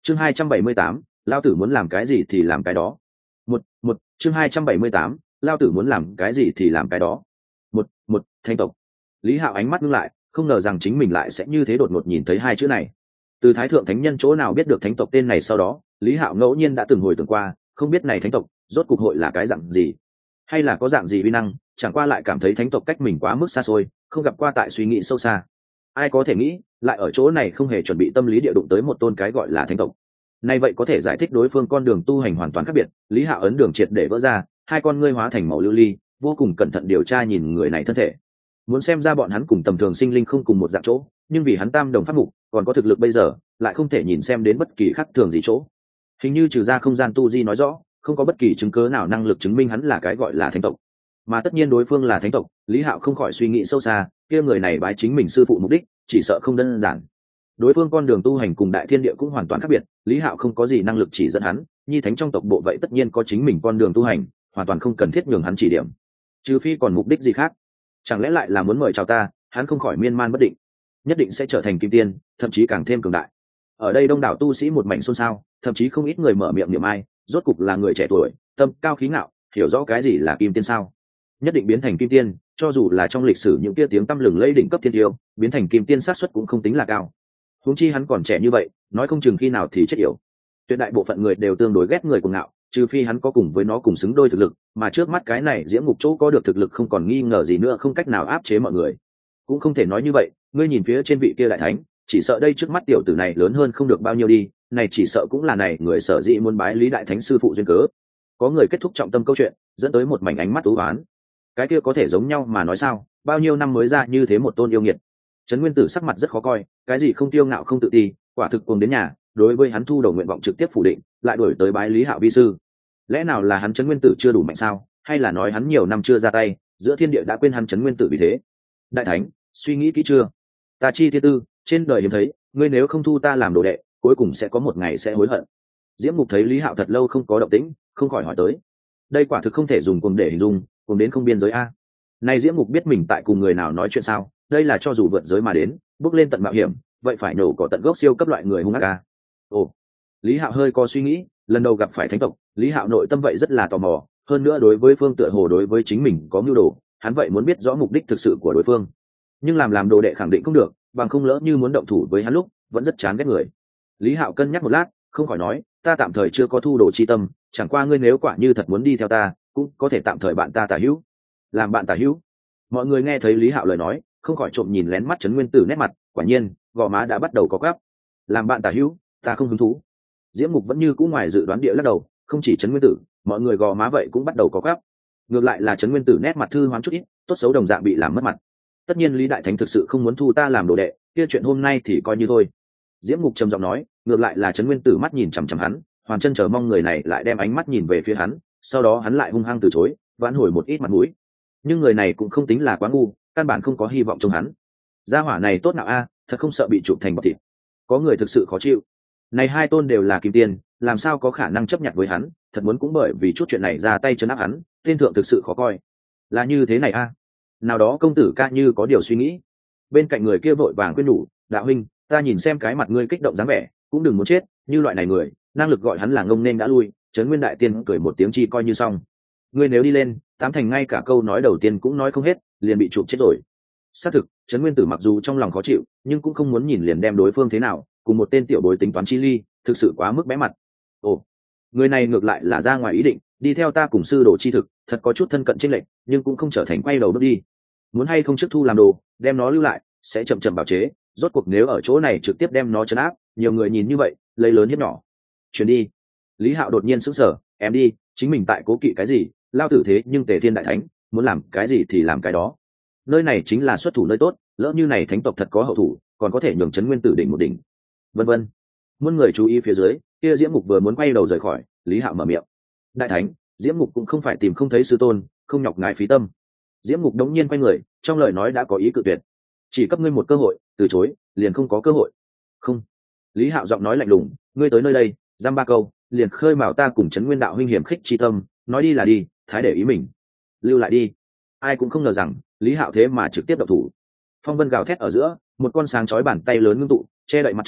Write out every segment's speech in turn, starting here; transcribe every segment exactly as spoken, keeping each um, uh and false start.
chương hai trăm bảy mươi tám, lao tử muốn làm cái gì thì làm cái đó. Một, một, chương hai trăm bảy mươi tám, lao tử muốn làm cái gì thì làm cái đó. Một, một, thánh tộc. Lý Hạo ánh mắt ngưng lại, không ngờ rằng chính mình lại sẽ như thế đột ngột nhìn thấy hai chữ này. Từ Thái Thượng Thánh Nhân chỗ nào biết được thánh tộc tên này sau đó, Lý Hạo ngẫu nhiên đã từng hồi tưởng qua, không biết này thánh tộc rốt cuộc hội là cái dạng gì, hay là có dạng gì uy năng, chẳng qua lại cảm thấy thánh tộc cách mình quá mức xa xôi, không gặp qua tại suy nghĩ sâu xa. Ai có thể nghĩ, lại ở chỗ này không hề chuẩn bị tâm lý địa đụng tới một tôn cái gọi là thánh tộc. Nay vậy có thể giải thích đối phương con đường tu hành hoàn toàn khác biệt. Lý Hạo ấn đường triệt để vỡ ra, hai con ngươi hóa thành màu lưu ly, vô cùng cẩn thận điều tra nhìn người này thân thể, muốn xem ra bọn hắn cùng tầm thường sinh linh không cùng một dạng chỗ, nhưng vì hắn tam đồng pháp mục, còn có thực lực bây giờ, lại không thể nhìn xem đến bất kỳ khác thường gì chỗ. Hình như trừ ra không gian tu di nói rõ, không có bất kỳ chứng cớ nào năng lực chứng minh hắn là cái gọi là thánh tộc. Mà tất nhiên đối phương là thánh tộc, Lý Hạo không khỏi suy nghĩ sâu xa, kia người này bái chính mình sư phụ mục đích, chỉ sợ không đơn giản. Đối phương con đường tu hành cùng đại thiên địa cũng hoàn toàn khác biệt, Lý Hạo không có gì năng lực chỉ dẫn hắn, nhi thánh trong tộc bộ vậy tất nhiên có chính mình con đường tu hành, hoàn toàn không cần thiết nhường hắn chỉ điểm, trừ phi còn mục đích gì khác. Chẳng lẽ lại là muốn mời chào ta? Hắn không khỏi miên man bất định. Nhất định sẽ trở thành kim tiên, thậm chí càng thêm cường đại. Ở đây đông đảo tu sĩ một mảnh xôn xao, thậm chí không ít người mở miệng niệm ai, rốt cục là người trẻ tuổi, tâm cao khí ngạo, hiểu rõ cái gì là kim tiên sao? Nhất định biến thành kim tiên, cho dù là trong lịch sử những kia tiếng tăm lừng lẫy đỉnh cấp thiên tiêu, biến thành kim tiên xác suất cũng không tính là cao. Huống chi hắn còn trẻ như vậy, nói không chừng khi nào thì chết yểu. Tuyệt đại bộ phận người đều tương đối ghét người cuồng ngạo, trừ phi hắn có cùng với nó cùng xứng đôi thực lực, mà trước mắt cái này Diễm Ngục chỗ có được thực lực không còn nghi ngờ gì nữa, không cách nào áp chế mọi người. Cũng không thể nói như vậy, ngươi nhìn phía trên vị kia đại thánh, chỉ sợ đây trước mắt tiểu tử này lớn hơn không được bao nhiêu đi, này chỉ sợ cũng là này người sở dĩ muốn bái Lý đại thánh sư phụ duyên cớ. Có người kết thúc trọng tâm câu chuyện, dẫn tới một mảnh ánh mắt u ám. Cái kia có thể giống nhau mà nói sao, bao nhiêu năm mới ra như thế một tôn yêu nghiệt. Trấn Nguyên Tử sắc mặt rất khó coi, cái gì không tiêu ngạo không tự ti, quả thực cuồng đến nhà, đối với hắn thu đầu nguyện vọng trực tiếp phủ định, lại đuổi tới bái Lý Hạo vi sư. Lẽ nào là hắn Trấn Nguyên Tử chưa đủ mạnh sao, hay là nói hắn nhiều năm chưa ra tay, giữa thiên địa đã quên hắn Trấn Nguyên Tử vì thế? Đại thánh, suy nghĩ kỹ chưa? Ta chi thiên tư, trên đời hiếm thấy, ngươi nếu không thu ta làm đồ đệ, cuối cùng sẽ có một ngày sẽ hối hận. Diễm Mục thấy Lý Hạo thật lâu không có động tĩnh, không khỏi hỏi tới. Đây quả thực không thể dùng cuồng để hình dung, cuồng đến không biên giới a. Này Diễm Mục biết mình tại cùng người nào nói chuyện sao? Đây là cho dù vượt giới mà đến, bước lên tận mạo hiểm, vậy phải nổ cỏ tận gốc siêu cấp loại người hung ác a. Ồ, Lý Hạo hơi có suy nghĩ, lần đầu gặp phải thánh tộc, Lý Hạo nội tâm vậy rất là tò mò, hơn nữa đối với phương tựa hồ đối với chính mình có mưu đồ, hắn vậy muốn biết rõ mục đích thực sự của đối phương. Nhưng làm làm đồ đệ khẳng định không được, bằng không lỡ như muốn động thủ với hắn lúc, vẫn rất chán ghét người. Lý Hạo cân nhắc một lát, không khỏi nói, ta tạm thời chưa có thu đồ chi tâm, chẳng qua ngươi nếu quả như thật muốn đi theo ta, cũng có thể tạm thời bạn ta tả hữu. Làm bạn tả hữu? Mọi người nghe thấy Lý Hạo lời nói, không khỏi trộm nhìn lén mắt Trấn Nguyên Tử nét mặt, quả nhiên, gò má đã bắt đầu có gắp. Làm bạn tả hữu, ta không hứng thú. Diễm Mục vẫn như cũ ngoài dự đoán địa lắc đầu, không chỉ Trấn Nguyên Tử, mọi người gò má vậy cũng bắt đầu có gắp. Ngược lại là Trấn Nguyên Tử nét mặt thư hoán chút ít, tốt xấu đồng dạng bị làm mất mặt. Tất nhiên Lý đại thánh thực sự không muốn thu ta làm đồ đệ, kia chuyện hôm nay thì coi như thôi. Diễm Mục trầm giọng nói, ngược lại là Trấn Nguyên Tử mắt nhìn chằm chằm hắn, hoàn chân chờ mong người này lại đem ánh mắt nhìn về phía hắn, sau đó hắn lại hung hăng từ chối, vãn hồi một ít mặt mũi. Nhưng người này cũng không tính là quá ngu, căn bản không có hy vọng trong hắn. Gia hỏa này tốt nào a, thật không sợ bị chụp thành bọt thịt. Có người thực sự khó chịu. Này hai tôn đều là kim tiên, làm sao có khả năng chấp nhận với hắn, thật muốn cũng bởi vì chút chuyện này ra tay trấn áp hắn, tên thượng thực sự khó coi. Là như thế này a. Nào đó công tử ca như có điều suy nghĩ. Bên cạnh người kia vội vàng khuyên nhủ, đạo huynh, ta nhìn xem cái mặt ngươi kích động dáng vẻ, cũng đừng muốn chết, như loại này người, năng lực gọi hắn là ngông nên đã lui. Trấn Nguyên đại tiên cười một tiếng chi coi như xong. Ngươi nếu đi lên, tám thành ngay cả câu nói đầu tiên cũng nói không hết, liền bị chụp chết rồi. Xác thực, Trấn Nguyên Tử mặc dù trong lòng khó chịu, nhưng cũng không muốn nhìn liền đem đối phương thế nào, cùng một tên tiểu bối tính toán chi ly, thực sự quá mức bé mặt. Ồ, người này ngược lại là ra ngoài ý định, đi theo ta cùng sư đồ chi thực, thật có chút thân cận chênh lệch, nhưng cũng không trở thành quay đầu bước đi. Muốn hay không trước thu làm đồ, đem nó lưu lại, sẽ chậm chậm bảo chế, rốt cuộc nếu ở chỗ này trực tiếp đem nó trấn áp, nhiều người nhìn như vậy, lấy lớn hiếp nhỏ. Chuyển đi. Lý Hạo đột nhiên sững sờ, em đi, chính mình tại cố kỵ cái gì, lao tử thế nhưng Tề Thiên đại thánh, muốn làm cái gì thì làm cái đó. Nơi này chính là xuất thủ nơi tốt, lỡ như này thánh tộc thật có hậu thủ, còn có thể nhường Trấn Nguyên Tử đỉnh một đỉnh. Vân vân. Muốn người chú ý phía dưới, kia Diễm Mục vừa muốn quay đầu rời khỏi, Lý Hạo mở miệng. Đại thánh, Diễm Mục cũng không phải tìm không thấy sư tôn, không nhọc ngài phí tâm. Diễm Mục đống nhiên quay người, trong lời nói đã có ý cự tuyệt. Chỉ cấp ngươi một cơ hội, từ chối, liền không có cơ hội. Không. Lý Hạo giọng nói lạnh lùng, ngươi tới nơi đây, giam ba câu, liền khơi mào ta cùng Trấn Nguyên đạo huynh hiểm khích chi tâm, nói đi là đi, thái để ý mình. Lưu lại đi. Ai cũng không ngờ rằng, Lý Hạo thế mà trực tiếp động thủ. Phong vân gào thét ở giữa, một con sáng chói bàn tay lớn ngưng tụ, che đậy mặt trời,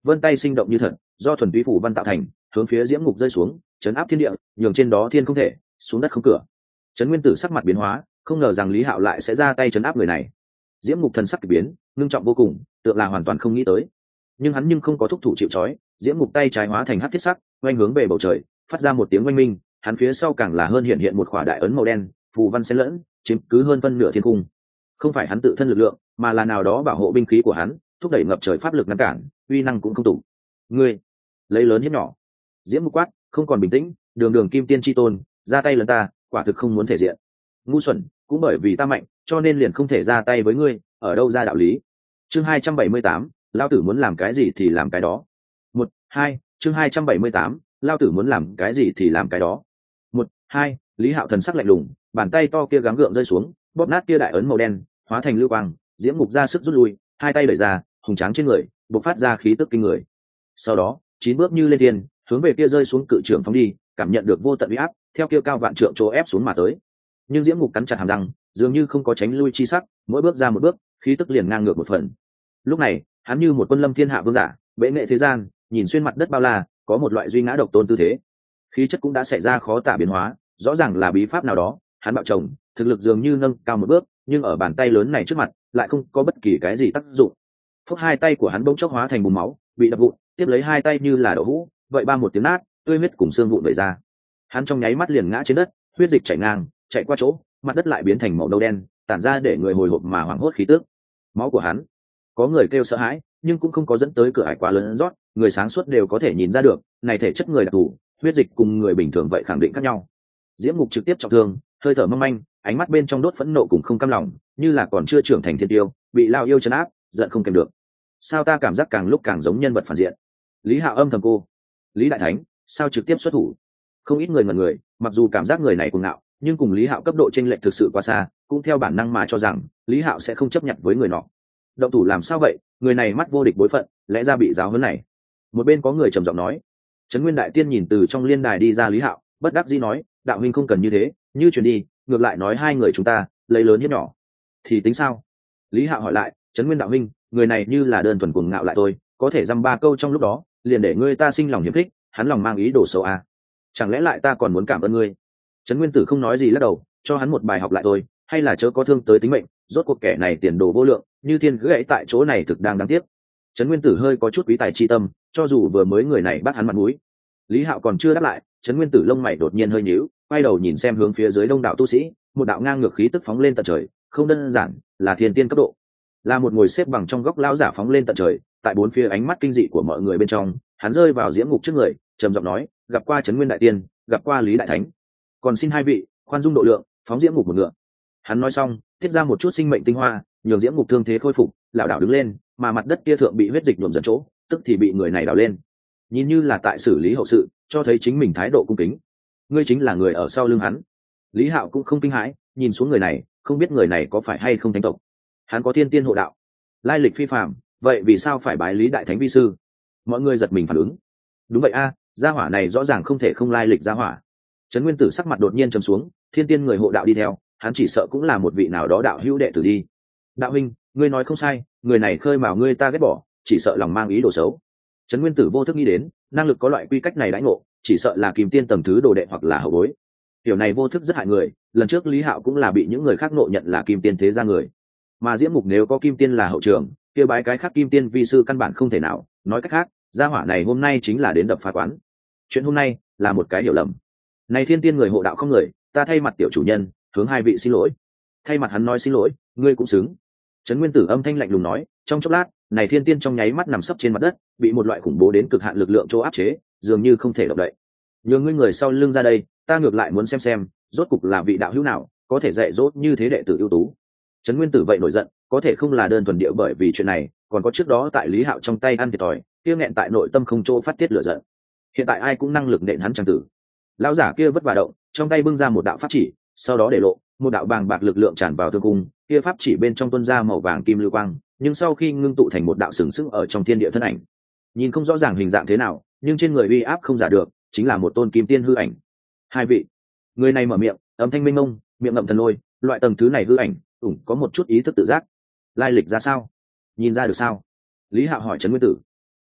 vân tay sinh động như thật, do thuần túy phủ văn tạo thành, hướng phía diễm ngục rơi xuống, chấn áp thiên địa, nhường trên đó thiên không thể, xuống đất không cửa. Trấn Nguyên Tử sắc mặt biến hóa, không ngờ rằng Lý Hạo lại sẽ ra tay chấn áp người này. Diễm ngục thần sắc kỳ biến, ngưng trọng vô cùng, tựa là hoàn toàn không nghĩ tới. Nhưng hắn nhưng không có thúc thủ chịu trói, diễm ngục tay trái hóa thành hắc thiết sắc, oanh hướng về bầu trời, phát ra một tiếng oanh minh, hắn phía sau càng là hơn hiện hiện một khỏa đại ấn màu đen, phù văn xen lẫn, chiếm cứ hơn phân nửa thiên cung. Không phải hắn tự thân lực lượng, mà là nào đó bảo hộ binh khí của hắn, thúc đẩy ngập trời pháp lực ngăn cản, uy năng cũng không tụ. Ngươi, lấy lớn hiếp nhỏ. Diễm ngục quát, không còn bình tĩnh, đường đường kim tiên chi tôn, ra tay lần ta, quả thực không muốn thể diện. Ngu xuẩn, cũng bởi vì ta mạnh, cho nên liền không thể ra tay với ngươi, ở đâu ra đạo lý. Chương hai trăm bảy mươi tám, lao tử muốn làm cái gì thì làm cái đó. Một, hai, chương hai trăm bảy mươi tám, lao tử muốn làm cái gì thì làm cái đó. Một, hai, Lý Hạo thần sắc lạnh lùng, bàn tay to kia gắng gượng rơi xuống, bóp nát kia đại ấn màu đen, hóa thành lưu quang, diễm ngục ra sức rút lui, hai tay đẩy ra, hùng tráng trên người, bộc phát ra khí tức kinh người. Sau đó, chín bước như lên thiên, hướng về kia rơi xuống cự trưởng phóng đi, cảm nhận được vô tận uy áp, theo kia cao vạn trượng chỗ ép xuống mà tới. Nhưng diễm ngục cắn chặt hàm răng, dường như không có tránh lui chi sắc, mỗi bước ra một bước, khí tức liền ngang ngược một phần. Lúc này, hắn như một quân lâm thiên hạ vương giả, bệ nghệ thế gian, nhìn xuyên mặt đất bao la, có một loại duy ngã độc tôn tư thế. Khí chất cũng đã xảy ra khó tả biến hóa, rõ ràng là bí pháp nào đó, hắn bạo chồng, thực lực dường như nâng cao một bước, nhưng ở bàn tay lớn này trước mặt, lại không có bất kỳ cái gì tác dụng. Phốc hai tay của hắn bỗng chốc hóa thành bùn máu, bị đập vụn, tiếp lấy hai tay như là đậu hũ, vậy ba một tiếng nát, tươi huyết cùng xương vụn vẩy ra. Hắn trong nháy mắt liền ngã trên đất, huyết dịch chảy ngang, chạy qua chỗ, mặt đất lại biến thành màu nâu đen, tản ra để người hồi hộp mà hoảng hốt khí tức. Máu của hắn, có người kêu sợ hãi, nhưng cũng không có dẫn tới cửa ải quá lớn rót, người sáng suốt đều có thể nhìn ra được, này thể chất người đặc thù, huyết dịch cùng người bình thường vậy khẳng định khác nhau. Diễm ngục trực tiếp trọng thương, hơi thở mong manh, ánh mắt bên trong đốt phẫn nộ cùng không cam lòng, như là còn chưa trưởng thành thiên tiêu, bị lao yêu trấn áp, giận không kèm được. Sao ta cảm giác càng lúc càng giống nhân vật phản diện? Lý Hạo âm thầm cô, Lý Đại Thánh, sao trực tiếp xuất thủ? Không ít người ngẩn người, mặc dù cảm giác người này cuồng ngạo, nhưng cùng Lý Hạo cấp độ chênh lệch thực sự quá xa, cũng theo bản năng mà cho rằng Lý Hạo sẽ không chấp nhận với người nọ. Động thủ làm sao vậy? Người này mắt vô địch bối phận, lẽ ra bị giáo huấn này. Một bên có người trầm giọng nói. Trấn Nguyên Đại Tiên nhìn từ trong liên đài đi ra Lý Hạo, bất đắc dĩ nói, đạo huynh không cần như thế, như chuyển đi, ngược lại nói hai người chúng ta lấy lớn hiếp nhỏ, thì tính sao? Lý Hạo hỏi lại, Trấn Nguyên đạo huynh, người này như là đơn thuần cuồng ngạo lại tôi, có thể dăm ba câu trong lúc đó, liền để ngươi ta sinh lòng hiểm khích, hắn lòng mang ý đồ xấu à? Chẳng lẽ lại ta còn muốn cảm ơn ngươi? Trấn Nguyên Tử không nói gì lắc đầu, cho hắn một bài học lại thôi, hay là chớ có thương tới tính mệnh, rốt cuộc kẻ này tiền đồ vô lượng, như thiên gãy tại chỗ này thực đang đáng tiếc. Trấn Nguyên Tử hơi có chút quý tài chi tâm, cho dù vừa mới người này bắt hắn mặt mũi. Lý Hạo còn chưa đáp lại, Trấn Nguyên Tử lông mày đột nhiên hơi nhíu, quay đầu nhìn xem hướng phía dưới đông đảo tu sĩ, một đạo ngang ngược khí tức phóng lên tận trời, không đơn giản, là thiên tiên cấp độ. Là một ngồi xếp bằng trong góc lão giả phóng lên tận trời, tại bốn phía ánh mắt kinh dị của mọi người bên trong, hắn rơi vào diễm ngục trước người, trầm giọng nói, gặp qua Trấn Nguyên Đại Tiên, gặp qua Lý Đại Thánh, còn xin hai vị khoan dung độ lượng, phóng diễm ngục một ngựa. Hắn nói xong, tiết ra một chút sinh mệnh tinh hoa, nhường diễm ngục thương thế khôi phục, lảo đảo đứng lên, mà mặt đất kia thượng bị huyết dịch nhuộm dần chỗ, tức thì bị người này đào lên, nhìn như là tại xử lý hậu sự, cho thấy chính mình thái độ cung kính. Ngươi chính là người ở sau lưng hắn. Lý Hạo cũng không kinh hãi, nhìn xuống người này, không biết người này có phải hay không thánh tộc. Hắn có thiên tiên hộ đạo, lai lịch phi phàm, vậy vì sao phải bái Lý Đại Thánh vi sư? Mọi người giật mình phản ứng. Đúng vậy a, gia hỏa này rõ ràng không thể không lai lịch gia hỏa. Trấn Nguyên Tử sắc mặt đột nhiên trầm xuống, thiên tiên người hộ đạo đi theo, hắn chỉ sợ cũng là một vị nào đó đạo hữu đệ tử đi. Đạo huynh, ngươi nói không sai, người này khơi mào ngươi ta ghét bỏ, chỉ sợ lòng mang ý đồ xấu. Trấn Nguyên Tử vô thức nghĩ đến, năng lực có loại quy cách này đãi ngộ, chỉ sợ là kim tiên tầng thứ đồ đệ hoặc là hậu bối. Điều này vô thức rất hại người, lần trước Lý Hạo cũng là bị những người khác nộ nhận là kim tiên thế gia người. Mà diễm mục nếu có kim tiên là hậu trường, kia bái cái khác kim tiên vi sư căn bản không thể nào, nói cách khác, gia hỏa này hôm nay chính là đến đập phá quán. Chuyện hôm nay là một cái hiểu lầm. Này thiên tiên người hộ đạo không người, ta thay mặt tiểu chủ nhân, hướng hai vị xin lỗi. Thay mặt hắn nói xin lỗi, ngươi cũng xứng. Trấn Nguyên Tử âm thanh lạnh lùng nói, trong chốc lát, này thiên tiên trong nháy mắt nằm sấp trên mặt đất, bị một loại khủng bố đến cực hạn lực lượng chỗ áp chế, dường như không thể động đậy. Nhường ngươi người sau lưng ra đây, ta ngược lại muốn xem xem, rốt cục là vị đạo hữu nào có thể dạy dỗ như thế đệ tử ưu tú. Trấn Nguyên Tử vậy nổi giận, có thể không là đơn thuần địa bởi vì chuyện này, còn có trước đó tại Lý Hạo trong tay ăn thiệt thòi, kia nghẹn tại nội tâm không chỗ phát tiết lửa giận. Hiện tại ai cũng năng lực nện hắn chẳng tử. Lão giả kia vất vả động, trong tay bưng ra một đạo pháp chỉ, sau đó để lộ, một đạo bàng bạc lực lượng tràn vào thương cung, kia pháp chỉ bên trong tuôn ra màu vàng kim lưu quang, nhưng sau khi ngưng tụ thành một đạo sừng sững ở trong thiên địa thân ảnh. Nhìn không rõ ràng hình dạng thế nào, nhưng trên người uy áp không giả được, chính là một tôn kim tiên hư ảnh. Hai vị, người này mở miệng, âm thanh minh mông, miệng ngậm thần lôi, loại tầng thứ này hư ảnh, ủng có một chút ý thức tự giác. Lai lịch ra sao? Nhìn ra được sao? Lý Hạo hỏi Trấn Nguyên Tử.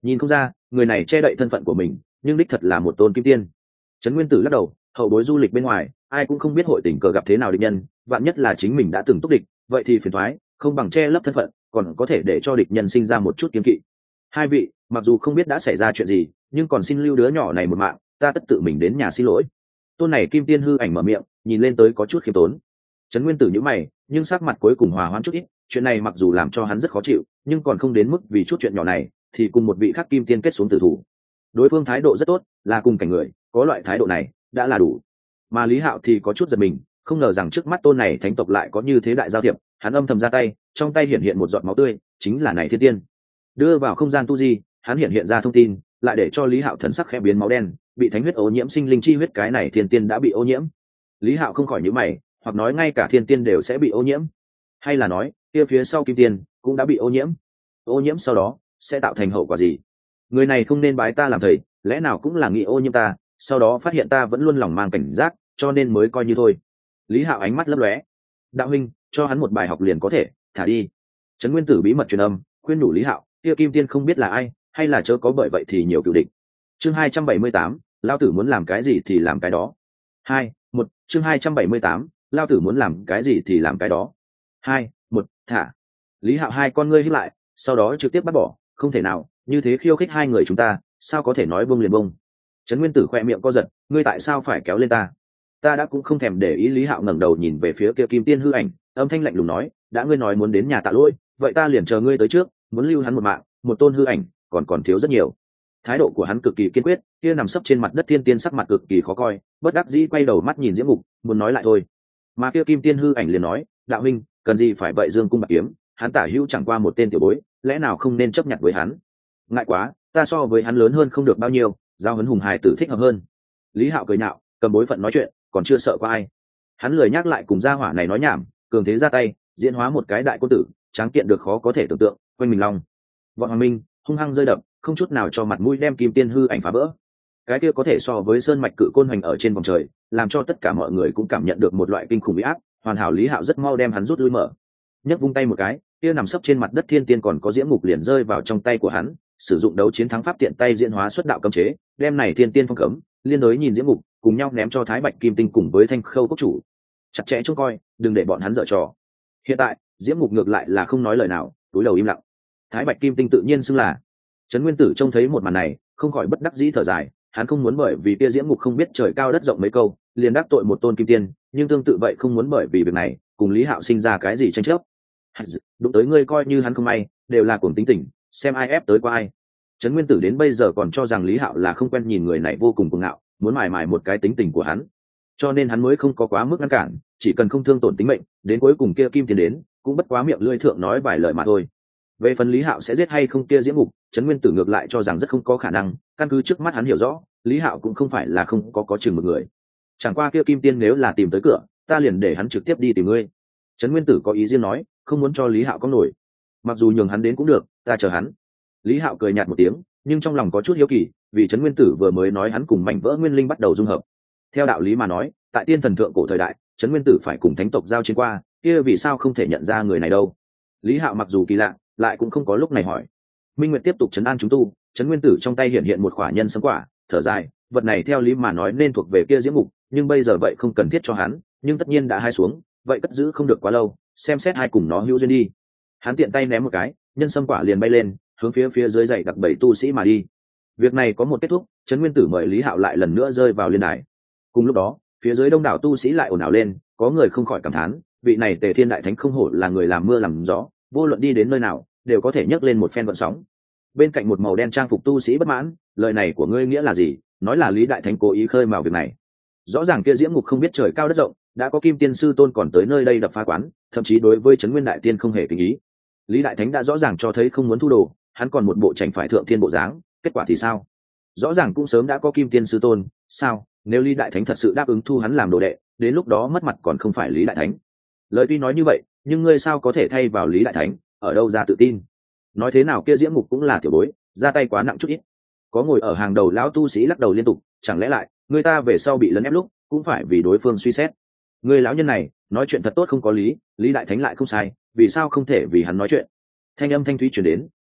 nhìn không ra người này che đậy thân phận của mình, nhưng đích thật là một tôn kim tiên. Trấn Nguyên Tử lắc đầu, hậu bối du lịch bên ngoài ai cũng không biết hội tình cờ gặp thế nào địch nhân, vạn nhất là chính mình đã từng túc địch, vậy thì phiền thoái, không bằng che lấp thân phận còn có thể để cho địch nhân sinh ra một chút kiêng kỵ. Hai vị mặc dù không biết đã xảy ra chuyện gì, nhưng còn xin lưu đứa nhỏ này một mạng, ta tất tự mình đến nhà xin lỗi. Tôn này kim tiên hư ảnh mở miệng, nhìn lên tới có chút khiêm tốn. Trấn Nguyên Tử nhíu mày, nhưng sắc mặt cuối cùng hòa hoãn chút ít. Chuyện này mặc dù làm cho hắn rất khó chịu, nhưng còn không đến mức vì chút chuyện nhỏ này thì cùng một vị khác kim tiên kết xuống tử thủ. Đối phương thái độ rất tốt, là cùng cảnh người, có loại thái độ này đã là đủ. Mà Lý Hạo thì có chút giật mình, không ngờ rằng trước mắt tôn này thánh tộc lại có như thế đại giao thiệp. Hắn âm thầm ra tay, trong tay hiện hiện một giọt máu tươi, chính là này thiên tiên. Đưa vào không gian tu di, hắn hiện hiện ra thông tin, lại để cho Lý Hạo thần sắc khẽ biến máu đen, bị thánh huyết ô nhiễm sinh linh chi huyết, cái này thiên tiên đã bị ô nhiễm. Lý Hạo không khỏi nhíu mày, hoặc nói ngay cả thiên tiên đều sẽ bị ô nhiễm, hay là nói kia phía sau kim tiên cũng đã bị ô nhiễm? Ô nhiễm sau đó sẽ tạo thành hậu quả gì? Người này không nên bái ta làm thầy, lẽ nào cũng là nghĩ ô nhiễm ta, sau đó phát hiện ta vẫn luôn lòng mang cảnh giác, cho nên mới coi như thôi. Lý Hạo ánh mắt lấp lóe. Đạo huynh, cho hắn một bài học liền có thể, thả đi. Trấn Nguyên Tử bí mật truyền âm, khuyên nhủ Lý Hạo, kia kim tiên không biết là ai, hay là chớ có bởi vậy thì nhiều cựu địch. Chương hai trăm bảy mươi tám, lao tử muốn làm cái gì thì làm cái đó. Hai, một, chương hai trăm bảy mươi tám, lao tử muốn làm cái gì thì làm cái đó. Hai, một, thả. Lý Hạo hai con ngươi hít lại, sau đó trực tiếp bắt bỏ, không thể nào, như thế khiêu khích hai người chúng ta, sao có thể nói bông liền bông. Trấn Nguyên Tử khoe miệng co giật, ngươi tại sao phải kéo lên ta? Ta đã cũng không thèm để ý. Lý Hạo ngẩng đầu nhìn về phía kia kim tiên hư ảnh, âm thanh lạnh lùng nói, đã ngươi nói muốn đến nhà tạ lỗi, vậy ta liền chờ ngươi tới trước, muốn lưu hắn một mạng, một tôn hư ảnh còn còn thiếu rất nhiều. Thái độ của hắn cực kỳ kiên quyết, kia nằm sấp trên mặt đất thiên tiên sắc mặt cực kỳ khó coi, bất đắc dĩ quay đầu mắt nhìn Diễm Ngục, muốn nói lại thôi. Mà kia kim tiên hư ảnh liền nói, đạo huynh, cần gì phải vậy dương cung bạc kiếm, hắn tả hữu chẳng qua một tên tiểu bối, lẽ nào không nên chấp nhận với hắn? Ngại quá, ta so với hắn lớn hơn không được bao nhiêu, giao huấn hùng hài tử thích hợp hơn. Lý Hạo cười nhạo, cầm bối phận nói chuyện, còn chưa sợ qua ai. Hắn lười nhắc lại cùng gia hỏa này nói nhảm, cường thế ra tay, diễn hóa một cái đại côn tử, tráng kiện được khó có thể tưởng tượng, quanh mình long. Võ Hoàng Minh hung hăng rơi đập, không chút nào cho mặt mũi đem kim tiên hư ảnh phá vỡ. Cái kia có thể so với sơn mạch cự côn hoành ở trên vòng trời, làm cho tất cả mọi người cũng cảm nhận được một loại kinh khủng uy áp. Hoàn hảo Lý Hạo rất mau đem hắn rút lui mở, nhấc vung tay một cái, kia nằm sấp trên mặt đất thiên tiên còn có Diễm Ngục liền rơi vào trong tay của hắn, sử dụng đấu chiến thắng pháp tiện tay diễn hóa xuất đạo cấm chế, đem này thiên tiên phong cấm, liên đối nhìn Diễm Ngục, cùng nhau ném cho Thái Bạch Kim Tinh cùng với Thanh Khâu Cốc chủ. Chặt chẽ trông coi, đừng để bọn hắn dở trò. Hiện tại, Diễm Ngục ngược lại là không nói lời nào, túi đầu im lặng. Thái Bạch Kim Tinh tự nhiên xưng là. Trấn Nguyên Tử trông thấy một màn này, không khỏi bất đắc dĩ thở dài, hắn không muốn bởi vì kia Diễm Ngục không biết trời cao đất rộng mấy câu, liền đắc tội một tôn kim tiên, nhưng tương tự vậy không muốn bởi vì việc này, cùng Lý Hạo sinh ra cái gì tranh chấp. Đụng tới ngươi coi như hắn không may, đều là cuồng tính tình, xem ai ép tới qua ai. Trấn Nguyên Tử đến bây giờ còn cho rằng Lý Hạo là không quen nhìn người này vô cùng cuồng ngạo, muốn mài mài một cái tính tình của hắn, cho nên hắn mới không có quá mức ngăn cản, chỉ cần không thương tổn tính mệnh, đến cuối cùng kia kim tiền đến, cũng bất quá miệng lưỡi thượng nói vài lời mà thôi. Về phần Lý Hạo sẽ giết hay không kia Diễm Ngục, Trấn Nguyên Tử ngược lại cho rằng rất không có khả năng, căn cứ trước mắt hắn hiểu rõ, Lý Hạo cũng không phải là không có có chừng một người. Chẳng qua kia kim tiên nếu là tìm tới cửa, ta liền để hắn trực tiếp đi tìm ngươi. Trấn Nguyên Tử có ý riêng nói, không muốn cho Lý Hạo có nổi. Mặc dù nhường hắn đến cũng được, ta chờ hắn. Lý Hạo cười nhạt một tiếng, nhưng trong lòng có chút hiếu kỳ, vì Trấn Nguyên Tử vừa mới nói hắn cùng mảnh vỡ nguyên linh bắt đầu dung hợp. Theo đạo lý mà nói, tại tiên thần thượng cổ thời đại, Trấn Nguyên Tử phải cùng thánh tộc giao chiến qua, kia vì sao không thể nhận ra người này đâu? Lý Hạo mặc dù kỳ lạ, lại cũng không có lúc này hỏi. Minh Nguyệt tiếp tục trấn an chúng tu, Trấn Nguyên Tử trong tay hiện hiện một khỏa nhân sấm quả, thở dài, vật này theo lý mà nói nên thuộc về kia Diễm Ngục, nhưng bây giờ vậy không cần thiết cho hắn, nhưng tất nhiên đã hai xuống, vậy cất giữ không được quá lâu, xem xét hai cùng nó hữu duyên đi. Hắn tiện tay ném một cái, nhân sâm quả liền bay lên, hướng phía phía dưới dãy đặc bảy tu sĩ mà đi. Việc này có một kết thúc, Trấn Nguyên Tử mời Lý Hạo lại lần nữa rơi vào liên đài. Cùng lúc đó, phía dưới đông đảo tu sĩ lại ồn ào lên, có người không khỏi cảm thán, vị này Tề Thiên Đại Thánh không hổ là người làm mưa làm gió, vô luận đi đến nơi nào, đều có thể nhấc lên một phen vận sóng. Bên cạnh một màu đen trang phục tu sĩ bất mãn, lời này của ngươi nghĩa là gì? Nói là Lý Đại Thánh cố ý khơi mào việc này. Rõ ràng kia Diễm Ngục không biết trời cao đất rộng, đã có Kim Tiên sư tôn còn tới nơi đây đập phá quán, thậm chí đối với Trấn Nguyên Đại Tiên không hề kính ý. Lý Đại Thánh đã rõ ràng cho thấy không muốn thu đồ, hắn còn một bộ chảnh phải thượng thiên bộ dáng, kết quả thì sao? Rõ ràng cũng sớm đã có Kim Tiên sư tôn, sao? Nếu Lý Đại Thánh thật sự đáp ứng thu hắn làm đồ đệ, đến lúc đó mất mặt còn không phải Lý Đại Thánh. Lời tuy nói như vậy, nhưng ngươi sao có thể thay vào Lý Đại Thánh, ở đâu ra tự tin? Nói thế nào kia Diễm Ngục cũng là tiểu bối, ra tay quá nặng chút ít. Có ngồi ở hàng đầu lão tu sĩ lắc đầu liên tục, chẳng lẽ lại người ta về sau bị lấn ép lúc cũng phải vì đối phương suy xét. Người lão nhân này nói chuyện thật tốt không có lý, Lý Đại Thánh lại không sai, vì sao không thể vì hắn nói chuyện? Thanh âm thanh thúy truyền đến,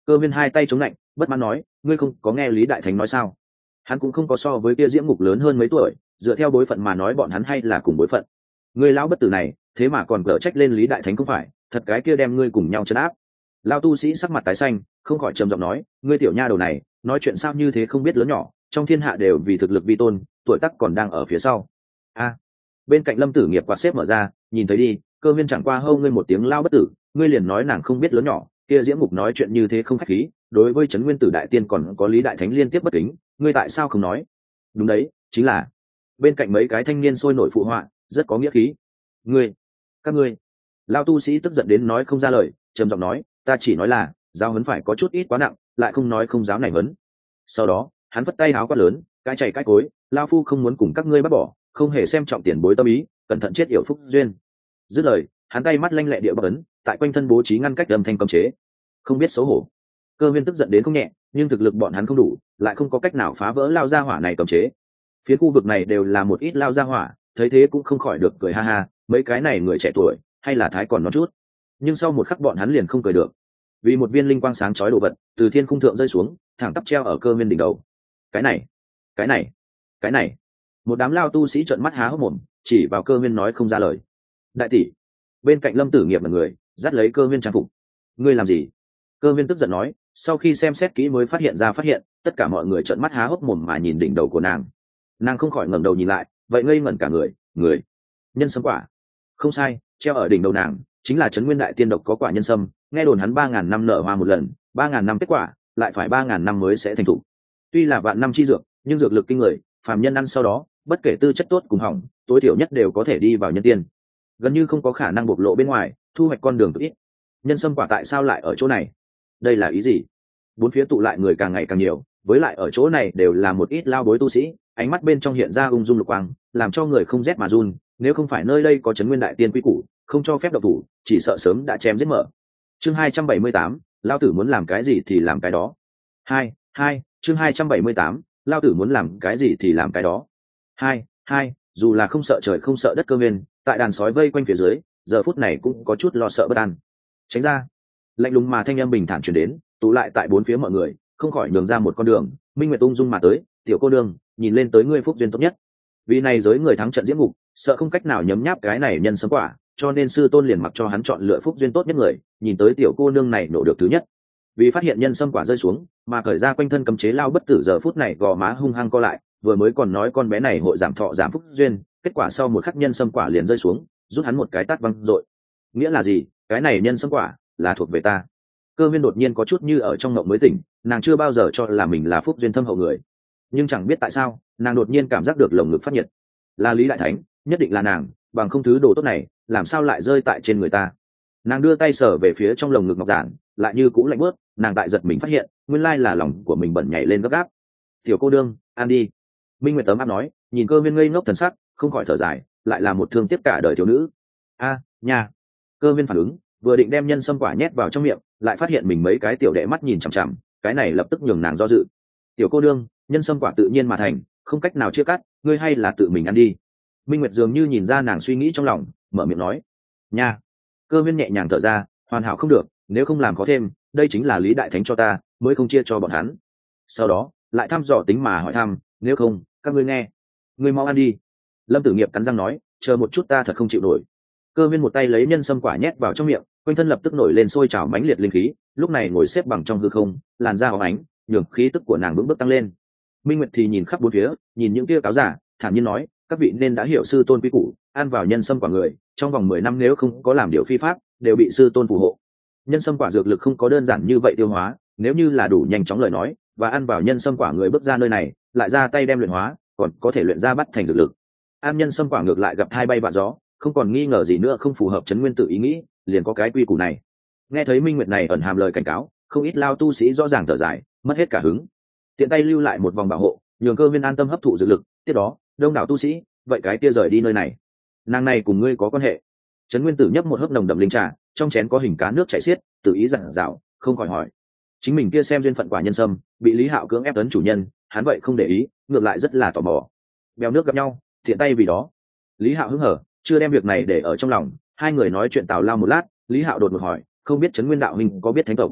Cơ Viên hai tay chống lạnh, bất mãn nói, ngươi không có nghe Lý Đại Thánh nói sao? Hắn cũng không có so với kia Diễm Ngục lớn hơn mấy tuổi, dựa theo bối phận mà nói bọn hắn hay là cùng bối phận. Ngươi lão bất tử này, thế mà còn cở trách lên Lý Đại Thánh không phải, thật cái kia đem ngươi cùng nhau trấn áp. Lão tu sĩ sắc mặt tái xanh, không khỏi trầm giọng nói, ngươi tiểu nha đầu này, nói chuyện sao như thế không biết lớn nhỏ, trong thiên hạ đều vì thực lực vi tôn, tuổi tác còn đang ở phía sau. A. Bên cạnh Lâm Tử Nghiệp quạt xếp mở ra, nhìn thấy đi, Cơ Viên chẳng qua hâu ngươi một tiếng lao bất tử, ngươi liền nói nàng không biết lớn nhỏ, kia Diễm Ngục nói chuyện như thế không khách khí, đối với Trấn Nguyên Tử đại tiên còn có Lý Đại Thánh liên tiếp bất kính, ngươi tại sao không nói? Đúng đấy, chính là. Bên cạnh mấy cái thanh niên sôi nổi phụ họa, rất có nghĩa khí. Ngươi, các ngươi. Lao tu sĩ tức giận đến nói không ra lời, trầm giọng nói, ta chỉ nói là, giáo huấn phải có chút ít quá nặng, lại không nói không giáo này huấn. Sau đó, hắn vất tay áo quát lớn, cái chảy cái cối, lao phu không muốn cùng các ngươi bắt bỏ, không hề xem trọng tiền bối tâm ý, cẩn thận chết yểu phúc duyên. Dứt lời, hắn tay mắt lanh lẹ địa bất ấn, tại quanh thân bố trí ngăn cách âm thanh cấm chế. Không biết xấu hổ. Cơ Viên tức giận đến không nhẹ, nhưng thực lực bọn hắn không đủ, lại không có cách nào phá vỡ lao gia hỏa này cấm chế. Phía khu vực này đều là một ít lao gia hỏa, thấy thế cũng không khỏi được cười ha ha, mấy cái này người trẻ tuổi, hay là thái còn non chút. Nhưng sau một khắc bọn hắn liền không cười được, vì một viên linh quang sáng chói đồ vật từ thiên khung thượng rơi xuống, thẳng tắp treo ở Cơ Viên đỉnh đầu. Cái này, cái này, cái này. Một đám lao tu sĩ trợn mắt há hốc mồm, chỉ vào Cơ Viên nói không ra lời. Đại tỷ. Bên cạnh Lâm Tử Nghiệp là người dắt lấy Cơ Viên trang phục. Ngươi làm gì? Cơ Viên tức giận nói, sau khi xem xét kỹ mới phát hiện ra phát hiện tất cả mọi người trợn mắt há hốc mồm mà nhìn đỉnh đầu của nàng. Nàng không khỏi ngẩng đầu nhìn lại, vậy ngây ngẩn cả người. Người, nhân sâm quả. Không sai, treo ở đỉnh đầu nàng chính là Trấn Nguyên đại tiên độc có quả nhân sâm, nghe đồn hắn ba ngàn năm nở hoa một lần, ba ngàn năm kết quả, lại phải ba ngàn năm mới sẽ thành thụ. Tuy là vạn năm chi dược, nhưng dược lực kinh người, phàm nhân ăn sau đó, bất kể tư chất tốt cùng hỏng, tối thiểu nhất đều có thể đi vào nhân tiên, gần như không có khả năng bộc lộ bên ngoài, thu hoạch con đường cực ít. Nhân sâm quả tại sao lại ở chỗ này? Đây là ý gì? Bốn phía tụ lại người càng ngày càng nhiều, với lại ở chỗ này đều là một ít lao bối tu sĩ, ánh mắt bên trong hiện ra ung dung lục quang, làm cho người không rét mà run. Nếu không phải nơi đây có Trấn Nguyên đại tiên quy củ, không cho phép độc thủ, chỉ sợ sớm đã chém giết mở. Chương hai trăm bảy mươi tám, lao tử muốn làm cái gì thì làm cái đó. Hai, hai, chương hai trăm bảy mươi tám, lao tử muốn làm cái gì thì làm cái đó. Hai, hai, dù là không sợ trời không sợ đất Cơ Viên, tại đàn sói vây quanh phía dưới, giờ phút này cũng có chút lo sợ bất an. Tránh ra. Lạnh lùng mà thanh âm bình thản truyền đến, tụ lại tại bốn phía mọi người, không khỏi nhường ra một con đường. Minh Nguyệt ung dung mà tới, tiểu cô đương, nhìn lên tới ngươi phúc duyên tốt nhất. Vì này giới người thắng trận Diễm Ngục, sợ không cách nào nhấm nháp cái này nhân sâm quả, cho nên sư tôn liền mặc cho hắn chọn lựa phúc duyên tốt nhất người, nhìn tới tiểu cô nương này nổ được thứ nhất. Vì phát hiện nhân sâm quả rơi xuống, mà khởi ra quanh thân cấm chế lao bất tử giờ phút này gò má hung hăng co lại, vừa mới còn nói con bé này hội giảm thọ giảm phúc duyên, kết quả sau một khắc nhân sâm quả liền rơi xuống, rút hắn một cái tát văng dội. Nghĩa là gì? Cái này nhân sâm quả là thuộc về ta. Cơ Viên đột nhiên có chút như ở trong mộng mới tỉnh, nàng chưa bao giờ cho là mình là phúc duyên thâm hậu người, nhưng chẳng biết tại sao nàng đột nhiên cảm giác được lồng ngực phát nhiệt. Là Lý Đại Thánh, nhất định là nàng, bằng không thứ đồ tốt này làm sao lại rơi tại trên người ta. Nàng đưa tay sờ về phía trong lồng ngực ngọc giản, lại như cũng lạnh bớt, nàng tại giật mình phát hiện nguyên lai là lòng của mình bẩn nhảy lên gấp gáp. Tiểu cô đương, ăn đi. Minh Nguyệt tấm áp nói, nhìn Cơ Viên ngây ngốc thần sắc, không khỏi thở dài, lại là một thương tiếc cả đời thiếu nữ. A, à, nha. Cơ Viên phản ứng, vừa định đem nhân sâm quả nhét vào trong miệng, lại phát hiện mình mấy cái tiểu đệ mắt nhìn chằm chằm, cái này lập tức nhường nàng do dự. Tiểu cô đương, nhân sâm quả tự nhiên mà thành, không cách nào chia cắt, ngươi hay là tự mình ăn đi. Minh Nguyệt dường như nhìn ra nàng suy nghĩ trong lòng, mở miệng nói, nha. Cơ Viên nhẹ nhàng thở ra, hoàn hảo không được, nếu không làm khó thêm, đây chính là Lý Đại Thánh cho ta, mới không chia cho bọn hắn. Sau đó lại thăm dò tính mà hỏi thăm, nếu không, các ngươi nghe, ngươi mau ăn đi. Lâm Tử Nghiệp cắn răng nói, chờ một chút, ta thật không chịu nổi. Cơ Viên một tay lấy nhân sâm quả nhét vào trong miệng, quanh thân lập tức nổi lên sôi trào mãnh liệt linh khí, lúc này ngồi xếp bằng trong hư không, làn da óng ánh, nhường khí tức của nàng vững bước tăng lên. Minh Nguyệt thì nhìn khắp bốn phía, nhìn những kia cáo giả, thản nhiên nói, các vị nên đã hiểu sư tôn quý củ, ăn vào nhân sâm quả người, trong vòng mười năm nếu không có làm điều phi pháp, đều bị sư tôn phù hộ. Nhân sâm quả dược lực không có đơn giản như vậy tiêu hóa, nếu như là đủ nhanh chóng lời nói, và ăn vào nhân sâm quả người bước ra nơi này, lại ra tay đem luyện hóa, còn có thể luyện ra bắt thành dược lực. Ăn nhân sâm quả ngược lại gặp thai bay vạ gió, không còn nghi ngờ gì nữa không phù hợp Trấn Nguyên Tử ý nghĩ, liền có cái quy củ này. Nghe thấy Minh Nguyệt này ẩn hàm lời cảnh cáo, không ít lao tu sĩ rõ ràng thở dài, mất hết cả hứng. Tiện tay lưu lại một vòng bảo hộ, nhường Cơ Viên an tâm hấp thụ dược lực, tiếp đó, đông đảo tu sĩ, vậy cái kia rời đi nơi này. Nàng này cùng ngươi có quan hệ? Trấn Nguyên Tử nhấp một hớp nồng đậm linh trà, trong chén có hình cá nước chảy xiết, tự ý dặn dạo, không khỏi hỏi. Chính mình kia xem duyên phận quả nhân sâm, bị Lý Hạo cưỡng ép tấn chủ nhân, hắn vậy không để ý, ngược lại rất là tò mò. Bèo nước gặp nhau, thiện tay vì đó. Lý Hạo hứng hở, chưa đem việc này để ở trong lòng, hai người nói chuyện tào lao một lát, Lý Hạo đột ngột hỏi, không biết Trấn Nguyên đạo huynh có biết thánh tộc?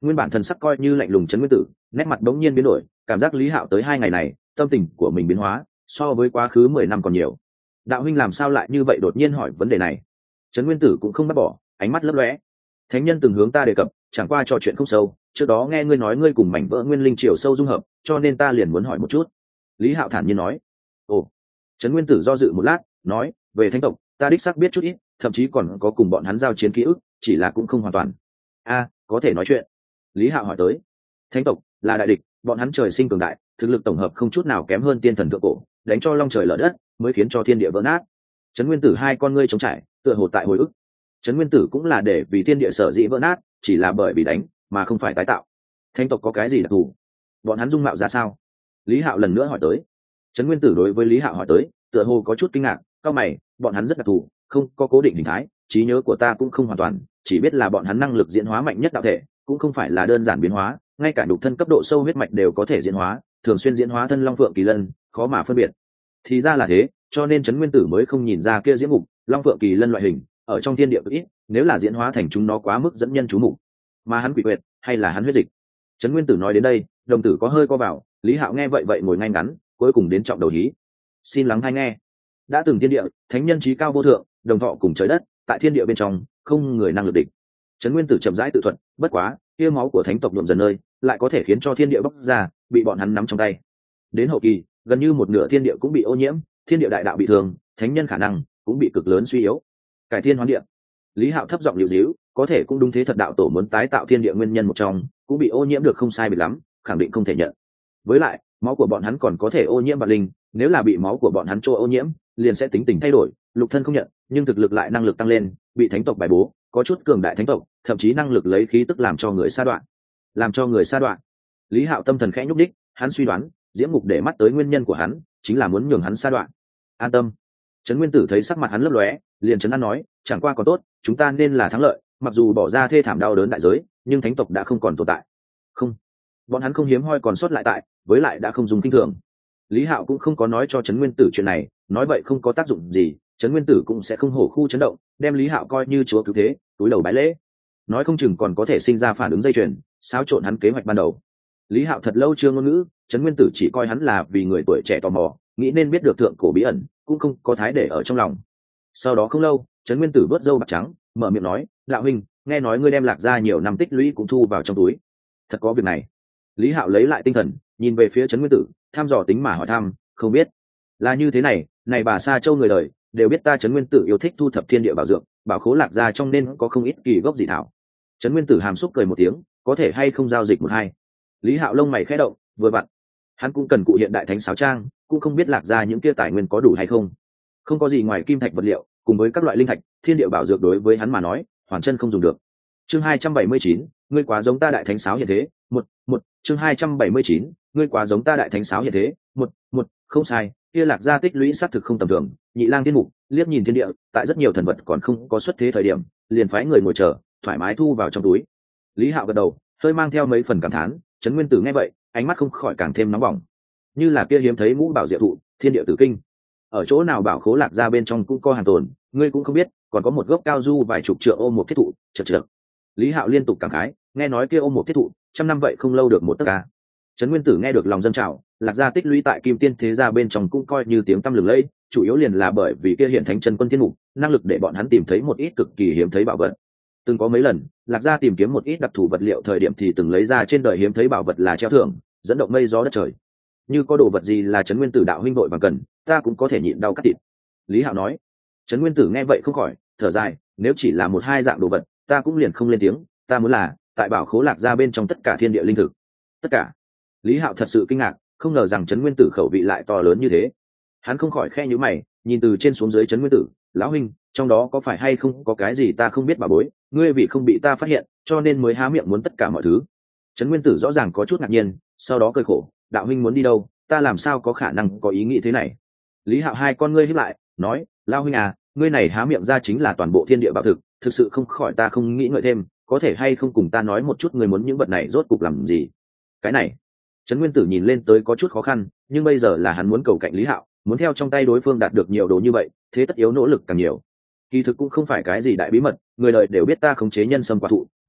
Nguyên bản thần sắc coi như lạnh lùng Trấn Nguyên Tử, nét mặt bỗng nhiên biến đổi, cảm giác Lý Hạo tới hai ngày này, tâm tình của mình biến hóa, so với quá khứ mười năm còn nhiều. Đạo huynh làm sao lại như vậy đột nhiên hỏi vấn đề này? Trấn Nguyên Tử cũng không bắt bỏ, ánh mắt lấp lóe. Thánh nhân từng hướng ta đề cập, chẳng qua trò chuyện không sâu, trước đó nghe ngươi nói ngươi cùng mảnh vỡ nguyên linh triều sâu dung hợp, cho nên ta liền muốn hỏi một chút. Lý Hạo thản nhiên nói. Ồ. Trấn Nguyên Tử do dự một lát, nói, về thánh tộc, ta đích xác biết chút ít, thậm chí còn có cùng bọn hắn giao chiến ký ức, chỉ là cũng không hoàn toàn. A, có thể nói chuyện. Lý Hạo hỏi tới. Thánh tộc là đại địch, bọn hắn trời sinh cường đại, thực lực tổng hợp không chút nào kém hơn tiên thần thượng cổ, đánh cho long trời lở đất, mới khiến cho thiên địa vỡ nát. Trấn Nguyên Tử hai con ngươi trống trải, tựa hồ tại hồi ức. Trấn Nguyên Tử cũng là để vì thiên địa sở dĩ vỡ nát, chỉ là bởi vì đánh, mà không phải tái tạo. Thánh tộc có cái gì đặc thù? Bọn hắn dung mạo ra sao? Lý Hạo lần nữa hỏi tới. Trấn Nguyên Tử đối với Lý Hạo hỏi tới, tựa hồ có chút kinh ngạc, cao mày, bọn hắn rất đặc thù, không có cố định hình thái, trí nhớ của ta cũng không hoàn toàn, chỉ biết là bọn hắn năng lực diễn hóa mạnh nhất đạo thể, cũng không phải là đơn giản biến hóa, ngay cả nhục thân cấp độ sâu huyết mạch đều có thể diễn hóa, thường xuyên diễn hóa thân long phượng kỳ lân, khó mà phân biệt. Thì ra là thế, cho nên Trấn Nguyên Tử mới không nhìn ra kia diễm mục, long phượng kỳ lân loại hình, ở trong thiên địa ít, nếu là diễn hóa thành chúng nó quá mức dẫn nhân chú mục. Mà hắn quỷ quyệt, hay là hắn huyết dịch? Trấn Nguyên Tử nói đến đây, đồng tử có hơi co vào, Lý Hạo nghe vậy vậy ngồi ngay ngắn, cuối cùng đến trọng đầu hí. Xin lắng hay nghe. Đã từng thiên địa, thánh nhân trí cao vô thượng, đồng thọ cùng trời đất, tại thiên địa bên trong, không người năng lực địch. Trấn Nguyên Tử chậm rãi tự thuật, bất quá, kia máu của thánh tộc nhuộm dần nơi, lại có thể khiến cho thiên địa bốc ra, bị bọn hắn nắm trong tay. Đến hậu kỳ, gần như một nửa thiên địa cũng bị ô nhiễm, thiên địa đại đạo bị thương, thánh nhân khả năng cũng bị cực lớn suy yếu. Cải thiên hoán địa. Lý Hạo thấp giọng liễu díu, có thể cũng đúng thế, thật đạo tổ muốn tái tạo thiên địa nguyên nhân một trong, cũng bị ô nhiễm được không sai biệt lắm, khẳng định không thể nhận. Với lại, máu của bọn hắn còn có thể ô nhiễm bản linh, nếu là bị máu của bọn hắn trôi ô nhiễm, liền sẽ tính tình thay đổi, lục thân không nhận, nhưng thực lực lại năng lực tăng lên, bị thánh tộc bài bố, có chút cường đại thánh tộc, thậm chí năng lực lấy khí tức làm cho người sa đoạn. Làm cho người sa đoạn. Lý Hạo tâm thần khẽ nhúc đích, hắn suy đoán, diễm ngục để mắt tới nguyên nhân của hắn, chính là muốn nhường hắn sa đoạn. An tâm. Trấn Nguyên Tử thấy sắc mặt hắn lấp lóe, liền trấn an nói, chẳng qua còn tốt, chúng ta nên là thắng lợi, mặc dù bỏ ra thê thảm đau đớn đại giới, nhưng thánh tộc đã không còn tồn tại. Không, bọn hắn không hiếm hoi còn sót lại tại, với lại đã không dùng kinh thường. Lý Hạo cũng không có nói cho Trấn Nguyên Tử chuyện này, nói vậy không có tác dụng gì, Trấn Nguyên Tử cũng sẽ không hổ khu chấn động, đem Lý Hạo coi như chúa cứu thế, túi đầu bái lễ. Nói không chừng còn có thể sinh ra phản ứng dây chuyền, xáo trộn hắn kế hoạch ban đầu. Lý Hạo thật lâu chưa ngôn ngữ, Trấn Nguyên Tử chỉ coi hắn là vì người tuổi trẻ tò mò, nghĩ nên biết được thượng cổ bí ẩn, cũng không có thái để ở trong lòng. Sau đó không lâu, Trấn Nguyên Tử vớt râu bạc trắng, mở miệng nói, đạo huynh, nghe nói ngươi đem Lạc Gia nhiều năm tích lũy cũng thu vào trong túi. Thật có việc này? Lý Hạo lấy lại tinh thần, nhìn về phía Trấn Nguyên Tử, thăm dò tính mà hỏi thăm, không biết. Là như thế này, này bà Sa Châu người đời đều biết ta Trấn Nguyên Tử yêu thích thu thập thiên địa bảo dược, bảo khố Lạc Gia trong nên có không ít kỳ gốc dị thảo. Trấn Nguyên Tử hàm xúc cười một tiếng, có thể hay không giao dịch một hai. Lý Hạo lông mày khẽ động, vừa vặn, hắn cũng cần cụ hiện đại thánh sáo trang, cũng không biết Lạc Gia những kia tài nguyên có đủ hay không. Không có gì ngoài kim thạch vật liệu, cùng với các loại linh thạch, thiên địa bảo dược đối với hắn mà nói, hoàn chân không dùng được. Chương hai trăm bảy mươi chín, ngươi quá giống ta đại thánh sáo hiện thế, một, một, chương hai trăm bảy mươi chín, ngươi quá giống ta đại thánh sáo hiện thế, một, một, không sai, kia Lạc Gia tích lũy xác thực không tầm thường, Nhị Lang Thiên Mục, liếc nhìn thiên địa, tại rất nhiều thần vật còn không có xuất thế thời điểm, liền phái người ngồi chờ, thoải mái thu vào trong túi. Lý Hạo gật đầu, hơi mang theo mấy phần cảm thán, Trấn Nguyên Tử nghe vậy, ánh mắt không khỏi càng thêm nóng bỏng. Như là kia hiếm thấy ngũ bảo diệu thụ, thiên địa tử kinh, ở chỗ nào bảo khố Lạc Gia bên trong cũng có hàng tồn, ngươi cũng không biết, còn có một gốc cao du vài chục trượng ôm một thiết thụ, chật chật. Lý Hạo liên tục cảm khái, nghe nói kia ôm một thiết thụ, trăm năm vậy không lâu được một tấc ca. Trấn Nguyên Tử nghe được lòng dâng trào, Lạc Gia tích lũy tại Kim Tiên thế gia bên trong cũng coi như tiếng tăm lừng lẫy, chủ yếu liền là bởi vì kia hiện thánh chân quân thiên mục, năng lực để bọn hắn tìm thấy một ít cực kỳ hiếm thấy bảo vật. Từng có mấy lần, Lạc Gia tìm kiếm một ít đặc thù vật liệu thời điểm thì từng lấy ra trên đời hiếm thấy bảo vật là treo thưởng, dẫn động mây gió đất trời. Như có đồ vật gì là Trấn Nguyên Tử đạo huynh đội bằng cần, ta cũng có thể nhịn đau cắt thịt. Lý Hạo nói. Trấn Nguyên Tử nghe vậy không khỏi thở dài, nếu chỉ là một hai dạng đồ vật, ta cũng liền không lên tiếng, ta muốn là tại bảo khố Lạc Gia bên trong tất cả thiên địa linh thực. Tất cả. Lý Hạo thật sự kinh ngạc, không ngờ rằng Trấn Nguyên Tử khẩu vị lại to lớn như thế. Hắn không khỏi khe nhíu mày, nhìn từ trên xuống dưới Trấn Nguyên Tử, lão huynh, trong đó có phải hay không có cái gì ta không biết bà bối, ngươi vì không bị ta phát hiện, cho nên mới há miệng muốn tất cả mọi thứ. Trấn Nguyên Tử rõ ràng có chút ngạc nhiên, sau đó cười khổ, đạo huynh muốn đi đâu, ta làm sao có khả năng có ý nghĩ thế này. Lý Hạo hai con ngươi híp lại, nói, lão huynh à, ngươi này há miệng ra chính là toàn bộ thiên địa bảo thực, thực sự không khỏi ta không nghĩ ngợi thêm, có thể hay không cùng ta nói một chút ngươi muốn những vật này rốt cục làm gì. Cái này, Trấn Nguyên Tử nhìn lên tới có chút khó khăn, nhưng bây giờ là hắn muốn cầu cạnh Lý Hạo, muốn theo trong tay đối phương đạt được nhiều đồ như vậy, thế tất yếu nỗ lực càng nhiều. Kỳ thực cũng không phải cái gì đại bí mật, người đời đều biết ta khống chế nhân sâm quả thụ,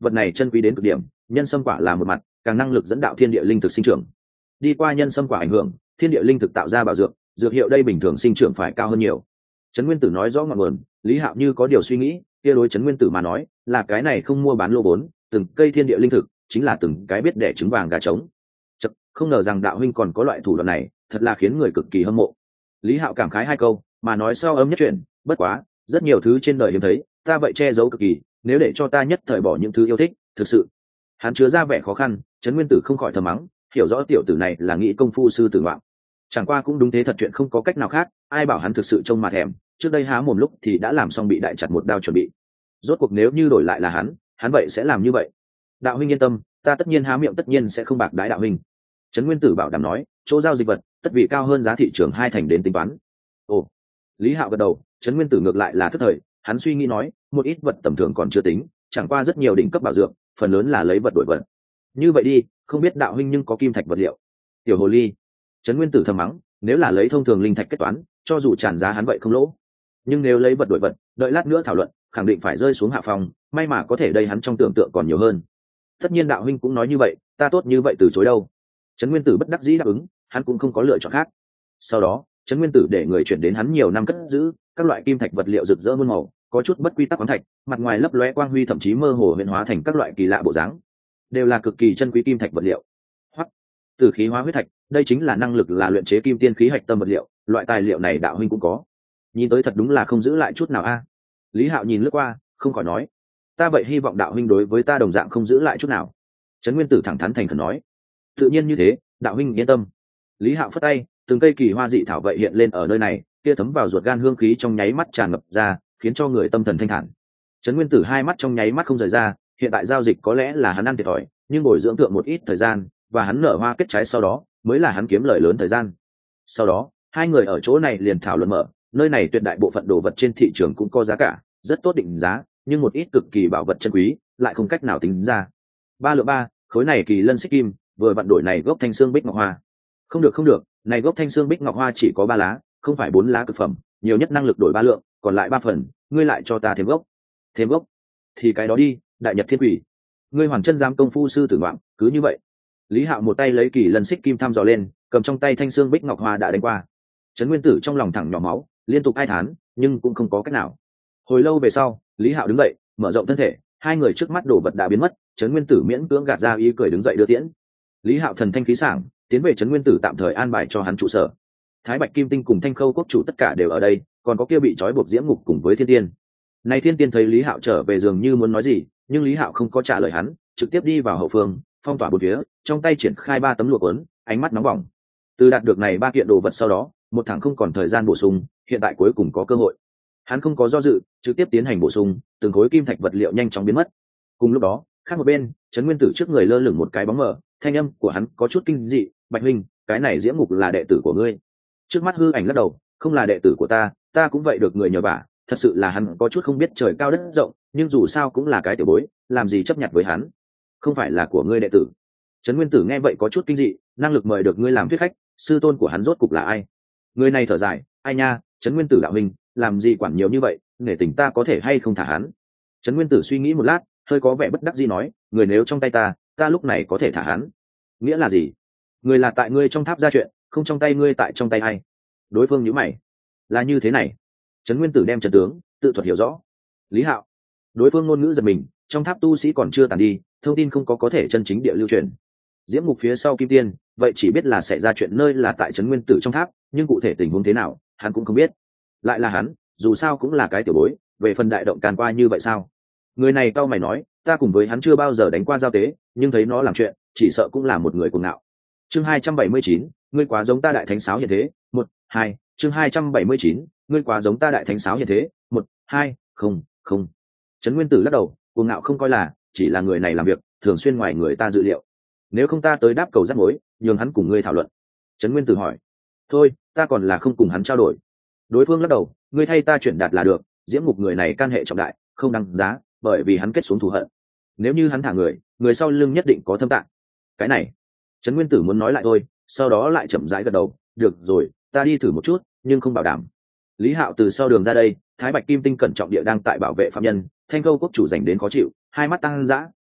vật này chân quý đến cực điểm, nhân sâm quả là một mặt, càng năng lực dẫn đạo thiên địa linh thực sinh trưởng. Đi qua nhân sâm quả ảnh hưởng, thiên địa linh thực tạo ra bảo dược, dược hiệu đây bình thường sinh trưởng phải cao hơn nhiều. Trấn Nguyên Tử nói rõ ngọn nguồn, Lý Hạo như có điều suy nghĩ, kia đối Trấn Nguyên Tử mà nói, là cái này không mua bán lô vốn, từng cây thiên địa linh thực, chính là từng cái biết đẻ trứng vàng gà trống. Chật, không ngờ rằng đạo huynh còn có loại thủ đoạn này, thật là khiến người cực kỳ hâm mộ. Lý Hạo cảm khái hai câu, mà nói sau ấm nhất chuyện, bất quá, rất nhiều thứ trên đời hiếm thấy, ta vậy che giấu cực kỳ, nếu để cho ta nhất thời bỏ những thứ yêu thích, thực sự. Hắn chứa ra vẻ khó khăn, Trấn Nguyên Tử không khỏi thầm mắng, hiểu rõ tiểu tử này là nghĩ công phu sư tử ngoạm. Chẳng qua cũng đúng thế thật, chuyện không có cách nào khác, ai bảo hắn thực sự trông mà thèm, trước đây há mồm lúc thì đã làm xong bị đại chặt một đao chuẩn bị. Rốt cuộc nếu như đổi lại là hắn, hắn vậy sẽ làm như vậy. Đạo huynh yên tâm, ta tất nhiên há miệng tất nhiên sẽ không bạc đái đạo huynh. Trấn Nguyên Tử bảo đảm nói, chỗ giao dịch vật tất vì cao hơn giá thị trường hai thành đến tính toán. Ồ, Lý Hạo gật đầu, Trấn Nguyên Tử ngược lại là thất thời, hắn suy nghĩ nói, một ít vật tầm thường còn chưa tính, chẳng qua rất nhiều đỉnh cấp bảo dược, phần lớn là lấy vật đổi vật. Như vậy đi, không biết đạo huynh nhưng có kim thạch vật liệu. Tiểu hồ ly. Trấn Nguyên Tử thầm mắng, nếu là lấy thông thường linh thạch kết toán, cho dù tràn giá hắn vậy không lỗ. Nhưng nếu lấy vật đổi vật, đợi lát nữa thảo luận, khẳng định phải rơi xuống hạ phòng, may mà có thể đây hắn trong tưởng tượng còn nhiều hơn. Tất nhiên đạo huynh cũng nói như vậy, ta tốt như vậy từ chối đâu. Trấn Nguyên Tử bất đắc dĩ đáp ứng, hắn cũng không có lựa chọn khác. Sau đó, Trấn Nguyên Tử để người chuyển đến hắn nhiều năm cất giữ các loại kim thạch vật liệu rực rỡ muôn màu, có chút bất quy tắc khoáng thạch, mặt ngoài lấp lóe quang huy, thậm chí mơ hồ hiện hóa thành các loại kỳ lạ bộ dáng, đều là cực kỳ chân quý kim thạch vật liệu. Hoặc tử khí hóa huyết thạch, đây chính là năng lực là luyện chế kim tiên khí hạch tâm vật liệu, loại tài liệu này đạo huynh cũng có. Nhìn tới thật đúng là không giữ lại chút nào a. Lý Hạo nhìn lướt qua, không khỏi nói, ta vậy hy vọng đạo huynh đối với ta đồng dạng không giữ lại chút nào. Trấn Nguyên Tử thẳng thắn thành khẩn nói, tự nhiên như thế, đạo huynh yên tâm. Lý Hạo phất tay, từng cây kỳ hoa dị thảo vậy hiện lên ở nơi này, kia thấm vào ruột gan hương khí trong nháy mắt tràn ngập ra, khiến cho người tâm thần thanh thản. Trấn Nguyên Tử hai mắt trong nháy mắt không rời ra, hiện tại giao dịch có lẽ là hắn ăn thiệt thòi, nhưng bồi dưỡng thượng một ít thời gian, và hắn nở hoa kết trái sau đó, mới là hắn kiếm lợi lớn thời gian. Sau đó, hai người ở chỗ này liền thảo luận mở, nơi này tuyệt đại bộ phận đồ vật trên thị trường cũng có giá cả, rất tốt định giá, nhưng một ít cực kỳ bảo vật chân quý, lại không cách nào tính ra. Ba lượng ba, khối này kỳ lân xích kim, vừa vặn đổi này gốc thanh xương bích ngọc hoa. Không được không được, này gốc thanh xương bích ngọc hoa chỉ có ba lá, không phải bốn lá cực phẩm, nhiều nhất năng lực đổi ba lượng, còn lại ba phần, ngươi lại cho ta thêm gốc. Thêm gốc? Thì cái đó đi, đại nhật thiên quỷ. Ngươi hoàn chân giám công phu sư tử ngoạm, cứ như vậy. Lý Hạo một tay lấy kỳ lân xích kim thăm dò lên, cầm trong tay thanh xương bích ngọc hoa đã đánh qua. Trấn Nguyên Tử trong lòng thẳng nhỏ máu, liên tục ai thán, nhưng cũng không có cách nào. Hồi lâu về sau, Lý Hạo đứng dậy, mở rộng thân thể, hai người trước mắt đồ vật đã biến mất, Trấn Nguyên Tử miễn cưỡng gạt ra ý cười đứng dậy đưa tiễn. Lý Hạo thần thanh khí sảng, tiến về Trấn Nguyên Tử tạm thời an bài cho hắn trụ sở. Thái Bạch Kim Tinh cùng Thanh Khâu quốc chủ tất cả đều ở đây, còn có kia bị trói buộc Diễm Ngục cùng với Thiên Tiên. Này Thiên Tiên thấy Lý Hạo trở về dường như muốn nói gì, nhưng Lý Hạo không có trả lời hắn, trực tiếp đi vào hậu phương, phong tỏa bốn phía, trong tay triển khai ba tấm lụa cuốn, ánh mắt nóng bỏng. Từ đạt được này ba kiện đồ vật sau đó, một thằng không còn thời gian bổ sung, hiện tại cuối cùng có cơ hội. Hắn không có do dự, trực tiếp tiến hành bổ sung, từng khối kim thạch vật liệu nhanh chóng biến mất. Cùng lúc đó, khác một bên, Trấn Nguyên Tử trước người lơ lửng một cái bóng mờ, thanh âm của hắn có chút kinh dị, "Bạch huynh, cái này Diễm Ngục là đệ tử của ngươi?" Trước mắt hư ảnh lắc đầu, "Không là đệ tử của ta, ta cũng vậy được người nhờ vả." Thật sự là hắn có chút không biết trời cao đất rộng, nhưng dù sao cũng là cái tiểu bối, làm gì chấp nhận với hắn. "Không phải là của ngươi đệ tử?" Trấn Nguyên Tử nghe vậy có chút kinh dị, năng lực mời được ngươi làm thuyết khách, sư tôn của hắn rốt cục là ai? Người này thở dài, "Ai nha, Trấn Nguyên Tử đạo huynh, làm gì quản nhiều như vậy, nể tình ta có thể hay không thả hắn?" Trấn Nguyên Tử suy nghĩ một lát, hơi có vẻ bất đắc dĩ nói, "Người nếu trong tay ta, ta lúc này có thể thả hắn." "Nghĩa là gì?" "Người là tại ngươi trong tháp ra chuyện, không trong tay ngươi tại trong tay ai?" Đối phương nhíu mày, "Là như thế này." Trấn Nguyên Tử đem trận tướng tự thuật hiểu rõ. "Lý Hạo." Đối phương ngôn ngữ giật mình, trong tháp tu sĩ còn chưa tàn đi, thông tin không có có thể chân chính địa lưu truyền. Diễm Ngục phía sau Kim Tiên, vậy chỉ biết là xảy ra chuyện nơi là tại Trấn Nguyên Tử trong tháp, nhưng cụ thể tình huống thế nào, hắn cũng không biết. Lại là hắn, dù sao cũng là cái tiểu bối, về phần đại động càn qua như vậy sao? Người này cau mày nói, "Ta cùng với hắn chưa bao giờ đánh qua giao tế, nhưng thấy nó làm chuyện, chỉ sợ cũng là một người cuồng ngạo." Chương hai trăm bảy mươi chín, ngươi quá giống ta đại thánh sáo hiện thế. Một, hai. Chương hai trăm bảy mươi chín, ngươi quá giống ta đại thánh sáo hiện thế. Một, hai. Không, không. Trấn Nguyên Tử lắc đầu, cuồng ngạo không coi là, chỉ là người này làm việc thường xuyên ngoài người ta dự liệu. Nếu không ta tới đáp cầu rắc mối, nhường hắn cùng ngươi thảo luận. Trấn Nguyên Tử hỏi, "Thôi, ta còn là không cùng hắn trao đổi." Đối phương lắc đầu, "Ngươi thay ta chuyển đạt là được, Diễm Ngục người này can hệ trọng đại, không đăng giá, bởi vì hắn kết xuống thù hận. Nếu như hắn thả người, người sau lưng nhất định có thâm tạng." Cái này, Trấn Nguyên Tử muốn nói lại thôi, sau đó lại chậm rãi gật đầu, "Được rồi, ta đi thử một chút, nhưng không bảo đảm." Lý Hạo từ sau đường ra đây, Thái Bạch Kim Tinh cẩn trọng địa đang tại bảo vệ phạm nhân, Thanh Câu quốc chủ dành đến khó chịu, hai mắt tăng dã,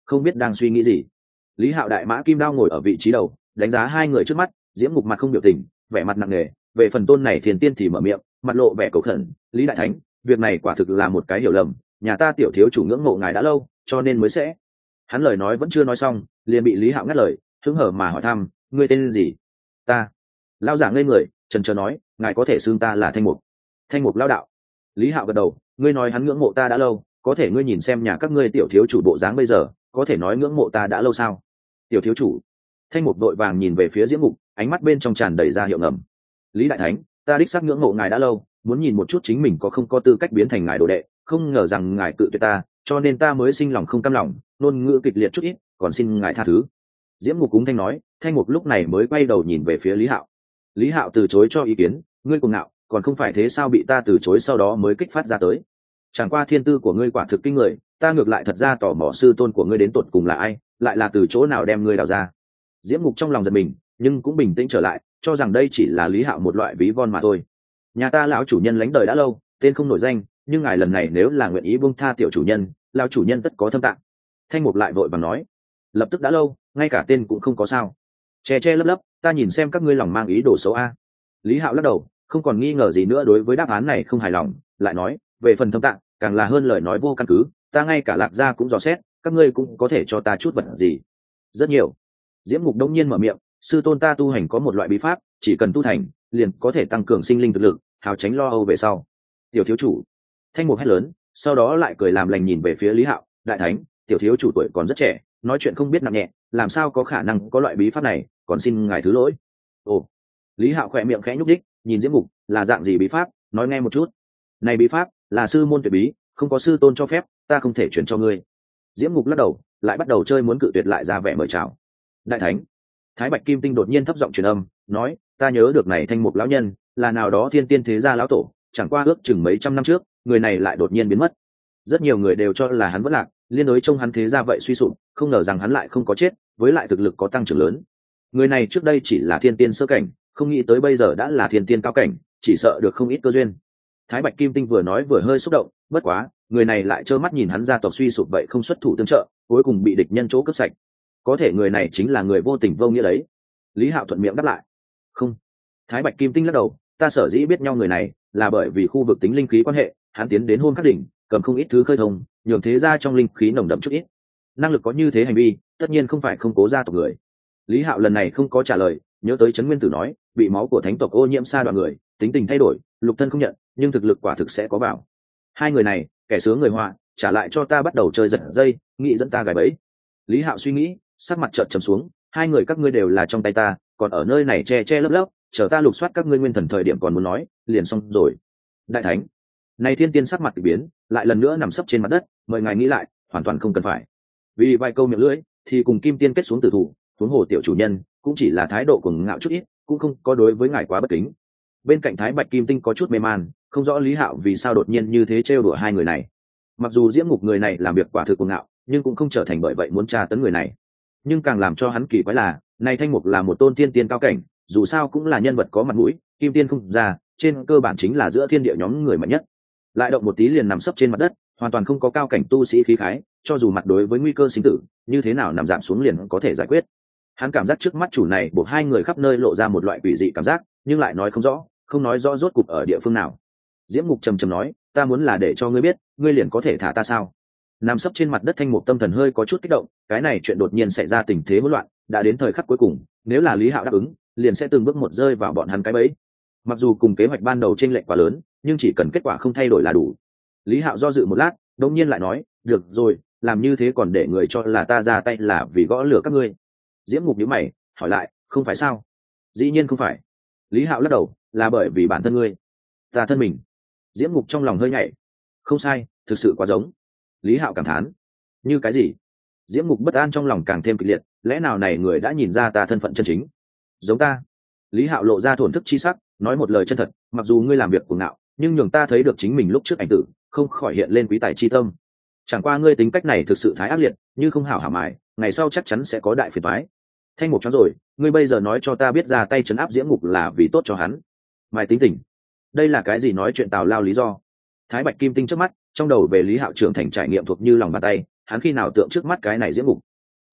không biết đang suy nghĩ gì. Lý Hạo đại mã kim đao ngồi ở vị trí đầu, đánh giá hai người trước mắt. Diễm Ngục mặt không biểu tình, vẻ mặt nặng nề. Về phần Tôn này Thiền Tiên thì mở miệng, mặt lộ vẻ cầu khẩn: Lý đại thánh, việc này quả thực là một cái hiểu lầm, nhà ta tiểu thiếu chủ ngưỡng mộ ngài đã lâu, cho nên mới sẽ. Hắn lời nói vẫn chưa nói xong, liền bị Lý Hạo ngắt lời, hứng hở mà hỏi thăm: ngươi tên gì? Ta. Lão giả ngây người, chần chờ nói: ngài có thể xưng ta là Thanh Mục. Thanh Mục lão đạo. Lý Hạo gật đầu, ngươi nói hắn ngưỡng mộ ta đã lâu, có thể ngươi nhìn xem nhà các ngươi tiểu thiếu chủ bộ dáng bây giờ, có thể nói ngưỡng mộ ta đã lâu sao? Tiểu thiếu chủ. Thanh Mục đội vàng nhìn về phía Diễm Ngục, ánh mắt bên trong tràn đầy ra hiệu ngầm. Lý đại thánh, ta đích xác ngưỡng mộ ngài đã lâu, muốn nhìn một chút chính mình có không có tư cách biến thành ngài đồ đệ, không ngờ rằng ngài cự tuyệt ta, cho nên ta mới sinh lòng không cam lòng, ngôn ngữ kịch liệt chút ít, còn xin ngài tha thứ. Diễm Ngục cúng thanh nói. Thanh Mục lúc này mới quay đầu nhìn về phía Lý Hạo. Lý Hạo từ chối cho ý kiến, ngươi cuồng ngạo, còn không phải thế sao bị ta từ chối sau đó mới kích phát ra tới. Chẳng qua thiên tư của ngươi quả thực kinh người, ta ngược lại thật ra tò mò sư tôn của ngươi đến tột cùng là ai, lại là từ chỗ nào đem ngươi đào ra. Diễm Ngục trong lòng giật mình, nhưng cũng bình tĩnh trở lại, cho rằng đây chỉ là Lý Hạo một loại ví von mà thôi. Nhà ta lão chủ nhân lánh đời đã lâu, tên không nổi danh, nhưng ngài lần này nếu là nguyện ý buông tha tiểu chủ nhân, lão chủ nhân tất có thâm tạng. Thanh Mục lại vội vàng nói, lập tức đã lâu, ngay cả tên cũng không có sao. Che che lấp lấp, ta nhìn xem các ngươi lòng mang ý đồ xấu a. Lý Hạo lắc đầu, không còn nghi ngờ gì nữa đối với đáp án này không hài lòng, lại nói, về phần thâm tạng, càng là hơn lời nói vô căn cứ, ta ngay cả Lạc Gia cũng dò xét, các ngươi cũng có thể cho ta chút vật gì. Rất nhiều. Diễm Ngục đông nhiên mở miệng, sư tôn ta tu hành có một loại bí pháp, chỉ cần tu thành, liền có thể tăng cường sinh linh thực lực, hào tránh lo âu về sau. Tiểu thiếu chủ. Thanh Mục hét lớn, sau đó lại cười làm lành nhìn về phía Lý Hạo, đại thánh, tiểu thiếu chủ tuổi còn rất trẻ, nói chuyện không biết nặng nhẹ, làm sao có khả năng có loại bí pháp này, còn xin ngài thứ lỗi. Ồ. Lý Hạo khẽ miệng khẽ nhúc đích, nhìn Diễm Ngục, là dạng gì bí pháp, nói nghe một chút. Này bí pháp là sư môn tuyệt bí, không có sư tôn cho phép, ta không thể chuyển cho ngươi. Diễm Ngục lắc đầu, lại bắt đầu chơi muốn cự tuyệt lại ra vẻ mời chào. Đại thánh. Thái Bạch Kim Tinh đột nhiên thấp giọng truyền âm, nói, ta nhớ được này Thanh Mục lão nhân, là nào đó thiên tiên thế gia lão tổ, chẳng qua ước chừng mấy trăm năm trước, người này lại đột nhiên biến mất. Rất nhiều người đều cho là hắn vẫn lạc, liên đối trông hắn thế gia vậy suy sụp, không ngờ rằng hắn lại không có chết, với lại thực lực có tăng trưởng lớn. Người này trước đây chỉ là thiên tiên sơ cảnh, không nghĩ tới bây giờ đã là thiên tiên cao cảnh, chỉ sợ được không ít cơ duyên. Thái Bạch Kim Tinh vừa nói vừa hơi xúc động, bất quá, người này lại trơ mắt nhìn hắn gia tộc suy sụp vậy không xuất thủ tương trợ, cuối cùng bị địch nhân chỗ cướp sạch. Có thể người này chính là người vô tình vô nghĩa đấy. Lý Hạo thuận miệng đáp lại. Không. Thái Bạch Kim Tinh lắc đầu, ta sở dĩ biết nhau người này, là bởi vì khu vực tính linh khí quan hệ, hắn tiến đến hôn khắc đỉnh, cầm không ít thứ khơi thông, nhường thế gia trong linh khí nồng đậm chút ít. Năng lực có như thế hành vi, tất nhiên không phải không cố gia tộc người. Lý Hạo lần này không có trả lời, nhớ tới Trấn Nguyên Tử nói, bị máu của thánh tộc ô nhiễm sa đoạn người, tính tình thay đổi, lục thân không nhận, nhưng thực lực quả thực sẽ có bảo. Hai người này, kẻ sướng người họa, trả lại cho ta bắt đầu chơi giật dây, nghĩ dẫn ta gài bẫy. Lý Hạo suy nghĩ, sắc mặt chợt trầm xuống, hai người các ngươi đều là trong tay ta, còn ở nơi này che che lấp lấp, chờ ta lục soát các ngươi nguyên thần thời điểm còn muốn nói, liền xong rồi. Đại thánh. Này thiên tiên sắc mặt kỳ biến, lại lần nữa nằm sấp trên mặt đất, mời ngài nghĩ lại, hoàn toàn không cần phải. Vì vài câu miệng lưỡi, thì cùng kim tiên kết xuống tử thủ, huống hồ tiểu chủ nhân, cũng chỉ là thái độ cuồng ngạo chút ít, cũng không có đối với ngài quá bất kính. Bên cạnh Thái Bạch Kim Tinh có chút mê man, không rõ Lý Hạo vì sao đột nhiên như thế trêu đùa hai người này. Mặc dù Diễm Ngục người này làm việc quả thực cuồng ngạo, nhưng cũng không trở thành bởi vậy muốn tra tấn người này. Nhưng càng làm cho hắn kỳ quái là, này Thanh Mục là một tôn tiên tiên cao cảnh, dù sao cũng là nhân vật có mặt mũi, kim tiên không ra, trên cơ bản chính là giữa thiên địa nhóm người mạnh nhất. Lại động một tí liền nằm sấp trên mặt đất, hoàn toàn không có cao cảnh tu sĩ khí khái, cho dù mặt đối với nguy cơ sinh tử, như thế nào nằm giảm xuống liền có thể giải quyết. Hắn cảm giác trước mắt chủ này buộc hai người khắp nơi lộ ra một loại quỷ dị cảm giác, nhưng lại nói không rõ, không nói rõ rốt cục ở địa phương nào. Diễm Ngục trầm trầm nói, ta muốn là để cho ngươi biết, ngươi liền có thể thả ta sao? Nằm sấp trên mặt đất Thanh Mục tâm thần hơi có chút kích động, cái này chuyện đột nhiên xảy ra tình thế hỗn loạn, đã đến thời khắc cuối cùng, nếu là Lý Hạo đáp ứng, liền sẽ từng bước một rơi vào bọn hắn cái bẫy. Mặc dù cùng kế hoạch ban đầu chênh lệch quá lớn, nhưng chỉ cần kết quả không thay đổi là đủ. Lý Hạo do dự một lát, đột nhiên lại nói, được rồi, làm như thế còn để người cho là ta ra tay là vì gõ lửa các ngươi. Diễm Ngục nhíu mày, hỏi lại, không phải sao? Dĩ nhiên không phải. Lý Hạo lắc đầu, là bởi vì bản thân ngươi. Ta thân mình. Diễm Ngục trong lòng hơi nhảy. Không sai, thực sự quá giống. Lý Hạo cảm thán. Như cái gì? Diễm Ngục bất an trong lòng càng thêm kịch liệt, lẽ nào này người đã nhìn ra ta thân phận chân chính? Giống ta. Lý Hạo lộ ra thổn thức chi sắc, nói một lời chân thật, mặc dù ngươi làm việc cuồng ngạo, nhưng nhường ta thấy được chính mình lúc trước ảnh tử, không khỏi hiện lên quý tài chi tâm. Chẳng qua ngươi tính cách này thực sự thái ác liệt, như không hảo hảo mài, ngày sau chắc chắn sẽ có đại phiền toái. Thanh Mục chó rồi, ngươi bây giờ nói cho ta biết ra tay trấn áp Diễm Ngục là vì tốt cho hắn. Mài tính tình. Đây là cái gì nói chuyện tào lao lý do? Thái Bạch Kim Tinh trước mắt, trong đầu về Lý Hạo trưởng thành trải nghiệm thuộc như lòng bàn tay, hắn khi nào tượng trước mắt cái này Diễm Ngục.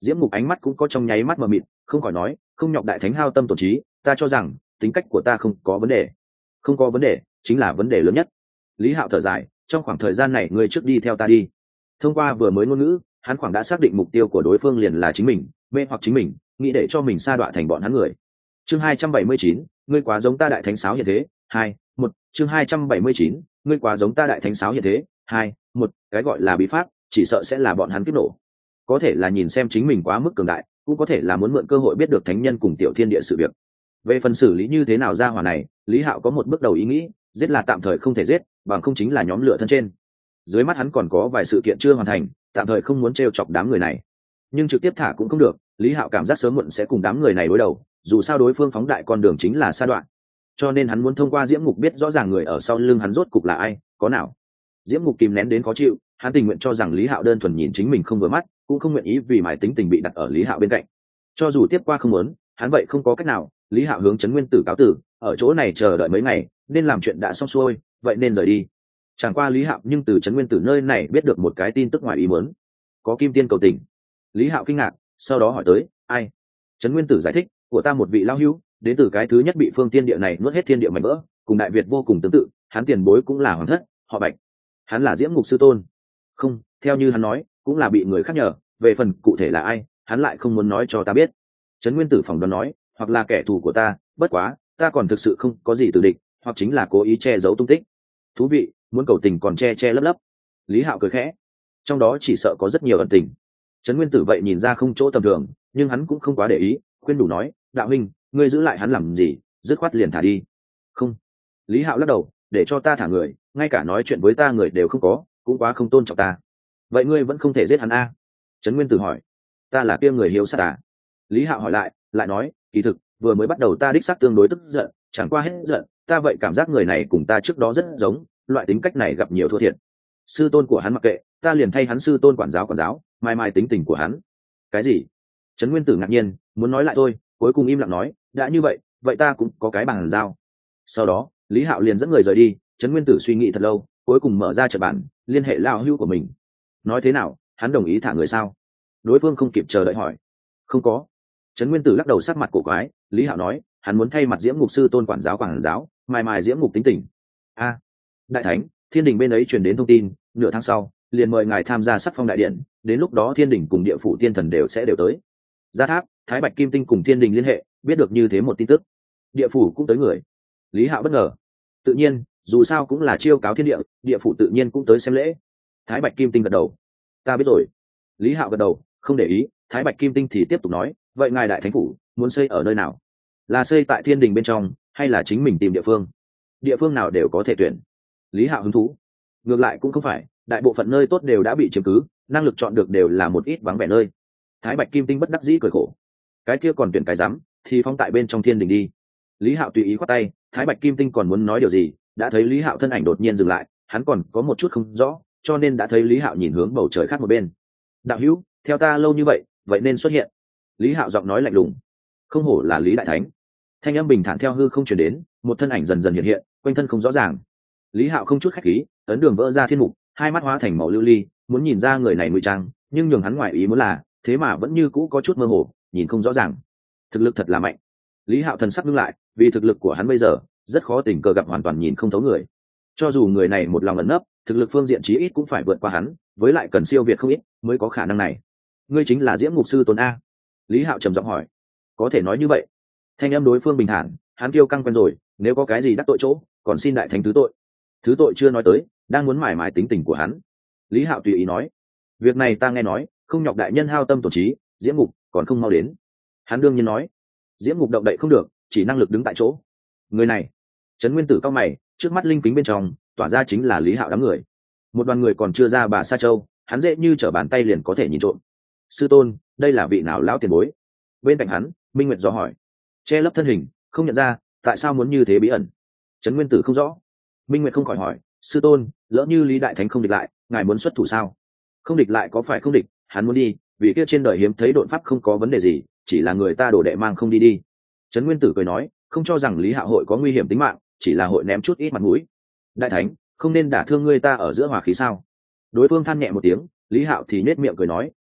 Diễm Ngục ánh mắt cũng có trong nháy mắt mờ mịt, không khỏi nói, không nhọc đại thánh hao tâm tổn trí, ta cho rằng tính cách của ta không có vấn đề. Không có vấn đề chính là vấn đề lớn nhất. Lý Hạo thở dài, trong khoảng thời gian này ngươi trước đi theo ta đi. Thông qua vừa mới ngôn ngữ, hắn khoảng đã xác định mục tiêu của đối phương liền là chính mình, mê hoặc chính mình, nghĩ để cho mình sa đọa thành bọn hắn người. Chương hai trăm bảy mươi chín, ngươi quá giống ta đại thánh sáo hiện thế. Hai, một. Chương hai trăm bảy mươi chín, ngươi quá giống ta đại thánh sáo hiện thế. Hai, một. Cái gọi là bí pháp, chỉ sợ sẽ là bọn hắn kiếp nổ. Có thể là nhìn xem chính mình quá mức cường đại, cũng có thể là muốn mượn cơ hội biết được thánh nhân cùng tiểu thiên địa sự việc. Về phần xử lý như thế nào ra hỏa này, Lý Hạo có một bước đầu ý nghĩ, giết là tạm thời không thể giết, bằng không chính là nhóm lửa thân trên. Dưới mắt hắn còn có vài sự kiện chưa hoàn thành, tạm thời không muốn trêu chọc đám người này. Nhưng trực tiếp thả cũng không được, Lý Hạo cảm giác sớm muộn sẽ cùng đám người này đối đầu, dù sao đối phương phóng đại con đường chính là sa đoạn. Cho nên hắn muốn thông qua Diễm Ngục biết rõ ràng người ở sau lưng hắn rốt cục là ai, có nào. Diễm Ngục kìm nén đến khó chịu, hắn tình nguyện cho rằng Lý Hạo đơn thuần nhìn chính mình không vừa mắt, cũng không nguyện ý vì mài tính tình bị đặt ở Lý Hạo bên cạnh. Cho dù tiếp qua không muốn, hắn vậy không có cách nào. Lý Hạo hướng Trấn Nguyên Tử cáo tử, ở chỗ này chờ đợi mấy ngày, nên làm chuyện đã xong xuôi, vậy nên rời đi. Chẳng qua Lý Hạo nhưng từ Trấn Nguyên Tử nơi này biết được một cái tin tức ngoài ý muốn, có kim tiên cầu tình. Lý Hạo kinh ngạc, sau đó hỏi tới, ai? Trấn Nguyên Tử giải thích, của ta một vị lão hữu, đến từ cái thứ nhất bị phương tiên địa này nuốt hết thiên địa mảnh vỡ, cùng Đại Việt vô cùng tương tự, hắn tiền bối cũng là hoàng thất, họ Bạch. Hắn là Diễm Ngục sư tôn. Không, theo như hắn nói, cũng là bị người khác nhờ, về phần cụ thể là ai, hắn lại không muốn nói cho ta biết. Trấn Nguyên Tử phỏng đoán nói, hoặc là kẻ thù của ta, bất quá, ta còn thực sự không có gì từ địch, hoặc chính là cố ý che giấu tung tích. Thú vị, muốn cầu tình còn che che lấp lấp. Lý Hạo cười khẽ, trong đó chỉ sợ có rất nhiều ẩn tình. Trấn Nguyên Tử vậy nhìn ra không chỗ tầm thường, nhưng hắn cũng không quá để ý, khuyên đủ nói, đạo huynh, ngươi giữ lại hắn làm gì, dứt khoát liền thả đi. Không. Lý Hạo lắc đầu, để cho ta thả người, ngay cả nói chuyện với ta người đều không có, cũng quá không tôn trọng ta. Vậy ngươi vẫn không thể giết hắn a? Trấn Nguyên Tử hỏi. Ta là kia người hiếu sát à? Lý Hạo hỏi lại, lại nói, kỳ thực vừa mới bắt đầu ta đích xác tương đối tức giận, chẳng qua hết giận, ta vậy cảm giác người này cùng ta trước đó rất giống, loại tính cách này gặp nhiều thua thiệt. Sư tôn của hắn mặc kệ, ta liền thay hắn sư tôn quản giáo quản giáo, mai mai tính tình của hắn. Cái gì? Trấn Nguyên Tử ngạc nhiên, muốn nói lại thôi, cuối cùng im lặng nói, đã như vậy, vậy ta cũng có cái bàn giao. Sau đó, Lý Hạo liền dẫn người rời đi. Trấn Nguyên Tử suy nghĩ thật lâu, cuối cùng mở ra trận bản, liên hệ lão hữu của mình. Nói thế nào, hắn đồng ý thả người sao? Đối phương không kịp chờ đợi hỏi. Không có. Trấn Nguyên Tử lắc đầu, sắc mặt cổ quái. Lý Hạo nói, hắn muốn thay mặt Diễm Ngục sư tôn quản giáo quản giáo, mai mai Diễm Ngục tính tình. A, đại thánh, Thiên Đình bên ấy truyền đến thông tin, nửa tháng sau liền mời ngài tham gia sắc phong đại điện, đến lúc đó Thiên Đình cùng địa phủ tiên thần đều sẽ đều tới. Gia Tháp, Thái Bạch Kim Tinh cùng Thiên Đình liên hệ, biết được như thế một tin tức. Địa phủ cũng tới người. Lý Hạo bất ngờ. Tự nhiên, dù sao cũng là chiêu cáo thiên địa, địa phủ tự nhiên cũng tới xem lễ. Thái Bạch Kim Tinh gật đầu. Ta biết rồi. Lý Hạo gật đầu, không để ý. Thái Bạch Kim Tinh thì tiếp tục nói, vậy ngài đại thánh phủ muốn xây ở nơi nào? Là xây tại Thiên Đình bên trong, hay là chính mình tìm địa phương? Địa phương nào đều có thể tuyển. Lý Hạo hứng thú. Ngược lại cũng không phải, đại bộ phận nơi tốt đều đã bị chiếm cứ, năng lực chọn được đều là một ít vắng vẻ nơi. Thái Bạch Kim Tinh bất đắc dĩ cười khổ. Cái kia còn tuyển cái rắm, thì phong tại bên trong Thiên Đình đi. Lý Hạo tùy ý khoát tay. Thái Bạch Kim Tinh còn muốn nói điều gì, đã thấy Lý Hạo thân ảnh đột nhiên dừng lại, hắn còn có một chút không rõ, cho nên đã thấy Lý Hạo nhìn hướng bầu trời khác một bên. Đạo hữu, theo ta lâu như vậy, vậy nên xuất hiện. Lý Hạo giọng nói lạnh lùng. Không hổ là Lý đại thánh. Thanh âm bình thản theo hư không truyền đến, một thân ảnh dần dần hiện hiện, quanh thân không rõ ràng. Lý Hạo không chút khách khí, ấn đường vỡ ra thiên mục, hai mắt hóa thành màu lưu ly, muốn nhìn ra người này ngụy trang, nhưng nhường hắn ngoại ý muốn là, thế mà vẫn như cũ có chút mơ hồ, nhìn không rõ ràng. Thực lực thật là mạnh. Lý Hạo thần sắc ngưng lại, vì thực lực của hắn bây giờ rất khó tình cờ gặp hoàn toàn nhìn không thấu người. Cho dù người này một lòng ẩn nấp, thực lực phương diện chí ít cũng phải vượt qua hắn, với lại cần siêu việt không ít mới có khả năng này. Ngươi chính là Diễm Ngục sư tôn a? Lý Hạo trầm giọng hỏi. Có thể nói như vậy. Thanh âm đối phương bình thản, hắn kiêu căng quen rồi, nếu có cái gì đắc tội chỗ, còn xin đại thánh thứ tội. Thứ tội chưa nói tới, đang muốn mải mải tính tình của hắn. Lý Hạo tùy ý nói, việc này ta nghe nói, không nhọc đại nhân hao tâm tổn trí, Diễm Ngục còn không mau đến. Hắn đương nhiên nói, Diễm Ngục động đậy không được, chỉ năng lực đứng tại chỗ. Người này, Trấn Nguyên Tử cao mày, trước mắt linh kính bên trong tỏa ra chính là Lý Hạo đám người. Một đoàn người còn chưa ra Bà Sa Châu, hắn dễ như trở bàn tay liền có thể nhìn trộm. Sư tôn, đây là vị nào lão tiền bối? Bên cạnh hắn, Minh Nguyệt dò hỏi. Che lấp thân hình, không nhận ra, tại sao muốn như thế bí ẩn? Trấn Nguyên Tử không rõ. Minh Nguyệt không khỏi hỏi, sư tôn, lỡ như Lý đại thánh không địch lại, ngài muốn xuất thủ sao? Không địch lại có phải không địch, hắn muốn đi, vì kia trên đời hiếm thấy độn pháp không có vấn đề gì, chỉ là người ta đổ đệ mang không đi đi. Trấn Nguyên Tử cười nói, không cho rằng Lý Hạo hội có nguy hiểm tính mạng, chỉ là hội ném chút ít mặt mũi. Đại thánh, không nên đả thương ngươi ta ở giữa hòa khí sao? Đối phương than nhẹ một tiếng, Lý Hạo thì nhếch miệng cười nói,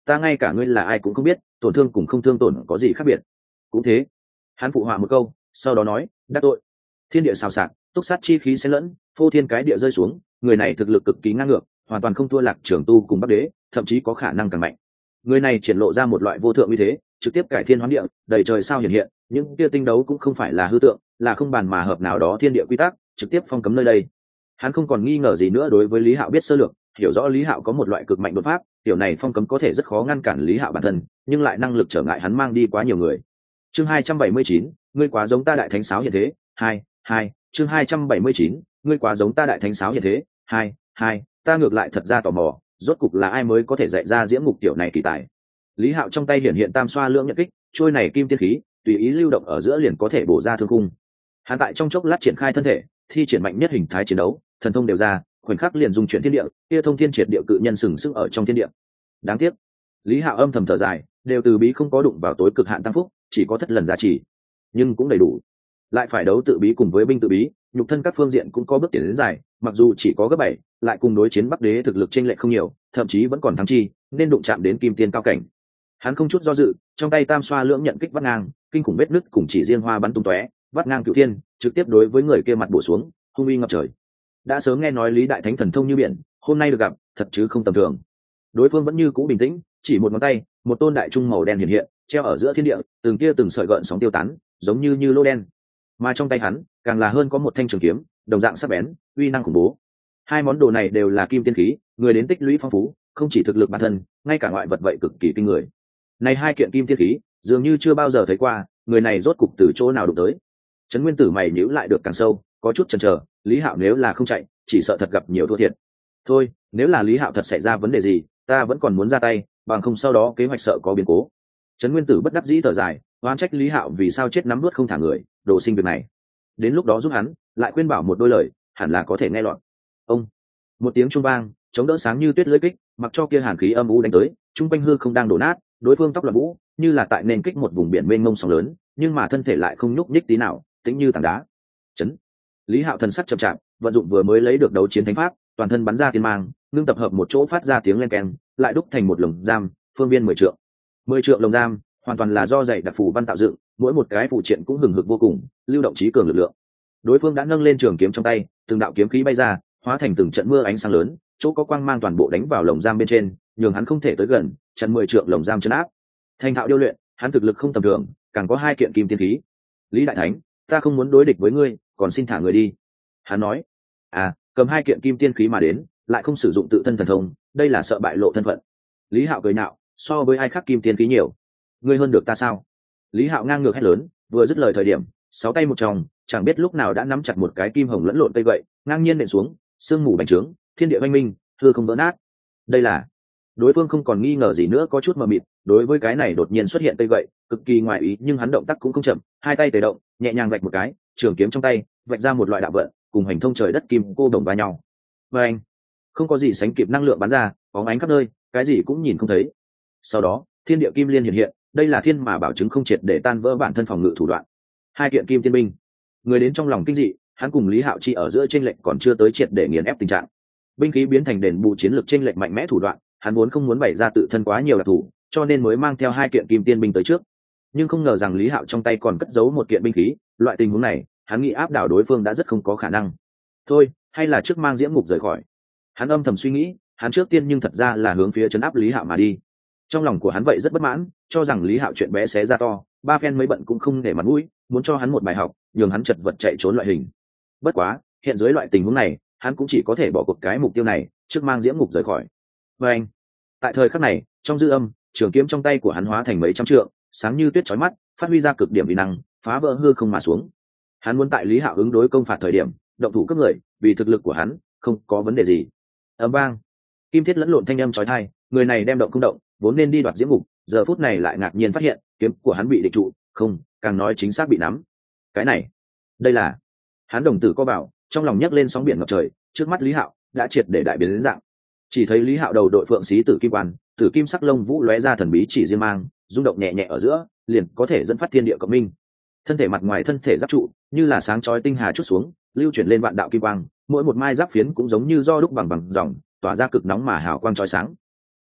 ta ngay cả ngươi là ai cũng không biết, tổn thương cùng không thương tổn có gì khác biệt. Cũng thế. Hắn phụ họa một câu, sau đó nói, đắc tội. Thiên địa xào xạc, túc sát chi khí xen lẫn, phô thiên cái địa rơi xuống, người này thực lực cực kỳ ngang ngược, hoàn toàn không thua Lạc Trường Tu cùng Bắc Đế, thậm chí có khả năng càng mạnh. Người này triển lộ ra một loại vô thượng uy thế, trực tiếp cải thiên hoán địa, đầy trời sao hiện hiện, những kia tinh đấu cũng không phải là hư tượng, là không bàn mà hợp nào đó thiên địa quy tắc, trực tiếp phong cấm nơi đây. Hắn không còn nghi ngờ gì nữa đối với Lý Hạo biết sơ lược, hiểu rõ Lý Hạo có một loại cực mạnh đột pháp, tiểu này phong cấm có thể rất khó ngăn cản Lý Hạo bản thân, nhưng lại năng lực trở ngại hắn mang đi quá nhiều người. Chương hai trăm bảy mươi chín, ngươi quá giống ta đại thánh sáo hiện thế, hai, hai, chương hai trăm bảy mươi chín, ngươi quá giống ta đại thánh sáo hiện thế, hai, hai, ta ngược lại thật ra tò mò, rốt cục là ai mới có thể dạy ra diễm mục tiểu này kỳ tài. Lý Hạo trong tay hiện hiện tam xoa lưỡng nhận kích, trôi này kim tiên khí, tùy ý lưu động ở giữa liền có thể bổ ra thương khung. Hắn tại trong chốc lát triển khai thân thể, thi triển mạnh nhất hình thái chiến đấu, thần thông đều ra, khoảnh khắc liền dùng chuyển thiên địa, kia thông thiên triệt địa cự nhân sừng sững ở trong thiên địa. Đáng tiếc, Lý Hạo âm thầm thở dài, đều từ bí không có đụng vào tối cực hạn tăng phúc, chỉ có thất lần giá trị, nhưng cũng đầy đủ. Lại phải đấu tự bí cùng với binh tự bí, nhục thân các phương diện cũng có bước tiến đến dài, mặc dù chỉ có gấp bảy, lại cùng đối chiến Bắc Đế thực lực chênh lệch không nhiều, thậm chí vẫn còn thắng chi, nên đụng chạm đến kim tiên cao cảnh. Hắn không chút do dự, trong tay tam xoa lưỡng nhận kích vắt ngang, kinh khủng vết nứt cùng chỉ riêng hoa bắn tung tóe, vắt ngang cửu thiên, trực tiếp đối với người kia mặt bổ xuống, hung uy ngập trời. Đã sớm nghe nói Lý đại thánh thần thông như biển, hôm nay được gặp, thật chứ không tầm thường. Đối phương vẫn như cũ bình tĩnh, chỉ một ngón tay, một tôn đại trung màu đen hiện hiện, treo ở giữa thiên địa, từng kia từng sợi gợn sóng tiêu tán, giống như như lô đen. Mà trong tay hắn, càng là hơn có một thanh trường kiếm, đồng dạng sắc bén, uy năng khủng bố. Hai món đồ này đều là kim tiên khí, người đến tích lũy phong phú, không chỉ thực lực bản thân, ngay cả ngoại vật vậy cực kỳ kinh người. Này hai kiện kim tiên khí, dường như chưa bao giờ thấy qua, người này rốt cục từ chỗ nào đụng tới. Trấn Nguyên Tử mày nhíu lại được càng sâu, có chút chần chờ, Lý Hạo nếu là không chạy, chỉ sợ thật gặp nhiều thua thiệt. Thôi, nếu là Lý Hạo thật xảy ra vấn đề gì, ta vẫn còn muốn ra tay, bằng không sau đó kế hoạch sợ có biến cố. Trấn Nguyên Tử bất đắc dĩ thở dài, oán trách Lý Hạo vì sao chết nắm nuốt không thả người, đồ sinh việc này. Đến lúc đó giúp hắn, lại khuyên bảo một đôi lời, hẳn là có thể nghe lọt. Ông, một tiếng trung vang, chống đỡ sáng như tuyết lưỡi kích, mặc cho kia hàn khí âm u đánh tới, trung quanh hư không đang đổ nát, đối phương tóc là vũ, như là tại nền kích một vùng biển mênh mông sóng lớn, nhưng mà thân thể lại không nhúc nhích tí nào, tĩnh như tảng đá. Chấn. Lý Hạo thần sắc chậm chạp, vận dụng vừa mới lấy được đấu chiến thánh pháp, toàn thân bắn ra tiên mang, ngưng tập hợp một chỗ phát ra tiếng len keng, lại đúc thành một lồng giam, phương viên mười trượng. Mười trượng lồng giam, hoàn toàn là do dày đặc phù văn tạo dựng, mỗi một cái phụ triện cũng hừng hực vô cùng, lưu động trí cường lực lượng. Đối phương đã nâng lên trường kiếm trong tay, từng đạo kiếm khí bay ra, hóa thành từng trận mưa ánh sáng lớn, chỗ có quang mang toàn bộ đánh vào lồng giam bên trên, nhường hắn không thể tới gần, chặn mười trượng lồng giam chấn áp. Thành thạo điêu luyện, hắn thực lực không tầm thường, càng có hai kiện kim tiên khí. Lý đại thánh, ta không muốn đối địch với ngươi, còn xin thả người đi. Hắn nói, à, cầm hai kiện kim tiên khí mà đến, lại không sử dụng tự thân thần thông, đây là sợ bại lộ thân phận. Lý Hạo cười nhạo, so với ai khác kim tiên khí nhiều, ngươi hơn được ta sao? Lý Hạo ngang ngược hét lớn, vừa dứt lời thời điểm, sáu tay một tròng, chẳng biết lúc nào đã nắm chặt một cái kim hồng lẫn lộn cây gậy, ngang nhiên nện xuống, sương mù bành trướng, thiên địa oanh minh, hư không vỡ nát. Đây là, đối phương không còn nghi ngờ gì nữa, có chút mờ mịt, đối với cái này đột nhiên xuất hiện cây gậy, cực kỳ ngoại ý, nhưng hắn động tác cũng không chậm, hai tay tề động, nhẹ nhàng vạch một cái, trường kiếm trong tay, vạch ra một loại đạo vận, cùng hành thông trời đất kim cô đồng va nhau. Và anh, không có gì sánh kịp năng lượng bắn ra, bóng ánh khắp nơi, cái gì cũng nhìn không thấy. Sau đó, thiên địa kim liên hiện hiện, đây là thiên mà bảo chứng không triệt để tan vỡ bản thân phòng ngự thủ đoạn. Hai kiện kim tiên binh, người đến trong lòng kinh dị, hắn cùng Lý Hạo chi ở giữa chênh lệch còn chưa tới triệt để nghiền ép tình trạng. Binh khí biến thành đền bù chiến lược chênh lệch mạnh mẽ thủ đoạn, hắn vốn không muốn bày ra tự thân quá nhiều đặc thủ, cho nên mới mang theo hai kiện kim tiên binh tới trước. Nhưng không ngờ rằng Lý Hạo trong tay còn cất giấu một kiện binh khí, loại tình huống này, hắn nghĩ áp đảo đối phương đã rất không có khả năng. Thôi, hay là trước mang diễm ngục rời khỏi. Hắn âm thầm suy nghĩ, hắn trước tiên nhưng thật ra là hướng phía trấn áp Lý Hạo mà đi. Trong lòng của hắn vậy rất bất mãn, cho rằng Lý Hạo chuyện bé xé ra to, ba phen mấy bận cũng không để mặt mũi, muốn cho hắn một bài học, nhường hắn chật vật chạy trốn loại hình. Bất quá, hiện dưới loại tình huống này, hắn cũng chỉ có thể bỏ cuộc cái mục tiêu này, trước mang diễm ngục rời khỏi. Và anh, tại thời khắc này, trong dư âm, trường kiếm trong tay của hắn hóa thành mấy trăm trượng, sáng như tuyết chói mắt, phát huy ra cực điểm uy năng, phá vỡ hư không mà xuống. Hắn muốn tại Lý Hạo ứng đối công phạt thời điểm, động thủ cướp người, vì thực lực của hắn, không có vấn đề gì. Ầm vang, kim thiết lẫn lộn thanh âm chói tai, người này đem động không động, vốn nên đi đoạt diễm ngục, giờ phút này lại ngạc nhiên phát hiện, kiếm của hắn bị địch trụ, không, càng nói chính xác bị nắm. Cái này, đây là, hắn đồng tử co bảo, trong lòng nhấc lên sóng biển ngập trời, trước mắt Lý Hạo đã triệt để đại biến đến dạng. Chỉ thấy Lý Hạo đầu đội phượng xí tử kim quan, tử kim sắc lông vũ lóe ra thần bí chỉ riêng mang, rung động nhẹ nhẹ ở giữa, liền có thể dẫn phát thiên địa cộng minh. Thân thể mặt ngoài thân thể giáp trụ, như là sáng chói tinh hà chút xuống, lưu chuyển lên vạn đạo kim quang, mỗi một mai giáp phiến cũng giống như do đúc bằng bằng dòng, tỏa ra cực nóng mà hào quang chói sáng.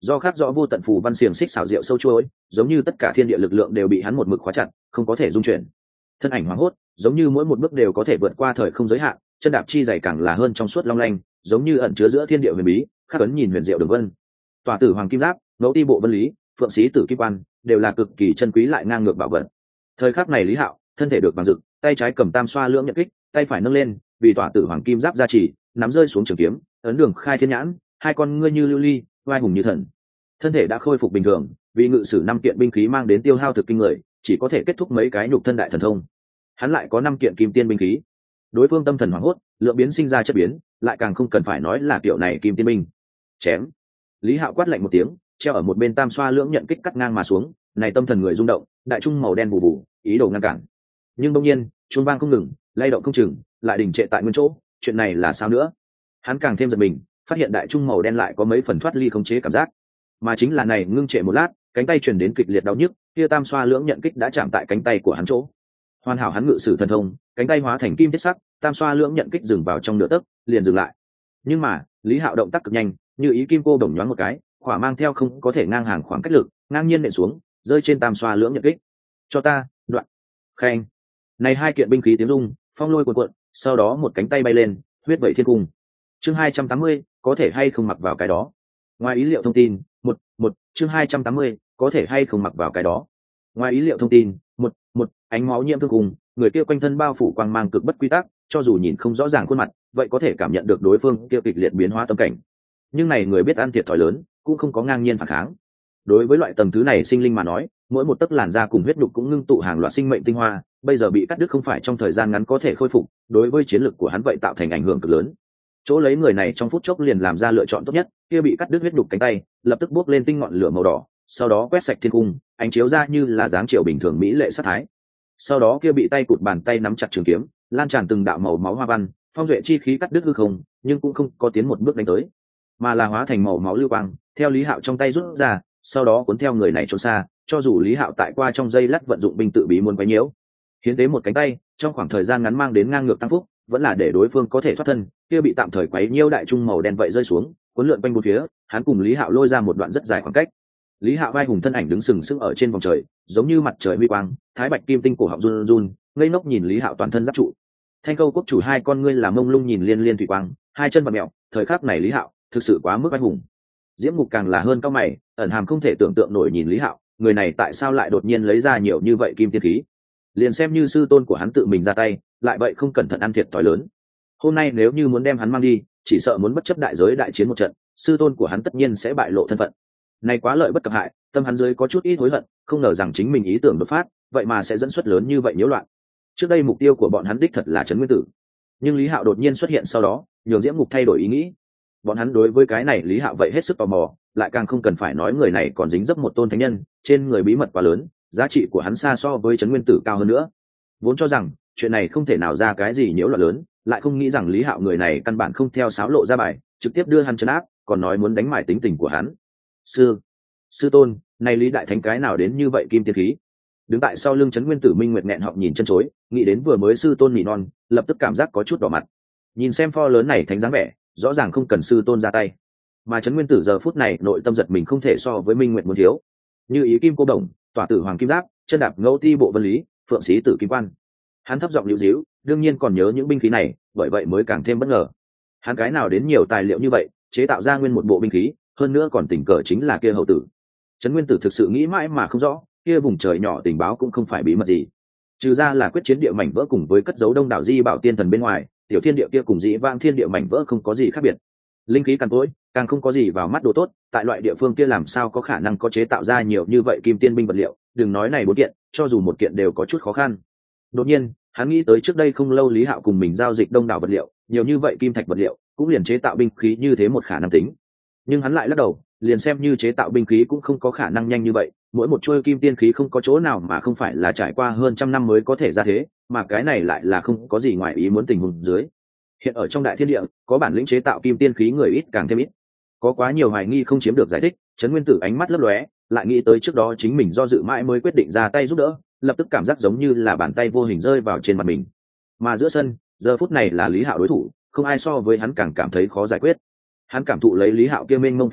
do khắc rõ vô tận phù văn xiềng xích xảo diệu sâu chuỗi, giống như tất cả thiên địa lực lượng đều bị hắn một mực khóa chặt, không có thể dung chuyển. Thân ảnh hoảng hốt, giống như mỗi một bước đều có thể vượt qua thời không giới hạn, chân đạp chi dày càng là hơn trong suốt long lanh, giống như ẩn chứa giữa thiên địa huyền bí, khắc ấn nhìn huyền diệu đường vân. Tòa tử hoàng kim giáp, ngẫu ti bộ vân lý, phượng sĩ tử kim quan, đều là cực kỳ chân quý lại ngang ngược bảo vật. Thời khắc này Lý Hạo, thân thể được bằng rực, tay trái cầm tam xoa lưỡng nhận kích, tay phải nâng lên, vì tòa tử hoàng kim giáp gia trì, nắm rơi xuống trường kiếm, ấn đường khai thiên nhãn, hai con ngươi như lưu ly, oai hùng như thần. Thân thể đã khôi phục bình thường, vì ngự sử năm kiện binh khí mang đến tiêu hao thực kinh người, chỉ có thể kết thúc mấy cái nhục thân đại thần thông. Hắn lại có năm kiện kim tiên binh khí. Đối phương tâm thần hoảng hốt, lượng biến sinh ra chất biến, lại càng không cần phải nói là kiểu này kim tiên binh. Chém. Lý Hạo quát lạnh một tiếng, treo ở một bên tam xoa lưỡng nhận kích cắt ngang mà xuống, này tâm thần người rung động, đại trung màu đen bù bù, ý đồ ngăn cản. Nhưng đột nhiên, chuông vang không ngừng, lay động không chừng, lại đình trệ tại nguyên chỗ, chuyện này là sao nữa? Hắn càng thêm giật mình, phát hiện đại trung màu đen lại có mấy phần thoát ly khống chế cảm giác, mà chính là này ngưng trệ một lát, cánh tay truyền đến kịch liệt đau nhức, kia tam xoa lưỡng nhận kích đã chạm tại cánh tay của hắn chỗ. Hoàn hảo hắn ngự sử thần thông, cánh tay hóa thành kim thiết sắc, tam xoa lưỡng nhận kích dừng vào trong nửa tấc, liền dừng lại. Nhưng mà, Lý Hạo động tác cực nhanh, như ý kim cô đồng nhoáng một cái, khỏa mang theo không có thể ngang hàng khoảng cách lực, ngang nhiên nện xuống, rơi trên tam xoa lưỡng nhận kích. Cho ta, đoạn. Khen. Này hai kiện binh khí tiếng rung, phong lôi cuộn cuộn, sau đó một cánh tay bay lên, huyết vẩy thiên cung. Chương hai trăm tám mươi, có thể hay không mặc vào cái đó. Ngoài ý liệu thông tin, một, một, chương hai trăm tám mươi, có thể hay không mặc vào cái đó. Ngoài ý liệu thông tin, một, một, ánh máu nhiễm thương cùng, người kia quanh thân bao phủ quang mang cực bất quy tắc, cho dù nhìn không rõ ràng khuôn mặt, vậy có thể cảm nhận được đối phương kia kịch liệt biến hóa tâm cảnh. Nhưng này người biết ăn thiệt thòi lớn, cũng không có ngang nhiên phản kháng. Đối với loại tầng thứ này sinh linh mà nói, mỗi một tấc làn da cùng huyết nhục cũng ngưng tụ hàng loạt sinh mệnh tinh hoa, bây giờ bị cắt đứt không phải trong thời gian ngắn có thể khôi phục, đối với chiến lược của hắn vậy tạo thành ảnh hưởng cực lớn. Chỗ lấy người này trong phút chốc liền làm ra lựa chọn tốt nhất, kia bị cắt đứt huyết nhục cánh tay, lập tức bốc lên tinh ngọn lửa màu đỏ, sau đó quét sạch thiên cung, ánh chiếu ra như là dáng chiều bình thường mỹ lệ sát thái. Sau đó kia bị tay cụt bàn tay nắm chặt trường kiếm, lan tràn từng đạo màu máu hoa văn, phong duệ chi khí cắt đứt hư không, nhưng cũng không có tiến một bước đánh tới, mà là hóa thành màu máu lưu quang, theo Lý Hạo trong tay rút ra, sau đó cuốn theo người này trốn xa, cho dù Lý Hạo tại qua trong giây lát vận dụng binh tự bí muốn quấy nhiễu, hiến tế một cánh tay, trong khoảng thời gian ngắn mang đến ngang ngược tăng phúc, vẫn là để đối phương có thể thoát thân, kia bị tạm thời quấy nhiễu đại trung màu đen vậy rơi xuống, cuốn lượn quanh bốn phía, hắn cùng Lý Hạo lôi ra một đoạn rất dài khoảng cách. Lý Hạo vai hùng thân ảnh đứng sừng sững ở trên vòng trời, giống như mặt trời huy quang, thái bạch kim tinh cổ họng run run, ngây ngốc nhìn Lý Hạo toàn thân giáp trụ. Thanh Câu quốc chủ hai con ngươi là mông lung nhìn liên liên thủy quang, hai chân vặn mèo, thời khắc này Lý Hạo thực sự quá mức vai hùng. Diễm Mục càng là hơn cao mày, ẩn hàm không thể tưởng tượng nổi nhìn Lý Hạo, người này tại sao lại đột nhiên lấy ra nhiều như vậy kim tiên khí? Liền xem như sư tôn của hắn tự mình ra tay, lại vậy không cẩn thận ăn thiệt thòi lớn. Hôm nay nếu như muốn đem hắn mang đi, chỉ sợ muốn bất chấp đại giới đại chiến một trận, sư tôn của hắn tất nhiên sẽ bại lộ thân phận. Này quá lợi bất cập hại, tâm hắn dưới có chút ít hối hận, không ngờ rằng chính mình ý tưởng đột phát, vậy mà sẽ dẫn xuất lớn như vậy nhiễu loạn. Trước đây mục tiêu của bọn hắn đích thật là Trấn Nguyên Tử, nhưng Lý Hạo đột nhiên xuất hiện sau đó, nhường Diễm Mục thay đổi ý nghĩ. Bọn hắn đối với cái này Lý Hạo vậy hết sức tò mò, lại càng không cần phải nói người này còn dính dấp một tôn thánh nhân, trên người bí mật quá lớn, giá trị của hắn xa so với Trấn Nguyên Tử cao hơn nữa. Vốn cho rằng chuyện này không thể nào ra cái gì nhiễu loạn lớn, lại không nghĩ rằng Lý Hạo người này căn bản không theo sáo lộ ra bài, trực tiếp đưa hắn trấn áp, còn nói muốn đánh mài tính tình của hắn. Sư, sư tôn, này Lý đại thánh cái nào đến như vậy kim tiên khí? Đứng tại sau lưng Trấn Nguyên Tử Minh Nguyệt nghẹn họng nhìn chân chối, nghĩ đến vừa mới sư tôn nỉ non, lập tức cảm giác có chút đỏ mặt. Nhìn xem pho lớn này thánh dáng vẻ, rõ ràng không cần sư tôn ra tay, mà Trấn Nguyên Tử giờ phút này nội tâm giật mình không thể so với Minh Nguyệt muốn thiếu. Như ý kim cô đồng, tỏa tử hoàng kim giáp, chân đạp ngẫu ti bộ vân lý, phượng sĩ tử kim quan. Hắn thấp giọng liễu díu, đương nhiên còn nhớ những binh khí này, bởi vậy mới càng thêm bất ngờ. Hắn cái nào đến nhiều tài liệu như vậy, chế tạo ra nguyên một bộ binh khí, hơn nữa còn tình cờ chính là kia hậu tử. Trấn Nguyên Tử thực sự nghĩ mãi mà không rõ, kia vùng trời nhỏ tình báo cũng không phải bí mật gì, trừ ra là quyết chiến địa mảnh vỡ cùng với cất giấu đông đảo di bảo tiên thần bên ngoài, tiểu thiên địa kia cùng dĩ vang thiên địa mảnh vỡ không có gì khác biệt. Linh khí càng tối, càng không có gì vào mắt đồ tốt, tại loại địa phương kia làm sao có khả năng có chế tạo ra nhiều như vậy kim tiên binh vật liệu, đừng nói này bốn kiện, cho dù một kiện đều có chút khó khăn. Đột nhiên, hắn nghĩ tới trước đây không lâu Lý Hạo cùng mình giao dịch đông đảo vật liệu, nhiều như vậy kim thạch vật liệu, cũng liền chế tạo binh khí như thế một khả năng tính. Nhưng hắn lại lắc đầu, liền xem như chế tạo binh khí cũng không có khả năng nhanh như vậy, mỗi một chuôi kim tiên khí không có chỗ nào mà không phải là trải qua hơn trăm năm mới có thể ra thế, mà cái này lại là không có gì ngoài ý muốn tình huống dưới. Hiện ở trong đại thiên địa, có bản lĩnh chế tạo kim tiên khí người ít càng thêm ít. Có quá nhiều hoài nghi không chiếm được giải thích, Trấn Nguyên Tử ánh mắt lấp lóe, lại nghĩ tới trước đó chính mình do dự mãi mới quyết định ra tay giúp đỡ, lập tức cảm giác giống như là bàn tay vô hình rơi vào trên mặt mình. Mà giữa sân, giờ phút này là Lý Hạo đối thủ, không ai so với hắn càng cảm thấy khó giải quyết. Hắn cảm thụ lấy Lý Hạo kia mênh mông khí tức,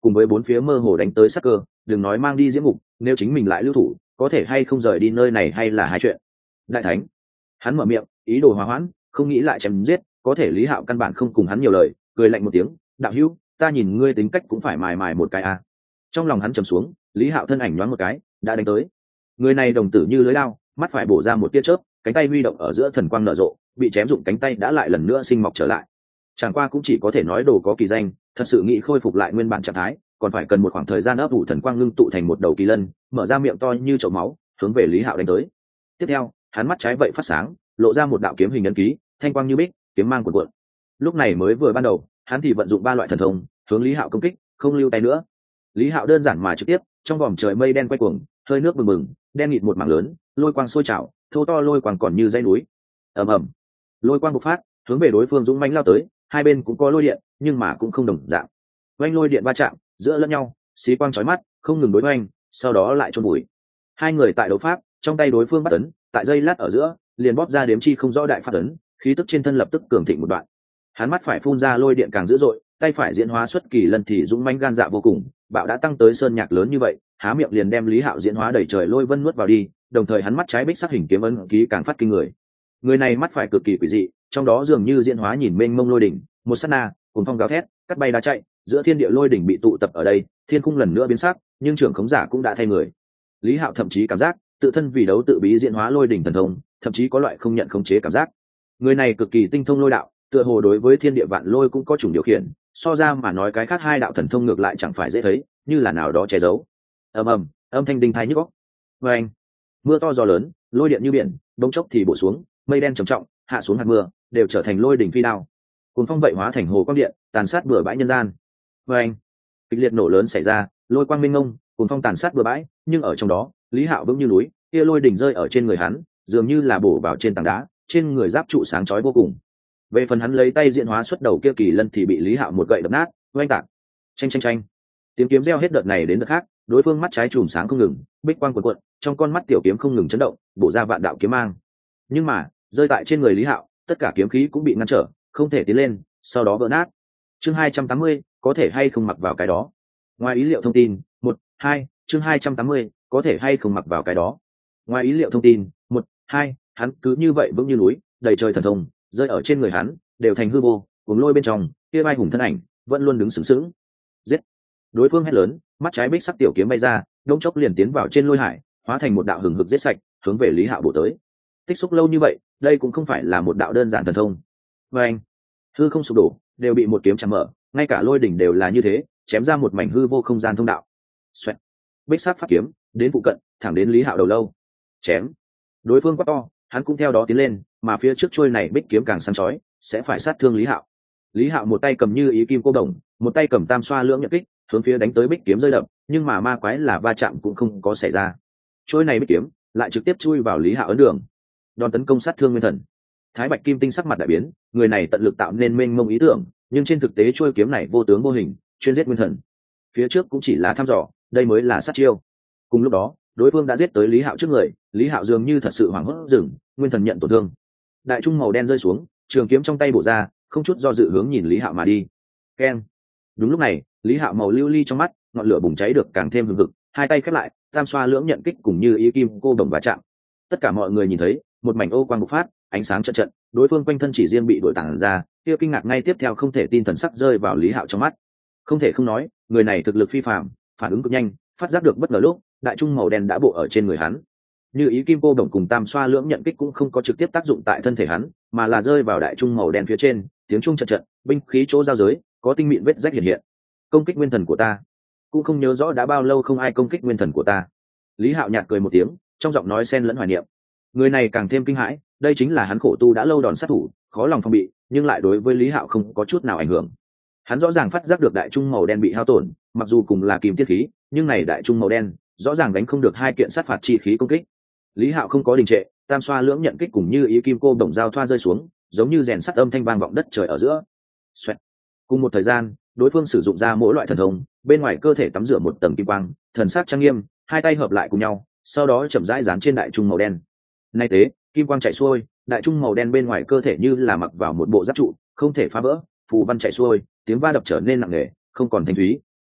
cùng với bốn phía mơ hồ đánh tới sắc cơ, đừng nói mang đi diễm ngục, nếu chính mình lại lưu thủ có thể hay không rời đi nơi này hay là hai chuyện. Đại thánh, hắn mở miệng ý đồ hòa hoãn, không nghĩ lại chém giết, có thể Lý Hạo căn bản không cùng hắn nhiều lời, cười lạnh một tiếng, đạo hữu, ta nhìn ngươi tính cách cũng phải mài mài một cái à. Trong lòng hắn trầm xuống, Lý Hạo thân ảnh nhoáng một cái đã đánh tới. Người này đồng tử như lưới lao, mắt phải bổ ra một tia chớp, cánh tay huy động ở giữa thần quang nở rộ, bị chém dụng cánh tay đã lại lần nữa sinh mọc trở lại. Chẳng qua cũng chỉ có thể nói đồ có kỳ danh, thật sự nghĩ khôi phục lại nguyên bản trạng thái còn phải cần một khoảng thời gian ấp ủ thần quang ngưng tụ thành một đầu kỳ lân, mở ra miệng to như chậu máu hướng về Lý Hạo đánh tới. Tiếp theo hắn mắt trái vậy phát sáng, lộ ra một đạo kiếm hình ấn ký, thanh quang như bích, kiếm mang cuộn cuộn. Lúc này mới vừa ban đầu hắn thì vận dụng ba loại thần thông hướng Lý Hạo công kích, không lưu tay nữa. Lý Hạo đơn giản mà trực tiếp, trong vòng trời mây đen quay cuồng, hơi nước bừng bừng, đen nghịt một mảng lớn, lôi quang sôi trào, thô to lôi quang còn như dãy núi. Ầm ầm, lôi quang bộc phát, hướng về đối phương dũng mãnh lao tới, hai bên cũng có lôi điện, nhưng mà cũng không đồng dạng. Oanh lôi điện va chạm, giữa lẫn nhau, xí quang chói mắt, không ngừng đối oanh, sau đó lại chôn bụi. Hai người tại đấu pháp, trong tay đối phương bắt ấn, tại giây lát ở giữa, liền bóp ra đếm chi không rõ đại pháp ấn, khí tức trên thân lập tức cường thịnh một đoạn. Hắn mắt phải phun ra lôi điện càng dữ dội, tay phải diễn hóa xuất kỳ lần thì dũng mãnh gan dạ vô cùng, bạo đã tăng tới sơn nhạc lớn như vậy, há miệng liền đem Lý Hạo diễn hóa đẩy trời lôi vân nuốt vào đi, đồng thời hắn mắt trái bích sắc hình kiếm ấn ký càng phát kinh người. Người này mắt phải cực kỳ quỷ dị, trong đó dường như diễn hóa nhìn mênh mông lôi đỉnh, một sát na, cuồng phong gào thét, cắt bay đá chạy, giữa thiên địa lôi đỉnh bị tụ tập ở đây, thiên cung lần nữa biến sắc, nhưng trưởng khống giả cũng đã thay người. Lý Hạo thậm chí cảm giác tự thân vì đấu tự bí diễn hóa lôi đỉnh thần thông, thậm chí có loại không nhận khống chế cảm giác. Người này cực kỳ tinh thông lôi đạo, tựa hồ đối với thiên địa vạn lôi cũng có chủng điều khiển, so ra mà nói cái khác hai đạo thần thông ngược lại chẳng phải dễ thấy, như là nào đó che giấu. Ầm ầm, âm thanh đinh tai nhức óc. Oeng, mưa to gió lớn, lôi điện như biển, bỗng chốc thì bổ xuống, mây đen trầm trọng, hạ xuống hạt mưa, đều trở thành lôi đỉnh phi đao. Cuồng phong vậy hóa thành hồ quang điện, tàn sát bừa bãi nhân gian. Oeng, kịch liệt nổ lớn xảy ra, lôi quang minh ngông, cuồng phong tàn sát bừa bãi, nhưng ở trong đó, Lý Hạo vững như núi, kia lôi đỉnh rơi ở trên người hắn, dường như là bổ vào trên tảng đá, trên người giáp trụ sáng chói vô cùng. Về phần hắn lấy tay diễn hóa xuất đầu kia kỳ lân thì bị Lý Hạo một gậy đập nát, oanh tạc. Chanh chanh chanh. Tiếng kiếm reo hết đợt này đến đợt khác, đối phương mắt trái chùm sáng không ngừng, bích quang cuộn cuộn, trong con mắt tiểu kiếm không ngừng chấn động, bổ ra vạn đạo kiếm mang. Nhưng mà, rơi tại trên người Lý Hạo, tất cả kiếm khí cũng bị ngăn trở, không thể tiến lên, sau đó vỡ nát. Chương hai trăm tám mươi, có thể hay không mặc vào cái đó. Ngoài ý liệu thông tin, một, hai, chương hai trăm tám mươi, có thể hay không mặc vào cái đó. Ngoài ý liệu thông tin, một, hai, hắn cứ như vậy vững như núi, đầy trời thần thông, rơi ở trên người hắn, đều thành hư vô, cuồng lôi bên trong, kia vai hùng thân ảnh, vẫn luôn đứng sướng sướng. Giết! Đối phương hét lớn, mắt trái bích sắc tiểu kiếm bay ra, đống chốc liền tiến vào trên lôi hải, hóa thành một đạo hừng hực giết sạch, hướng về Lý Hạo bổ tới. Tích xúc lâu như vậy, đây cũng không phải là một đạo đơn giản thần thông. Và anh, hư không sụp đổ, đều bị một kiếm chạm mở, ngay cả lôi đỉnh đều là như thế, chém ra một mảnh hư vô không gian thông đạo. Xoẹt! Bích sắc pháp kiếm, đến phụ cận, thẳng đến Lý Hạo đầu lâu. Chém! Đối phương quát to, hắn cũng theo đó tiến lên, mà phía trước chuôi này bích kiếm càng sáng chói, sẽ phải sát thương Lý Hạo. Lý Hạo một tay cầm như ý kim cô đồng, một tay cầm tam xoa lưỡng nhận kích, hướng phía đánh tới bích kiếm rơi đập, nhưng mà ma quái là va chạm cũng không có xảy ra. Chuôi này bích kiếm lại trực tiếp chui vào Lý Hạo ấn đường. Đòn tấn công sát thương nguyên thần. Thái Bạch Kim Tinh sắc mặt đại biến, người này tận lực tạo nên mênh mông ý tưởng, nhưng trên thực tế chuôi kiếm này vô tướng vô hình, chuyên giết nguyên thần. Phía trước cũng chỉ là thăm dò, đây mới là sát chiêu. Cùng lúc đó, đối phương đã giết tới Lý Hạo trước người, Lý Hạo dường như thật sự hoảng hốt dừng, nguyên thần nhận tổn thương. Đại trung màu đen rơi xuống, trường kiếm trong tay bổ ra, không chút do dự hướng nhìn Lý Hạo mà đi. Keng. Đúng lúc này, Lý Hạo màu lưu ly trong mắt, ngọn lửa bùng cháy được càng thêm hừng hực, hai tay khép lại, tam xoa lưỡng nhận kích cùng như ý kim cô đồng va chạm. Tất cả mọi người nhìn thấy, một mảnh ô quang bộc phát, ánh sáng trận trận, đối phương quanh thân chỉ riêng bị đuổi tản ra, kia kinh ngạc ngay tiếp theo không thể tin thần sắc rơi vào Lý Hạo trong mắt. Không thể không nói, người này thực lực phi phàm, phản ứng cực nhanh, phát giác được bất ngờ lúc, đại trung màu đen đã bộ ở trên người hắn. Như ý kim cô đồng cùng tam xoa lưỡng nhận kích cũng không có trực tiếp tác dụng tại thân thể hắn, mà là rơi vào đại trung màu đen phía trên, tiếng trung trận trận, binh khí chỗ giao giới, có tinh mịn vết rách hiện hiện. Công kích nguyên thần của ta. Cũng không nhớ rõ đã bao lâu không ai công kích nguyên thần của ta. Lý Hạo nhạt cười một tiếng, trong giọng nói xen lẫn hoài niệm. Người này càng thêm kinh hãi, đây chính là hắn khổ tu đã lâu đòn sát thủ, khó lòng phòng bị, nhưng lại đối với Lý Hạo không có chút nào ảnh hưởng. Hắn rõ ràng phát giác được đại trung màu đen bị hao tổn, mặc dù cùng là kim tiết khí, nhưng này đại trung màu đen rõ ràng đánh không được hai kiện sát phạt chi khí công kích. Lý Hạo không có đình trệ, tam xoa lưỡng nhận kích cùng như ý kim cô đồng giao thoa rơi xuống, giống như rèn sắt âm thanh vang vọng đất trời ở giữa. Xoẹt. Cùng một thời gian, đối phương sử dụng ra mỗi loại thần thông, bên ngoài cơ thể tắm rửa một tầng kim quang, thần sắc trang nghiêm, hai tay hợp lại cùng nhau, sau đó chậm rãi dán trên đại trung màu đen. Nay tế, kim quang chạy xuôi, đại trung màu đen bên ngoài cơ thể như là mặc vào một bộ giáp trụ, không thể phá vỡ, phù văn chạy xuôi, tiếng va đập trở nên nặng nề, không còn thanh thúy.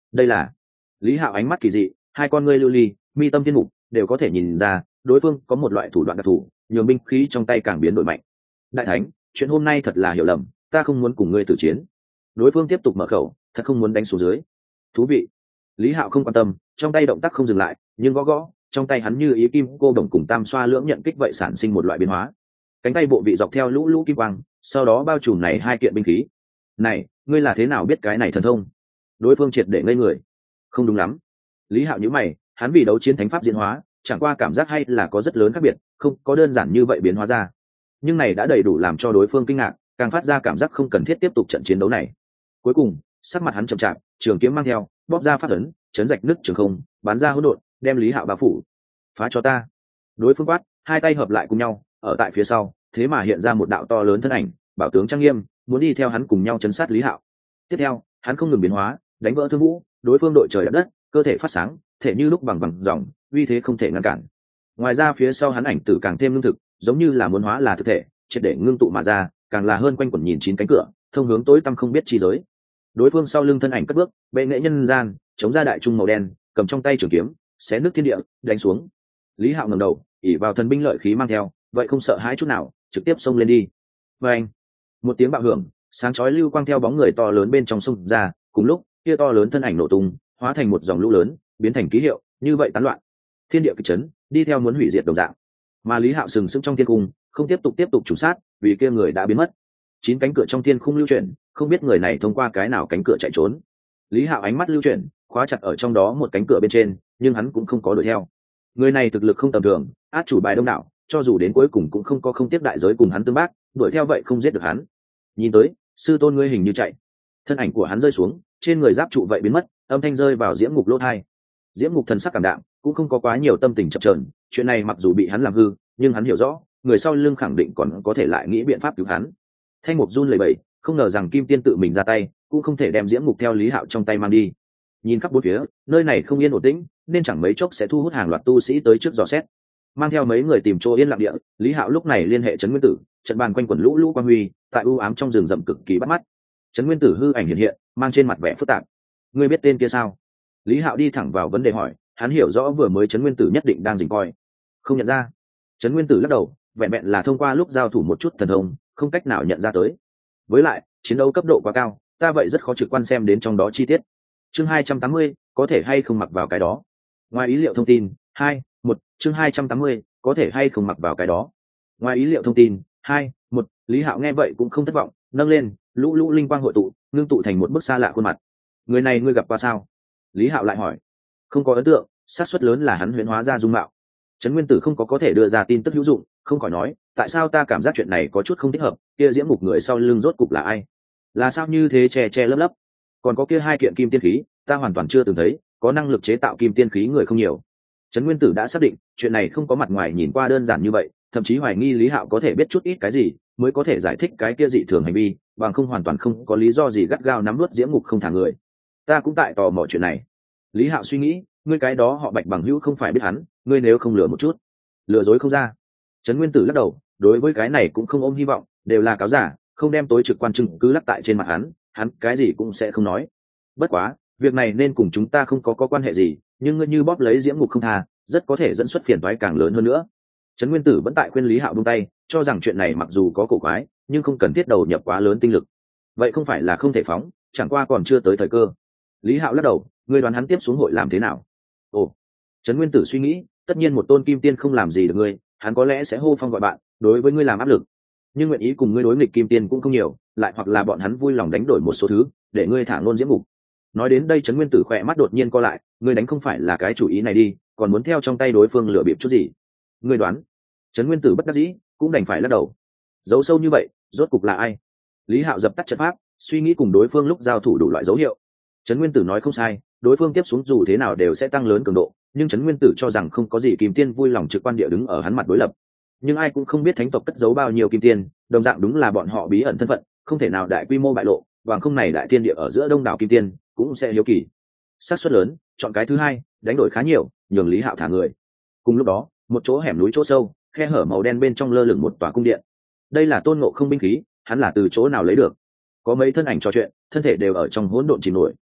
đây là lý hạo ánh mắt kỳ dị, hai con ngươi lưu ly mi tâm thiên mục đều có thể nhìn ra đối phương có một loại thủ đoạn đặc thù, nhường binh khí trong tay càng biến đổi mạnh. Đại thánh, chuyện hôm nay thật là hiểu lầm, ta không muốn cùng ngươi tử chiến. Đối phương tiếp tục mở khẩu, thật không muốn đánh xuống dưới. Thú vị. Lý hạo không quan tâm, trong tay động tác không dừng lại, nhưng gõ gõ trong tay hắn như ý kim cô đồng cùng tam xoa lưỡng nhận kích vậy sản sinh một loại biến hóa. Cánh tay bộ vị dọc theo lũ lũ kim quang, sau đó bao trùm này hai kiện binh khí. Này, ngươi là thế nào biết cái này thần thông? Đối phương triệt để ngây người. Không đúng lắm. Lý hạo nhíu mày, hắn vì đấu chiến thánh pháp diễn hóa, chẳng qua cảm giác hay là có rất lớn khác biệt, không có đơn giản như vậy biến hóa ra. Nhưng này đã đầy đủ làm cho đối phương kinh ngạc, càng phát ra cảm giác không cần thiết tiếp tục trận chiến đấu này. Cuối cùng, sắc mặt hắn chậm chạp, trường kiếm mang theo, bóp ra phát ấn, chấn rạch nước trường không, bắn ra hỗn độn, đem Lý Hạo bao phủ. Phá cho ta. Đối phương quát, hai tay hợp lại cùng nhau, ở tại phía sau, thế mà hiện ra một đạo to lớn thân ảnh, bảo tướng trang nghiêm, muốn đi theo hắn cùng nhau chấn sát Lý Hạo. Tiếp theo, hắn không ngừng biến hóa, đánh vỡ thương vũ, đối phương đội trời đất đất, cơ thể phát sáng, thể như lúc bằng bằng dòng, uy thế không thể ngăn cản. Ngoài ra phía sau hắn ảnh tử càng thêm ngưng thực, giống như là muốn hóa là thực thể, triệt để ngưng tụ mà ra, càng là hơn quanh quẩn nhìn chín cánh cửa, thông hướng tối tăm không biết chi giới. Đối phương sau lưng thân ảnh cất bước, bệ nghệ nhân gian, chống ra đại trung màu đen, cầm trong tay trường kiếm, xé nước thiên địa, đánh xuống. Lý Hạo ngẩng đầu, ỷ vào thần binh lợi khí mang theo, vậy không sợ hãi chút nào, trực tiếp xông lên đi. Và anh, một tiếng bạo hưởng, sáng chói lưu quang theo bóng người to lớn bên trong sông ra, cùng lúc, kia to lớn thân ảnh nổ tung, hóa thành một dòng lũ lớn, biến thành ký hiệu, như vậy tán loạn. Thiên địa kịch chấn, đi theo muốn hủy diệt đồng dạng. Mà Lý Hạo sừng sững trong thiên cung, không tiếp tục tiếp tục trùng sát, vì kia người đã biến mất. Chín cánh cửa trong thiên khung lưu chuyển, không biết người này thông qua cái nào cánh cửa chạy trốn. Lý Hạo ánh mắt lưu chuyển, khóa chặt ở trong đó một cánh cửa bên trên, nhưng hắn cũng không có đuổi theo. Người này thực lực không tầm thường, át chủ bài đông đảo, cho dù đến cuối cùng cũng không có không tiếp đại giới cùng hắn tương bác, đuổi theo vậy không giết được hắn. Nhìn tới, sư tôn ngươi hình như chạy. Thân ảnh của hắn rơi xuống, trên người giáp trụ vậy biến mất, âm thanh rơi vào diễm ngục lỗ tai. Diễm ngục thần sắc cảm đạm, cũng không có quá nhiều tâm tình chập chờn, chuyện này mặc dù bị hắn làm hư, nhưng hắn hiểu rõ, người sau lưng khẳng định còn có thể lại nghĩ biện pháp cứu hắn. Thanh mục run lẩy bẩy, không ngờ rằng kim tiên tự mình ra tay, cũng không thể đem diễm ngục theo Lý Hạo trong tay mang đi. Nhìn khắp bốn phía, nơi này không yên ổn tĩnh, nên chẳng mấy chốc sẽ thu hút hàng loạt tu sĩ tới trước dò xét. Mang theo mấy người tìm chỗ yên lặng địa, Lý Hạo lúc này liên hệ Trấn Nguyên Tử, trận bàn quanh quẩn lũ lũ quang huy, tại u ám trong rừng rậm cực kỳ bắt mắt. Trấn Nguyên Tử hư ảnh hiện hiện, mang trên mặt vẻ phức tạp. Ngươi biết tên kia sao? Lý Hạo đi thẳng vào vấn đề hỏi, hắn hiểu rõ vừa mới Trấn Nguyên Tử nhất định đang rình coi. Không nhận ra. Trấn Nguyên Tử lắc đầu, vẹn vẹn là thông qua lúc giao thủ một chút thần thông, không cách nào nhận ra tới. Với lại, chiến đấu cấp độ quá cao, ta vậy rất khó trực quan xem đến trong đó chi tiết. Chương hai trăm tám mươi, có thể hay không mặc vào cái đó. Ngoài ý liệu thông tin, hai, một, chương hai trăm tám mươi, có thể hay không mặc vào cái đó. Ngoài ý liệu thông tin, hai, một, Lý Hạo nghe vậy cũng không thất vọng, nâng lên, lũ lũ linh quang hội tụ, ngưng tụ thành một bức xa lạ khuôn mặt. Người này ngươi gặp qua sao? Lý Hạo lại hỏi. Không có ấn tượng, xác suất lớn là hắn huyễn hóa ra dung mạo. Trấn Nguyên Tử không có có thể đưa ra tin tức hữu dụng, không khỏi nói, tại sao ta cảm giác chuyện này có chút không thích hợp, kia diễm mục người sau lưng rốt cục là ai? Là sao như thế che che lấp lấp? Còn có kia hai kiện kim tiên khí, ta hoàn toàn chưa từng thấy, có năng lực chế tạo kim tiên khí người không nhiều. Trấn Nguyên Tử đã xác định, chuyện này không có mặt ngoài nhìn qua đơn giản như vậy, thậm chí hoài nghi Lý Hạo có thể biết chút ít cái gì, mới có thể giải thích cái kia dị thường hành vi, bằng không hoàn toàn không có lý do gì gắt gao nắm nuốt diễm ngục không thả người. Ta cũng tại tò mò chuyện này. Lý Hạo suy nghĩ, ngươi cái đó họ Bạch bằng hữu không phải biết hắn, ngươi nếu không lừa một chút, lừa dối không ra. Trấn Nguyên Tử lắc đầu, đối với cái này cũng không ôm hy vọng, đều là cáo giả, không đem tối trực quan chứng cứ lắc tại trên mặt hắn, hắn cái gì cũng sẽ không nói. Bất quá, việc này nên cùng chúng ta không có có quan hệ gì, nhưng ngươi như bóp lấy diễm ngục không tha, rất có thể dẫn xuất phiền toái càng lớn hơn nữa. Trấn Nguyên Tử vẫn tại khuyên Lý Hạo buông tay, cho rằng chuyện này mặc dù có cổ quái, nhưng không cần thiết đầu nhập quá lớn tinh lực. Vậy không phải là không thể phóng, chẳng qua còn chưa tới thời cơ. Lý Hạo lắc đầu, ngươi đoán hắn tiếp xuống hội làm thế nào? Ồ, Trấn Nguyên Tử suy nghĩ, tất nhiên một tôn kim tiên không làm gì được ngươi, hắn có lẽ sẽ hô phong gọi bạn, đối với ngươi làm áp lực. Nhưng nguyện ý cùng ngươi đối nghịch kim tiên cũng không nhiều, lại hoặc là bọn hắn vui lòng đánh đổi một số thứ, để ngươi thả ngôn diễm ngục. Nói đến đây Trấn Nguyên Tử khỏe mắt đột nhiên co lại, ngươi đánh không phải là cái chủ ý này đi, còn muốn theo trong tay đối phương lựa bịp chút gì? Ngươi đoán? Trấn Nguyên Tử bất đắc dĩ, cũng đành phải lắc đầu. Giấu sâu như vậy, rốt cục là ai? Lý Hạo dập tắt trận pháp, suy nghĩ cùng đối phương lúc giao thủ đủ loại dấu hiệu. Trấn Nguyên Tử nói không sai, đối phương tiếp xuống dù thế nào đều sẽ tăng lớn cường độ, nhưng Trấn Nguyên Tử cho rằng không có gì kim tiên vui lòng trực quan địa đứng ở hắn mặt đối lập. Nhưng ai cũng không biết thánh tộc cất giấu bao nhiêu kim tiên, đồng dạng đúng là bọn họ bí ẩn thân phận, không thể nào đại quy mô bại lộ, bằng không này đại tiên địa ở giữa đông đảo kim tiên cũng sẽ hiếu kỳ. Xác suất lớn, chọn cái thứ hai, đánh đổi khá nhiều, nhường Lý Hạo thả người. Cùng lúc đó, một chỗ hẻm núi chỗ sâu, khe hở màu đen bên trong lơ lửng một tòa cung điện. Đây là Tôn Ngộ Không binh khí, hắn là từ chỗ nào lấy được? Có mấy thân ảnh trò chuyện, thân thể đều ở trong hỗn độn chìm nổi.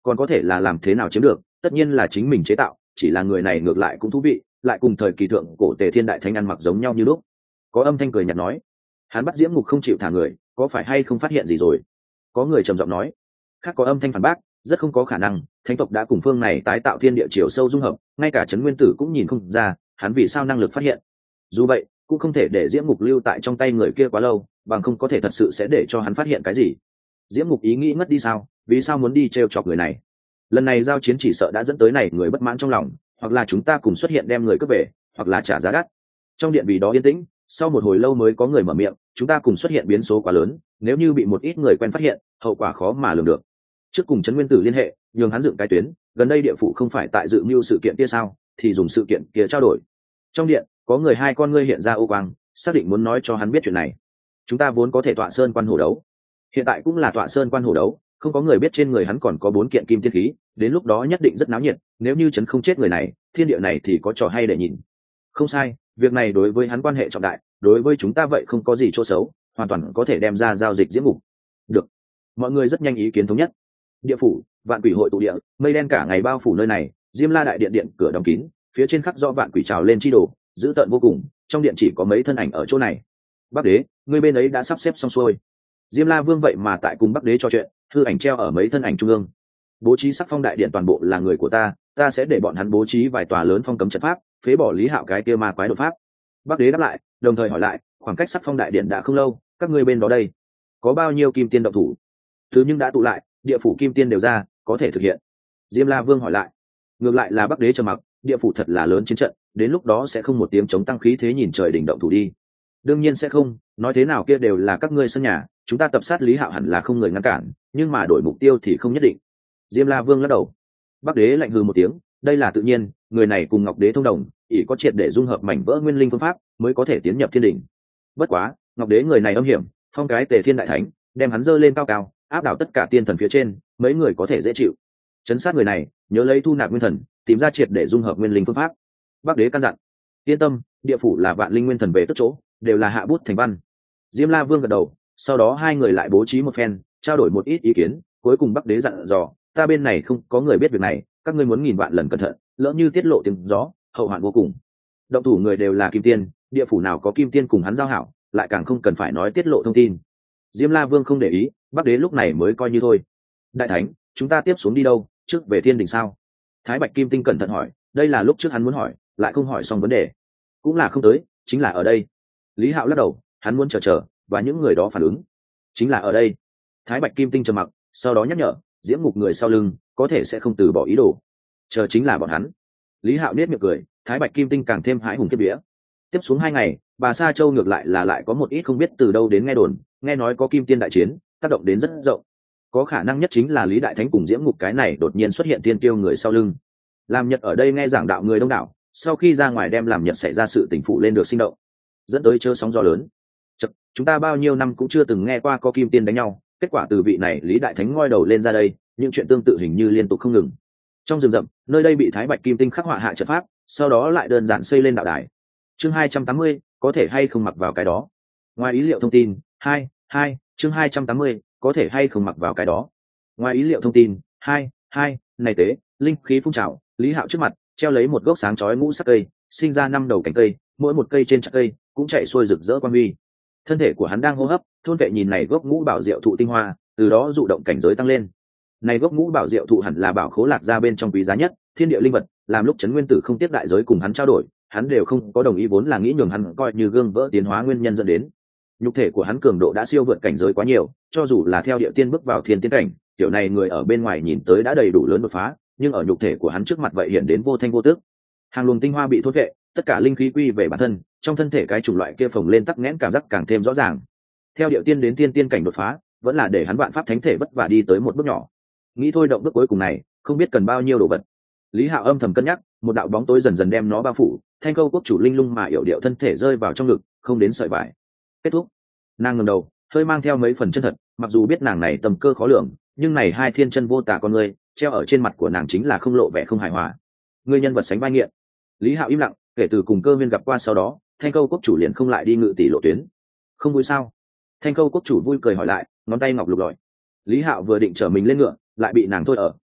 còn có thể là làm thế nào chiếm được, tất nhiên là chính mình chế tạo, chỉ là người này ngược lại cũng thú vị, lại cùng thời kỳ thượng cổ Tề Thiên đại thánh ăn mặc giống nhau như lúc. Có âm thanh cười nhạt nói, hắn bắt Diễm Ngục không chịu thả người, có phải hay không phát hiện gì rồi? Có người trầm giọng nói. Khác có âm thanh phản bác, rất không có khả năng, thánh tộc đã cùng phương này tái tạo thiên địa chiều sâu dung hợp, ngay cả Trấn Nguyên Tử cũng nhìn không ra, hắn vì sao năng lực phát hiện. Dù vậy, cũng không thể để Diễm Ngục lưu tại trong tay người kia quá lâu, bằng không có thể thật sự sẽ để cho hắn phát hiện cái gì. Diễm Ngục ý nghĩ ngất đi sao? Vì sao muốn đi trêu chọc người này? Lần này giao chiến chỉ sợ đã dẫn tới này người bất mãn trong lòng, hoặc là chúng ta cùng xuất hiện đem người cướp về, hoặc là trả giá đắt. Trong điện vì đó yên tĩnh, sau một hồi lâu mới có người mở miệng, chúng ta cùng xuất hiện biến số quá lớn, nếu như bị một ít người quen phát hiện, hậu quả khó mà lường được. Trước cùng Trấn Nguyên Tử liên hệ, nhường hắn dựng cái tuyến, gần đây địa phủ không phải tại dự mưu sự kiện kia sao, thì dùng sự kiện kia trao đổi. Trong điện, có người hai con ngươi hiện ra ô quang, xác định muốn nói cho hắn biết chuyện này. Chúng ta vốn có thể tọa sơn quan hổ đấu, hiện tại cũng là tọa sơn quan hổ đấu, không có người biết trên người hắn còn có bốn kiện kim tiên khí, đến lúc đó nhất định rất náo nhiệt, nếu như chấn không chết người này, thiên địa này thì có trò hay để nhìn. Không sai, việc này đối với hắn quan hệ trọng đại, đối với chúng ta vậy không có gì chỗ xấu, hoàn toàn có thể đem ra giao dịch Diễm Ngục. Được, mọi người rất nhanh ý kiến thống nhất. Địa phủ, vạn quỷ hội tụ địa, mây đen cả ngày bao phủ nơi này, Diêm La đại điện điện cửa đóng kín, phía trên khắc do vạn quỷ trào lên chi đồ, dữ tợn vô cùng, trong điện chỉ có mấy thân ảnh ở chỗ này. Bắc đế, người bên ấy đã sắp xếp xong xuôi. Diêm La Vương vậy mà tại cùng Bắc đế trò chuyện, thư ảnh treo ở mấy thân ảnh trung ương. Bố trí sắc phong đại điện toàn bộ là người của ta, ta sẽ để bọn hắn bố trí vài tòa lớn phong cấm trận pháp, phế bỏ Lý Hạo cái kia ma quái đột pháp. Bắc đế đáp lại, đồng thời hỏi lại, khoảng cách sắc phong đại điện đã không lâu, các ngươi bên đó đây có bao nhiêu kim tiên động thủ? Thứ nhưng đã tụ lại, địa phủ kim tiên đều ra, có thể thực hiện. Diêm La Vương hỏi lại. Ngược lại là Bắc đế trầm mặc, địa phủ thật là lớn chiến trận, đến lúc đó sẽ không một tiếng chống tăng khí thế nhìn trời đỉnh động thủ đi. Đương nhiên sẽ không, nói thế nào kia đều là các ngươi sân nhà, chúng ta tập sát Lý Hạo hẳn là không người ngăn cản, nhưng mà đổi mục tiêu thì không nhất định. Diêm La Vương lắc đầu. Bắc đế lạnh hừ một tiếng, đây là tự nhiên, người này cùng Ngọc đế thông đồng, ỷ có triệt để dung hợp mảnh vỡ nguyên linh phương pháp, mới có thể tiến nhập thiên đỉnh. Bất quá, Ngọc đế người này âm hiểm, phong cái Tề Thiên đại thánh, đem hắn dơ lên cao cao, áp đảo tất cả tiên thần phía trên, mấy người có thể dễ chịu. Chấn sát người này, nhớ lấy thu nạp nguyên thần, tìm ra triệt để dung hợp nguyên linh phương pháp. Bắc đế căn dặn. Yên tâm, địa phủ là vạn linh nguyên thần về tức chỗ, đều là hạ bút thành văn. Diêm La Vương gật đầu, sau đó hai người lại bố trí một phen, trao đổi một ít ý kiến, cuối cùng Bắc đế dặn dò, ta bên này không có người biết việc này, các ngươi muốn nghìn vạn lần cẩn thận, lỡ như tiết lộ tiếng gió, hậu hoạn vô cùng. Động thủ người đều là kim tiên, địa phủ nào có kim tiên cùng hắn giao hảo, lại càng không cần phải nói tiết lộ thông tin. Diêm La Vương không để ý, Bắc đế lúc này mới coi như thôi. Đại thánh, chúng ta tiếp xuống đi đâu, trước về thiên đình sao? Thái Bạch Kim Tinh cẩn thận hỏi, đây là lúc trước hắn muốn hỏi, lại không hỏi xong vấn đề. Cũng là không tới, chính là ở đây. Lý Hạo lắc đầu, hắn muốn chờ chờ, và những người đó phản ứng. Chính là ở đây. Thái Bạch Kim Tinh trầm mặc, sau đó nhắc nhở, Diễm Ngục người sau lưng, có thể sẽ không từ bỏ ý đồ. Chờ chính là bọn hắn. Lý Hạo nết miệng cười, Thái Bạch Kim Tinh càng thêm hãi hùng kiếp vía. Tiếp xuống hai ngày, bà Sa Châu ngược lại là lại có một ít không biết từ đâu đến nghe đồn, nghe nói có kim tiên đại chiến, tác động đến rất rộng. Có khả năng nhất chính là Lý Đại Thánh cùng Diễm Ngục cái này đột nhiên xuất hiện tiên tiêu người sau lưng. Làm Nhật ở đây nghe giảng đạo người đông đảo, sau khi ra ngoài đem làm Nhật xảy ra sự tình phụ lên được sinh động, dẫn tới chớ sóng gió lớn. Chật, chúng ta bao nhiêu năm cũng chưa từng nghe qua có kim tiên đánh nhau, kết quả từ vị này Lý Đại Thánh ngoi đầu lên ra đây, những chuyện tương tự hình như liên tục không ngừng. Trong rừng rậm, nơi đây bị Thái Bạch Kim Tinh khắc họa hạ trận pháp, sau đó lại đơn giản xây lên đạo đài. Chương hai trăm tám mươi, có thể hay không mặc vào cái đó. Ngoài ý liệu thông tin, hai, hai, chương hai trăm tám mươi, có thể hay không mặc vào cái đó. Ngoài ý liệu thông tin, hai, hai, này tế, linh khí phun trào, Lý Hạo trước mặt treo lấy một gốc sáng chói ngũ sắc cây, sinh ra năm đầu cánh cây, mỗi một cây trên chạc cây cũng chạy xuôi rực rỡ quang huy. Thân thể của hắn đang hô hấp, thôn vệ nhìn này gốc ngũ bảo diệu thụ tinh hoa, từ đó dụ động cảnh giới tăng lên. Này gốc ngũ bảo diệu thụ hẳn là bảo khố lạc ra bên trong quý giá nhất, thiên địa linh vật, làm lúc Trấn Nguyên Tử không tiếp đại giới cùng hắn trao đổi, hắn đều không có đồng ý, vốn là nghĩ nhường hắn coi như gương vỡ tiến hóa nguyên nhân dẫn đến. Nhục thể của hắn cường độ đã siêu vượt cảnh giới quá nhiều, cho dù là theo địa tiên bước vào thiên tiên cảnh, kiểu này người ở bên ngoài nhìn tới đã đầy đủ lớn đột phá, nhưng ở nhục thể của hắn trước mặt vậy hiện đến vô thanh vô tước. Hàng luồng tinh hoa bị thốt vệ, tất cả linh khí quy về bản thân, trong thân thể cái chủng loại kia phồng lên tắc nghẽn cảm giác càng thêm rõ ràng. Theo địa tiên đến thiên tiên cảnh đột phá, vẫn là để hắn vạn pháp thánh thể vất vả đi tới một bước nhỏ. Nghĩ thôi động bước cuối cùng này, không biết cần bao nhiêu đồ vật. Lý Hạo âm thầm cân nhắc, một đạo bóng tối dần dần đem nó bao phủ, Thanh Câu quốc chủ linh lung mà yểu điệu thân thể rơi vào trong ngực, không đến sợi vải. Kết thúc. Nàng ngẩng đầu, hơi mang theo mấy phần chân thật, mặc dù biết nàng này tầm cơ khó lường, nhưng này hai thiên chân vô tà con người treo ở trên mặt của nàng chính là không lộ vẻ không hài hòa. Người nhân vật sánh vai nghiện. Lý Hạo im lặng, kể từ cùng Cơ Viên gặp qua sau đó, Thanh Câu quốc chủ liền không lại đi ngự tỷ lộ tuyến. Không vui sao? Thanh Câu quốc chủ vui cười hỏi lại, ngón tay ngọc lục lọi. Lý Hạo vừa định trở mình lên ngựa, lại bị nàng thôi ở,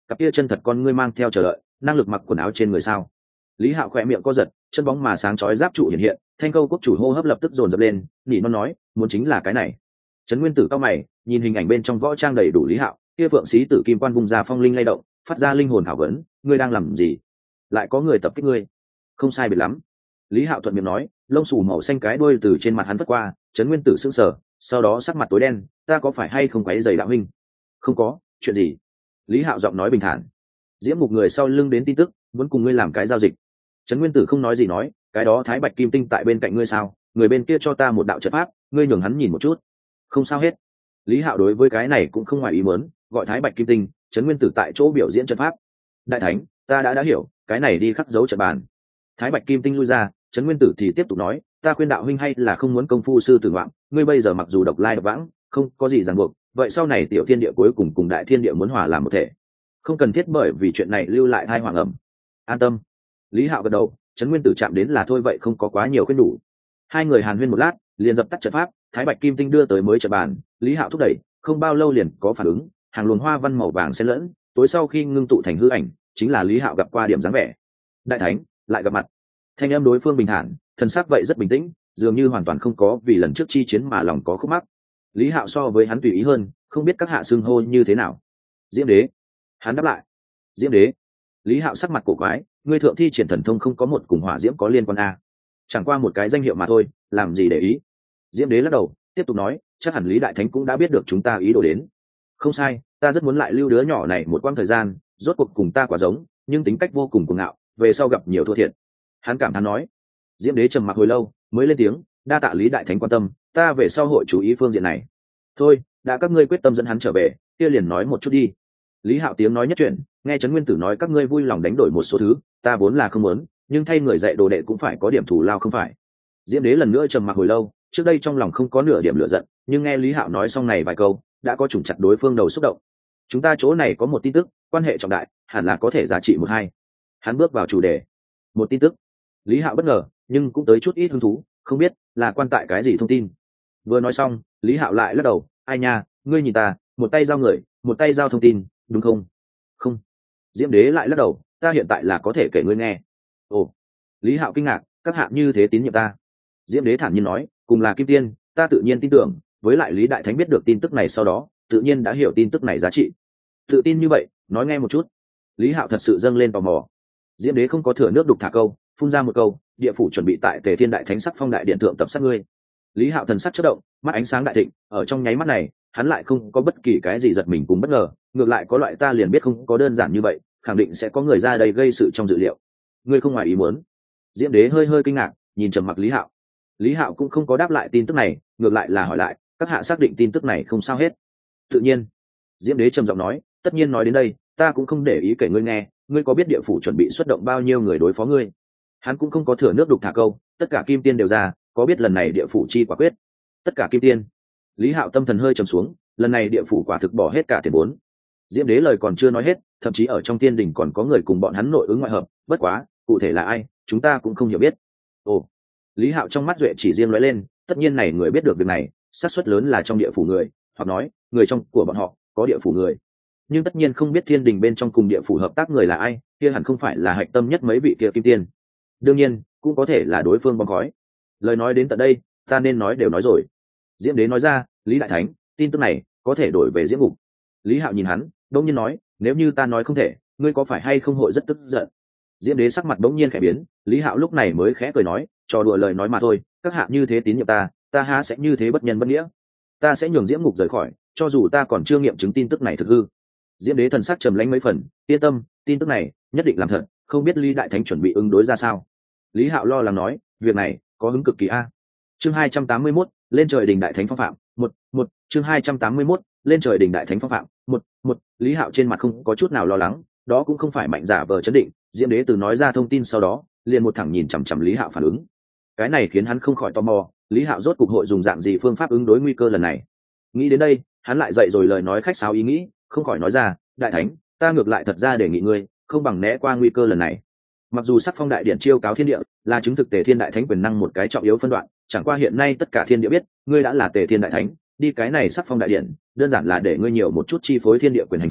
cặp kia chân thật con ngươi mang theo chờ đợi, năng lực mặc quần áo trên người sao? Lý Hạo khẽ miệng co giật, chân bóng mà sáng chói giáp trụ hiện hiện, Thanh Câu quốc chủ hô hấp lập tức dồn dập lên, nỉ non nói, muốn chính là cái này. Trấn Nguyên Tử cao mày, nhìn hình ảnh bên trong võ trang đầy đủ Lý Hạo, kia phượng sĩ tử kim quan vùng ra phong linh lay động, phát ra linh hồn thảo vấn, ngươi đang làm gì? Lại có người tập kích ngươi? Không sai biệt lắm. Lý Hạo thuận miệng nói, lông xù màu xanh cái đuôi từ trên mặt hắn vất qua. Trấn Nguyên Tử sững sờ, sau đó sắc mặt tối đen, ta có phải hay không quấy rầy đạo huynh? Không có, chuyện gì? Lý Hạo giọng nói bình thản. Diễm Mục người sau lưng đến tin tức, muốn cùng ngươi làm cái giao dịch. Trấn Nguyên Tử không nói gì nói, cái đó Thái Bạch Kim Tinh tại bên cạnh ngươi sao? Người bên kia cho ta một đạo trận pháp, ngươi nhường hắn nhìn một chút. Không sao hết. Lý Hạo đối với cái này cũng không ngoài ý muốn, gọi Thái Bạch Kim Tinh, Trấn Nguyên Tử tại chỗ biểu diễn trận pháp. Đại thánh, ta đã đã hiểu, cái này đi khắc dấu trận bàn. Thái Bạch Kim Tinh lui ra, Trấn Nguyên Tử thì tiếp tục nói, ta khuyên đạo huynh hay là không muốn công phu sư tử ngoạm, ngươi bây giờ mặc dù độc lai độc vãng, không có gì ràng buộc, vậy sau này tiểu thiên địa cuối cùng cùng đại thiên địa muốn hòa làm một thể, không cần thiết bởi vì chuyện này lưu lại hai hoàng ẩm. An tâm. Lý Hạo gật đầu, Trấn Nguyên Tử chạm đến là thôi vậy không có quá nhiều khuyên đủ. Hai người hàn huyên một lát, liền dập tắt trận pháp, Thái Bạch Kim Tinh đưa tới mới trận bàn, Lý Hạo thúc đẩy, không bao lâu liền có phản ứng, hàng luồng hoa văn màu vàng xen lẫn, tối sau khi ngưng tụ thành hư ảnh, chính là Lý Hạo gặp qua điểm dáng vẻ. Đại thánh, lại gặp mặt. Thanh âm đối phương bình thản, thần sắc vậy rất bình tĩnh, dường như hoàn toàn không có vì lần trước chi chiến mà lòng có khúc mắc. Lý Hạo so với hắn tùy ý hơn, không biết các hạ xưng hô như thế nào. Diễm Đế. Hắn đáp lại. Diễm Đế. Lý Hạo sắc mặt cổ quái, ngươi thượng thi triển thần thông không có một cùng hỏa diễm có liên quan a? Chẳng qua một cái danh hiệu mà thôi, làm gì để ý. Diễm Đế lắc đầu, tiếp tục nói, chắc hẳn Lý Đại Thánh cũng đã biết được chúng ta ý đồ đến. Không sai, ta rất muốn lại lưu đứa nhỏ này một quãng thời gian, rốt cuộc cùng ta quả giống, nhưng tính cách vô cùng cuồng ngạo, về sau gặp nhiều thua thiệt. Hắn cảm thán nói. Diễm Đế trầm mặc hồi lâu, mới lên tiếng, đa tạ Lý Đại Thánh quan tâm, ta về sau hội chú ý phương diện này. Thôi, đã các ngươi quyết tâm dẫn hắn trở về, kia liền nói một chút đi. Lý Hạo tiếng nói nhất chuyện, nghe Trấn Nguyên Tử nói các ngươi vui lòng đánh đổi một số thứ, ta vốn là không muốn, nhưng thay người dạy đồ đệ cũng phải có điểm thù lao không phải. Diễm Đế lần nữa trầm mặc hồi lâu, trước đây trong lòng không có nửa điểm lửa giận, nhưng nghe Lý Hạo nói xong này vài câu, đã có chủng chặt đối phương đầu xúc động. Chúng ta chỗ này có một tin tức, quan hệ trọng đại, hẳn là có thể giá trị một hai. Hắn bước vào chủ đề. Một tin tức. Lý Hạo bất ngờ, nhưng cũng tới chút ít hứng thú, không biết là quan tại cái gì thông tin. Vừa nói xong, Lý Hạo lại lắc đầu, ai nha, ngươi nhìn ta, một tay giao người, một tay giao thông tin, đúng không? Không. Diễm Đế lại lắc đầu, ta hiện tại là có thể kể ngươi nghe. Ồ. Lý Hạo kinh ngạc, các hạ như thế tín nhiệm ta. Diễm Đế thản nhiên nói, cùng là kim tiên, ta tự nhiên tin tưởng, với lại Lý Đại Thánh biết được tin tức này sau đó, tự nhiên đã hiểu tin tức này giá trị. Tự tin như vậy, nói nghe một chút. Lý Hạo thật sự dâng lên tò mò. Diễm Đế không có thừa nước đục thả câu, phun ra một câu, địa phủ chuẩn bị tại Tề Thiên Đại Thánh sắc phong đại điện thượng tập sát ngươi. Lý Hạo thần sắc chớp động, mắt ánh sáng đại thịnh, ở trong nháy mắt này, hắn lại không có bất kỳ cái gì giật mình cùng bất ngờ, ngược lại có loại ta liền biết không có đơn giản như vậy, khẳng định sẽ có người ra đây gây sự trong dự liệu. Ngươi không ngoài ý muốn? Diễm Đế hơi hơi kinh ngạc, nhìn trầm mặc Lý Hạo. Lý Hạo cũng không có đáp lại tin tức này, ngược lại là hỏi lại, các hạ xác định tin tức này không sao hết? Tự nhiên. Diễm Đế trầm giọng nói, tất nhiên nói đến đây, ta cũng không để ý kể ngươi nghe, ngươi có biết địa phủ chuẩn bị xuất động bao nhiêu người đối phó ngươi? Hắn cũng không có thừa nước đục thả câu, tất cả kim tiên đều ra, có biết lần này địa phủ chi quả quyết? Tất cả kim tiên. Lý Hạo tâm thần hơi trầm xuống, lần này địa phủ quả thực bỏ hết cả tiền vốn. Diễm Đế lời còn chưa nói hết, thậm chí ở trong tiên đình còn có người cùng bọn hắn nội ứng ngoại hợp, bất quá, cụ thể là ai, chúng ta cũng không hiểu biết. Ồ. Lý Hạo trong mắt duệ chỉ riêng lóe lên, tất nhiên này người biết được việc này, xác suất lớn là trong địa phủ người, hoặc nói, người trong của bọn họ có địa phủ người. Nhưng tất nhiên không biết thiên đình bên trong cùng địa phủ hợp tác người là ai, kia hẳn không phải là hạch tâm nhất mấy vị kia kim tiên. Đương nhiên, cũng có thể là đối phương bom khói. Lời nói đến tận đây, ta nên nói đều nói rồi. Diễm Đế nói ra, Lý Đại Thánh, tin tức này có thể đổi về Diễm Ngục. Lý Hạo nhìn hắn, đông nhiên nói, nếu như ta nói không thể, ngươi có phải hay không hội rất tức giận? Diễm Đế sắc mặt bỗng nhiên khẽ biến, Lý Hạo lúc này mới khẽ cười nói, trò đùa lời nói mà thôi, các hạ như thế tín nhiệm ta, ta há sẽ như thế bất nhân bất nghĩa? Ta sẽ nhường Diễm Ngục rời khỏi, cho dù ta còn chưa nghiệm chứng tin tức này thực hư. Diễm Đế thần sắc trầm lãnh mấy phần, yên tâm, tin tức này nhất định làm thật, không biết Lý Đại Thánh chuẩn bị ứng đối ra sao. Lý Hạo lo lắng nói, việc này có hứng cực kỳ a. Chương hai trăm tám mươi mốt, lên trời đỉnh Đại Thánh phong phạm, một, một, chương hai trăm tám mươi mốt, lên trời đỉnh Đại Thánh phong phạm, một, một. Lý Hạo trên mặt không có chút nào lo lắng, đó cũng không phải mạnh giả vờ chấn định, Diễm Đế từ nói ra thông tin sau đó, liền một thẳng nhìn chằm chằm Lý Hạo phản ứng. Cái này khiến hắn không khỏi tò mò, Lý Hạo rốt cục hội dùng dạng gì phương pháp ứng đối nguy cơ lần này. Nghĩ đến đây, hắn lại dậy rồi lời nói khách sáo ý nghĩ, không khỏi nói ra, Đại Thánh, ta ngược lại thật ra đề nghị ngươi, không bằng né qua nguy cơ lần này. Mặc dù sắc phong đại điện chiêu cáo thiên địa là chứng thực Tề Thiên Đại Thánh quyền năng một cái trọng yếu phân đoạn, chẳng qua hiện nay tất cả thiên địa biết ngươi đã là Tề Thiên Đại Thánh, đi cái này sắc phong đại điện đơn giản là để ngươi nhiều một chút chi phối thiên địa quyền hành thôi,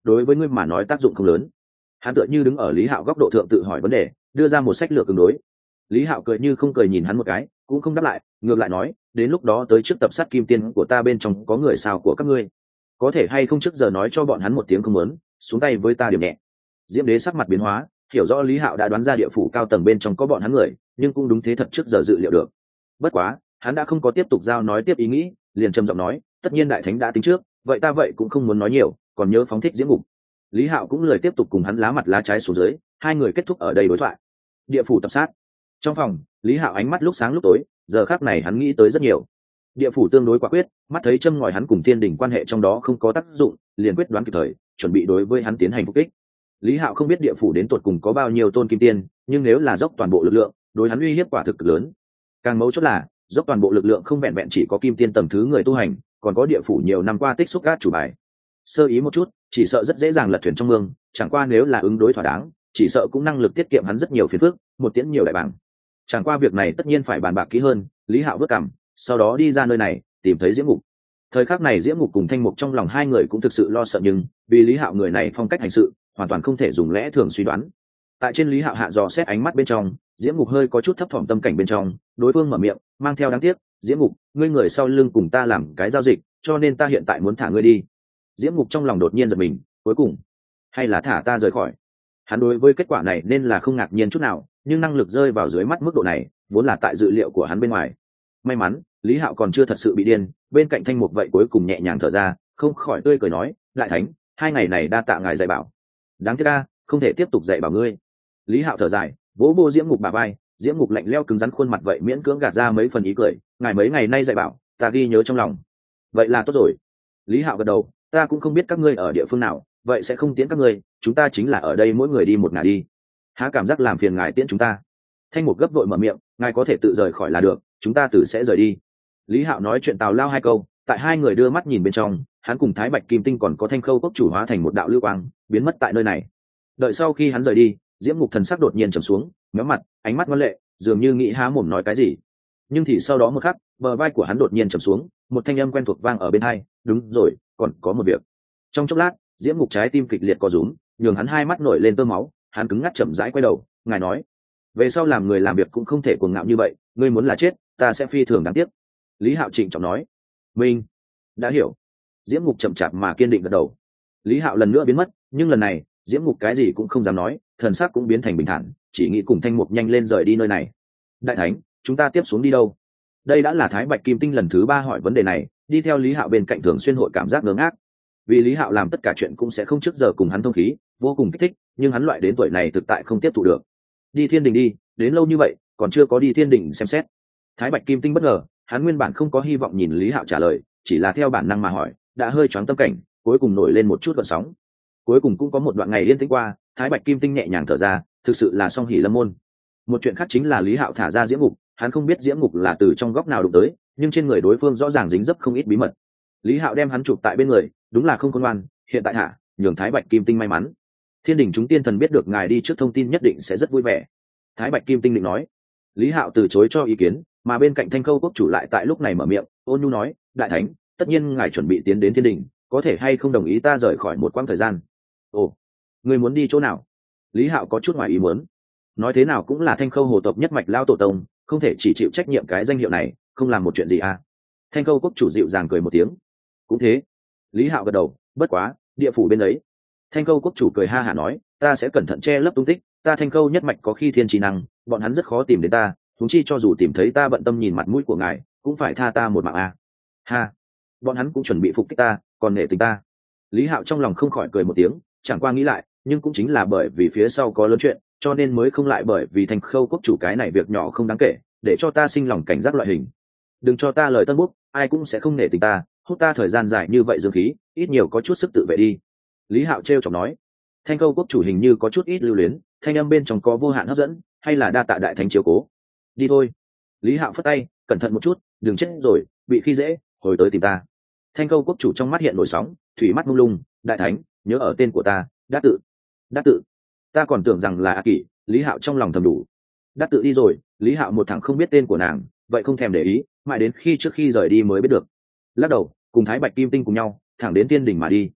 đối với ngươi mà nói tác dụng không lớn. Hắn tựa như đứng ở Lý Hạo góc độ thượng tự hỏi vấn đề, đưa ra một sách lược ứng đối. Lý Hạo cười như không cười nhìn hắn một cái, cũng không đáp lại, ngược lại nói, đến lúc đó tới trước tập sát kim tiên của ta bên trong có người sao của các ngươi, có thể hay không trước giờ nói cho bọn hắn một tiếng không muốn, xuống tay với ta điểm nhẹ. Diễm Đế sắc mặt biến hóa, hiểu rõ Lý Hạo đã đoán ra địa phủ cao tầng bên trong có bọn hắn người, nhưng cũng đúng thế thật trước giờ dự liệu được. Bất quá, hắn đã không có tiếp tục giao nói tiếp ý nghĩ, liền trầm giọng nói, tất nhiên đại thánh đã tính trước, vậy ta vậy cũng không muốn nói nhiều, còn nhớ phóng thích diễm ngục. Lý Hạo cũng lười tiếp tục cùng hắn lá mặt lá trái xuống dưới, hai người kết thúc ở đây đối thoại. Địa phủ tập sát. Trong phòng, Lý Hạo ánh mắt lúc sáng lúc tối, giờ khắc này hắn nghĩ tới rất nhiều. Địa phủ tương đối quả quyết, mắt thấy châm ngòi hắn cùng thiên đình quan hệ trong đó không có tác dụng, liền quyết đoán kịp thời, chuẩn bị đối với hắn tiến hành phục kích. Lý Hạo không biết địa phủ đến tột cùng có bao nhiêu tôn kim tiên, nhưng nếu là dốc toàn bộ lực lượng, đối hắn uy hiếp quả thực cực lớn. Càng mấu chốt là, dốc toàn bộ lực lượng không vẹn vẹn chỉ có kim tiên tầng thứ người tu hành, còn có địa phủ nhiều năm qua tích xúc gác chủ bài. Sơ ý một chút, chỉ sợ rất dễ dàng lật thuyền trong mương, chẳng qua nếu là ứng đối thỏa đáng, chỉ sợ cũng năng lực tiết kiệm hắn rất nhiều phiền phức, một tiễn nhiều đại bảng. Chẳng qua việc này tất nhiên phải bàn bạc kỹ hơn, Lý Hạo vất cằm, sau đó đi ra nơi này, tìm thấy Diễm Ngục. Thời khắc này Diễm Ngục cùng Thanh Mục trong lòng hai người cũng thực sự lo sợ, nhưng vì Lý Hạo người này phong cách hành sự, hoàn toàn không thể dùng lẽ thường suy đoán. Tại trên Lý Hạo hạ dò xét ánh mắt bên trong, Diễm Ngục hơi có chút thấp thỏm tâm cảnh bên trong, đối phương mở miệng, mang theo đáng tiếc, Diễm Ngục, ngươi người sau lưng cùng ta làm cái giao dịch, cho nên ta hiện tại muốn thả ngươi đi. Diễm Ngục trong lòng đột nhiên giật mình, cuối cùng hay là thả ta rời khỏi. Hắn đối với kết quả này nên là không ngạc nhiên chút nào, nhưng năng lực rơi vào dưới mắt mức độ này, vốn là tại dự liệu của hắn bên ngoài. May mắn, Lý Hạo còn chưa thật sự bị điên, bên cạnh Thanh Mục vậy cuối cùng nhẹ nhàng thở ra, không khỏi tươi cười nói, đại thánh, hai ngày này đa tạ ngài dạy bảo. Đáng tiếc ta, không thể tiếp tục dạy bảo ngươi. Lý Hạo thở dài, vỗ vô Diễm Ngục bà vai, Diễm Ngục lạnh lẽo cứng rắn khuôn mặt vậy miễn cưỡng gạt ra mấy phần ý cười, ngài mấy ngày nay dạy bảo, ta ghi nhớ trong lòng. Vậy là tốt rồi. Lý Hạo gật đầu, ta cũng không biết các ngươi ở địa phương nào, vậy sẽ không tiễn các ngươi, chúng ta chính là ở đây mỗi người đi một ngả đi. Há cảm giác làm phiền ngài tiễn chúng ta. Thanh Mục gấp vội mở miệng, ngài có thể tự rời khỏi là được, chúng ta tự sẽ rời đi. Lý Hạo nói chuyện tào lao hai câu, tại hai người đưa mắt nhìn bên trong, hắn cùng Thái Bạch Kim Tinh còn có Thanh Khâu Cốc chủ hóa thành một đạo lưu quang, biến mất tại nơi này. Đợi sau khi hắn rời đi, Diễm Ngục thần sắc đột nhiên trầm xuống, méo mặt, ánh mắt ngoan lệ, dường như nghĩ há mồm nói cái gì. Nhưng thì sau đó một khắc, bờ vai của hắn đột nhiên trầm xuống, một thanh âm quen thuộc vang ở bên tai, đúng rồi, còn có một việc. Trong chốc lát, Diễm Ngục trái tim kịch liệt co rúm, nhường hắn hai mắt nổi lên tơ máu, hắn cứng ngắc chậm rãi quay đầu, ngài nói, về sau làm người làm việc cũng không thể cuồng ngạo như vậy, ngươi muốn là chết, ta sẽ phi thường đáng tiếc. Lý Hạo trịnh trọng nói, minh đã hiểu. Diễm Ngục chậm chạp mà kiên định gật đầu. Lý Hạo lần nữa biến mất, nhưng lần này Diễm Ngục cái gì cũng không dám nói, thần sắc cũng biến thành bình thản, chỉ nghĩ cùng Thanh Mục nhanh lên rời đi nơi này. Đại thánh, chúng ta tiếp xuống đi đâu? Đây đã là Thái Bạch Kim Tinh lần thứ ba hỏi vấn đề này, đi theo Lý Hạo bên cạnh thường xuyên hội cảm giác ngớ ngác. Vì Lý Hạo làm tất cả chuyện cũng sẽ không trước giờ cùng hắn thông khí, vô cùng kích thích, nhưng hắn loại đến tuổi này thực tại không tiếp thụ được. Đi Thiên Đình đi, đến lâu như vậy, còn chưa có đi Thiên Đình xem xét. Thái Bạch Kim Tinh bất ngờ, hắn nguyên bản không có hy vọng nhìn Lý Hạo trả lời, chỉ là theo bản năng mà hỏi, đã hơi choáng tâm cảnh, cuối cùng nổi lên một chút gợn sóng. Cuối cùng cũng có một đoạn ngày yên tĩnh qua, Thái Bạch Kim Tinh nhẹ nhàng thở ra, thực sự là song hỷ lâm môn. Một chuyện khác chính là Lý Hạo thả ra Diễm Ngục, hắn không biết Diễm Ngục là từ trong góc nào đụng tới, nhưng trên người đối phương rõ ràng dính dấp không ít bí mật. Lý Hạo đem hắn chụp tại bên người, đúng là không khôn ngoan, hiện tại thả, nhường Thái Bạch Kim Tinh may mắn. Thiên Đình chúng tiên thần biết được ngài đi trước thông tin nhất định sẽ rất vui vẻ. Thái Bạch Kim Tinh định nói. Lý Hạo từ chối cho ý kiến, mà bên cạnh Thanh Khâu Quốc chủ lại tại lúc này mở miệng, ôn nhu nói, đại thánh, tất nhiên ngài chuẩn bị tiến đến Thiên Đình, có thể hay không đồng ý ta rời khỏi một quãng thời gian? Ồ, ngươi muốn đi chỗ nào? Lý Hạo có chút ngoài ý muốn. Nói thế nào cũng là Thanh Khâu hồ tộc nhất mạch lao tổ tông, không thể chỉ chịu trách nhiệm cái danh hiệu này, không làm một chuyện gì à? Thanh Khâu Quốc chủ dịu dàng cười một tiếng. Cũng thế. Lý Hạo gật đầu, bất quá, địa phủ bên ấy. Thanh Khâu Quốc chủ cười ha hả nói, ta sẽ cẩn thận che lấp tung tích, ta Thanh Khâu nhất mạch có khi thiên trí năng, bọn hắn rất khó tìm đến ta, huống chi cho dù tìm thấy ta bận tâm nhìn mặt mũi của ngài, cũng phải tha ta một mạng à. Ha, bọn hắn cũng chuẩn bị phục kích ta, còn nể tình ta. Lý Hạo trong lòng không khỏi cười một tiếng, chẳng qua nghĩ lại, nhưng cũng chính là bởi vì phía sau có lớn chuyện, cho nên mới không lại bởi vì Thanh Khâu Quốc chủ cái này việc nhỏ không đáng kể, để cho ta sinh lòng cảnh giác loại hình. Đừng cho ta lời tân bút, ai cũng sẽ không nể tình ta, hút ta thời gian dài như vậy dương khí, ít nhiều có chút sức tự vệ đi. Lý Hạo trêu chọc nói. Thanh Khâu Quốc chủ hình như có chút ít lưu luyến, thanh âm bên trong có vô hạn hấp dẫn, hay là đa tạ đại thánh chiếu cố. Đi thôi. Lý Hạo phất tay, cẩn thận một chút, đừng chết rồi, bị khi dễ, hồi tới tìm ta. Thanh Khâu Quốc chủ trong mắt hiện nổi sóng, thủy mắt mông lung, đại thánh, nhớ ở tên của ta, Đát Tự. Đát Tự. Ta còn tưởng rằng là A Kỷ, Lý Hạo trong lòng thầm đủ. Đát Tự đi rồi, Lý Hạo một thằng không biết tên của nàng, vậy không thèm để ý, mãi đến khi trước khi rời đi mới biết được. Lắc đầu, cùng Thái Bạch Kim Tinh cùng nhau, thẳng đến Thiên Đình mà đi.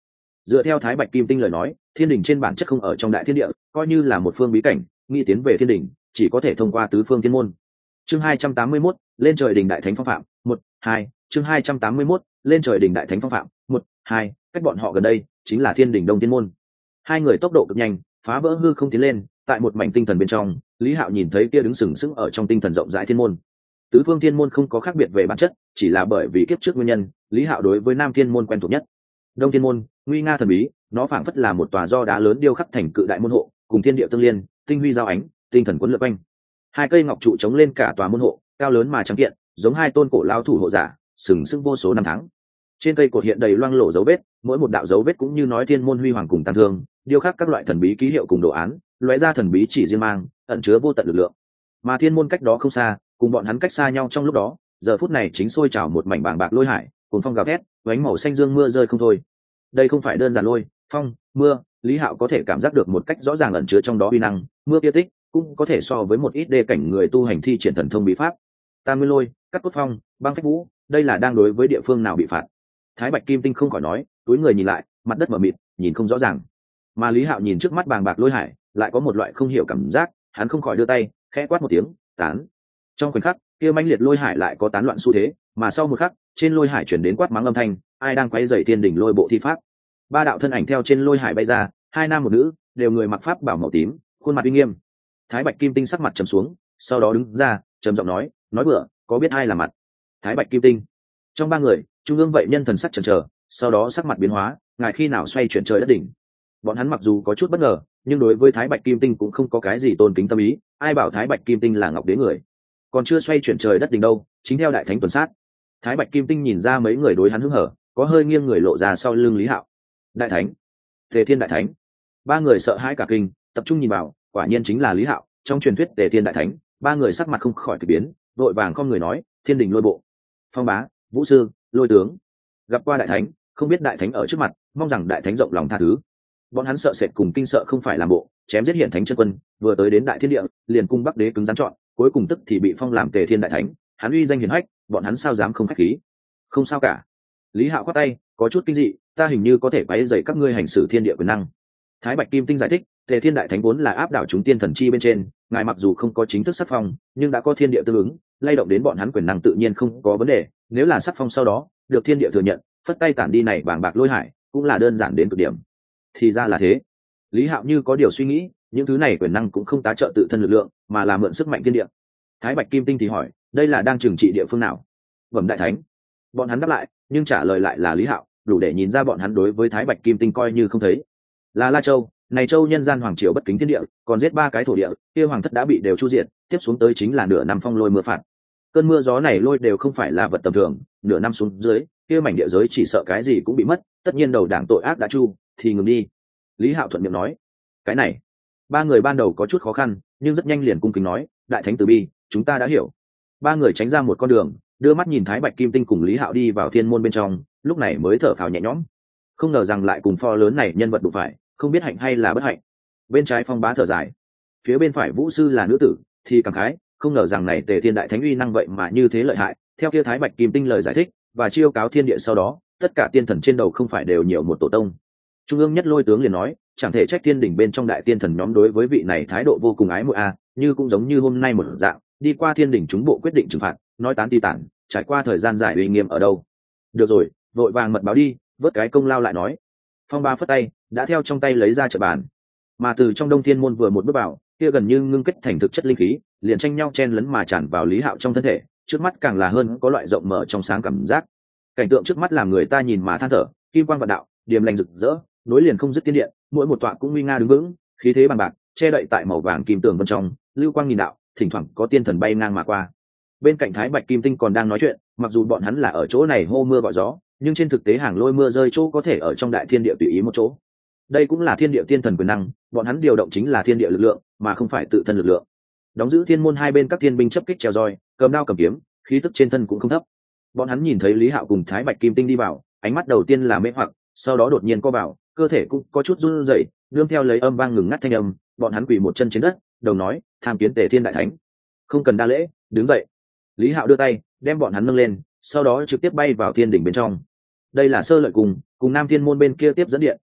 Dựa theo Thái Bạch Kim Tinh lời nói, thiên đình trên bản chất không ở trong đại thiên địa, coi như là một phương bí cảnh, nghĩ tiến về thiên đình chỉ có thể thông qua tứ phương thiên môn. Chương hai trăm tám mươi mốt, lên trời đình đại thánh phong phạm, một, hai, chương hai trăm tám mươi mốt, lên trời đình đại thánh phong phạm, một, hai, cách bọn họ gần đây chính là thiên đình đông thiên môn. Hai người tốc độ cực nhanh, phá vỡ hư không tiến lên, tại một mảnh tinh thần bên trong, Lý Hạo nhìn thấy kia đứng sừng sững ở trong tinh thần rộng rãi thiên môn. Tứ phương thiên môn không có khác biệt về bản chất, chỉ là bởi vì kiếp trước nguyên nhân, Lý Hạo đối với nam thiên môn quen thuộc nhất. Đông thiên môn, nguy nga thần bí, nó phảng phất là một tòa do đá lớn điêu khắc thành cự đại môn hộ, cùng thiên địa tương liên, tinh huy giao ánh, tinh thần cuốn lượn quanh. Hai cây ngọc trụ chống lên cả tòa môn hộ, cao lớn mà trắng kiện, giống hai tôn cổ lao thủ hộ giả, sừng sững vô số năm tháng. Trên cây cột hiện đầy loang lổ dấu vết, mỗi một đạo dấu vết cũng như nói thiên môn huy hoàng cùng tăng thương, điêu khắc các loại thần bí ký hiệu cùng đồ án, lóe ra thần bí chỉ riêng mang, ẩn chứa vô tận lực lượng. Mà thiên môn cách đó không xa, cùng bọn hắn cách xa nhau trong lúc đó, giờ phút này chính sôi trào một mảnh bàng bạc lôi hải, cuồng phong gào thét, ánh màu xanh dương mưa rơi không thôi. Đây không phải đơn giản lôi, phong, mưa, Lý Hạo có thể cảm giác được một cách rõ ràng ẩn chứa trong đó uy năng, mưa kia tích cũng có thể so với một ít đê cảnh người tu hành thi triển thần thông bí pháp. Tam Nguyên Lôi, Cắt Cốt Phong, Băng Phách Vũ, đây là đang đối với địa phương nào bị phạt. Thái Bạch Kim Tinh không khỏi nói, túi người nhìn lại, mặt đất mờ mịt, nhìn không rõ ràng. Mà Lý Hạo nhìn trước mắt bàng bạc lôi hải, lại có một loại không hiểu cảm giác, hắn không khỏi đưa tay, khẽ quát một tiếng, tán. Trong khoảnh khắc, kia mãnh liệt lôi hải lại có tán loạn xu thế, mà sau một khắc, trên lôi hải chuyển đến quát mắng âm thanh, ai đang quấy rầy thiên đỉnh lôi bộ thi pháp. Ba đạo thân ảnh theo trên lôi hải bay ra, hai nam một nữ, đều người mặc pháp bảo màu tím, khuôn mặt uy nghiêm. Thái Bạch Kim Tinh sắc mặt trầm xuống, sau đó đứng ra, trầm giọng nói, nói bừa, có biết ai là mặt? Thái Bạch Kim Tinh. Trong ba người, trung ương vậy nhân thần sắc chần chờ, sau đó sắc mặt biến hóa, ngài khi nào xoay chuyển trời đất đỉnh. Bọn hắn mặc dù có chút bất ngờ, nhưng đối với Thái Bạch Kim Tinh cũng không có cái gì tôn kính tâm ý, ai bảo Thái Bạch Kim Tinh là ngọc đế người, còn chưa xoay chuyển trời đất đỉnh đâu, chính theo đại thánh tuần sát. Thái Bạch Kim Tinh nhìn ra mấy người đối hắn hứng hở, có hơi nghiêng người lộ ra sau lưng Lý Hạo. Đại thánh, Tề Thiên đại thánh. Ba người sợ hãi cả kinh, tập trung nhìn vào, quả nhiên chính là Lý Hạo, trong truyền thuyết Tề Thiên đại thánh. Ba người sắc mặt không khỏi kỳ biến, vội vàng không người nói, thiên đình lôi bộ, phong bá, vũ sư, lôi tướng, gặp qua đại thánh, không biết đại thánh ở trước mặt, mong rằng đại thánh rộng lòng tha thứ. Bọn hắn sợ sệt cùng kinh sợ không phải làm bộ, chém giết hiện thánh chân quân, vừa tới đến đại thiên địa, liền cung bắc đế cứng rắn chọn, cuối cùng tức thì bị phong làm Tề Thiên đại thánh. Hắn uy danh hiển hách, bọn hắn sao dám không khách khí? Không sao cả. Lý Hạo khoát tay, có chút kinh dị, ta hình như có thể quấy rầy các ngươi hành xử thiên địa quyền năng. Thái Bạch Kim Tinh giải thích, Tề Thiên đại thánh vốn là áp đảo chúng tiên thần chi bên trên, ngài mặc dù không có chính thức sắc phong, nhưng đã có thiên địa tương ứng, lay động đến bọn hắn quyền năng tự nhiên không có vấn đề. Nếu là sắc phong sau đó được thiên địa thừa nhận, phất tay tản đi này bàng bạc lôi hải, cũng là đơn giản đến cực điểm. Thì ra là thế. Lý Hạo như có điều suy nghĩ, những thứ này quyền năng cũng không tá trợ tự thân lực lượng, mà là mượn sức mạnh thiên địa. Thái Bạch Kim Tinh thì hỏi, đây là đang trừng trị địa phương nào? Bẩm đại thánh. Bọn hắn đáp lại, nhưng trả lời lại là Lý Hạo, đủ để nhìn ra bọn hắn đối với Thái Bạch Kim Tinh coi như không thấy. Là La Châu, này châu nhân gian hoàng triều bất kính thiên địa, còn giết ba cái thổ địa, kia hoàng thất đã bị đều chu diệt, tiếp xuống tới chính là nửa năm phong lôi mưa phạt. Cơn mưa gió này lôi đều không phải là vật tầm thường, nửa năm xuống dưới, kia mảnh địa giới chỉ sợ cái gì cũng bị mất, tất nhiên đầu đảng tội ác đã chu, thì ngừng đi. Lý Hạo thuận miệng nói, cái này, ba người ban đầu có chút khó khăn, nhưng rất nhanh liền cung kính nói, đại thánh từ bi, chúng ta đã hiểu. Ba người tránh ra một con đường, đưa mắt nhìn Thái Bạch Kim Tinh cùng Lý Hạo đi vào thiên môn bên trong, lúc này mới thở phào nhẹ nhõm. Không ngờ rằng lại cùng pho lớn này nhân vật đụng phải, không biết hạnh hay là bất hạnh. Bên trái phong bá thở dài, phía bên phải vũ sư là nữ tử, thì cảm khái, không ngờ rằng này Tề Thiên đại thánh uy năng vậy mà như thế lợi hại. Theo kia Thái Bạch Kim Tinh lời giải thích và chiêu cáo thiên địa sau đó, tất cả tiên thần trên đầu không phải đều nhiều một tổ tông. Trung ương nhất lôi tướng liền nói, chẳng thể trách thiên đỉnh bên trong đại tiên thần nhóm đối với vị này thái độ vô cùng ái muội a, như cũng giống như hôm nay một dạng, đi qua thiên đỉnh chúng bộ quyết định trừng phạt, nói tán ti tản, trải qua thời gian dài uy nghiêm ở đâu. Được rồi, vội vàng mật báo đi, vớt cái công lao lại nói. Phong ba phất tay, đã theo trong tay lấy ra trợ bàn, mà từ trong đông thiên môn vừa một bước vào, kia gần như ngưng kết thành thực chất linh khí, liền tranh nhau chen lấn mà tràn vào Lý Hạo trong thân thể, trước mắt càng là hơn có loại rộng mở trong sáng cảm giác. Cảnh tượng trước mắt làm người ta nhìn mà than thở, kim quang vạn đạo, điềm lành rực rỡ, nối liền không dứt tiên điện, mỗi một tọa cũng nguy nga đứng vững, khí thế bằng bạc, che đậy tại màu vàng kim tường bên trong, lưu quang nghìn đạo, thỉnh thoảng có tiên thần bay ngang mà qua. Bên cạnh Thái Bạch Kim Tinh còn đang nói chuyện, mặc dù bọn hắn là ở chỗ này hô mưa gọi gió, nhưng trên thực tế hàng lôi mưa rơi chỗ có thể ở trong đại thiên địa tùy ý một chỗ. Đây cũng là thiên địa tiên thần quyền năng, bọn hắn điều động chính là thiên địa lực lượng, mà không phải tự thân lực lượng. Đóng giữ thiên môn hai bên các thiên binh chấp kích trèo roi, cầm đao cầm kiếm, khí tức trên thân cũng không thấp. Bọn hắn nhìn thấy Lý Hạo cùng Thái Bạch Kim Tinh đi vào, ánh mắt đầu tiên là mê hoặc, sau đó đột nhiên co vào, cơ thể cũng có chút run rẩy, nương theo lấy âm vang ngừng ngắt thanh âm, bọn hắn quỳ một chân trên đất, đầu nói, tham kiến Tề Thiên đại thánh. Không cần đa lễ, đứng dậy. Lý Hạo đưa tay, đem bọn hắn nâng lên, sau đó trực tiếp bay vào thiên đỉnh bên trong. Đây là sơ lợi cùng, cùng Nam Thiên môn bên kia tiếp dẫn điện,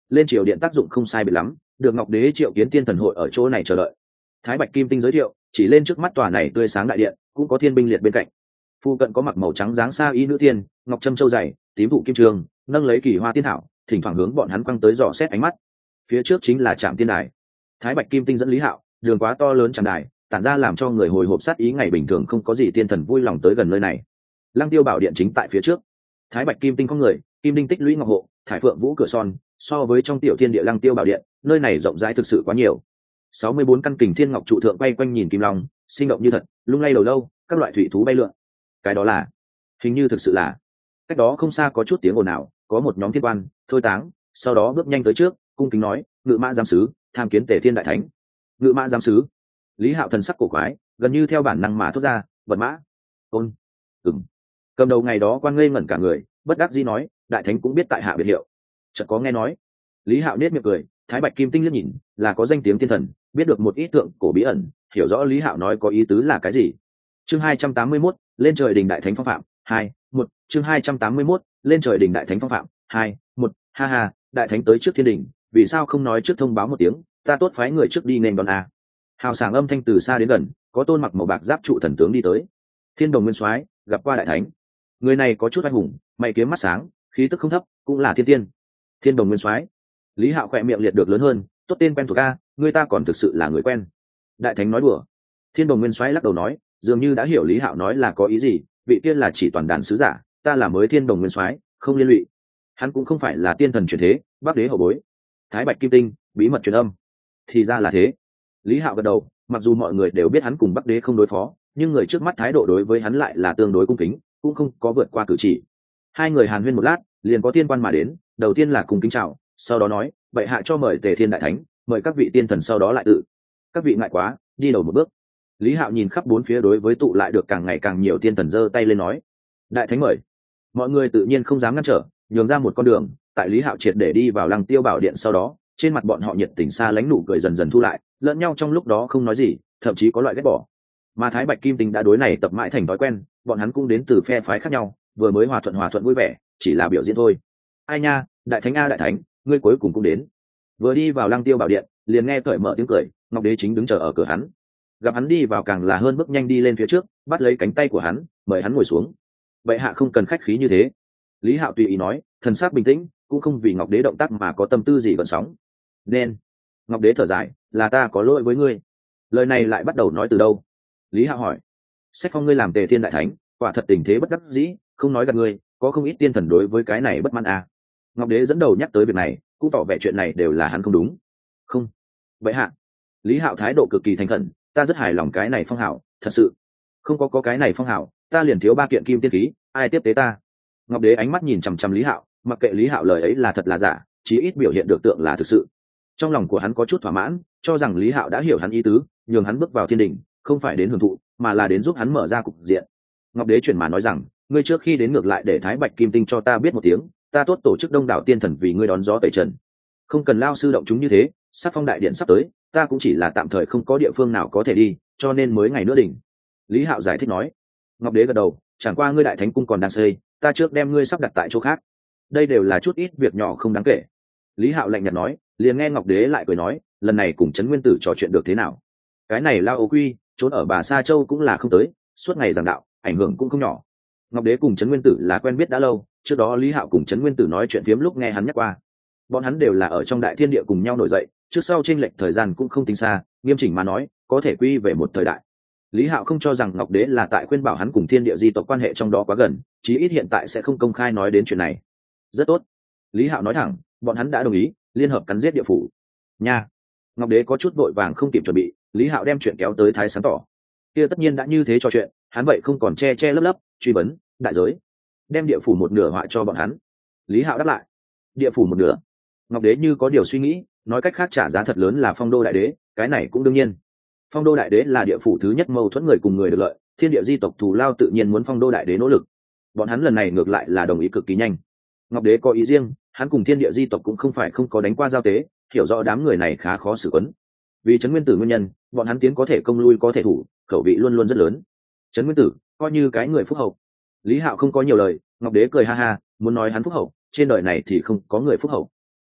lên triều điện tác dụng không sai biệt lắm, được ngọc đế triệu kiến tiên thần hội ở chỗ này chờ đợi. Thái Bạch Kim Tinh giới thiệu, chỉ lên trước mắt tòa này tươi sáng đại điện, cũng có thiên binh liệt bên cạnh. Phu cận có mặc màu trắng dáng sa y nữ tiên, ngọc trâm châu dày, tím thụ kim trường, nâng lấy kỳ hoa tiên thảo, thỉnh thoảng hướng bọn hắn quăng tới dò xét ánh mắt. Phía trước chính là trạm tiên đài. Thái Bạch Kim Tinh dẫn Lý Hạo, đường quá to lớn tràn đài, tản ra làm cho người hồi hộp sát ý, ngày bình thường không có gì tiên thần vui lòng tới gần nơi này. Lăng Tiêu bảo điện chính tại phía trước. Thái Bạch Kim Tinh có người, kim đinh tích lũy ngọc hộ, thải phượng vũ cửa son, so với trong tiểu thiên địa Lăng Tiêu bảo điện, nơi này rộng rãi thực sự quá nhiều. sáu mươi bốn căn kình thiên ngọc trụ thượng bay quanh nhìn kim long, sinh động như thật, lung lay đầu lâu, các loại thủy thú bay lượn. Cái đó là, hình như thực sự là. Cách đó không xa có chút tiếng ồn ào, có một nhóm thiên quan, thôi táng, sau đó bước nhanh tới trước, cung kính nói, ngự mã giám sứ, tham kiến Tề Thiên đại thánh. Ngự mã giám sứ. Lý Hạo thần sắc cổ quái, gần như theo bản năng mà thốt ra, vật mã. Ôn. Ừm. Cầm đầu ngày đó quan ngây ngẩn cả người, bất đắc dĩ nói, đại thánh cũng biết tại hạ biệt hiệu. Chợt có nghe nói. Lý Hạo nét miệng cười, Thái Bạch Kim Tinh liếc nhìn, là có danh tiếng tiên thần, biết được một ít tượng cổ bí ẩn, hiểu rõ Lý Hạo nói có ý tứ là cái gì. Chương hai trăm tám mươi mốt, lên trời đình đại thánh phong phạm, hai, một, chương hai trăm tám mươi mốt, lên trời đình đại thánh phong phạm, hai, một, ha ha, đại thánh tới trước thiên đình, vì sao không nói trước thông báo một tiếng, ta tốt phái người trước đi nên đón a. Hào sảng âm thanh từ xa đến gần, có tôn mặc màu bạc giáp trụ thần tướng đi tới. Thiên Đồng Nguyên Soái, gặp qua đại thánh. Người này có chút oai hùng, mày kiếm mắt sáng, khí tức không thấp, cũng là thiên tiên. Thiên Đồng Nguyên Soái. Lý Hạo khỏe miệng liệt được lớn hơn, tốt tên quen thuộc a, người ta còn thực sự là người quen. Đại thánh nói đùa. Thiên Đồng Nguyên Soái lắc đầu nói, dường như đã hiểu Lý Hạo nói là có ý gì, vị tiên là chỉ toàn đàn sứ giả, ta là mới Thiên Đồng Nguyên Soái, không liên lụy. Hắn cũng không phải là tiên thần truyền thế, Bắc Đế hậu bối. Thái Bạch Kim Tinh, bí mật truyền âm. Thì ra là thế. Lý Hạo gật đầu, mặc dù mọi người đều biết hắn cùng Bắc Đế không đối phó, nhưng người trước mắt thái độ đối với hắn lại là tương đối cung kính, cũng không có vượt qua cử chỉ. Hai người hàn huyên một lát, liền có tiên quan mà đến, đầu tiên là cùng kính chào, sau đó nói, vậy hạ cho mời Tề Thiên đại thánh, mời các vị tiên thần sau đó lại tự. Các vị ngại quá, đi đầu một bước. Lý Hạo nhìn khắp bốn phía đối với tụ lại được càng ngày càng nhiều tiên thần giơ tay lên nói, đại thánh mời. Mọi người tự nhiên không dám ngăn trở, nhường ra một con đường. Tại Lý Hạo triệt để đi vào Lăng Tiêu bảo điện sau đó, trên mặt bọn họ nhiệt tình xa lánh nụ cười dần dần thu lại, lẫn nhau trong lúc đó không nói gì, thậm chí có loại ghét bỏ. Mà Thái Bạch Kim Tinh đã đối này tập mãi thành thói quen, bọn hắn cũng đến từ phe phái khác nhau, vừa mới hòa thuận hòa thuận vui vẻ, chỉ là biểu diễn thôi. Ai nha, đại thánh a đại thánh, ngươi cuối cùng cũng đến. Vừa đi vào Lăng Tiêu bảo điện, liền nghe cởi mở tiếng cười, Ngọc Đế chính đứng chờ ở cửa hắn. Gặp hắn đi vào càng là hơn bước nhanh đi lên phía trước, bắt lấy cánh tay của hắn, mời hắn ngồi xuống. Vậy hạ không cần khách khí như thế. Lý Hạo tùy ý nói, thần sắc bình tĩnh, cũng không vì Ngọc Đế động tác mà có tâm tư gì gợn sóng. Nên. Ngọc Đế thở dài, là ta có lỗi với ngươi. Lời này lại bắt đầu nói từ đâu? Lý Hạo hỏi. Sách phong ngươi làm Tề Thiên đại thánh, quả thật tình thế bất đắc dĩ, không nói gạt ngươi, có không ít tiên thần đối với cái này bất mãn à. Ngọc Đế dẫn đầu nhắc tới việc này, cũng tỏ vẻ chuyện này đều là hắn không đúng. Không. Vậy hạ. Lý Hạo thái độ cực kỳ thành khẩn, ta rất hài lòng cái này phong hảo, thật sự. Không có có cái này phong hảo, ta liền thiếu ba kiện kim tiên khí, ai tiếp tế ta? Ngọc Đế ánh mắt nhìn chằm chằm Lý Hạo, mặc kệ Lý Hạo lời ấy là thật là giả, chí ít biểu hiện được tượng là thực sự. Trong lòng của hắn có chút thỏa mãn, cho rằng Lý Hạo đã hiểu hắn ý tứ, nhường hắn bước vào thiên đình, không phải đến hưởng thụ, mà là đến giúp hắn mở ra cục diện. Ngọc Đế chuyển mà nói rằng, ngươi trước khi đến ngược lại để Thái Bạch Kim Tinh cho ta biết một tiếng, ta tốt tổ chức đông đảo tiên thần vì ngươi đón gió tẩy trần. Không cần lao sư động chúng như thế, sắc phong đại điện sắp tới, ta cũng chỉ là tạm thời không có địa phương nào có thể đi, cho nên mới ngày nữa đỉnh. Lý Hạo giải thích nói. Ngọc Đế gật đầu, chẳng qua ngươi đại thánh cung còn đang xây, ta trước đem ngươi sắp đặt tại chỗ khác. Đây đều là chút ít việc nhỏ không đáng kể. Lý Hạo lạnh nhạt nói, liền nghe Ngọc Đế lại cười nói, lần này cùng Trấn Nguyên Tử trò chuyện được thế nào? Cái này lao ô quy, trốn ở Bà Sa Châu cũng là không tới, suốt ngày giảng đạo, ảnh hưởng cũng không nhỏ. Ngọc Đế cùng Trấn Nguyên Tử là quen biết đã lâu, trước đó Lý Hạo cùng Trấn Nguyên Tử nói chuyện phiếm lúc nghe hắn nhắc qua. Bọn hắn đều là ở trong đại thiên địa cùng nhau nổi dậy, trước sau chênh lệch thời gian cũng không tính xa, nghiêm chỉnh mà nói, có thể quy về một thời đại. Lý Hạo không cho rằng Ngọc Đế là tại khuyên bảo hắn cùng thiên địa di tộc quan hệ trong đó quá gần, chí ít hiện tại sẽ không công khai nói đến chuyện này. Rất tốt. Lý Hạo nói thẳng, bọn hắn đã đồng ý, liên hợp cắn giết địa phủ. Nha. Ngọc Đế có chút vội vàng không kịp chuẩn bị, Lý Hạo đem chuyện kéo tới thái sáng tỏ. Kia tất nhiên đã như thế trò chuyện, hắn vậy không còn che che lấp lấp, truy vấn, đại giới. Đem địa phủ một nửa họa cho bọn hắn. Lý Hạo đáp lại. Địa phủ một nửa. Ngọc Đế như có điều suy nghĩ, nói cách khác trả giá thật lớn là Phong Đô đại đế, cái này cũng đương nhiên. Phong Đô đại đế là địa phủ thứ nhất mâu thuẫn người cùng người được lợi, thiên địa di tộc thù lao tự nhiên muốn Phong Đô đại đế nỗ lực. Bọn hắn lần này ngược lại là đồng ý cực kỳ nhanh. Ngọc Đế có ý riêng, hắn cùng thiên địa di tộc cũng không phải không có đánh qua giao tế, hiểu rõ đám người này khá khó xử quấn. Vì Trấn Nguyên Tử nguyên nhân, bọn hắn tiến có thể công lui có thể thủ, khẩu vị luôn luôn rất lớn. Trấn Nguyên Tử coi như cái người phúc hậu. Lý Hạo không có nhiều lời, Ngọc Đế cười ha ha, muốn nói hắn phúc hậu, trên đời này thì không có người phúc hậu.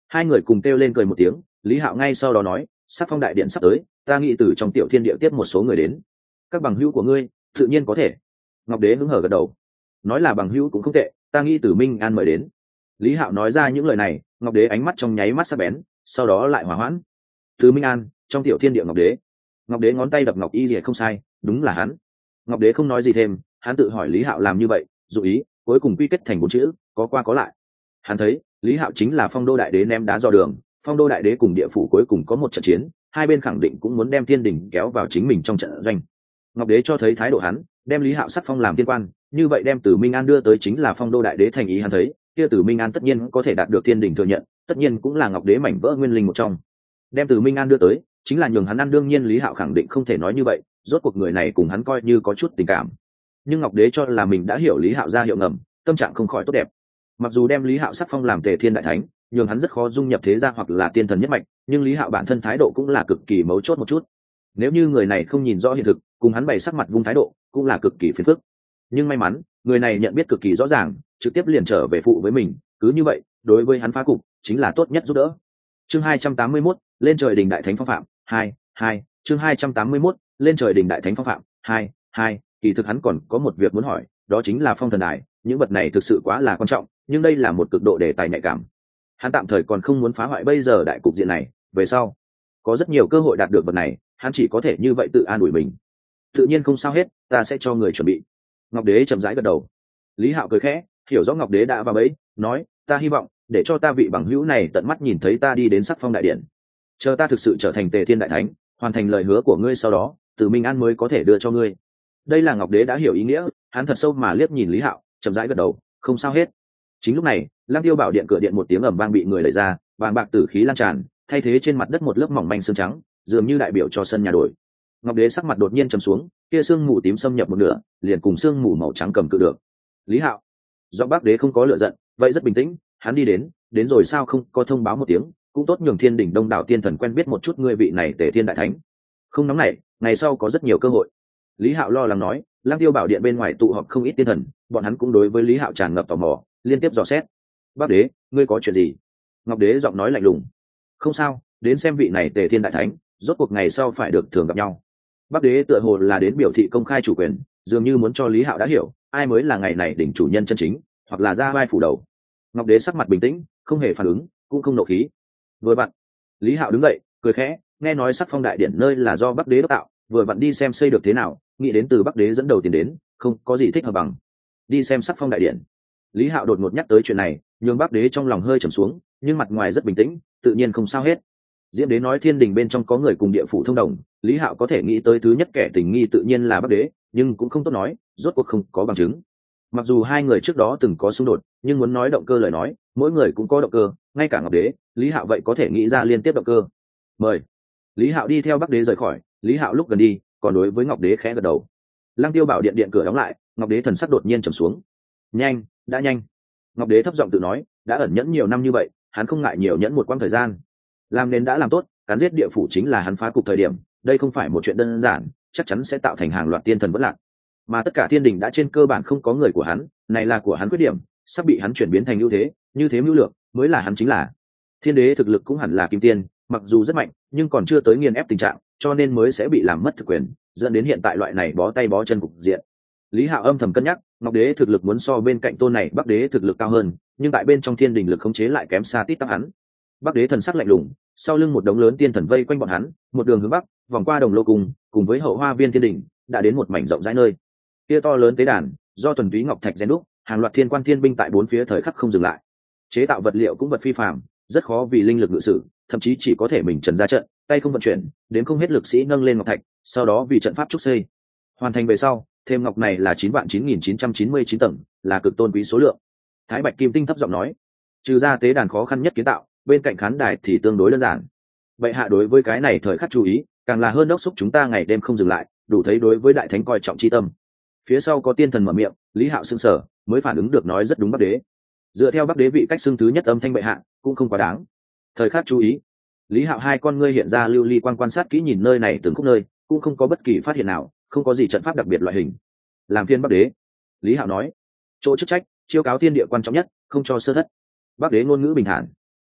Hai người cùng kêu lên cười một tiếng. Lý Hạo ngay sau đó nói, sắc phong đại điện sắp tới, ta nghĩ từ trong tiểu thiên địa tiếp một số người đến. Các bằng hữu của ngươi tự nhiên có thể. Ngọc Đế hứng hở gật đầu, nói là bằng hữu cũng không tệ, ta nghĩ từ Minh An mời đến. Lý Hạo nói ra những lời này, Ngọc Đế ánh mắt trong nháy mắt sắc bén, sau đó lại hòa hoãn. Từ Minh An, trong tiểu thiên địa Ngọc Đế. Ngọc Đế ngón tay đập Ngọc Y Lìa không sai, đúng là hắn. Ngọc Đế không nói gì thêm, hắn tự hỏi Lý Hạo làm như vậy, dụ ý cuối cùng quy kết thành bốn chữ, có qua có lại. Hắn thấy Lý Hạo chính là Phong Đô Đại Đế ném đá dò đường, Phong Đô Đại Đế cùng địa phủ cuối cùng có một trận chiến, hai bên khẳng định cũng muốn đem thiên đình kéo vào chính mình trong trận doanh. Ngọc Đế cho thấy thái độ hắn, đem Lý Hạo sắc phong làm tiên quan, như vậy đem Từ Minh An đưa tới chính là Phong Đô Đại Đế thành ý hắn thấy, kia Từ Minh An tất nhiên có thể đạt được thiên đình thừa nhận, tất nhiên cũng là Ngọc Đế mảnh vỡ nguyên linh một trong. Đem Từ Minh An đưa tới, chính là nhường hắn ăn, đương nhiên Lý Hạo khẳng định không thể nói như vậy, rốt cuộc người này cùng hắn coi như có chút tình cảm. Nhưng Ngọc Đế cho là mình đã hiểu Lý Hạo ra hiệu ngầm, tâm trạng không khỏi tốt đẹp. Mặc dù đem Lý Hạo sắc phong làm Tề Thiên Đại Thánh, nhường hắn rất khó dung nhập thế gia hoặc là tiên thần nhất mạch, nhưng Lý Hạo bản thân thái độ cũng là cực kỳ mấu chốt một chút. Nếu như người này không nhìn rõ hiện thực, cùng hắn bày sắc mặt vung thái độ, cũng là cực kỳ phiền phức. Nhưng may mắn, người này nhận biết cực kỳ rõ ràng, trực tiếp liền trở về phụ với mình, cứ như vậy, đối với hắn phá cục, chính là tốt nhất giúp đỡ. Chương hai trăm tám mươi mốt, lên trời đình đại thánh phong phạm, hai, hai, chương hai trăm tám mươi mốt, lên trời đình đại thánh phong phạm, hai, hai, kỳ thực hắn còn có một việc muốn hỏi, đó chính là phong thần đài, những vật này thực sự quá là quan trọng, nhưng đây là một cực độ đề tài nhạy cảm. Hắn tạm thời còn không muốn phá hoại bây giờ đại cục diện này, về sau có rất nhiều cơ hội đạt được vật này, hắn chỉ có thể như vậy tự an ủi mình. Tự nhiên không sao hết, ta sẽ cho người chuẩn bị. Ngọc Đế chậm rãi gật đầu. Lý Hạo cười khẽ, hiểu rõ Ngọc Đế đã vào bẫy, nói, ta hy vọng để cho ta vị bằng hữu này tận mắt nhìn thấy ta đi đến sắc phong đại điện. Chờ ta thực sự trở thành Tề Thiên Đại Thánh, hoàn thành lời hứa của ngươi, sau đó Từ Minh An mới có thể đưa cho ngươi. Đây là Ngọc Đế đã hiểu ý nghĩa, hắn thật sâu mà liếc nhìn Lý Hạo, chậm rãi gật đầu, không sao hết. Chính lúc này, Lăng Tiêu Bảo điện cửa điện một tiếng ầm vang bị người đẩy ra, vàng bạc tử khí lan tràn, thay thế trên mặt đất một lớp mỏng manh xương trắng, dường như đại biểu cho sân nhà đổi. Ngọc Đế sắc mặt đột nhiên trầm xuống, kia sương mù tím xâm nhập một nửa, liền cùng sương mù màu trắng cầm cự được. Lý Hạo, do Bắc Đế không có lựa giận, vậy rất bình tĩnh, hắn đi đến, đến rồi sao không có thông báo một tiếng, cũng tốt nhường thiên đỉnh đông đảo tiên thần quen biết một chút ngươi vị này Tề Thiên Đại Thánh. Không nóng nảy, ngày sau có rất nhiều cơ hội. Lý Hạo lo lắng nói. Lăng Tiêu Bảo điện bên ngoài tụ họp không ít tiên thần, bọn hắn cũng đối với Lý Hạo tràn ngập tò mò, liên tiếp dò xét. Bắc Đế, ngươi có chuyện gì? Ngọc Đế giọng nói lạnh lùng. Không sao, đến xem vị này Tề Thiên Đại Thánh, rốt cuộc ngày sau phải được thường gặp nhau. Bắc Đế tựa hồ là đến biểu thị công khai chủ quyền, dường như muốn cho Lý Hạo đã hiểu ai mới là ngày này đỉnh chủ nhân chân chính, hoặc là ra vai phủ đầu. Ngọc Đế sắc mặt bình tĩnh, không hề phản ứng, cũng không nộ khí. Vừa vặn, Lý Hạo đứng dậy, cười khẽ, nghe nói sắc phong đại điện nơi là do Bắc Đế đốc tạo, vừa vặn đi xem xây được thế nào, nghĩ đến từ Bắc Đế dẫn đầu tiền đến, không có gì thích hợp bằng đi xem sắc phong đại điện. Lý Hạo đột ngột nhắc tới chuyện này, nhường Bắc Đế trong lòng hơi trầm xuống, nhưng mặt ngoài rất bình tĩnh, tự nhiên không sao hết. Diễm Đế nói thiên đình bên trong có người cùng địa phủ thông đồng, Lý Hạo có thể nghĩ tới thứ nhất kẻ tình nghi tự nhiên là Bắc Đế, nhưng cũng không tốt nói, rốt cuộc không có bằng chứng. Mặc dù hai người trước đó từng có xung đột, nhưng muốn nói động cơ lời nói, mỗi người cũng có động cơ, ngay cả Ngọc Đế, Lý Hạo vậy có thể nghĩ ra liên tiếp động cơ. Mời. Lý Hạo đi theo Bắc Đế rời khỏi, Lý Hạo lúc gần đi, còn đối với Ngọc Đế khẽ gật đầu. Lăng Tiêu Bảo điện điện cửa đóng lại, Ngọc Đế thần sắc đột nhiên trầm xuống. Nhanh, đã nhanh. Ngọc Đế thấp giọng tự nói, đã ẩn nhẫn nhiều năm như vậy, hắn không ngại nhiều nhẫn một quãng thời gian. Làm nên đã làm tốt, cắn giết địa phủ chính là hắn phá cục thời điểm, đây không phải một chuyện đơn giản, chắc chắn sẽ tạo thành hàng loạt tiên thần vỡ lạc. Mà tất cả thiên đình đã trên cơ bản không có người của hắn, này là của hắn khuyết điểm, sắp bị hắn chuyển biến thành ưu thế, như thế mưu lược mới là hắn chính là. Thiên đế thực lực cũng hẳn là kim tiên, mặc dù rất mạnh, nhưng còn chưa tới nghiền ép tình trạng, cho nên mới sẽ bị làm mất thực quyền, dẫn đến hiện tại loại này bó tay bó chân cục diện. Lý Hạo âm thầm cân nhắc, Ngọc Đế thực lực muốn so bên cạnh tôn này Bắc Đế thực lực cao hơn, nhưng tại bên trong thiên đình lực khống chế lại kém xa tít tắp hắn. Bắc Đế thần sắc lạnh lùng, sau lưng một đống lớn tiên thần vây quanh bọn hắn, một đường hướng bắc, vòng qua đồng lô cùng, cùng với hậu hoa viên thiên đình, đã đến một mảnh rộng rãi nơi. Kia to lớn tế đàn, do thuần túy ngọc thạch rèn đúc, hàng loạt thiên quan thiên binh tại bốn phía thời khắc không dừng lại. Chế tạo vật liệu cũng vật phi phàm, rất khó vì linh lực ngự sử, thậm chí chỉ có thể mình trần ra trận, tay không vận chuyển, đến không hết lực sĩ nâng lên ngọc thạch, sau đó vì trận pháp trúc xây. Hoàn thành về sau, thêm ngọc này là chín vạn chín nghìn chín trăm chín mươi chín tầng, là cực tôn quý số lượng. Thái Bạch Kim Tinh thấp giọng nói, trừ ra tế đàn khó khăn nhất kiến tạo, bên cạnh khán đài thì tương đối đơn giản. Bệ hạ đối với cái này thời khắc chú ý, càng là hơn đốc xúc chúng ta ngày đêm không dừng lại, đủ thấy đối với đại thánh coi trọng chi tâm. Phía sau có tiên thần mở miệng, Lý Hạo sững sờ, mới phản ứng được nói rất đúng Bắc Đế. Dựa theo Bắc Đế vị cách xưng thứ nhất âm thanh bệ hạ, cũng không quá đáng. Thời khắc chú ý. Lý Hạo hai con ngươi hiện ra lưu ly quan quan sát kỹ nhìn nơi này từng khúc nơi, cũng không có bất kỳ phát hiện nào, không có gì trận pháp đặc biệt loại hình. Làm phiên Bắc Đế. Lý Hạo nói, chỗ chức trách, chiêu cáo thiên địa quan trọng nhất, không cho sơ thất. Bắc Đế ngôn ngữ bình thản.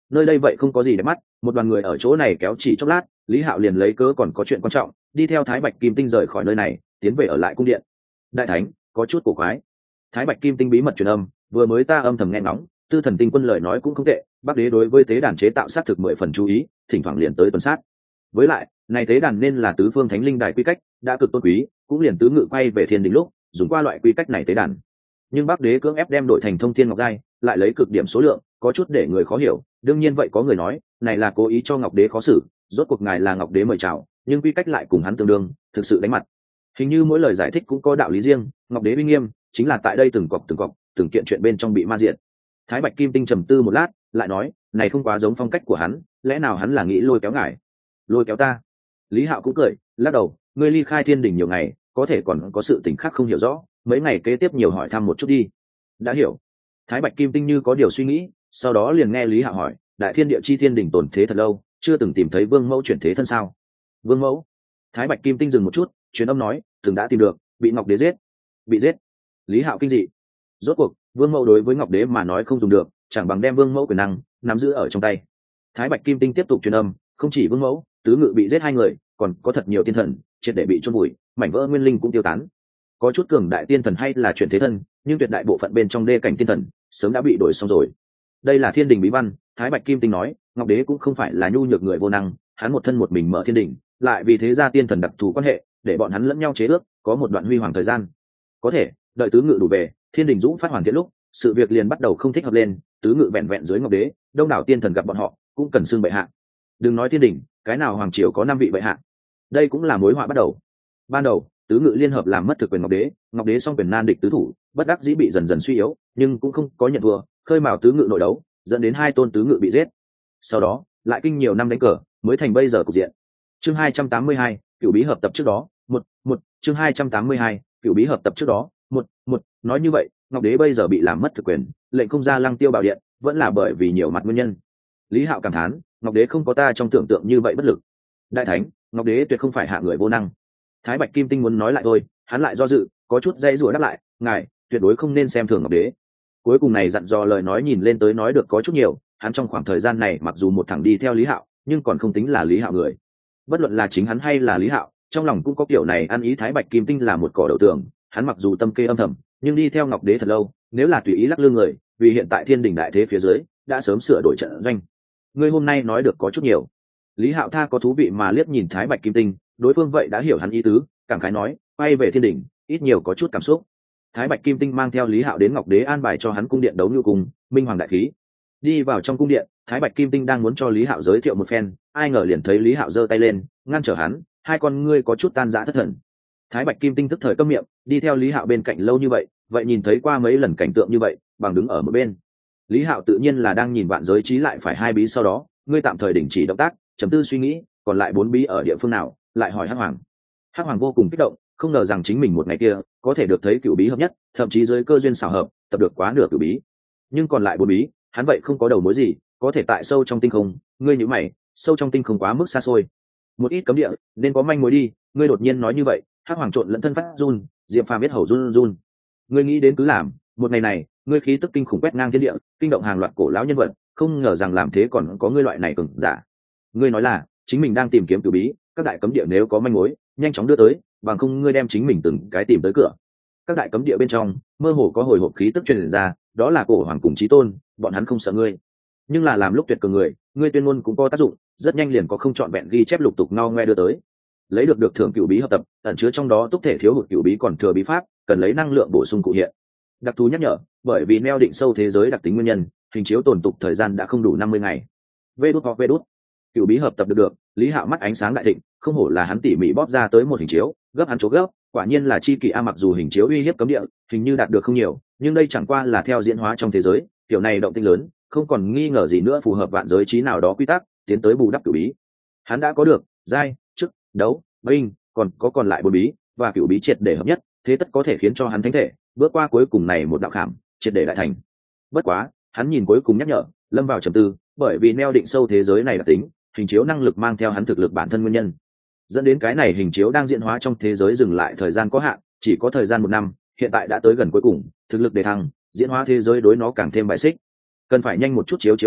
nơi đây vậy không có gì để mắt, một đoàn người ở chỗ này kéo chỉ chốc lát, Lý Hạo liền lấy cớ còn có chuyện quan trọng, đi theo Thái Bạch Kim Tinh rời khỏi nơi này, tiến về ở lại cung điện. Đại thánh, có chút cổ quái. Thái Bạch Kim Tinh bí mật truyền âm, vừa mới ta âm thầm nghe ngóng, Tư Thần Tinh Quân lời nói cũng không tệ, Bắc Đế đối với tế đàn chế tạo sát thực mười phần chú ý, thỉnh thoảng liền tới tuần sát. Với lại, này tế đàn nên là tứ phương thánh linh đài quy cách, đã cực tôn quý, cũng liền tứ ngự quay về thiên đình lúc, dùng qua loại quy cách này tế đàn. Nhưng Bắc Đế cưỡng ép đem đổi thành thông thiên ngọc giai, lại lấy cực điểm số lượng, có chút để người khó hiểu. Đương nhiên vậy có người nói, này là cố ý cho Ngọc Đế khó xử, rốt cuộc ngài là Ngọc Đế mời chào, nhưng quy cách lại cùng hắn tương đương, thực sự đánh mặt. Hình như mỗi lời giải thích cũng có đạo lý riêng, Ngọc Đế uy nghiêm, chính là tại đây từng cọc từng cọc, từng kiện chuyện bên trong bị ma diệt. Thái Bạch Kim Tinh trầm tư một lát, lại nói, này không quá giống phong cách của hắn, lẽ nào hắn là nghĩ lôi kéo ngài? Lôi kéo ta? Lý Hạo cũng cười, lắc đầu, ngươi ly khai thiên đình nhiều ngày, có thể còn có sự tình khác không hiểu rõ, mấy ngày kế tiếp nhiều hỏi thăm một chút đi. Đã hiểu. Thái Bạch Kim Tinh như có điều suy nghĩ, sau đó liền nghe Lý Hạo hỏi, đại thiên địa chi thiên đình tồn thế thật lâu, chưa từng tìm thấy vương mẫu chuyển thế thân sao? Vương mẫu? Thái Bạch Kim Tinh dừng một chút, truyền âm nói, từng đã tìm được, bị Ngọc Đế giết. Bị giết? Lý Hạo kinh dị. Rốt cuộc, vương mẫu đối với Ngọc Đế mà nói không dùng được, chẳng bằng đem vương mẫu quyền năng nắm giữ ở trong tay. Thái Bạch Kim Tinh tiếp tục truyền âm, không chỉ vương mẫu, tứ ngự bị giết hai người, còn có thật nhiều tiên thần triệt để bị chôn vùi, mảnh vỡ nguyên linh cũng tiêu tán. Có chút cường đại tiên thần hay là chuyển thế thân, nhưng tuyệt đại bộ phận bên trong đê cảnh tiên thần sớm đã bị đổi xong rồi. Đây là thiên đình bí văn, Thái Bạch Kim Tinh nói, Ngọc Đế cũng không phải là nhu nhược người vô năng, hắn một thân một mình mở thiên đình, lại vì thế ra tiên thần đặc thù quan hệ, để bọn hắn lẫn nhau chế ước, có một đoạn huy hoàng thời gian. Có thể, đợi tứ ngự đủ về, thiên đình dũng phát hoàn thiện lúc, sự việc liền bắt đầu không thích hợp lên, tứ ngự vẹn vẹn dưới Ngọc Đế, đông đảo tiên thần gặp bọn họ, cũng cần xưng bệ hạ. Đừng nói thiên đình, cái nào hoàng triều có năm vị bệ hạ. Đây cũng là mối họa bắt đầu. Ban đầu, tứ ngự liên hợp làm mất thực quyền Ngọc Đế, Ngọc Đế song quyền nan địch tứ thủ, bất đắc dĩ bị dần dần suy yếu, nhưng cũng không có nhận thua, khơi mào tứ ngự nội đấu, dẫn đến hai tôn tứ ngự bị giết. Sau đó, lại kinh nhiều năm đánh cờ, mới thành bây giờ cục diện. Chương hai trăm tám mươi hai, cửu bí hợp tập trước đó, một, một, chương hai trăm tám mươi hai, cửu bí hợp tập trước đó, một, một, nói như vậy, Ngọc Đế bây giờ bị làm mất thực quyền, lệnh không ra Lăng Tiêu Bảo Điện, vẫn là bởi vì nhiều mặt nguyên nhân. Lý Hạo cảm thán, Ngọc Đế không có ta trong tưởng tượng như vậy bất lực. Đại thánh, Ngọc Đế tuyệt không phải hạ người vô năng. Thái Bạch Kim Tinh muốn nói lại thôi, hắn lại do dự, có chút dây rủa đáp lại, ngài tuyệt đối không nên xem thường Ngọc Đế. Cuối cùng này dặn dò lời nói nhìn lên tới nói được có chút nhiều, hắn trong khoảng thời gian này mặc dù một thằng đi theo Lý Hạo, nhưng còn không tính là Lý Hạo người. Bất luận là chính hắn hay là Lý Hạo, trong lòng cũng có kiểu này ăn ý Thái Bạch Kim Tinh là một cỏ đầu tường, hắn mặc dù tâm kê âm thầm, nhưng đi theo Ngọc Đế thật lâu, nếu là tùy ý lắc lư người, vì hiện tại thiên đình đại thế phía dưới, đã sớm sửa đổi trận doanh. Ngươi hôm nay nói được có chút nhiều. Lý Hạo tha có thú vị mà liếc nhìn Thái Bạch Kim Tinh, đối phương vậy đã hiểu hắn ý tứ, cảm khái nói, quay về thiên đình, ít nhiều có chút cảm xúc. Thái Bạch Kim Tinh mang theo Lý Hạo đến Ngọc Đế an bài cho hắn cung điện đấu như cùng, minh hoàng đại khí. Đi vào trong cung điện, Thái Bạch Kim Tinh đang muốn cho Lý Hạo giới thiệu một phen, ai ngờ liền thấy Lý Hạo giơ tay lên, ngăn trở hắn, hai con ngươi có chút tan rã thất thần. Thái Bạch Kim Tinh tức thời câm miệng, đi theo Lý Hạo bên cạnh lâu như vậy, vậy nhìn thấy qua mấy lần cảnh tượng như vậy, bằng đứng ở một bên. Lý Hạo tự nhiên là đang nhìn vạn giới trí lại phải hai bí sau đó, ngươi tạm thời đình chỉ động tác, trầm tư suy nghĩ, còn lại bốn bí ở địa phương nào, lại hỏi Hắc Hoàng. Hắc Hoàng vô cùng kích động, không ngờ rằng chính mình một ngày kia có thể được thấy cửu bí hợp nhất, thậm chí dưới cơ duyên xảo hợp, tập được quá nửa cửu bí. Nhưng còn lại bốn bí, hắn vậy không có đầu mối gì, có thể tại sâu trong tinh không, ngươi nhíu mày, sâu trong tinh không quá mức xa xôi. Một ít cấm địa, nên có manh mối đi, ngươi đột nhiên nói như vậy, Hắc Hoàng trộn lẫn thân phát run, Diệp Phàm biết hầu run run. Ngươi nghĩ đến cứ làm, một ngày này, ngươi khí tức kinh khủng quét ngang thiên địa, kinh động hàng loạt cổ lão nhân vật, không ngờ rằng làm thế còn có ngươi loại này cường giả. Ngươi nói là, chính mình đang tìm kiếm cửu bí, các đại cấm địa nếu có manh mối, nhanh chóng đưa tới, bằng không ngươi đem chính mình từng cái tìm tới cửa. Các đại cấm địa bên trong, mơ hồ có hồi hộp khí tức truyền ra, đó là cổ hoàng cùng chí tôn, bọn hắn không sợ ngươi. Nhưng là làm lúc tuyệt cường người, ngươi tuyên ngôn cũng có tác dụng, rất nhanh liền có không chọn vẹn ghi chép lục tục no ngoe đưa tới. Lấy được được thưởng cửu bí hợp tập, ẩn chứa trong đó túc thể thiếu hụt cửu bí còn thừa bí pháp, cần lấy năng lượng bổ sung cụ hiện. Đặc thù nhắc nhở, bởi vì neo định sâu thế giới đặc tính nguyên nhân, hình chiếu tồn tục thời gian đã không đủ năm mươi ngày. Vê đút hoặc vê đút. Cửu bí hợp tập được được, Lý Hạo mắt ánh sáng đại thịnh, không hổ là hắn tỉ mỉ bóp ra tới một hình chiếu, gấp hắn chỗ gấp, quả nhiên là chi kỳ a, mặc dù hình chiếu uy hiếp cấm địa, hình như đạt được không nhiều, nhưng đây chẳng qua là theo diễn hóa trong thế giới, kiểu này động tinh lớn, không còn nghi ngờ gì nữa phù hợp vạn giới trí nào đó quy tắc, tiến tới bù đắp cửu bí. Hắn đã có được giai, chức, đấu, binh, còn có còn lại bốn bí, và cửu bí triệt để hợp nhất, thế tất có thể khiến cho hắn thánh thể bước qua cuối cùng này một đạo khảm, triệt để đại thành. Bất quá, hắn nhìn cuối cùng nhắc nhở, lâm vào trầm tư, bởi vì neo định sâu thế giới này đặc tính, hình chiếu năng lực mang theo hắn thực lực bản thân nguyên nhân, dẫn đến cái này hình chiếu đang diễn hóa trong thế giới dừng lại thời gian có hạn, chỉ có thời gian một năm, hiện tại đã tới gần cuối cùng, thực lực đề thăng, diễn hóa thế giới đối nó càng thêm bại xích, cần phải nhanh một chút chiếu chiếu vào,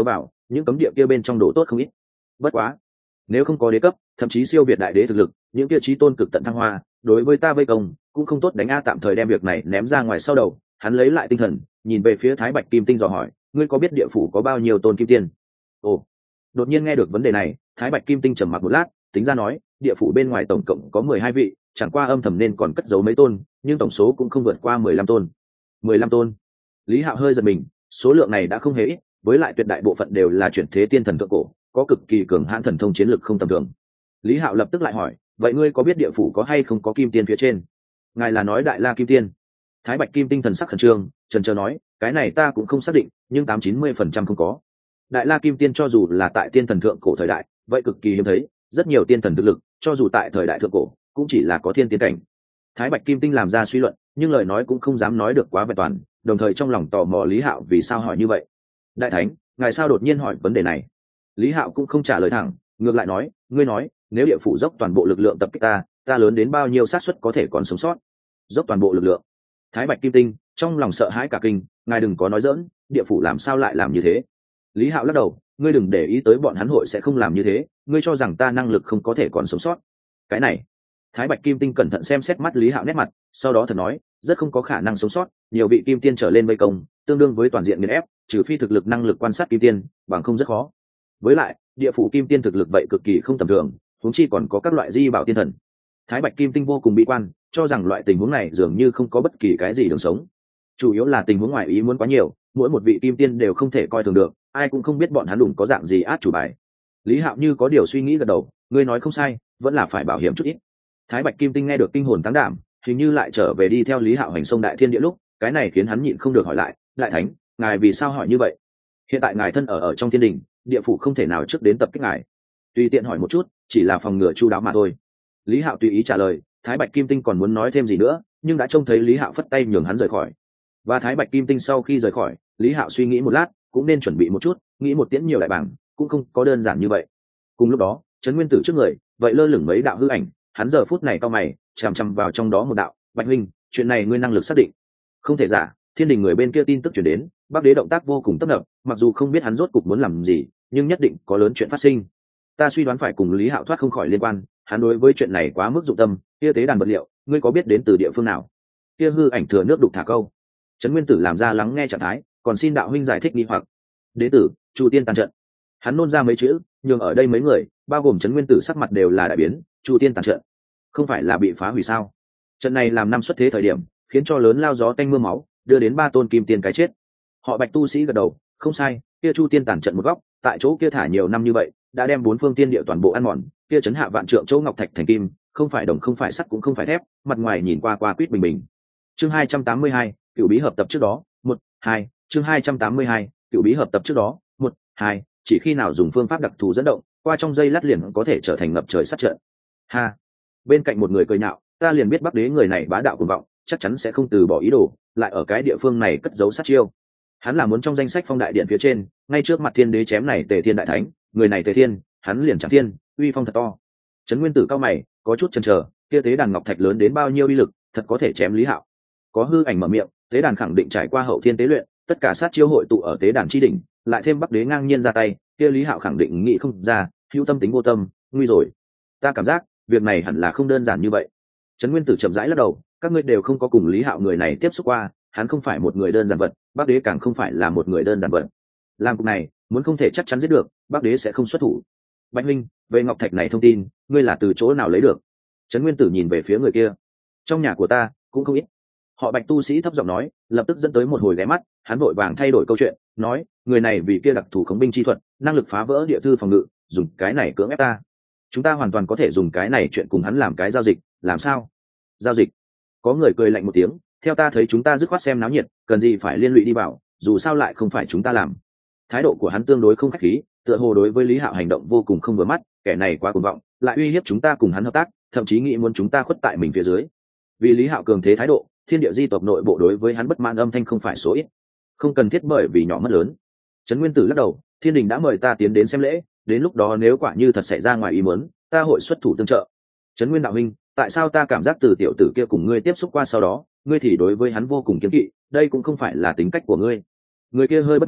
những cấm địa kia bên trong đồ tốt không ít. Bất quá, nếu không có đế cấp thậm chí siêu việt đại đế thực lực, những kia chí tôn cực tận thăng hoa đối với ta vây công cũng không tốt đánh. A tạm thời đem việc này ném ra ngoài sau đầu, hắn lấy lại tinh thần nhìn về phía Thái Bạch Kim Tinh dò hỏi, ngươi có biết địa phủ có bao nhiêu tôn kim tiên? Ồ, đột nhiên nghe được vấn đề này, Thái Bạch Kim Tinh trầm mặc một lát, tính ra nói, địa phủ bên ngoài tổng cộng có mười hai vị, chẳng qua âm thầm nên còn cất giấu mấy tôn, nhưng tổng số cũng không vượt qua mười lăm tôn. Mười lăm tôn. Lý Hạo hơi giật mình, số lượng này đã không hề ít, với lại tuyệt đại bộ phận đều là chuyển thế tiên thần thượng cổ, có cực kỳ cường hãn thần thông chiến lực không tầm thường. Lý Hạo lập tức lại hỏi, vậy ngươi có biết địa phủ có hay không có kim tiên phía trên? Ngài là nói Đại La Kim Tiên? Thái Bạch Kim Tinh thần sắc khẩn trương, chần chờ nói, cái này ta cũng không xác định, nhưng tám chín mươi phần trăm không có. Đại La Kim Tiên cho dù là tại tiên thần thượng cổ thời đại, vậy cực kỳ hiếm thấy, rất nhiều tiên thần thực lực, cho dù tại thời đại thượng cổ, cũng chỉ là có thiên tiên cảnh. Thái Bạch Kim Tinh làm ra suy luận, nhưng lời nói cũng không dám nói được quá vẹn toàn, đồng thời trong lòng tò mò Lý Hạo vì sao hỏi như vậy. Đại Thánh, ngài sao đột nhiên hỏi vấn đề này? Lý Hạo cũng không trả lời thẳng, ngược lại nói, ngươi nói, nếu địa phủ dốc toàn bộ lực lượng tập kích ta, ta lớn đến bao nhiêu xác suất có thể còn sống sót? Dốc toàn bộ lực lượng. Thái Bạch Kim Tinh trong lòng sợ hãi cả kinh, ngài đừng có nói dỡn, địa phủ làm sao lại làm như thế? Lý Hạo lắc đầu, ngươi đừng để ý tới bọn hắn hội sẽ không làm như thế, ngươi cho rằng ta năng lực không có thể còn sống sót? Cái này. Thái Bạch Kim Tinh cẩn thận xem xét mắt Lý Hạo nét mặt, sau đó thật nói, rất không có khả năng sống sót, nhiều vị kim tiên trở lên vây công, tương đương với toàn diện nghiền ép, trừ phi thực lực năng lực quan sát kim tiên, bằng không rất khó. Với lại, địa phủ kim tiên thực lực vậy cực kỳ không tầm thường, huống chi còn có các loại di bảo tiên thần. Thái Bạch Kim Tinh vô cùng bi quan, cho rằng loại tình huống này dường như không có bất kỳ cái gì đường sống. Chủ yếu là tình huống ngoài ý muốn quá nhiều, mỗi một vị kim tiên đều không thể coi thường được, ai cũng không biết bọn hắn đủng có dạng gì át chủ bài. Lý Hạo như có điều suy nghĩ gật đầu, ngươi nói không sai, vẫn là phải bảo hiểm chút ít. Thái Bạch Kim Tinh nghe được kinh hồn táng đảm, hình như lại trở về đi theo Lý Hạo hành sông đại thiên địa lúc, cái này khiến hắn nhịn không được hỏi lại, Đại Thánh, ngài vì sao hỏi như vậy? Hiện tại ngài thân ở ở trong thiên đình, địa phủ không thể nào trước đến tập kích ngài. Tùy tiện hỏi một chút, chỉ là phòng ngừa chu đáo mà thôi. Lý Hạo tùy ý trả lời. Thái Bạch Kim Tinh còn muốn nói thêm gì nữa, nhưng đã trông thấy Lý Hạo phất tay nhường hắn rời khỏi. Và Thái Bạch Kim Tinh sau khi rời khỏi, Lý Hạo suy nghĩ một lát, cũng nên chuẩn bị một chút, nghĩ một tiễn nhiều đại bảng, cũng không có đơn giản như vậy. Cùng lúc đó, Trấn Nguyên Tử trước người, vậy lơ lửng mấy đạo hư ảnh, hắn giờ phút này cau mày, chằm chằm vào trong đó một đạo, Bạch huynh, chuyện này ngươi năng lực xác định? Không thể giả, thiên đình người bên kia tin tức truyền đến, Bắc Đế động tác vô cùng tấp nập, mặc dù không biết hắn rốt cục muốn làm gì, nhưng nhất định có lớn chuyện phát sinh. Ta suy đoán phải cùng Lý Hạo thoát không khỏi liên quan, hắn đối với chuyện này quá mức dụng tâm. Kia tế đàn vật liệu, ngươi có biết đến từ địa phương nào? Kia hư ảnh thừa nước đục thả câu. Trấn Nguyên Tử làm ra lắng nghe trạng thái, còn xin đạo huynh giải thích nghi hoặc. Đế tử, Chu Tiên tàn trận. Hắn nôn ra mấy chữ, nhưng ở đây mấy người, bao gồm Trấn Nguyên Tử sắc mặt đều là đại biến. Chu Tiên tàn trận, không phải là bị phá hủy sao? Trận này làm năm xuất thế thời điểm, khiến cho lớn lao gió tanh mưa máu, đưa đến ba tôn kim tiên cái chết. Họ Bạch tu sĩ gật đầu, không sai, kia Chu Tiên tàn trận một góc, tại chỗ kia thả nhiều năm như vậy, đã đem bốn phương tiên địa toàn bộ ăn mòn, kia chấn hạ vạn trượng chỗ ngọc thạch thành kim, không phải đồng không phải sắt cũng không phải thép, mặt ngoài nhìn qua qua quýt bình bình. Chương hai trăm tám mươi hai, cựu bí hợp tập trước đó, một, hai, chương hai trăm tám mươi hai, cựu bí hợp tập trước đó, một, hai, chỉ khi nào dùng phương pháp đặc thù dẫn động, qua trong dây lát liền có thể trở thành ngập trời sát trận. Ha. Bên cạnh một người cười nhạo, ta liền biết Bắc Đế người này bá đạo cuồng vọng, chắc chắn sẽ không từ bỏ ý đồ, lại ở cái địa phương này cất giấu sát chiêu. Hắn là muốn trong danh sách phong đại điện phía trên, ngay trước mặt thiên đế chém này Tề Thiên đại thánh, người này Tề Thiên, hắn liền chẳng thiên, uy phong thật to. Trấn Nguyên Tử cao mày, có chút chần chờ, kia tế đàn ngọc thạch lớn đến bao nhiêu uy lực, thật có thể chém Lý Hạo. Có hư ảnh mở miệng, tế đàn khẳng định trải qua hậu thiên tế luyện, tất cả sát chiêu hội tụ ở tế đàn chi đỉnh, lại thêm Bắc Đế ngang nhiên ra tay, kia Lý Hạo khẳng định nghĩ không ra, hữu tâm tính vô tâm, nguy rồi. Ta cảm giác, việc này hẳn là không đơn giản như vậy. Trấn Nguyên Tử chậm rãi lắc đầu, các ngươi đều không có cùng Lý Hạo người này tiếp xúc qua, hắn không phải một người đơn giản vật, Bắc Đế càng không phải là một người đơn giản vật. Làm cục này, muốn không thể chắc chắn giết được, Bắc Đế sẽ không xuất thủ. Bạch huynh, về ngọc thạch này thông tin, ngươi là từ chỗ nào lấy được? Trấn Nguyên Tử nhìn về phía người kia. Trong nhà của ta cũng không ít. Họ Bạch tu sĩ thấp giọng nói, lập tức dẫn tới một hồi ghé mắt, hắn vội vàng thay đổi câu chuyện, nói, người này vì kia đặc thù khống binh chi thuật, năng lực phá vỡ địa thư phòng ngự, dùng cái này cưỡng ép ta. Chúng ta hoàn toàn có thể dùng cái này chuyện cùng hắn làm cái giao dịch, làm sao? Giao dịch? Có người cười lạnh một tiếng, theo ta thấy chúng ta dứt khoát xem náo nhiệt, cần gì phải liên lụy đi vào, dù sao lại không phải chúng ta làm. Thái độ của hắn tương đối không khách khí, tựa hồ đối với Lý Hạo hành động vô cùng không vừa mắt, kẻ này quá cuồng vọng, lại uy hiếp chúng ta cùng hắn hợp tác, thậm chí nghĩ muốn chúng ta khuất tại mình phía dưới. Vì Lý Hạo cường thế thái độ, thiên địa di tộc nội bộ đối với hắn bất mãn âm thanh không phải số ít, không cần thiết bởi vì nhỏ mất lớn. Trấn Nguyên Tử lắc đầu, thiên đình đã mời ta tiến đến xem lễ, đến lúc đó nếu quả như thật xảy ra ngoài ý muốn, ta hội xuất thủ tương trợ. Trấn Nguyên đạo huynh, tại sao ta cảm giác từ tiểu tử kia cùng ngươi tiếp xúc qua sau đó, ngươi thì đối với hắn vô cùng kiêng kỵ, đây cũng không phải là tính cách của ngươi. Người kia hơi bất mãn,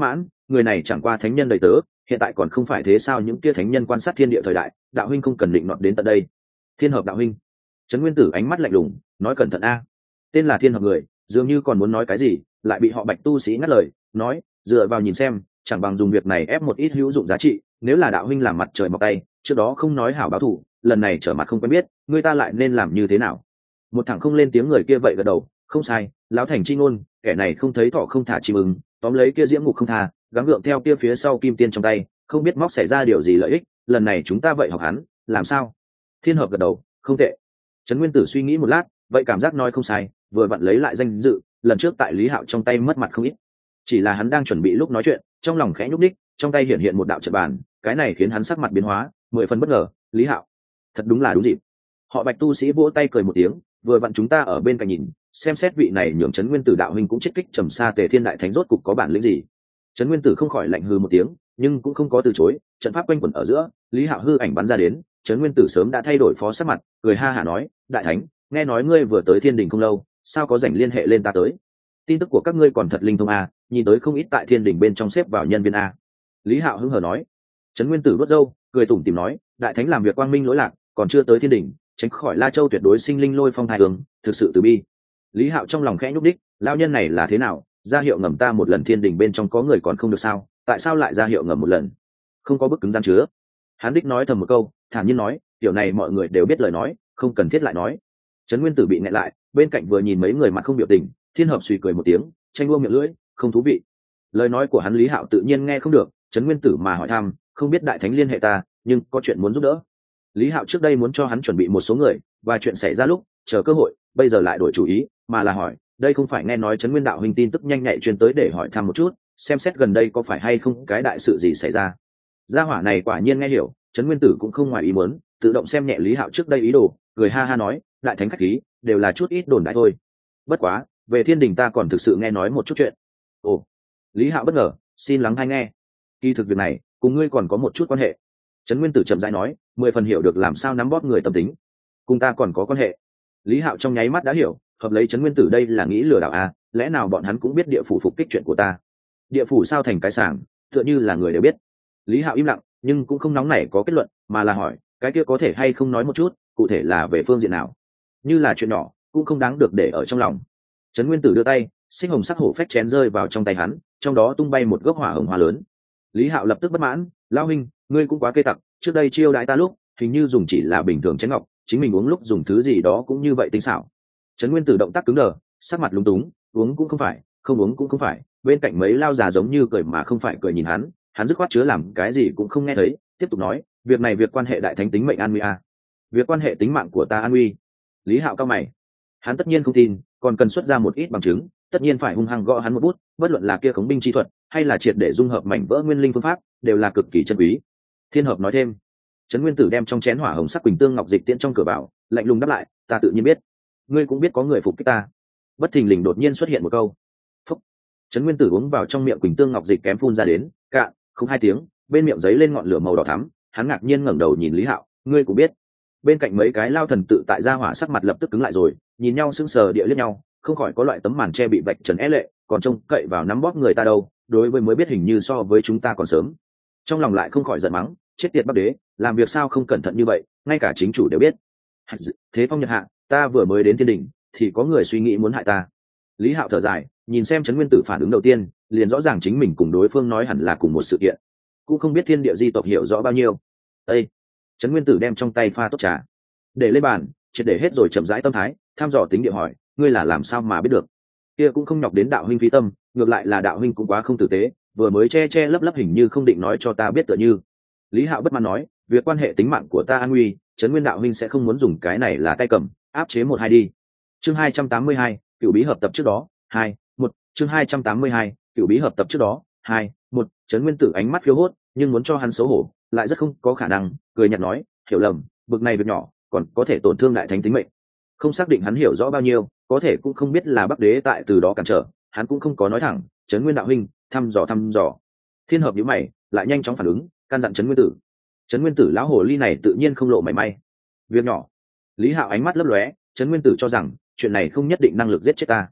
người này chẳng qua thánh nhân đầy tớ, hiện tại còn không phải thế sao? Những kia thánh nhân quan sát thiên địa thời đại, đạo huynh không cần định nọt đến tận đây. Thiên hợp đạo huynh. Trấn Nguyên Tử ánh mắt lạnh lùng nói, cẩn thận a. Tên là Thiên hợp người dường như còn muốn nói cái gì, lại bị họ Bạch tu sĩ ngắt lời, nói dựa vào nhìn xem, chẳng bằng dùng việc này ép một ít hữu dụng giá trị. Nếu là đạo huynh làm mặt trời mọc tay, trước đó không nói hảo báo thù, lần này trở mặt không quen biết, người ta lại nên làm như thế nào? Một thằng không lên tiếng người kia vậy gật đầu, không sai, lão thành chi ngôn, kẻ này không thấy thọ không thả chim ưng, tóm lấy kia diễm ngục không tha, gắng gượng theo kia phía sau kim tiên trong tay, không biết móc xảy ra điều gì lợi ích, lần này chúng ta vậy học hắn, làm sao? Thiên hợp gật đầu, không tệ. Trấn Nguyên Tử suy nghĩ một lát, vậy cảm giác nói không sai, vừa vặn lấy lại danh dự, lần trước tại Lý Hạo trong tay mất mặt không ít. Chỉ là hắn đang chuẩn bị lúc nói chuyện, trong lòng khẽ nhúc nhích, trong tay hiện hiện một đạo trận bàn, cái này khiến hắn sắc mặt biến hóa, mười phần bất ngờ. Lý Hạo, thật đúng là đúng dịp. Họ Bạch tu sĩ vỗ tay cười một tiếng, vừa vặn chúng ta ở bên cạnh nhìn, xem xét vị này nhường Trấn Nguyên Tử đạo huynh cũng chết kích trầm xa Tề Thiên đại thánh rốt cục có bản lĩnh gì. Trấn Nguyên Tử không khỏi lạnh hừ một tiếng, nhưng cũng không có từ chối, trận pháp quanh quẩn ở giữa, Lý Hạo hư ảnh bắn ra đến, Trấn Nguyên Tử sớm đã thay đổi phó sắc mặt, cười ha hả nói, đại thánh, nghe nói ngươi vừa tới Thiên Đình không lâu, sao có rảnh liên hệ lên ta tới? Tin tức của các ngươi còn thật linh thông a, nhìn tới không ít tại Thiên Đình bên trong xếp vào nhân viên a. Lý Hạo hứng hờ nói. Trấn Nguyên Tử đốt râu, cười tủm tỉm nói, đại thánh làm việc quang minh lỗi lạc, còn chưa tới Thiên Đình, tránh khỏi La Châu tuyệt đối sinh linh lôi phong thai hướng, thực sự từ bi. Lý Hạo trong lòng khẽ nhúc đích, lão nhân này là thế nào, ra hiệu ngầm ta một lần Thiên Đình bên trong có người còn không được sao, tại sao lại ra hiệu ngầm một lần? Không có bức cứng gian chứa. Hán đích nói thầm một câu, thản nhiên nói, điều này mọi người đều biết lời nói, không cần thiết lại nói. Trấn Nguyên Tử bị nghẹn lại, bên cạnh vừa nhìn mấy người mặt không biểu tình, Thiên hợp suy cười một tiếng, tranh đua miệng lưỡi, không thú vị. Lời nói của hắn Lý Hạo tự nhiên nghe không được, Trấn Nguyên Tử mà hỏi thăm, không biết đại thánh liên hệ ta, nhưng có chuyện muốn giúp đỡ. Lý Hạo trước đây muốn cho hắn chuẩn bị một số người, và chuyện xảy ra lúc chờ cơ hội, bây giờ lại đổi chủ ý, mà là hỏi, đây không phải nghe nói Trấn Nguyên đạo huynh tin tức nhanh nhạy truyền tới để hỏi thăm một chút, xem xét gần đây có phải hay không cái đại sự gì xảy ra. Gia hỏa này quả nhiên nghe hiểu, Trấn Nguyên Tử cũng không ngoài ý muốn, tự động xem nhẹ Lý Hạo trước đây ý đồ, cười ha ha nói, đại thánh khách khí, đều là chút ít đồn đại thôi. Bất quá, về Thiên Đình ta còn thực sự nghe nói một chút chuyện. Ồ. Lý Hạo bất ngờ, xin lắng hay nghe. Kỳ thực việc này, cùng ngươi còn có một chút quan hệ. Trấn Nguyên Tử chậm rãi nói, mười phần hiểu được làm sao nắm bóp người tâm tính. Cùng ta còn có quan hệ. Lý Hạo trong nháy mắt đã hiểu, hợp lấy Trấn Nguyên Tử đây là nghĩ lừa đảo à, lẽ nào bọn hắn cũng biết địa phủ phục kích chuyện của ta? Địa phủ sao thành cái sảng, tựa như là người đều biết. Lý Hạo im lặng, nhưng cũng không nóng nảy có kết luận, mà là hỏi, cái kia có thể hay không nói một chút, cụ thể là về phương diện nào? Như là chuyện nhỏ, cũng không đáng được để ở trong lòng. Trấn Nguyên Tử đưa tay, sinh hồng sắc hổ phách chén rơi vào trong tay hắn, trong đó tung bay một gốc hỏa hồng hoa lớn. Lý Hạo lập tức bất mãn, lão huynh, ngươi cũng quá kê tặc, trước đây chiêu đãi ta lúc, hình như dùng chỉ là bình thường chén ngọc, chính mình uống lúc dùng thứ gì đó cũng như vậy tinh xảo. Trấn Nguyên Tử động tác cứng đờ, sắc mặt lúng túng, uống cũng không phải, không uống cũng không phải, bên cạnh mấy lao già giống như cười mà không phải cười nhìn hắn, hắn dứt khoát chứa làm cái gì cũng không nghe thấy, tiếp tục nói, việc này việc quan hệ đại thánh tính mệnh an nguy à. Việc quan hệ tính mạng của ta an nguy. Lý Hạo cao mày, hắn tất nhiên không tin, còn cần xuất ra một ít bằng chứng, tất nhiên phải hung hăng gõ hắn một bút, bất luận là kia khống binh chi thuật hay là triệt để dung hợp mảnh vỡ nguyên linh phương pháp, đều là cực kỳ chân quý. Thiên hợp nói thêm. Trấn Nguyên Tử đem trong chén hỏa hồng sắc quỳnh tương ngọc dịch tiễn trong cửa bảo, lạnh lùng đáp lại, ta tự nhiên biết, ngươi cũng biết có người phục kích ta. Bất thình lình đột nhiên xuất hiện một câu. Phúc. Trấn Nguyên Tử uống vào trong miệng quỳnh tương ngọc dịch kém phun ra đến, cạn, không hai tiếng, bên miệng giấy lên ngọn lửa màu đỏ thắm, hắn ngạc nhiên ngẩng đầu nhìn Lý Hạo, ngươi cũng biết. Bên cạnh mấy cái lao thần tự tại gia hỏa sắc mặt lập tức cứng lại rồi, nhìn nhau sững sờ địa liếc nhau, không khỏi có loại tấm màn che bị vạch trần é lệ, còn trông cậy vào nắm bóp người ta đâu, đối với mới biết hình như so với chúng ta còn sớm. Trong lòng lại không khỏi giận mắng, chết tiệt Bắc Đế, làm việc sao không cẩn thận như vậy, ngay cả chính chủ đều biết. Thế phong nhật hạ, ta vừa mới đến Thiên Đình, thì có người suy nghĩ muốn hại ta. Lý Hạo thở dài, nhìn xem Trấn Nguyên Tử phản ứng đầu tiên, liền rõ ràng chính mình cùng đối phương nói hẳn là cùng một sự kiện, cũng không biết thiên địa di tộc hiểu rõ bao nhiêu. Ê! Trấn Nguyên Tử đem trong tay pha tốt trà, để lên bàn, triệt để hết rồi chậm rãi tâm thái, tham dò tính địa hỏi, ngươi là làm sao mà biết được? Kia cũng không nhọc đến đạo huynh phí tâm, ngược lại là đạo huynh cũng quá không tử tế, vừa mới che che lấp lấp hình như không định nói cho ta biết tựa như. Lý Hạo bất mãn nói, việc quan hệ tính mạng của ta an nguy, Trấn Nguyên đạo huynh sẽ không muốn dùng cái này là tay cầm, áp chế một hai đi. Chương hai trăm tám mươi hai, cựu bí hợp tập trước đó, hai, một, chương hai trăm tám mươi hai, cựu bí hợp tập trước đó, hai, một, Trấn Nguyên Tử ánh mắt phiêu hốt, nhưng muốn cho hắn xấu hổ, lại rất không có khả năng, cười nhạt nói, hiểu lầm, bực này việc nhỏ, còn có thể tổn thương đại thánh tính mệnh. Không xác định hắn hiểu rõ bao nhiêu, có thể cũng không biết là Bắc Đế tại từ đó cản trở, hắn cũng không có nói thẳng, Trấn Nguyên đạo huynh, thăm dò thăm dò. Thiên hợp nhíu mày, lại nhanh chóng phản ứng, căn dặn Trấn Nguyên Tử. Trấn Nguyên Tử lão hồ ly này tự nhiên không lộ mảy may. Việc nhỏ. Lý Hạo ánh mắt lấp lóe, Trấn Nguyên Tử cho rằng chuyện này không nhất định năng lực giết chết ta.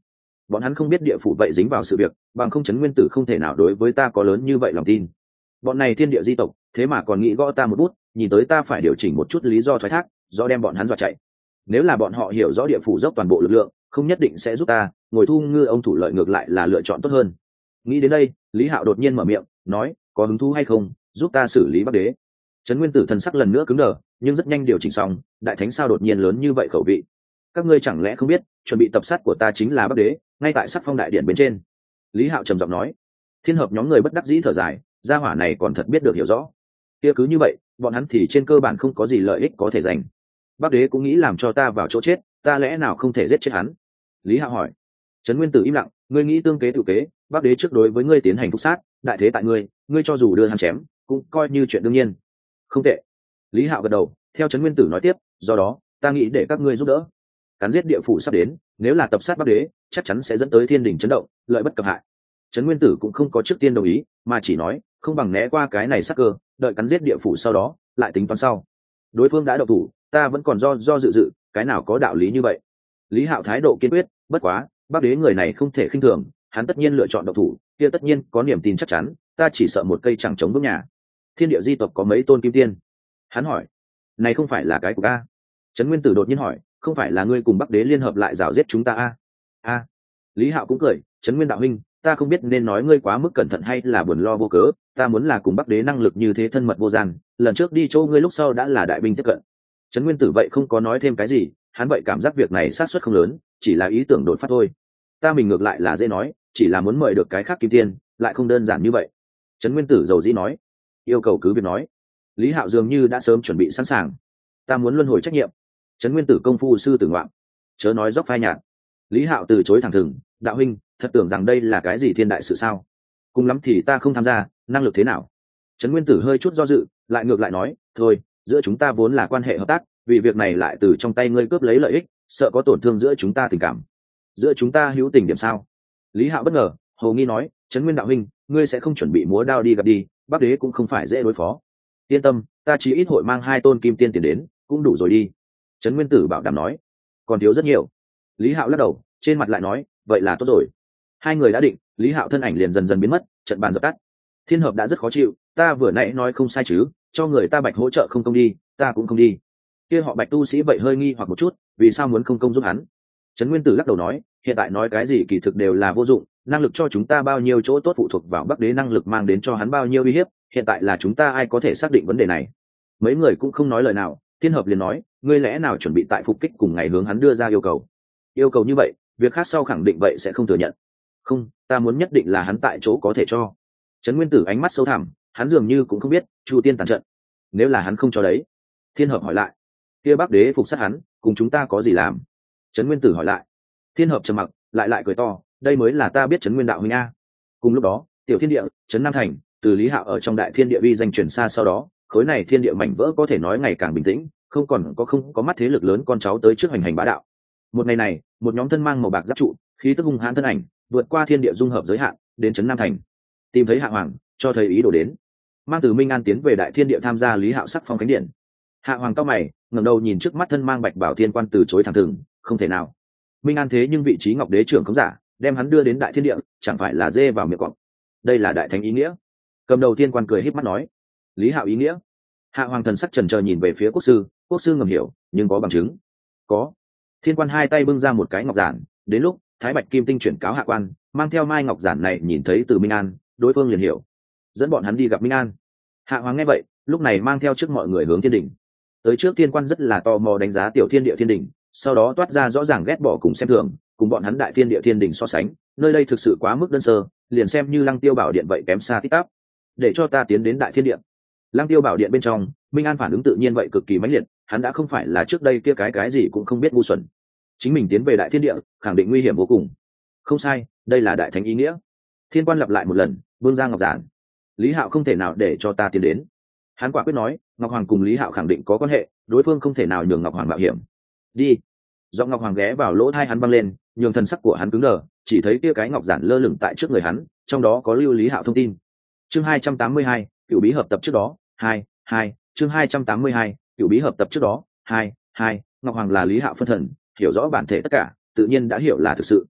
bọn hắn không biết địa phủ vậy dính vào sự việc, bằng không Trấn Nguyên Tử không thể nào đối với ta có lớn như vậy lòng tin. Bọn này thiên địa di tộc thế mà còn nghĩ gõ ta một bút, nhìn tới ta phải điều chỉnh một chút lý do thoái thác, do đem bọn hắn dọa chạy. Nếu là bọn họ hiểu rõ địa phủ dốc toàn bộ lực lượng, không nhất định sẽ giúp ta, ngồi thu ngư ông thủ lợi ngược lại là lựa chọn tốt hơn. Nghĩ đến đây, Lý Hạo đột nhiên mở miệng nói, có hứng thú hay không giúp ta xử lý Bắc Đế. Trấn Nguyên Tử thần sắc lần nữa cứng đờ, nhưng rất nhanh điều chỉnh xong, đại thánh sao đột nhiên lớn như vậy khẩu vị? Các ngươi chẳng lẽ không biết chuẩn bị tập sát của ta chính là Bắc Đế, ngay tại Sắc Phong đại điện bên trên. Lý Hạo trầm giọng nói. Thiên hợp nhóm người bất đắc dĩ thở dài, gia hỏa này còn thật biết được hiểu rõ. Kia cứ như vậy, bọn hắn thì trên cơ bản không có gì lợi ích có thể giành. Bắc Đế cũng nghĩ làm cho ta vào chỗ chết, ta lẽ nào không thể giết chết hắn? Lý Hạo hỏi. Trấn Nguyên Tử im lặng, ngươi nghĩ tương kế tự kế, Bắc Đế trước đối với ngươi tiến hành thúc sát, đại thế tại ngươi, ngươi cho dù đưa hắn chém, cũng coi như chuyện đương nhiên. Không tệ. Lý Hạo gật đầu, theo Trấn Nguyên Tử nói tiếp, do đó, ta nghĩ để các ngươi giúp đỡ. Cắn giết địa phủ sắp đến, nếu là tập sát Bắc Đế, chắc chắn sẽ dẫn tới thiên đình chấn động, lợi bất cập hại. Trấn Nguyên Tử cũng không có trước tiên đồng ý, mà chỉ nói, không bằng né qua cái này sắc cơ, đợi cắn giết địa phủ sau đó, lại tính toán sau. Đối phương đã động thủ, ta vẫn còn do do dự dự, cái nào có đạo lý như vậy? Lý Hạo thái độ kiên quyết, bất quá, Bắc Đế người này không thể khinh thường, hắn tất nhiên lựa chọn động thủ, kia tất nhiên có niềm tin chắc chắn, ta chỉ sợ một cây chẳng chống vững nhà. Thiên địa di tộc có mấy tôn kim tiên? Hắn hỏi. Này không phải là cái của ta. Trấn Nguyên Tử đột nhiên hỏi, không phải là ngươi cùng Bắc Đế liên hợp lại rào giết chúng ta a? A. À. Lý Hạo cũng cười, Trấn Nguyên đạo huynh, ta không biết nên nói ngươi quá mức cẩn thận hay là buồn lo vô cớ, ta muốn là cùng Bắc Đế năng lực như thế thân mật vô gian, lần trước đi chỗ ngươi lúc sau đã là đại binh tiếp cận. Trấn Nguyên Tử vậy không có nói thêm cái gì, hắn vậy cảm giác việc này xác suất không lớn, chỉ là ý tưởng đột phát thôi. Ta mình ngược lại là dễ nói, chỉ là muốn mời được cái khác kim tiên, lại không đơn giản như vậy. Trấn Nguyên Tử dầu dĩ nói, yêu cầu cứ việc nói. Lý Hạo dường như đã sớm chuẩn bị sẵn sàng. Ta muốn luân hồi trách nhiệm. Trấn Nguyên Tử công phu sư tử ngoạm, chớ nói dốc phai nhạt. Lý Hạo từ chối thẳng thừng, đạo huynh, thật tưởng rằng đây là cái gì thiên đại sự sao? Cùng lắm thì ta không tham gia, năng lực thế nào? Trấn Nguyên Tử hơi chút do dự, lại ngược lại nói, thôi, giữa chúng ta vốn là quan hệ hợp tác, vì việc này lại từ trong tay ngươi cướp lấy lợi ích, sợ có tổn thương giữa chúng ta tình cảm. Giữa chúng ta hữu tình điểm sao? Lý Hạo bất ngờ, hồ nghi nói, Trấn Nguyên đạo huynh, ngươi sẽ không chuẩn bị múa đao đi gặp đi, Bắc Đế cũng không phải dễ đối phó. Yên tâm, ta chỉ ít hội mang hai tôn kim tiên tiền đến, cũng đủ rồi đi. Trấn Nguyên Tử bảo đảm nói, còn thiếu rất nhiều. Lý Hạo lắc đầu, trên mặt lại nói, vậy là tốt rồi. Hai người đã định, Lý Hạo thân ảnh liền dần dần biến mất, trận bàn dập tắt. Thiên hợp đã rất khó chịu, ta vừa nãy nói không sai chứ, cho người ta Bạch hỗ trợ không công đi, ta cũng không đi. Kia họ Bạch tu sĩ vậy hơi nghi hoặc một chút, vì sao muốn không công giúp hắn? Trấn Nguyên Tử lắc đầu nói, hiện tại nói cái gì kỳ thực đều là vô dụng, năng lực cho chúng ta bao nhiêu chỗ tốt phụ thuộc vào Bắc Đế năng lực mang đến cho hắn bao nhiêu uy hiếp, hiện tại là chúng ta ai có thể xác định vấn đề này. Mấy người cũng không nói lời nào, Thiên hợp liền nói, ngươi lẽ nào chuẩn bị tại phục kích cùng ngày hướng hắn đưa ra yêu cầu? Yêu cầu như vậy, việc khác sau khẳng định vậy sẽ không thừa nhận. Không, ta muốn nhất định là hắn tại chỗ có thể cho. Trấn Nguyên Tử ánh mắt sâu thẳm, hắn dường như cũng không biết Chu Tiên tàn trận. Nếu là hắn không cho đấy. Thiên hợp hỏi lại, kia Bắc Đế phục sát hắn, cùng chúng ta có gì làm? Trấn Nguyên Tử hỏi lại. Thiên hợp trầm mặc, lại lại cười to, đây mới là ta biết Trấn Nguyên đạo huynh a. Cùng lúc đó, tiểu thiên địa, Trấn Nam Thành, từ Lý Hạo ở trong đại thiên địa vi danh truyền xa sau đó, khối này thiên địa mảnh vỡ có thể nói ngày càng bình tĩnh, không còn có không có mắt thế lực lớn con cháu tới trước hành hành bá đạo. Một ngày này, một nhóm thân mang màu bạc giáp trụ, khí tức hung hãn thân ảnh, vượt qua thiên địa dung hợp giới hạn, đến Trấn Nam Thành. Tìm thấy Hạ Hoàng, cho thấy ý đồ đến. Mang từ Minh An tiến về đại thiên địa tham gia Lý Hạo sắc phong khánh điện. Hạ Hoàng cao mày, ngẩng đầu nhìn trước mắt thân mang bạch bảo thiên quan từ chối thẳng thừng, không thể nào. Minh An thế nhưng vị trí Ngọc Đế trưởng không giả, đem hắn đưa đến đại thiên địa, chẳng phải là dê vào miệng cọp. Đây là đại thánh ý nghĩa. Cầm đầu thiên quan cười híp mắt nói, Lý Hạo ý nghĩa. Hạ Hoàng thần sắc chần chờ nhìn về phía quốc sư, quốc sư ngầm hiểu, nhưng có bằng chứng. Có. Thiên quan hai tay bưng ra một cái ngọc giản, đến lúc Thái Bạch Kim Tinh chuyển cáo hạ quan, mang theo mai ngọc giản này nhìn thấy từ Minh An, đối phương liền hiểu, dẫn bọn hắn đi gặp Minh An. Hạ Hoàng nghe vậy, lúc này mang theo trước mọi người hướng thiên đỉnh. Tới trước thiên quan rất là tò mò đánh giá tiểu thiên địa thiên đỉnh, sau đó toát ra rõ ràng ghét bỏ cùng xem thường, cùng bọn hắn đại thiên địa thiên đỉnh so sánh, nơi đây thực sự quá mức đơn sơ, liền xem như Lăng Tiêu Bảo Điện vậy kém xa tít tắp. Để cho ta tiến đến đại thiên địa. Lăng Tiêu Bảo Điện bên trong, Minh An phản ứng tự nhiên vậy cực kỳ mãnh liệt, hắn đã không phải là trước đây kia cái cái gì cũng không biết ngu xuẩn. Chính mình tiến về đại thiên địa, khẳng định nguy hiểm vô cùng. Không sai, đây là đại thánh ý nghĩa. Thiên quan lặp lại một lần, vương ra ngọc giản. Lý Hạo không thể nào để cho ta tiến đến. Hắn quả quyết nói, Ngọc Hoàng cùng Lý Hạo khẳng định có quan hệ, đối phương không thể nào nhường Ngọc Hoàng mạo hiểm. Đi. Giọng Ngọc Hoàng ghé vào lỗ tai hắn băng lên, nhường thần sắc của hắn cứng đờ, chỉ thấy kia cái ngọc giản lơ lửng tại trước người hắn, trong đó có lưu Lý Hạo thông tin. Chương hai trăm tám mươi hai, cựu bí hợp tập trước đó, hai, hai, chương hai trăm tám mươi hai, cựu bí hợp tập trước đó, hai, hai, Ngọc Hoàng là Lý Hạo phân thần, hiểu rõ bản thể tất cả, tự nhiên đã hiểu là thực sự.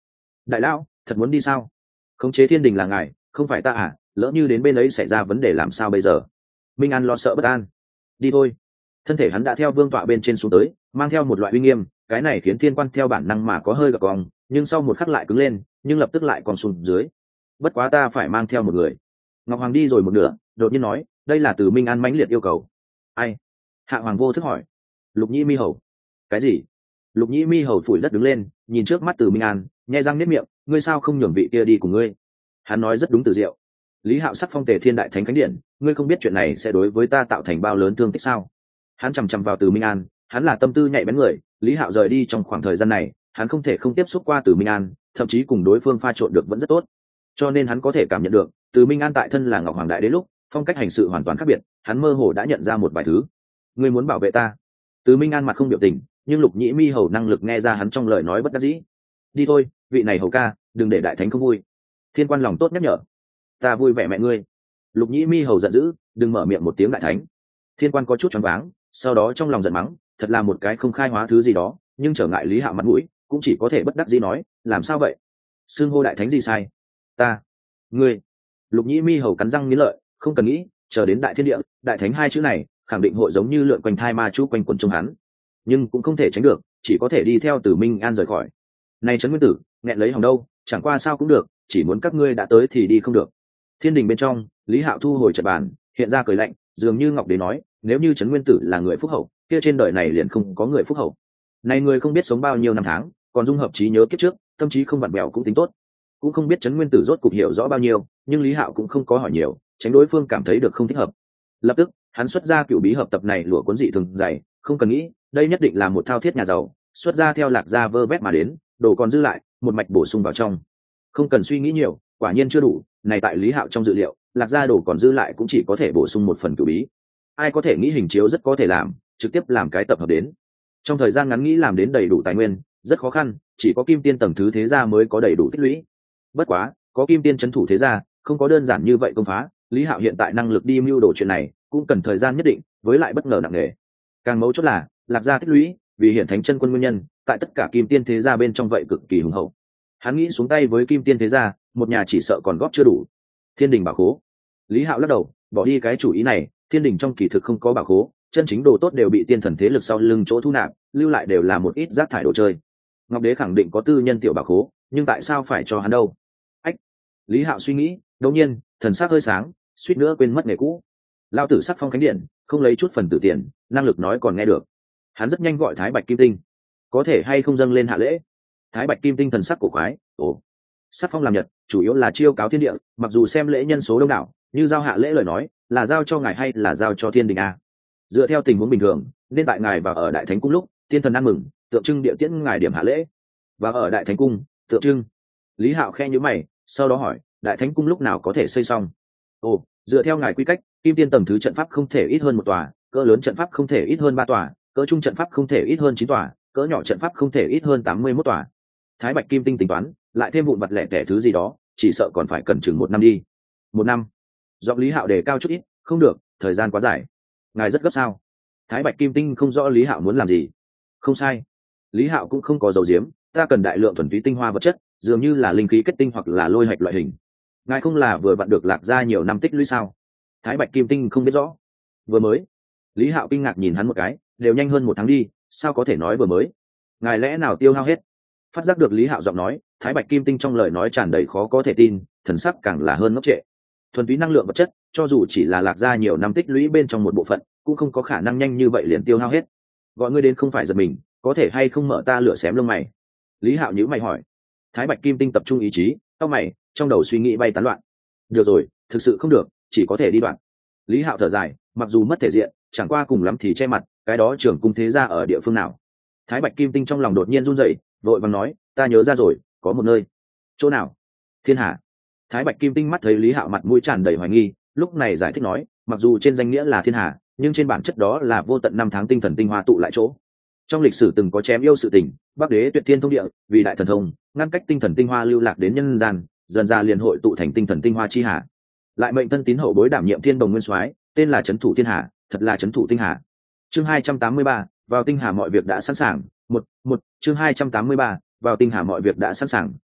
đại lão thật muốn đi sao? Khống chế thiên đình là ngài, không phải ta à? Lỡ như đến bên ấy xảy ra vấn đề làm sao bây giờ? Minh An lo sợ bất an. Đi thôi. Thân thể hắn đã theo vương tọa bên trên xuống tới, mang theo một loại uy nghiêm, cái này khiến thiên quan theo bản năng mà có hơi gật cong, nhưng sau một khắc lại cứng lên, nhưng lập tức lại còn xuống dưới. Bất quá ta phải mang theo một người. Ngọc Hoàng đi rồi một nửa, đột nhiên nói, đây là từ Minh An mãnh liệt yêu cầu. Ai? Hạ Hoàng vô thức hỏi. Lục Nhĩ Mi Hầu. Cái gì? Lục Nhĩ Mi Hầu phủi đất đứng lên, nhìn trước mắt từ Minh An, nhẹ răng niết miệng, ngươi sao không nhường vị kia đi cùng ngươi? Hắn nói rất đúng từ diệu. Lý Hạo sắc phong Tề Thiên Đại Thánh Khánh Điện, ngươi không biết chuyện này sẽ đối với ta tạo thành bao lớn thương tích sao? Hắn chằm chằm vào từ Minh An, hắn là tâm tư nhạy bén người, Lý Hạo rời đi trong khoảng thời gian này, hắn không thể không tiếp xúc qua từ Minh An, thậm chí cùng đối phương pha trộn được vẫn rất tốt, cho nên hắn có thể cảm nhận được từ Minh An tại thân là Ngọc Hoàng Đại Đế lúc phong cách hành sự hoàn toàn khác biệt, hắn mơ hồ đã nhận ra một vài thứ. Ngươi muốn bảo vệ ta? Từ Minh An mặt không biểu tình, nhưng Lục Nhĩ Mi Hầu năng lực nghe ra hắn trong lời nói bất đắc dĩ. Đi thôi, vị này hầu ca, đừng để đại thánh không vui. Thiên quan lòng tốt nhắc nhở. Ta vui vẻ mẹ ngươi. Lục Nhĩ Mi Hầu giận dữ, đừng mở miệng một tiếng đại thánh. Thiên quan có chút choáng váng, sau đó trong lòng giận mắng, thật là một cái không khai hóa thứ gì đó, nhưng trở ngại Lý Hạo mặt mũi, cũng chỉ có thể bất đắc dĩ nói, làm sao vậy? Xưng hô đại thánh gì sai? Ta, ngươi. Lục Nhĩ Mi Hầu cắn răng nghiến lợi, không cần nghĩ, chờ đến đại thiên địa, đại thánh hai chữ này khẳng định hội giống như lượn quanh thai ma chú quanh quần trong hắn, nhưng cũng không thể tránh được, chỉ có thể đi theo từ Minh An rời khỏi. Này Trấn Nguyên Tử, nghẹn lấy hòng đâu, chẳng qua sao cũng được, chỉ muốn các ngươi đã tới thì đi không được. Thiên đình bên trong, Lý Hạo thu hồi trận bàn, hiện ra cười lạnh, dường như Ngọc Đế nói, nếu như Trấn Nguyên Tử là người phúc hậu, kia trên đời này liền không có người phúc hậu. Này người không biết sống bao nhiêu năm tháng, còn dung hợp trí nhớ kiếp trước, tâm trí không vặn bèo cũng tính tốt. Cũng không biết Trấn Nguyên Tử rốt cục hiểu rõ bao nhiêu, nhưng Lý Hạo cũng không có hỏi nhiều, tránh đối phương cảm thấy được không thích hợp. Lập tức, hắn xuất ra cựu bí hợp tập này lụa cuốn dị thường dày, không cần nghĩ, đây nhất định là một thao thiết nhà giàu, xuất ra theo Lạc Gia vơ vét mà đến, đồ còn dư lại, một mạch bổ sung vào trong. Không cần suy nghĩ nhiều, quả nhiên chưa đủ, này tại Lý Hạo trong dự liệu, Lạc Gia đồ còn dư lại cũng chỉ có thể bổ sung một phần cựu bí. Ai có thể nghĩ hình chiếu rất có thể làm, trực tiếp làm cái tập hợp đến. Trong thời gian ngắn nghĩ làm đến đầy đủ tài nguyên, rất khó khăn, chỉ có kim tiên tầng thứ thế gia mới có đầy đủ tích lũy. Bất quá, có kim tiên trấn thủ thế gia, không có đơn giản như vậy công phá, Lý Hạo hiện tại năng lực đi mưu đồ chuyện này, cũng cần thời gian nhất định, với lại bất ngờ nặng nề. Càng mấu chốt là, Lạc Gia tích lũy, vì hiện thánh chân quân nguyên nhân, tại tất cả kim tiên thế gia bên trong vậy cực kỳ hùng hậu. Hắn nghĩ xuống tay với kim tiên thế gia, một nhà chỉ sợ còn góp chưa đủ. Thiên đình bảo khố. Lý Hạo lắc đầu, bỏ đi cái chủ ý này, thiên đình trong kỳ thực không có bảo khố, chân chính đồ tốt đều bị tiên thần thế lực sau lưng chỗ thu nạp, lưu lại đều là một ít rác thải đồ chơi. Ngọc Đế khẳng định có tư nhân tiểu bảo khố, nhưng tại sao phải cho hắn đâu? Ách. Lý Hạo suy nghĩ, đột nhiên, thần sắc hơi sáng, suýt nữa quên mất nghề cũ. Lao tử sắc phong khánh điện, không lấy chút phần tử tiền, năng lực nói còn nghe được. Hắn rất nhanh gọi Thái Bạch Kim Tinh, có thể hay không dâng lên hạ lễ? Thái Bạch Kim Tinh thần sắc cổ quái, ồ, sắc phong làm nhật, chủ yếu là chiêu cáo thiên địa, mặc dù xem lễ nhân số đông đảo, như giao hạ lễ lời nói, là giao cho ngài hay là giao cho thiên đình a? Dựa theo tình huống bình thường, nên tại ngài và ở đại thánh cung lúc, tiên thần ăn mừng, tượng trưng địa tiễn ngài điểm hạ lễ. Và ở đại thánh cung, tượng trưng. Lý Hạo khe nhíu mày, sau đó hỏi, đại thánh cung lúc nào có thể xây xong? Ồ, dựa theo ngài quy cách, kim tiên tầng thứ trận pháp không thể ít hơn một tòa, cỡ lớn trận pháp không thể ít hơn ba tòa, cỡ trung trận pháp không thể ít hơn chín tòa, cỡ nhỏ trận pháp không thể ít hơn tám mươi mốt tòa. Thái Bạch Kim Tinh tính toán, lại thêm vụn vặt lẻ tẻ thứ gì đó, chỉ sợ còn phải cần chừng một năm đi. Một năm? Giọng Lý Hạo đề cao chút ít, không được, thời gian quá dài. Ngài rất gấp sao? Thái Bạch Kim Tinh không rõ Lý Hạo muốn làm gì. Không sai, Lý Hạo cũng không có dầu diếm, ta cần đại lượng thuần túy tinh hoa vật chất, dường như là linh khí kết tinh hoặc là lôi hạch loại hình. Ngài không là vừa vặn được Lạc Gia nhiều năm tích lũy sao? Thái Bạch Kim Tinh không biết rõ. Vừa mới. Lý Hạo kinh ngạc nhìn hắn một cái, đều nhanh hơn một tháng đi, sao có thể nói vừa mới? Ngài lẽ nào tiêu hao hết? Phát giác được Lý Hạo giọng nói, Thái Bạch Kim Tinh trong lời nói tràn đầy khó có thể tin, thần sắc càng là hơn ngốc trệ. Thuần túy năng lượng vật chất, cho dù chỉ là Lạc Gia nhiều năm tích lũy bên trong một bộ phận, cũng không có khả năng nhanh như vậy liền tiêu hao hết. Gọi ngươi đến không phải giật mình, có thể hay không mở ta lửa xém lông mày? Lý Hạo nhíu mày hỏi. Thái Bạch Kim Tinh tập trung ý chí, cau mày, trong đầu suy nghĩ bay tán loạn. Được rồi, thực sự không được, chỉ có thể đi đoạn. Lý Hạo thở dài, mặc dù mất thể diện, chẳng qua cùng lắm thì che mặt, cái đó trưởng cung thế gia ở địa phương nào? Thái Bạch Kim Tinh trong lòng đột nhiên run rẩy, vội vàng nói, ta nhớ ra rồi, có một nơi. Chỗ nào? Thiên Hà. Thái Bạch Kim Tinh mắt thấy Lý Hạo mặt mũi tràn đầy hoài nghi, lúc này giải thích nói, mặc dù trên danh nghĩa là Thiên Hà, nhưng trên bản chất đó là vô tận năm tháng tinh thần tinh hoa tụ lại chỗ. Trong lịch sử từng có chém yêu sự tình, Bắc Đế Tuyệt Thiên thông địa, vì đại thần thông, ngăn cách tinh thần tinh hoa lưu lạc đến nhân gian, dần ra liền hội tụ thành tinh thần tinh hoa chi hà. Lại mệnh thân tín hậu bối đảm nhiệm Thiên Đồng Nguyên Soái, tên là Trấn thủ Thiên Hà, thật là Trấn thủ tinh hà. Chương hai trăm tám mươi ba, vào tinh hà mọi việc đã sẵn sàng. Một, một, chương hai trăm tám mươi ba, vào tinh hà mọi việc đã sẵn sàng.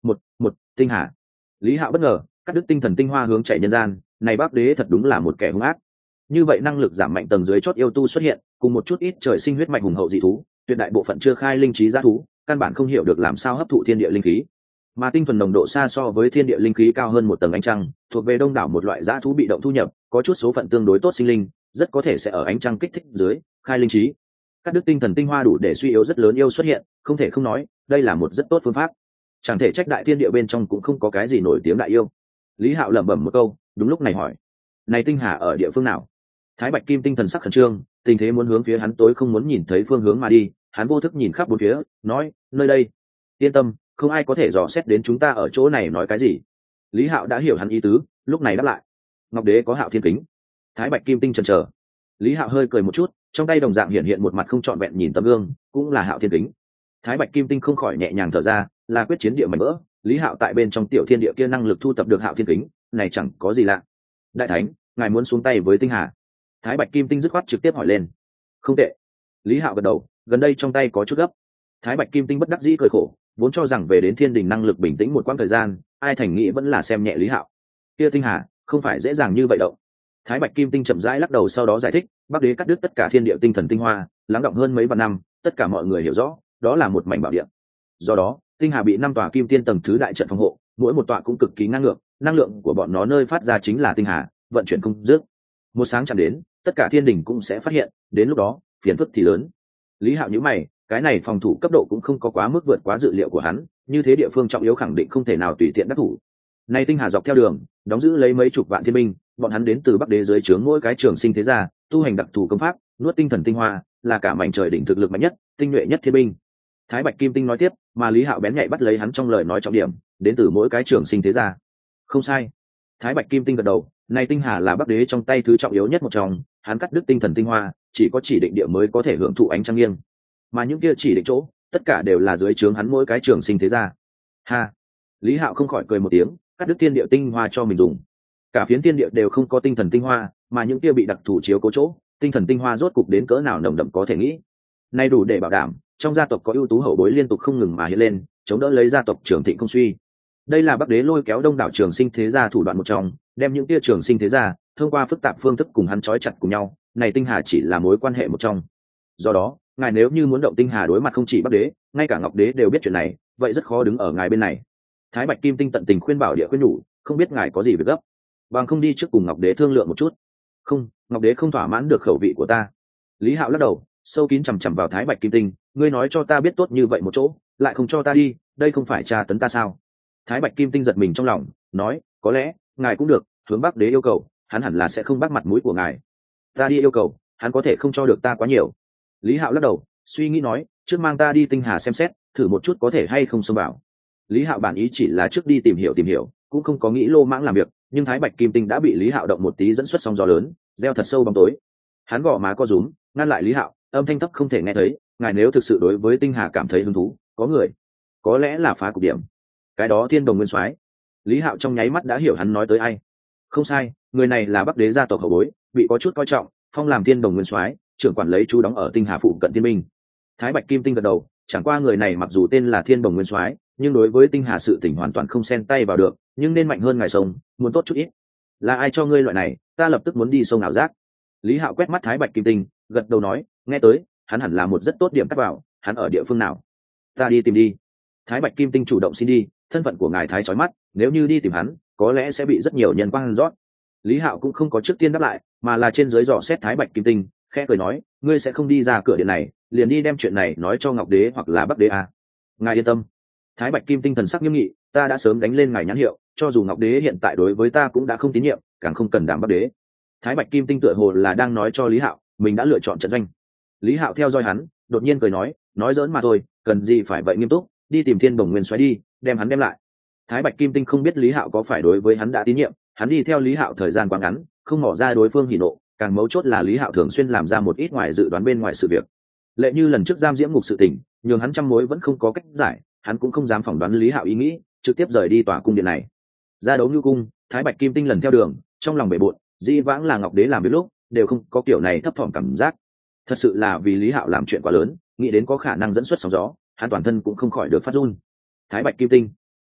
một một tinh hà. Lý Hạo bất ngờ cắt đứt tinh thần tinh hoa hướng chạy nhân gian, này Bắc Đế thật đúng là một kẻ hung ác. Như vậy năng lực giảm mạnh tầng dưới chót yêu tu xuất hiện, cùng một chút ít trời sinh huyết mạch hùng hậu dị thú, tuyệt đại bộ phận chưa khai linh trí giá thú, căn bản không hiểu được làm sao hấp thụ thiên địa linh khí. Mà tinh thuần nồng độ xa so với thiên địa linh khí cao hơn một tầng ánh trăng, thuộc về đông đảo một loại giá thú bị động thu nhập, có chút số phận tương đối tốt sinh linh, rất có thể sẽ ở ánh trăng kích thích dưới khai linh trí. Các đức tinh thần tinh hoa đủ để suy yếu rất lớn yêu xuất hiện, không thể không nói, đây là một rất tốt phương pháp. Chẳng thể trách đại thiên địa bên trong cũng không có cái gì nổi tiếng đại yêu. Lý Hạo lẩm bẩm một câu, đúng lúc này hỏi: "Này tinh hà ở địa phương nào?" Thái Bạch Kim tinh thần sắc khẩn trương, tình thế muốn hướng phía hắn tối không muốn nhìn thấy phương hướng mà đi, hắn vô thức nhìn khắp bốn phía, nói: "Nơi đây." "Yên tâm, không ai có thể dò xét đến chúng ta ở chỗ này nói cái gì." Lý Hạo đã hiểu hắn ý tứ, lúc này đáp lại: "Ngọc Đế có Hạo Thiên Kính." Thái Bạch Kim tinh chần chờ. Lý Hạo hơi cười một chút, trong tay đồng dạng hiện hiện một mặt không trọn vẹn nhìn tấm gương, cũng là Hạo Thiên Kính. Thái Bạch Kim tinh không khỏi nhẹ nhàng thở ra, là quyết chiến địa mảnh vỡ, Lý Hạo tại bên trong tiểu thiên địa kia năng lực thu tập được Hạo Thiên Kính, này chẳng có gì lạ. "Đại thánh, ngài muốn xuống tay với tinh hà?" Thái Bạch Kim tinh dứt khoát trực tiếp hỏi lên. "Không tệ." Lý Hạo gật đầu, gần đây trong tay có chút gấp. Thái Bạch Kim tinh bất đắc dĩ cười khổ, vốn cho rằng về đến thiên đình năng lực bình tĩnh một quãng thời gian, ai thành nghĩ vẫn là xem nhẹ Lý Hạo. Kia tinh hà không phải dễ dàng như vậy đâu. Thái Bạch Kim tinh chậm rãi lắc đầu, sau đó giải thích: Bắc Đế cắt đứt tất cả thiên địa tinh thần tinh hoa, lắng động hơn mấy vạn năm, tất cả mọi người hiểu rõ, đó là một mảnh bảo địa. Do đó, tinh hà bị năm tòa kim tiên tầng thứ đại trận phòng hộ, mỗi một tọa cũng cực kỳ ngang ngược, năng lượng của bọn nó nơi phát ra chính là tinh hà, vận chuyển không dứt. Một sáng chạm đến, tất cả thiên đình cũng sẽ phát hiện, đến lúc đó, phiền phức thì lớn. Lý Hạo nhíu mày, cái này phòng thủ cấp độ cũng không có quá mức vượt quá dự liệu của hắn, như thế địa phương trọng yếu khẳng định không thể nào tùy tiện đắc thủ. Nay tinh hà dọc theo đường, đóng giữ lấy mấy chục vạn thiên binh, bọn hắn đến từ Bắc Đế dưới trướng mỗi cái trường sinh thế gia, tu hành đặc thù công pháp, nuốt tinh thần tinh hoa, là cả mảnh trời đỉnh thực lực mạnh nhất, tinh nhuệ nhất thiên binh. Thái Bạch Kim tinh nói tiếp, mà Lý Hạo bén nhạy bắt lấy hắn trong lời nói trọng điểm, đến từ mỗi cái trường sinh thế gia. Không sai. Thái Bạch Kim tinh gật đầu, này tinh hà là Bắc Đế trong tay thứ trọng yếu nhất một trong, hắn cắt đứt tinh thần tinh hoa, chỉ có chỉ định địa mới có thể hưởng thụ ánh trăng nghiêng. Mà những kia chỉ định chỗ, tất cả đều là dưới trướng hắn mỗi cái trường sinh thế gia. Ha. Lý Hạo không khỏi cười một tiếng, cắt đứt thiên địa tinh hoa cho mình dùng. Cả phiến thiên địa đều không có tinh thần tinh hoa, mà những kia bị đặc thù chiếu cố chỗ, tinh thần tinh hoa rốt cục đến cỡ nào nồng đậm có thể nghĩ. Nay đủ để bảo đảm, trong gia tộc có ưu tú hậu bối liên tục không ngừng mà hiện lên, chống đỡ lấy gia tộc trưởng thịnh không suy. Đây là Bắc Đế lôi kéo đông đảo trường sinh thế gia thủ đoạn một trong, đem những kia trường sinh thế gia thông qua phức tạp phương thức cùng hắn trói chặt cùng nhau, này tinh hà chỉ là mối quan hệ một trong. Do đó, ngài nếu như muốn động tinh hà đối mặt không chỉ Bắc Đế, ngay cả Ngọc Đế đều biết chuyện này, vậy rất khó đứng ở ngài bên này. Thái Bạch Kim tinh tận tình khuyên bảo địa khuyên nhủ, không biết ngài có gì việc gấp, bằng không đi trước cùng Ngọc Đế thương lượng một chút. Không, Ngọc Đế không thỏa mãn được khẩu vị của ta. Lý Hạo lắc đầu, sâu kín chằm chằm vào Thái Bạch Kim tinh, ngươi nói cho ta biết tốt như vậy một chỗ, lại không cho ta đi, đây không phải tra tấn ta sao? Thái Bạch Kim tinh giật mình trong lòng, nói, có lẽ ngài cũng được, hướng Bắc Đế yêu cầu, hắn hẳn là sẽ không bắt mặt mũi của ngài. Ta đi yêu cầu, hắn có thể không cho được ta quá nhiều. Lý Hạo lắc đầu, suy nghĩ nói, trước mang ta đi tinh hà xem xét, thử một chút có thể hay không xông vào. Lý Hạo bản ý chỉ là trước đi tìm hiểu tìm hiểu, cũng không có nghĩ lô mãng làm việc, nhưng Thái Bạch Kim tinh đã bị Lý Hạo động một tí dẫn xuất sóng gió lớn, gieo thật sâu bóng tối. Hắn gõ má co rúm, ngăn lại Lý Hạo, âm thanh thấp không thể nghe thấy, ngài nếu thực sự đối với tinh hà cảm thấy hứng thú, có người, có lẽ là phá cục điểm. Cái đó Thiên Đồng Nguyên Soái. Lý Hạo trong nháy mắt đã hiểu hắn nói tới ai. Không sai, người này là Bắc Đế gia tộc hậu bối, bị có chút coi trọng, phong làm Thiên Đồng Nguyên Soái, trưởng quản lấy chú đóng ở tinh hà phụ cận thiên binh. Thái Bạch Kim tinh gật đầu, chẳng qua người này mặc dù tên là Thiên Đồng Nguyên Soái, nhưng đối với tinh hà sự tình hoàn toàn không xen tay vào được, nhưng nên mạnh hơn ngài sông, muốn tốt chút ít. Là ai cho ngươi loại này, ta lập tức muốn đi sông ảo giác. Lý Hạo quét mắt Thái Bạch Kim tinh, gật đầu nói, nghe tới, hắn hẳn là một rất tốt điểm cắt vào, hắn ở địa phương nào? Ta đi tìm đi. Thái Bạch Kim tinh chủ động xin đi, thân phận của ngài thái chói mắt, nếu như đi tìm hắn, có lẽ sẽ bị rất nhiều nhân quang rót. Lý Hạo cũng không có trước tiên đáp lại, mà là trên dưới dò xét Thái Bạch Kim tinh, khẽ cười nói, ngươi sẽ không đi ra cửa điện này, liền đi đem chuyện này nói cho Ngọc Đế hoặc là Bắc Đế à? Ngài yên tâm. Thái Bạch Kim tinh thần sắc nghiêm nghị, ta đã sớm đánh lên ngài nhãn hiệu, cho dù Ngọc Đế hiện tại đối với ta cũng đã không tín nhiệm, càng không cần đảm Bắc Đế. Thái Bạch Kim tinh tựa hồ là đang nói cho Lý Hạo, mình đã lựa chọn trận doanh. Lý Hạo theo dõi hắn, đột nhiên cười nói, nói giỡn mà thôi, cần gì phải vậy nghiêm túc, đi tìm Thiên Bồng Nguyên Soái đi, đem hắn đem lại. Thái Bạch Kim tinh không biết Lý Hạo có phải đối với hắn đã tín nhiệm, hắn đi theo Lý Hạo thời gian quá ngắn, không mỏ ra đối phương hỉ nộ, càng mấu chốt là Lý Hạo thường xuyên làm ra một ít ngoài dự đoán bên ngoài sự việc. Lệ như lần trước giam diễm ngục sự tình, nhường hắn trăm mối vẫn không có cách giải, hắn cũng không dám phỏng đoán Lý Hạo ý nghĩ, trực tiếp rời đi tòa cung điện này. Ra đấu như cung, Thái Bạch Kim tinh lần theo đường, trong lòng bể bội, dĩ vãng là Ngọc Đế làm việc lúc, đều không có kiểu này thấp thỏm cảm giác. Thật sự là vì Lý Hạo làm chuyện quá lớn, nghĩ đến có khả năng dẫn xuất sóng gió, hắn toàn thân cũng không khỏi được phát run. Thái Bạch Kim tinh,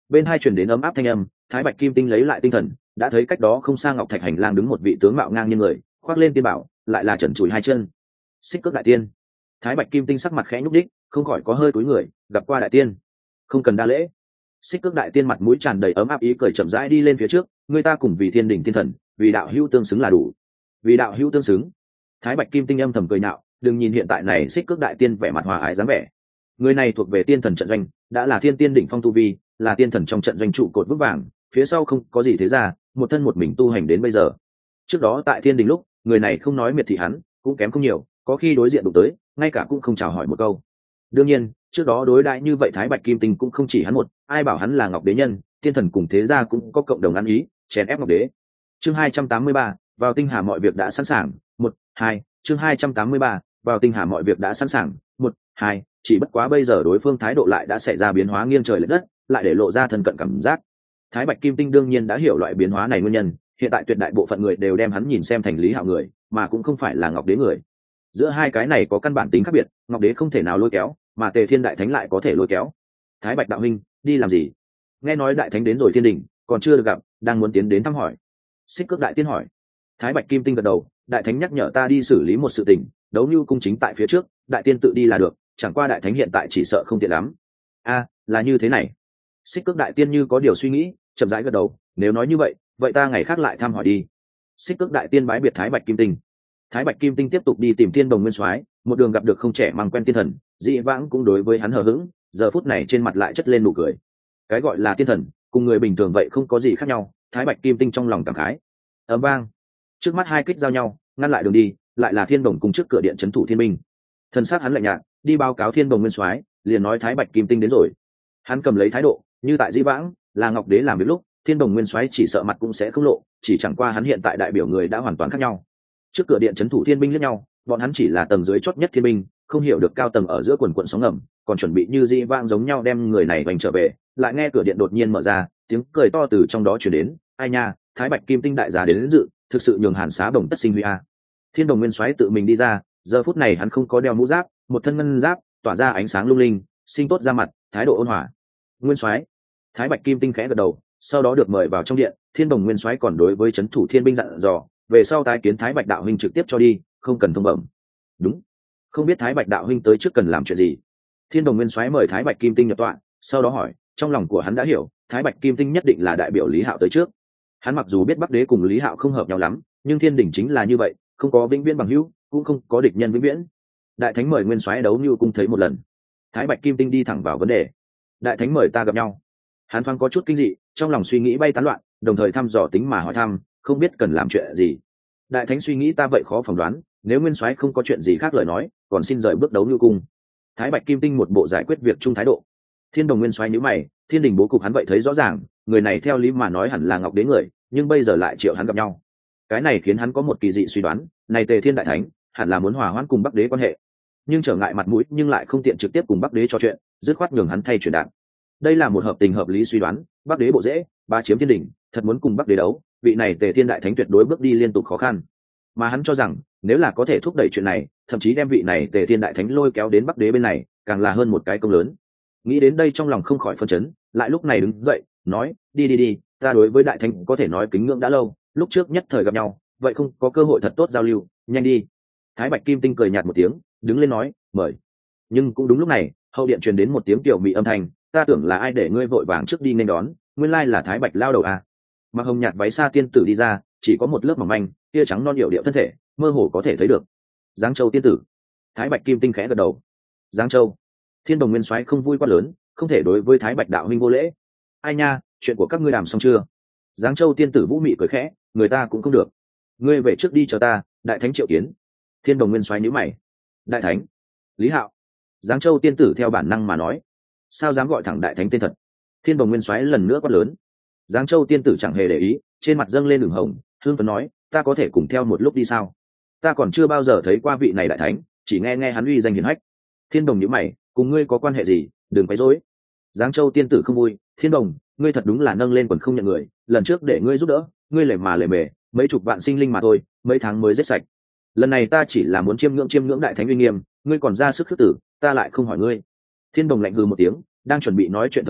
bên hai truyền đến ấm áp thanh âm. Thái Bạch Kim Tinh lấy lại tinh thần, đã thấy cách đó không xa ngọc thạch hành lang đứng một vị tướng mạo ngang như người, khoác lên tiên bảo, lại là trần trụi hai chân. Xích Cước đại tiên. Thái Bạch Kim Tinh sắc mặt khẽ nhúc đích, không khỏi có hơi cúi người, gặp qua đại tiên, không cần đa lễ. Xích Cước đại tiên mặt mũi tràn đầy ấm áp ý cười chậm rãi đi lên phía trước, người ta cùng vì thiên đình thiên thần, vì đạo hữu tương xứng là đủ. Vì đạo hữu tương xứng. Thái Bạch Kim Tinh âm thầm cười nhạo, đừng nhìn hiện tại này Xích Cước đại tiên vẻ mặt hòa ái dáng vẻ. Người này thuộc về tiên thần trận doanh, đã là thiên tiên đỉnh phong tu vi, là tiên thần trong trận doanh trụ cột vững vàng, phía sau không có gì thế ra, một thân một mình tu hành đến bây giờ. Trước đó tại thiên đình lúc, người này không nói miệt thị hắn, cũng kém không nhiều, có khi đối diện đụng tới, ngay cả cũng không chào hỏi một câu. Đương nhiên, trước đó đối đãi như vậy Thái Bạch Kim Tinh cũng không chỉ hắn một, ai bảo hắn là Ngọc Đế nhân, tiên thần cùng thế gia cũng có cộng đồng ăn ý, chèn ép Ngọc Đế. Chương hai trăm tám mươi ba, vào tinh hà mọi việc đã sẵn sàng. Một, hai, chương hai trăm tám mươi ba, vào tinh hà mọi việc đã sẵn sàng. Một, hai, chỉ bất quá bây giờ đối phương thái độ lại đã xảy ra biến hóa nghiêng trời lệch đất, lại để lộ ra thân cận cảm giác. Thái Bạch Kim Tinh đương nhiên đã hiểu loại biến hóa này nguyên nhân, hiện tại tuyệt đại bộ phận người đều đem hắn nhìn xem thành Lý Hạo người, mà cũng không phải là Ngọc Đế người. Giữa hai cái này có căn bản tính khác biệt, Ngọc Đế không thể nào lôi kéo, mà Tề Thiên đại thánh lại có thể lôi kéo. Thái Bạch đạo huynh, đi làm gì? Nghe nói đại thánh đến rồi thiên đình, còn chưa được gặp, đang muốn tiến đến thăm hỏi. Xích Cước đại tiên hỏi. Thái Bạch Kim Tinh gật đầu, đại thánh nhắc nhở ta đi xử lý một sự tình, đấu như cung chính tại phía trước, đại tiên tự đi là được, chẳng qua đại thánh hiện tại chỉ sợ không tiện lắm. A, là như thế này. Xích Cước đại tiên như có điều suy nghĩ, chậm rãi gật đầu, nếu nói như vậy, vậy ta ngày khác lại thăm hỏi đi. Xích Cước đại tiên bái biệt Thái Bạch Kim Tinh. Thái Bạch Kim Tinh tiếp tục đi tìm Thiên Đồng Nguyên Soái, một đường gặp được không trẻ mang quen tiên thần, dị vãng cũng đối với hắn hờ hững, giờ phút này trên mặt lại chất lên nụ cười. Cái gọi là tiên thần, cùng người bình thường vậy không có gì khác nhau, Thái Bạch Kim Tinh trong lòng cảm khái. Ầm vang, trước mắt hai kích giao nhau, ngăn lại đường đi, lại là Thiên Đồng cung trước cửa điện trấn thủ thiên binh. Thần sắc hắn lạnh nhạt, đi báo cáo Thiên Đồng Nguyên Soái, liền nói Thái Bạch Kim Tinh đến rồi. Hắn cầm lấy thái độ, như tại dị vãng, là Ngọc Đế làm việc lúc, Thiên Đồng Nguyên Soái chỉ sợ mặt cũng sẽ không lộ, chỉ chẳng qua hắn hiện tại đại biểu người đã hoàn toàn khác nhau. Trước cửa điện trấn thủ thiên binh liếc nhau, bọn hắn chỉ là tầng dưới chót nhất thiên binh, không hiểu được cao tầng ở giữa quần quần sóng ngầm, còn chuẩn bị như dị vãng giống nhau đem người này vành trở về, lại nghe cửa điện đột nhiên mở ra, tiếng cười to từ trong đó truyền đến, ai nha, Thái Bạch Kim Tinh đại giá đến, đến dự, thực sự nhường Hàn Xá Bồng tất sinh huy a. Thiên Đồng Nguyên Soái tự mình đi ra, giờ phút này hắn không có đeo mũ giáp, một thân ngân giáp tỏa ra ánh sáng lung linh, sinh tốt ra mặt, thái độ ôn hòa. Nguyên Soái. Thái Bạch Kim Tinh khẽ gật đầu, sau đó được mời vào trong điện. Thiên Đồng Nguyên Soái còn đối với trấn thủ thiên binh dặn dò, về sau tái kiến Thái Bạch đạo huynh trực tiếp cho đi, không cần thông bẩm. Đúng. Không biết Thái Bạch đạo huynh tới trước cần làm chuyện gì. Thiên Đồng Nguyên Soái mời Thái Bạch Kim Tinh nhập tọa, sau đó hỏi, trong lòng của hắn đã hiểu, Thái Bạch Kim Tinh nhất định là đại biểu Lý Hạo tới trước. Hắn mặc dù biết Bắc Đế cùng Lý Hạo không hợp nhau lắm, nhưng thiên đình chính là như vậy, không có vĩnh viễn bằng hữu, cũng không có địch nhân vĩnh viễn. Đại thánh mời Nguyên Soái đấu như cung thấy một lần. Thái Bạch Kim Tinh đi thẳng vào vấn đề. Đại thánh mời ta gặp nhau. Hắn thoáng có chút kinh dị, trong lòng suy nghĩ bay tán loạn, đồng thời thăm dò tính mà hỏi thăm, không biết cần làm chuyện gì. Đại thánh suy nghĩ ta vậy khó phỏng đoán, nếu Nguyên Soái không có chuyện gì khác lời nói, còn xin rời bước đấu như cung. Thái Bạch Kim Tinh một bộ giải quyết việc chung thái độ. Thiên Đồng Nguyên Soái nhíu mày, thiên đình bố cục hắn vậy thấy rõ ràng, người này theo lý mà nói hẳn là Ngọc Đế người, nhưng bây giờ lại triệu hắn gặp nhau. Cái này khiến hắn có một kỳ dị suy đoán, này Tề Thiên đại thánh hẳn là muốn hòa hoãn cùng Bắc Đế quan hệ, nhưng trở ngại mặt mũi nhưng lại không tiện trực tiếp cùng Bắc Đế trò chuyện, dứt khoát nhường hắn thay chuyển đạn. Đây là một hợp tình hợp lý suy đoán, Bắc Đế bộ dễ, ba chiếm thiên đỉnh, thật muốn cùng Bắc Đế đấu, vị này Tề Thiên đại thánh tuyệt đối bước đi liên tục khó khăn. Mà hắn cho rằng, nếu là có thể thúc đẩy chuyện này, thậm chí đem vị này Tề Thiên đại thánh lôi kéo đến Bắc Đế bên này, càng là hơn một cái công lớn. Nghĩ đến đây trong lòng không khỏi phân chấn, lại lúc này đứng dậy, nói, đi đi đi, ta đối với đại thánh có thể nói kính ngưỡng đã lâu, lúc trước nhất thời gặp nhau, vậy không có cơ hội thật tốt giao lưu, nhanh đi. Thái Bạch Kim Tinh cười nhạt một tiếng, đứng lên nói, mời. Nhưng cũng đúng lúc này, hậu điện truyền đến một tiếng tiểu mị âm thanh, ta tưởng là ai để ngươi vội vàng trước đi nên đón, nguyên lai là Thái Bạch lao đầu à. Mặc hồng nhạt váy xa tiên tử đi ra, chỉ có một lớp mỏng manh, tia trắng non điệu điệu thân thể, mơ hồ có thể thấy được. Giáng Châu tiên tử. Thái Bạch Kim Tinh khẽ gật đầu. Giáng Châu. Thiên Đồng Nguyên Soái không vui quá lớn, không thể đối với Thái Bạch đạo huynh vô lễ. Ai nha, chuyện của các ngươi làm xong chưa? Giáng Châu tiên tử vũ mị cười khẽ, người ta cũng không được. Ngươi về trước đi chờ ta, đại thánh triệu kiến. Thiên Đồng Nguyên Soái nhíu mày. Đại thánh? Lý Hạo. Giáng Châu tiên tử theo bản năng mà nói, sao dám gọi thẳng đại thánh tên thật? Thiên Đồng Nguyên Soái lần nữa quát lớn. Giáng Châu tiên tử chẳng hề để ý, trên mặt dâng lên đường hồng, hương phấn nói, ta có thể cùng theo một lúc đi sao? Ta còn chưa bao giờ thấy qua vị này đại thánh, chỉ nghe nghe hắn uy danh hiển hách. Thiên Đồng nhíu mày, cùng ngươi có quan hệ gì, đừng quấy rối. Giáng Châu tiên tử không vui, Thiên Đồng, ngươi thật đúng là nâng lên quần không nhận người, lần trước để ngươi giúp đỡ, ngươi lề mà lề mề, mấy chục vạn sinh linh mà thôi, mấy tháng mới giết sạch. Lần này ta chỉ là muốn chiêm ngưỡng chiêm ngưỡng đại thánh uy nghiêm, ngươi còn ra sức khước tử, ta lại không hỏi ngươi. Thiên Đồng lạnh hừ một tiếng, đang chuẩn bị nói chuyện thời điểm,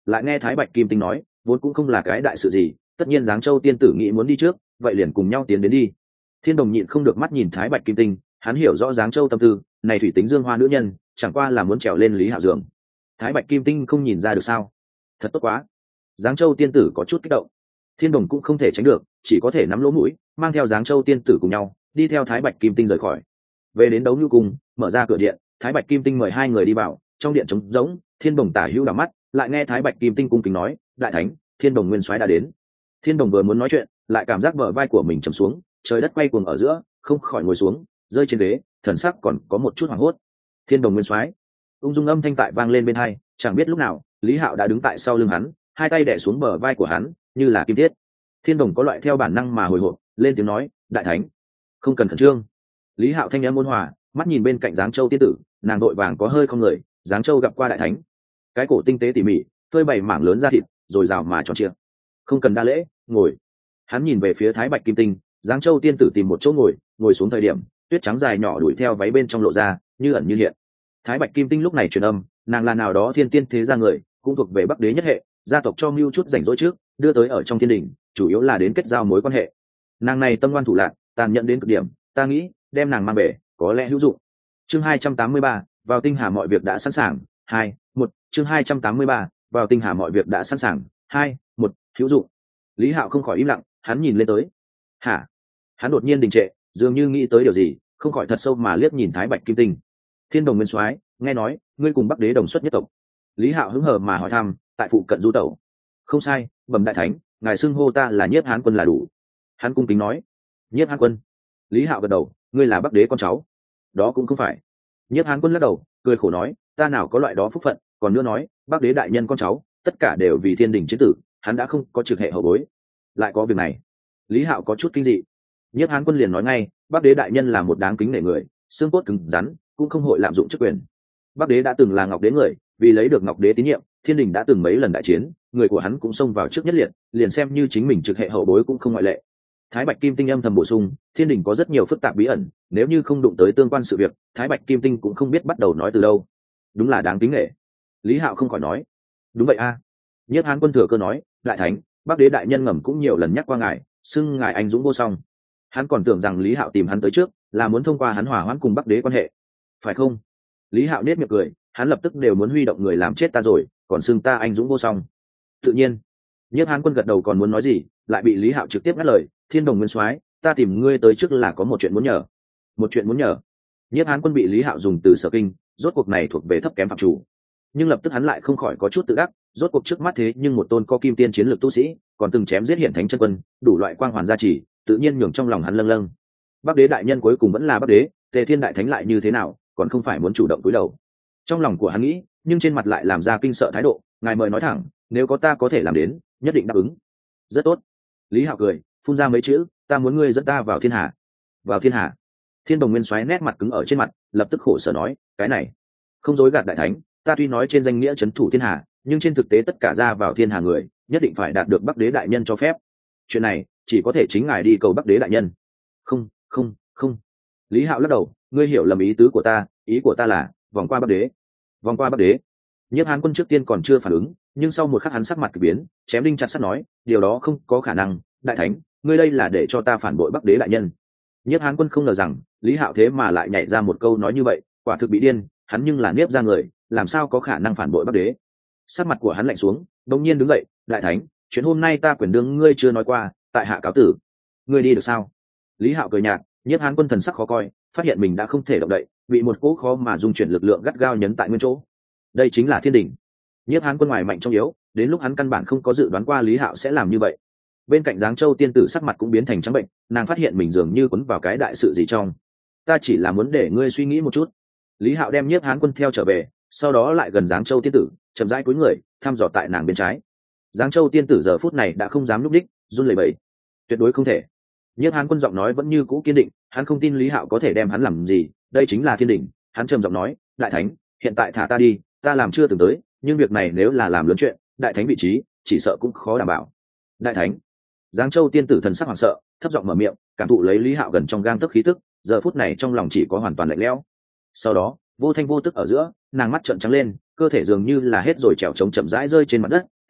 lại nghe Thái Bạch Kim Tinh nói vốn cũng không là cái đại sự gì, tất nhiên Giáng Châu tiên tử nghĩ muốn đi trước, vậy liền cùng nhau tiến đến đi. Thiên Đồng nhịn không được mắt nhìn Thái Bạch Kim Tinh, hắn hiểu rõ Giáng Châu tâm tư, này thủy tính dương hoa nữ nhân chẳng qua là muốn trèo lên Lý Hạo giường. Thái Bạch Kim Tinh không nhìn ra được sao? Thật tốt quá. Giáng Châu tiên tử có chút kích động, Thiên Đồng cũng không thể tránh được, chỉ có thể nắm lỗ mũi, mang theo Giáng Châu tiên tử cùng nhau đi theo Thái Bạch Kim Tinh rời khỏi. Về đến Đấu Nhu Cung, mở ra cửa điện, Thái Bạch Kim Tinh mời hai người đi vào, trong điện trống rỗng. Thiên Đồng tả hữu đảo mắt, lại nghe Thái Bạch Kim Tinh cung kính nói, đại thánh, Thiên Đồng nguyên soái đã đến. Thiên Đồng vừa muốn nói chuyện, lại cảm giác bờ vai của mình trầm xuống, trời đất quay cuồng ở giữa, không khỏi ngồi xuống, rơi trên ghế, thần sắc còn có một chút hoảng hốt. Thiên Đồng nguyên soái, ung dung âm thanh tại vang lên bên hai, chẳng biết lúc nào Lý Hạo đã đứng tại sau lưng hắn, hai tay đè xuống bờ vai của hắn như là kim thiết. Thiên Đồng có loại theo bản năng mà hồi hộp, lên tiếng nói, đại thánh, không cần khẩn trương. Lý Hạo thanh âm ôn hòa, mắt nhìn bên cạnh Giáng Châu tiên tử, nàng đội vàng có hơi không người. Giáng Châu gặp qua đại thánh, cái cổ tinh tế tỉ mỉ, phơi bày mảng lớn da thịt rồi rào mà tròn trịa, không cần đa lễ, ngồi. Hắn nhìn về phía Thái Bạch Kim Tinh, Giáng Châu tiên tử tìm một chỗ ngồi, ngồi xuống thời điểm tuyết trắng dài nhỏ đuổi theo váy bên trong lộ ra, như ẩn như hiện. Thái Bạch Kim Tinh lúc này truyền âm, nàng là nào đó thiên tiên thế gia người, cũng thuộc về Bắc Đế nhất hệ, gia tộc cho mưu chút rảnh rỗi trước đưa tới ở trong thiên đình, chủ yếu là đến kết giao mối quan hệ. Nàng này tâm ngoan thủ lạn, tàn nhẫn đến cực điểm, ta nghĩ đem nàng mang về có lẽ hữu dụng. Chương hai trăm tám mươi ba, vào tinh hà mọi việc đã sẵn sàng. Hai, một. Chương hai trăm tám mươi ba, vào tinh hà mọi việc đã sẵn sàng. Hai, một. Hữu dụng. Lý Hạo không khỏi im lặng, hắn nhìn lên tới. Hả? Hắn đột nhiên đình trệ, dường như nghĩ tới điều gì, không khỏi thật sâu mà liếc nhìn Thái Bạch Kim Tinh. Thiên Đồng nguyên soái, nghe nói ngươi cùng Bắc Đế đồng xuất nhất tộc. Lý Hạo hứng hờ mà hỏi thăm, tại phụ cận du tẩu. Không sai, bẩm đại thánh, ngài xưng hô ta là Nhiếp Hán Quân là đủ. Hắn cung kính nói. Nhiếp Hán Quân. Lý Hạo gật đầu, ngươi là Bắc Đế con cháu. Đó cũng không phải. Nhiếp Hán Quân lắc đầu, cười khổ nói, ta nào có loại đó phúc phận, còn nữa nói, Bắc Đế đại nhân con cháu, tất cả đều vì thiên đình chiến tử, hắn đã không có trực hệ hậu bối. Lại có việc này. Lý Hạo có chút kinh dị. Nhiếp Hán Quân liền nói ngay, Bắc Đế đại nhân là một đáng kính nể người, xương cốt cứng rắn, cũng không hội lạm dụng chức quyền. Bắc Đế đã từng là Ngọc Đế người, vì lấy được Ngọc Đế tín nhiệm, thiên đình đã từng mấy lần đại chiến, người của hắn cũng xông vào trước nhất liệt, liền xem như chính mình trực hệ hậu bối cũng không ngoại lệ. Thái Bạch Kim Tinh âm thầm bổ sung, thiên đình có rất nhiều phức tạp bí ẩn, nếu như không đụng tới tương quan sự việc, Thái Bạch Kim Tinh cũng không biết bắt đầu nói từ đâu. Đúng là đáng kính nể. Lý Hạo không khỏi nói. Đúng vậy a. À. Nhiếp Hán Quân thừa cơ nói, đại thánh, Bắc Đế đại nhân ngầm cũng nhiều lần nhắc qua ngài, xưng ngài anh dũng vô song. Hắn còn tưởng rằng Lý Hạo tìm hắn tới trước, là muốn thông qua hắn hòa hoãn cùng Bắc Đế quan hệ. Phải không? Lý Hạo nết miệng cười, hắn lập tức đều muốn huy động người làm chết ta rồi, còn xưng ta anh dũng vô song. Tự nhiên. Nhiếp Hán Quân gật đầu còn muốn nói gì, lại bị Lý Hạo trực tiếp ngắt lời, Thiên Đồng nguyên soái, ta tìm ngươi tới trước là có một chuyện muốn nhờ. Một chuyện muốn nhờ. Nhiếp Hán Quân bị Lý Hạo dùng từ sở kinh, rốt cuộc này thuộc về thấp kém phạm chủ. Nhưng lập tức hắn lại không khỏi có chút tự đắc, rốt cuộc trước mắt thế nhưng một tôn co kim tiên chiến lược tu sĩ, còn từng chém giết hiển thánh chân quân, đủ loại quang hoàn gia trì, tự nhiên nhường trong lòng hắn lâng lâng. Bắc Đế đại nhân cuối cùng vẫn là Bắc Đế, Tề Thiên đại thánh lại như thế nào, còn không phải muốn chủ động cúi đầu. Trong lòng của hắn nghĩ, nhưng trên mặt lại làm ra kinh sợ thái độ, ngài mời nói thẳng, nếu có ta có thể làm đến, nhất định đáp ứng. Rất tốt. Lý Hạo cười, phun ra mấy chữ, ta muốn ngươi dẫn ta vào thiên hà. Vào thiên hà. Thiên Đồng nguyên soái nét mặt cứng ở trên mặt, lập tức khổ sở nói, cái này không dối gạt đại thánh, ta tuy nói trên danh nghĩa trấn thủ thiên hà, nhưng trên thực tế tất cả ra vào thiên hà người nhất định phải đạt được Bắc Đế đại nhân cho phép. Chuyện này chỉ có thể chính ngài đi cầu Bắc Đế đại nhân. Không, không, không. Lý Hạo lắc đầu, ngươi hiểu lầm ý tứ của ta, ý của ta là vòng qua Bắc Đế. Vòng qua Bắc Đế. Nhiếp Hán Quân trước tiên còn chưa phản ứng, nhưng sau một khắc hắn sắc mặt kỳ biến, chém đinh chặt sắt nói, điều đó không có khả năng, đại thánh, ngươi đây là để cho ta phản bội Bắc Đế đại nhân. Nhiếp Hán Quân không ngờ rằng Lý Hạo thế mà lại nhảy ra một câu nói như vậy, quả thực bị điên, hắn nhưng là Niếp ra người, làm sao có khả năng phản bội Bắc Đế. Sắc mặt của hắn lạnh xuống, đột nhiên đứng dậy, đại thánh, chuyện hôm nay ta quyền đương ngươi chưa nói qua, tại hạ cáo tử. Ngươi đi được sao? Lý Hạo cười nhạt, Nhiếp Hán Quân thần sắc khó coi, phát hiện mình đã không thể động đậy, bị một cỗ khó mà dung chuyển lực lượng gắt gao nhấn tại nguyên chỗ. Đây chính là thiên đình. Nhiếp Hán Quân ngoài mạnh trong yếu, đến lúc hắn căn bản không có dự đoán qua Lý Hạo sẽ làm như vậy. Bên cạnh Giáng Châu tiên tử sắc mặt cũng biến thành trắng bệnh, nàng phát hiện mình dường như cuốn vào cái đại sự gì trong. Ta chỉ là muốn để ngươi suy nghĩ một chút. Lý Hạo đem Nhiếp Hán Quân theo trở về, sau đó lại gần Giáng Châu tiên tử, chậm rãi cúi người, thăm dò tại nàng bên trái. Giáng Châu tiên tử giờ phút này đã không dám lúc đích, run lẩy bẩy. Tuyệt đối không thể. Nhiếp Hán Quân giọng nói vẫn như cũ kiên định, hắn không tin Lý Hạo có thể đem hắn làm gì, đây chính là thiên đình. Hắn trầm giọng nói, đại thánh, hiện tại thả ta đi, ta làm chưa từng tới, nhưng việc này nếu là làm lớn chuyện, đại thánh vị trí chỉ sợ cũng khó đảm bảo. Đại thánh. Giáng Châu tiên tử thần sắc hoảng sợ, thấp giọng mở miệng, cảm thụ lấy Lý Hạo gần trong gang tấc khí tức, giờ phút này trong lòng chỉ có hoàn toàn lạnh lẽo. Sau đó, vô thanh vô tức ở giữa, nàng mắt trợn trắng lên, cơ thể dường như là hết rồi trèo trống chậm rãi rơi trên mặt đất,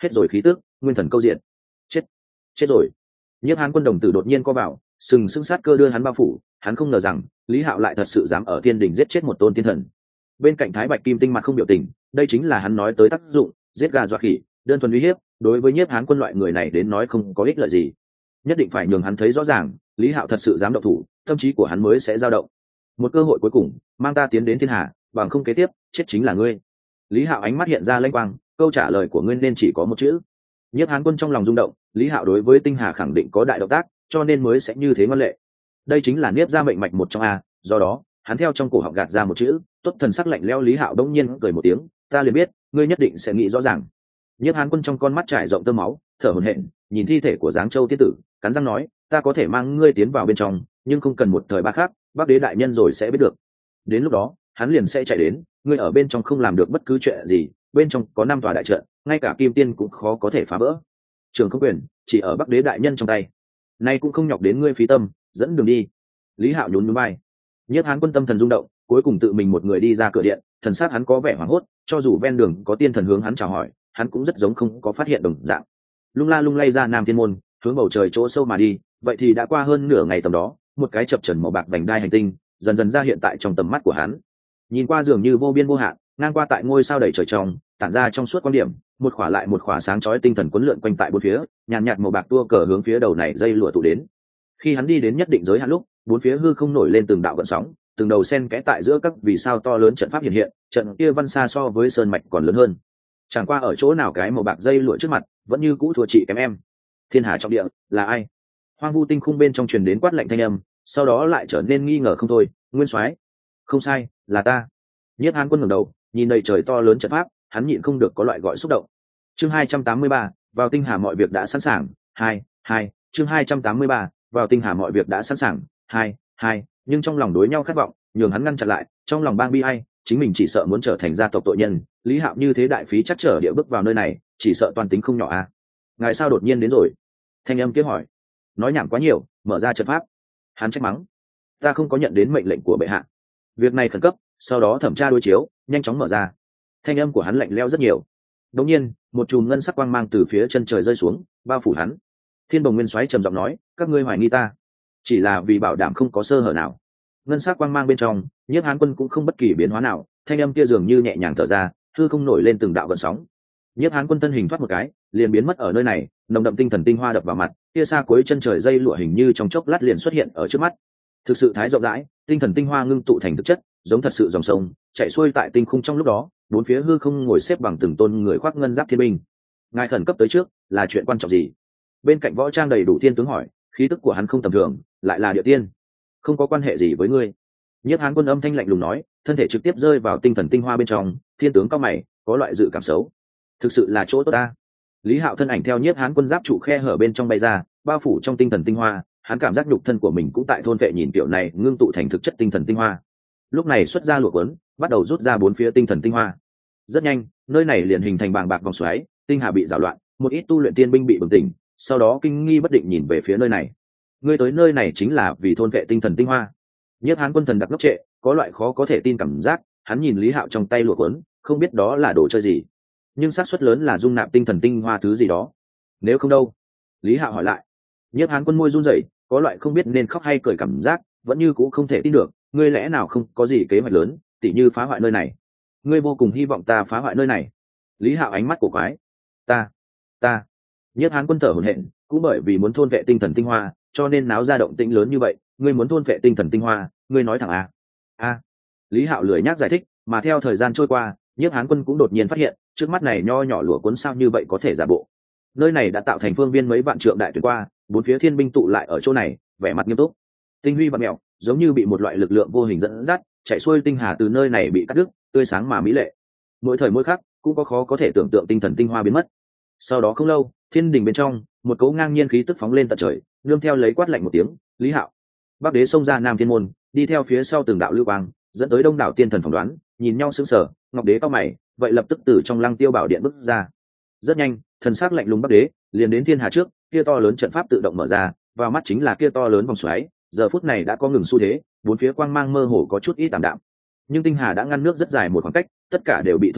hết rồi khí tước, nguyên thần câu diện. Chết, chết rồi. Nhiếp Hán Quân đồng tử đột nhiên co vào, sừng sững sát cơ đưa hắn bao phủ, hắn không ngờ rằng Lý Hạo lại thật sự dám ở thiên đình giết chết một tôn tiên thần. Bên cạnh Thái Bạch Kim Tinh mặt không biểu tình, đây chính là hắn nói tới tác dụng, giết gà dọa khỉ, đơn thuần uy hiếp, đối với Nhiếp Hán Quân loại người này đến nói không có ích lợi gì. Nhất định phải nhường hắn thấy rõ ràng, Lý Hạo thật sự dám động thủ, tâm trí của hắn mới sẽ dao động. Một cơ hội cuối cùng, mang ta tiến đến thiên hà, bằng không kế tiếp, chết chính là ngươi. Lý Hạo ánh mắt hiện ra lanh quang, câu trả lời của ngươi nên chỉ có một chữ. Nhiếp Hán Quân trong lòng rung động, Lý Hạo đối với tinh hà khẳng định có đại động tác, cho nên mới sẽ như thế ngoan lệ. Đây chính là Niếp gia mệnh mạch một trong a, do đó, hắn theo trong cổ họng gạt ra một chữ, tốt thần sắc lạnh lẽo. Lý Hạo đông nhiên cười một tiếng, ta liền biết, ngươi nhất định sẽ nghĩ rõ ràng. Nhiếp Hán Quân trong con mắt trải rộng tơ máu, thở hổn hển, nhìn thi thể của Giáng Châu tiên tử, cắn răng nói, ta có thể mang ngươi tiến vào bên trong, nhưng không cần một thời ba khắc, Bắc Đế đại nhân rồi sẽ biết được. Đến lúc đó, hắn liền sẽ chạy đến, ngươi ở bên trong không làm được bất cứ chuyện gì, bên trong có năm tòa đại trận, ngay cả kim tiên cũng khó có thể phá vỡ. Trường không quyền chỉ ở Bắc Đế đại nhân trong tay, nay cũng không nhọc đến ngươi phí tâm, dẫn đường đi. Lý Hạo nhún nhún vai. Nhiếp Hán Quân tâm thần rung động, cuối cùng tự mình một người đi ra cửa điện, thần sắc hắn có vẻ hoảng hốt, cho dù ven đường có tiên thần hướng hắn chào hỏi, hắn cũng rất giống không có phát hiện đồng dạng. Lung la lung lay ra Nam Thiên môn, hướng bầu trời chỗ sâu mà đi, vậy thì đã qua hơn nửa ngày tầm đó, một cái chập chờn màu bạc vành đai hành tinh, dần dần ra hiện tại trong tầm mắt của hắn. Nhìn qua dường như vô biên vô hạn, ngang qua tại ngôi sao đầy trời trong, tản ra trong suốt quan điểm, một khỏa lại một khỏa sáng chói tinh thần quấn lượn quanh tại bốn phía, nhàn nhạt màu bạc tua cờ hướng phía đầu này dây lụa tụ đến. Khi hắn đi đến nhất định giới hạn lúc, bốn phía hư không nổi lên từng đạo gợn sóng, từng đầu sen kẽ tại giữa các vì sao to lớn trận pháp hiện hiện, trận kia văn xa so với sơn mạch còn lớn hơn. Chẳng qua ở chỗ nào cái màu bạc dây lụa trước mặt, vẫn như cũ thua chị kém em. Thiên hà trong địa, là ai? Hoang vu tinh khung bên trong truyền đến quát lạnh thanh âm, sau đó lại trở nên nghi ngờ không thôi, Nguyên Soái, không sai, là ta. Nhiếp Hán Quân ngẩng đầu, nhìn đầy trời to lớn trận pháp, hắn nhịn không được có loại gọi xúc động. Chương hai trăm tám mươi ba, vào tinh hà mọi việc đã sẵn sàng. Hai, hai, chương hai trăm tám mươi ba, vào tinh hà mọi việc đã sẵn sàng. Hai, hai, nhưng trong lòng đối nhau khát vọng, nhường hắn ngăn chặn lại, trong lòng bang bi ai, chính mình chỉ sợ muốn trở thành gia tộc tội nhân, Lý Hạo như thế đại phí chắc trở địa bước vào nơi này, chỉ sợ toàn tính không nhỏ à. Ngài sao đột nhiên đến rồi? Thanh âm kia hỏi. Nói nhảm quá nhiều, mở ra trận pháp. Hắn trách mắng. Ta không có nhận đến mệnh lệnh của bệ hạ. Việc này khẩn cấp, sau đó thẩm tra đối chiếu, nhanh chóng mở ra. Thanh âm của hắn lạnh lẽo rất nhiều. Đột nhiên, một chùm ngân sắc quang mang từ phía chân trời rơi xuống, bao phủ hắn. Thiên Bồng Nguyên Soái trầm giọng nói, các ngươi hoài nghi ta, chỉ là vì bảo đảm không có sơ hở nào. Ngân sắc quang mang bên trong, Nhiếp Hán Quân cũng không bất kỳ biến hóa nào, thanh âm kia dường như nhẹ nhàng thở ra, hư không nổi lên từng đạo gợn sóng. Nhiếp Hán Quân thân hình thoát một cái, liền biến mất ở nơi này, nồng đậm tinh thần tinh hoa đập vào mặt, kia xa cuối chân trời dây lụa hình như trong chốc lát liền xuất hiện ở trước mắt. Thực sự thái rộng rãi, tinh thần tinh hoa ngưng tụ thành thực chất, giống thật sự dòng sông chạy xuôi tại tinh khung. Trong lúc đó, bốn phía hư không ngồi xếp bằng từng tôn người khoác ngân giáp thiên binh. Ngài khẩn cấp tới trước, là chuyện quan trọng gì? Bên cạnh võ trang đầy đủ thiên tướng hỏi, khí tức của hắn không tầm thường, lại là địa tiên, không có quan hệ gì với ngươi. Nhiếp Hán Quân âm thanh lạnh lùng nói, thân thể trực tiếp rơi vào tinh thần tinh hoa bên trong. Thiên tướng cao mày, có loại dự cảm xấu. Thực sự là chỗ tốt ta. Lý Hạo thân ảnh theo Nhiếp Hán Quân giáp trụ khe hở bên trong bay ra, bao phủ trong tinh thần tinh hoa. Hắn cảm giác nhục thân của mình cũng tại thôn vệ nhìn kiểu này ngưng tụ thành thực chất tinh thần tinh hoa. Lúc này xuất ra lụa cuốn, bắt đầu rút ra bốn phía tinh thần tinh hoa. Rất nhanh, nơi này liền hình thành bàng bạc vòng xoáy, tinh hà bị rào loạn, một ít tu luyện tiên binh bị bừng tỉnh, sau đó kinh nghi bất định nhìn về phía nơi này. Ngươi tới nơi này chính là vì thôn vệ tinh thần tinh hoa? Nhiếp Hán Quân thần đặc ngốc trệ, có loại khó có thể tin cảm giác. Hắn nhìn Lý Hạo trong tay lụa cuốn, không biết đó là đồ chơi gì, nhưng xác suất lớn là dung nạp tinh thần tinh hoa thứ gì đó. Nếu không đâu? Lý Hạo hỏi lại. Nhiếp Hán Quân môi run rẩy, có loại không biết nên khóc hay cười cảm giác, vẫn như cũ không thể tin được. Ngươi lẽ nào không có gì kế hoạch lớn, tỉ như phá hoại nơi này? Ngươi vô cùng hy vọng ta phá hoại nơi này? Lý Hạo ánh mắt cổ quái. Ta, ta. Nhiếp Hán Quân thở hổn hển, cũng bởi vì muốn thôn vệ tinh thần tinh hoa, cho nên náo ra động tĩnh lớn như vậy. Ngươi muốn thôn vệ tinh thần tinh hoa, ngươi nói thẳng à? A. Lý Hạo lười nhác giải thích, mà theo thời gian trôi qua, Nhiếp Hán Quân cũng đột nhiên phát hiện, trước mắt này nho nhỏ lụa cuốn sao như vậy có thể giả bộ. Nơi này đã tạo thành phương viên mấy vạn trượng đại tuyển qua, bốn phía thiên binh tụ lại ở chỗ này, vẻ mặt nghiêm túc. Tinh huy và mèo, giống như bị một loại lực lượng vô hình dẫn dắt, chạy xuôi tinh hà từ nơi này bị cắt đứt, tươi sáng mà mỹ lệ. Mỗi thời mỗi khắc, cũng có khó có thể tưởng tượng tinh thần tinh hoa biến mất. Sau đó không lâu, thiên đình bên trong, một cấu ngang nhiên khí tức phóng lên tận trời, nương theo lấy quát lạnh một tiếng, Lý Hạo. Bắc Đế xông ra Nam Thiên môn, đi theo phía sau từng đạo lưu quang, dẫn tới đông đảo tiên thần phỏng đoán, nhìn nhau sững sờ. Ngọc Đế cao mày, vậy lập tức từ trong Lăng Tiêu Bảo Điện bước ra. Rất nhanh, thần sắc lạnh lùng Bắc Đế liền đến thiên hà trước, kia to lớn trận pháp tự động mở ra, vào mắt chính là kia to lớn vòng xoáy, giờ phút này đã có ngừng xu thế, bốn phía quang mang mơ hồ có chút ít tạm đạm, nhưng tinh hà đã ngăn nước rất dài một khoảng cách, tất cả đều bị thôn phệ,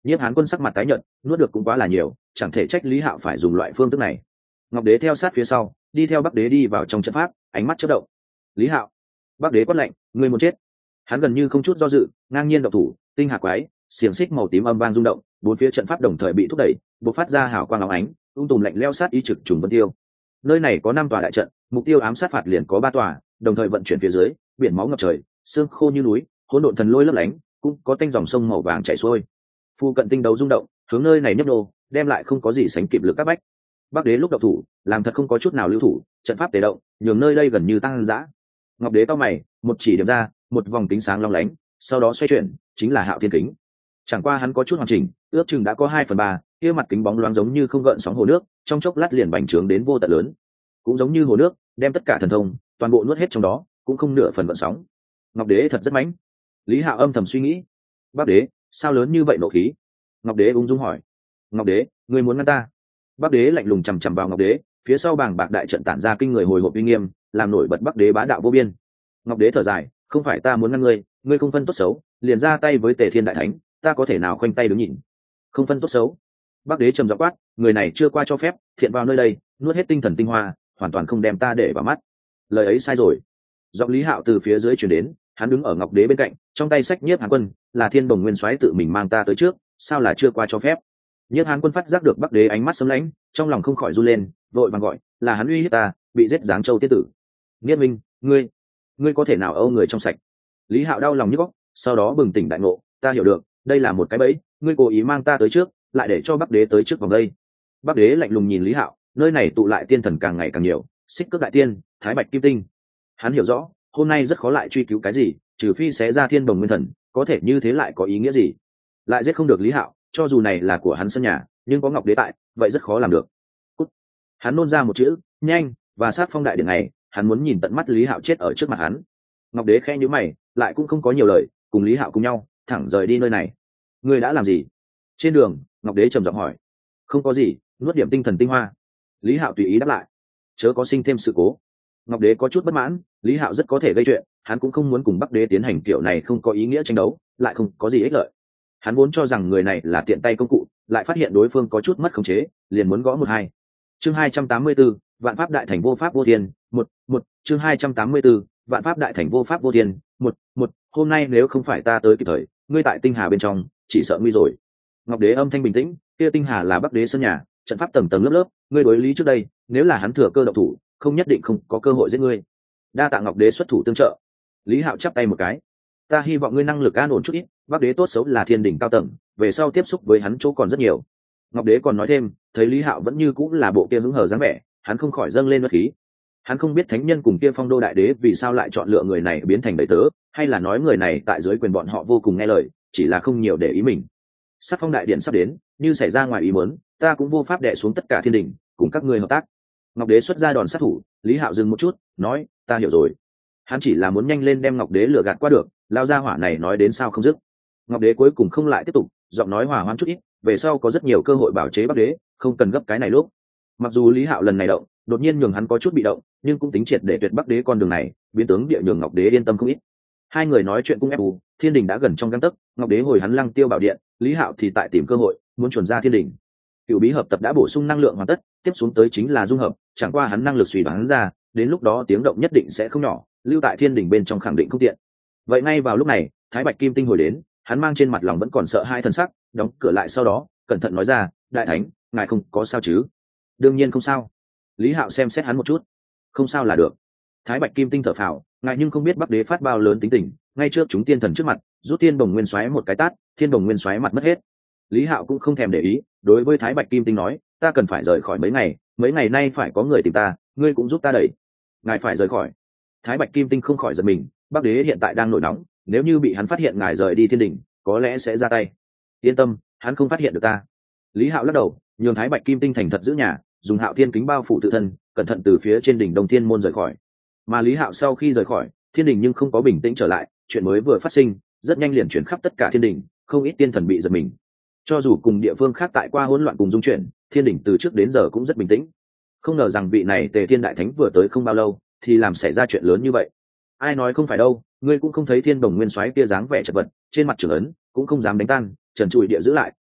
Nhiếp Hán Quân sắc mặt tái nhợt, nuốt được cũng quá là nhiều, chẳng thể trách Lý Hạo phải dùng loại phương thức này. Ngọc Đế theo sát phía sau, đi theo Bắc Đế đi vào trong trận pháp, ánh mắt chớp động. Lý Hạo, Bắc Đế quát lạnh, ngươi muốn chết. Hắn gần như không chút do dự, ngang nhiên động thủ, tinh hà quái, xiềng xích màu tím âm vang rung động, bốn phía trận pháp đồng thời bị thúc đẩy, bộc phát ra hào quang óng ánh, ung tùm lạnh lẽo sát ý trực trùng vân tiêu. Nơi này có năm tòa đại trận, mục tiêu ám sát phạt liền có ba tòa, đồng thời vận chuyển phía dưới, biển máu ngập trời, xương khô như núi, hỗn độn thần lôi lấp lánh, cũng có tanh dòng sông màu vàng chảy xuôi. Phu cận tinh đấu rung động, hướng nơi này nhấp nô, đem lại không có gì sánh kịp lực các bách. Bắc Đế lúc động thủ, làm thật không có chút nào lưu thủ, trận pháp tề động, nhường nơi đây gần như tăng dã. Ngọc Đế cao mày, một chỉ điểm ra, một vòng kính sáng long lánh, sau đó xoay chuyển, chính là Hạo Thiên kính. Chẳng qua hắn có chút hoàn chỉnh, ước chừng đã có hai phần ba, kia mặt kính bóng loáng giống như không gợn sóng hồ nước, trong chốc lát liền bành trướng đến vô tận lớn. Cũng giống như hồ nước, đem tất cả thần thông, toàn bộ nuốt hết trong đó, cũng không nửa phần gợn sóng. Ngọc Đế thật rất mãnh. Lý Hạo âm thầm suy nghĩ. Bắc Đế, sao lớn như vậy nộ khí? Ngọc Đế ung dung hỏi. Ngọc Đế, ngươi muốn ngăn ta? Bắc Đế lạnh lùng chằm chằm vào Ngọc Đế, phía sau bàng bạc đại trận tản ra kinh người hồi hộp uy nghiêm, làm nổi bật Bắc Đế bá đạo vô biên. Ngọc Đế thở dài, không phải ta muốn ngăn ngươi, ngươi không phân tốt xấu, liền ra tay với Tề Thiên đại thánh, ta có thể nào khoanh tay đứng nhìn? Không phân tốt xấu. Bắc Đế trầm giọng quát, người này chưa qua cho phép, thiện vào nơi đây, nuốt hết tinh thần tinh hoa, hoàn toàn không đem ta để vào mắt. Lời ấy sai rồi. Giọng Lý Hạo từ phía dưới truyền đến, hắn đứng ở Ngọc Đế bên cạnh, trong tay sách Nhiếp Hán Quân, là Thiên Bồng Nguyên Soái tự mình mang ta tới trước, sao là chưa qua cho phép? Nhiếp Hán Quân phát giác được Bắc Đế ánh mắt sấm lãnh, trong lòng không khỏi run lên, vội vàng gọi, là hắn uy hiếp ta, bị giết Giáng Châu tiết tử. Nghiên Minh, ngươi, ngươi có thể nào âu người trong sạch? Lý Hạo đau lòng nhức óc, sau đó bừng tỉnh đại ngộ, ta hiểu được, đây là một cái bẫy, ngươi cố ý mang ta tới trước, lại để cho Bắc Đế tới trước vòng đây. Bắc Đế lạnh lùng nhìn Lý Hạo, nơi này tụ lại tiên thần càng ngày càng nhiều, Xích Cước đại tiên, Thái Bạch kim tinh. Hắn hiểu rõ, hôm nay rất khó lại truy cứu cái gì, trừ phi xé ra Thiên Bồng Nguyên Thần, có thể như thế lại có ý nghĩa gì? Lại giết không được Lý Hạo, cho dù này là của hắn sân nhà, nhưng có Ngọc Đế tại, vậy rất khó làm được. Cút. Hắn nôn ra một chữ, nhanh, và sát phong đại điện này, hắn muốn nhìn tận mắt Lý Hạo chết ở trước mặt hắn. Ngọc Đế khẽ nhíu mày, lại cũng không có nhiều lời, cùng Lý Hạo cùng nhau, thẳng rời đi nơi này. Ngươi đã làm gì? Trên đường, Ngọc Đế trầm giọng hỏi. Không có gì, nuốt điểm tinh thần tinh hoa. Lý Hạo tùy ý đáp lại. Chớ có sinh thêm sự cố. Ngọc Đế có chút bất mãn, Lý Hạo rất có thể gây chuyện, hắn cũng không muốn cùng Bắc Đế tiến hành kiểu này không có ý nghĩa tranh đấu, lại không có gì ích lợi. Hắn vốn cho rằng người này là tiện tay công cụ, lại phát hiện đối phương có chút mất khống chế, liền muốn gõ một hai. Chương hai trăm tám mươi 284, Vạn Pháp Đại Thành Vô Pháp Vô Thiên, một, một, chương hai trăm tám mươi 284, Vạn Pháp Đại Thành Vô Pháp Vô Thiên, một, một, hôm nay nếu không phải ta tới kịp thời, ngươi tại Tinh Hà bên trong, chỉ sợ nguy rồi. Ngọc Đế âm thanh bình tĩnh, kia Tinh Hà là Bắc Đế sân nhà, trận pháp tầng tầng lớp lớp, ngươi đối lý trước đây, nếu là hắn thừa cơ động thủ, không nhất định không có cơ hội giết ngươi. Đa tạ Ngọc Đế xuất thủ tương trợ. Lý Hạo chắp tay một cái. Ta hy vọng ngươi năng lực an ổn chút ít, Bắc Đế tốt xấu là thiên đỉnh cao tầng, về sau tiếp xúc với hắn chỗ còn rất nhiều. Ngọc Đế còn nói thêm, thấy Lý Hạo vẫn như cũng là bộ kia hứng hờ dáng vẻ, hắn không khỏi dâng lên uất khí. Hắn không biết thánh nhân cùng kia Phong Đô đại đế vì sao lại chọn lựa người này biến thành đầy tớ, hay là nói người này tại dưới quyền bọn họ vô cùng nghe lời, chỉ là không nhiều để ý mình. Sát phong đại điện sắp đến, như xảy ra ngoài ý muốn, ta cũng vô pháp đè xuống tất cả thiên đỉnh, cùng các ngươi hợp tác. Ngọc Đế xuất ra đòn sát thủ. Lý Hạo dừng một chút, nói, ta hiểu rồi. Hắn chỉ là muốn nhanh lên đem Ngọc Đế lừa gạt qua được, lao ra hỏa này nói đến sao không dứt. Ngọc Đế cuối cùng không lại tiếp tục, giọng nói hòa hoãn chút ít, về sau có rất nhiều cơ hội bảo chế Bắc Đế, không cần gấp cái này lúc. Mặc dù Lý Hạo lần này động, đột nhiên nhường hắn có chút bị động, nhưng cũng tính triệt để tuyệt Bắc Đế con đường này, biến tướng địa nhường Ngọc Đế yên tâm không ít. Hai người nói chuyện cũng ép u, thiên đình đã gần trong gang tấc, Ngọc Đế hồi hắn Lăng Tiêu bảo điện, Lý Hạo thì tại tìm cơ hội, muốn chuẩn ra thiên đình. Cựu bí hợp tập đã bổ sung năng lượng hoàn tất, tiếp xuống tới chính là dung hợp, chẳng qua hắn năng lực suy đoán ra, đến lúc đó tiếng động nhất định sẽ không nhỏ, lưu tại thiên đình bên trong khẳng định không tiện. Vậy ngay vào lúc này, Thái Bạch Kim Tinh hồi đến, hắn mang trên mặt lòng vẫn còn sợ hai thần sắc, đóng cửa lại sau đó, cẩn thận nói ra, đại thánh, ngài không có sao chứ? Đương nhiên không sao. Lý Hạo xem xét hắn một chút, không sao là được. Thái Bạch Kim Tinh thở phào, ngài nhưng không biết Bắc Đế phát bao lớn tính tình, ngay trước chúng tiên thần trước mặt, rút Thiên Bồng Nguyên Soái một cái tát, Thiên Bồng Nguyên Soái mặt mất hết. Lý Hạo cũng không thèm để ý, đối với Thái Bạch Kim Tinh nói, ta cần phải rời khỏi mấy ngày, mấy ngày nay phải có người tìm ta, ngươi cũng giúp ta đẩy. Ngài phải rời khỏi. Thái Bạch Kim Tinh không khỏi giật mình, Bắc Đế hiện tại đang nổi nóng, nếu như bị hắn phát hiện ngài rời đi thiên đình, có lẽ sẽ ra tay. Yên tâm, hắn không phát hiện được ta. Lý Hạo lắc đầu, nhường Thái Bạch Kim Tinh thành thật giữ nhà, dùng Hạo Thiên kính bao phủ tự thân, cẩn thận từ phía trên đỉnh Đông Thiên môn rời khỏi. Mà Lý Hạo sau khi rời khỏi thiên đình nhưng không có bình tĩnh trở lại, chuyện mới vừa phát sinh, rất nhanh liền chuyển khắp tất cả thiên đình, không ít tiên thần bị giật mình. Cho dù cùng địa phương khác tại qua hỗn loạn cùng dung chuyển, thiên đình từ trước đến giờ cũng rất bình tĩnh. Không ngờ rằng vị này Tề Thiên đại thánh vừa tới không bao lâu, thì làm xảy ra chuyện lớn như vậy. Ai nói không phải đâu, ngươi cũng không thấy Thiên Đồng Nguyên Soái kia dáng vẻ chật vật, trên mặt trưởng ấn cũng không dám đánh tan, trần trụi địa giữ lại,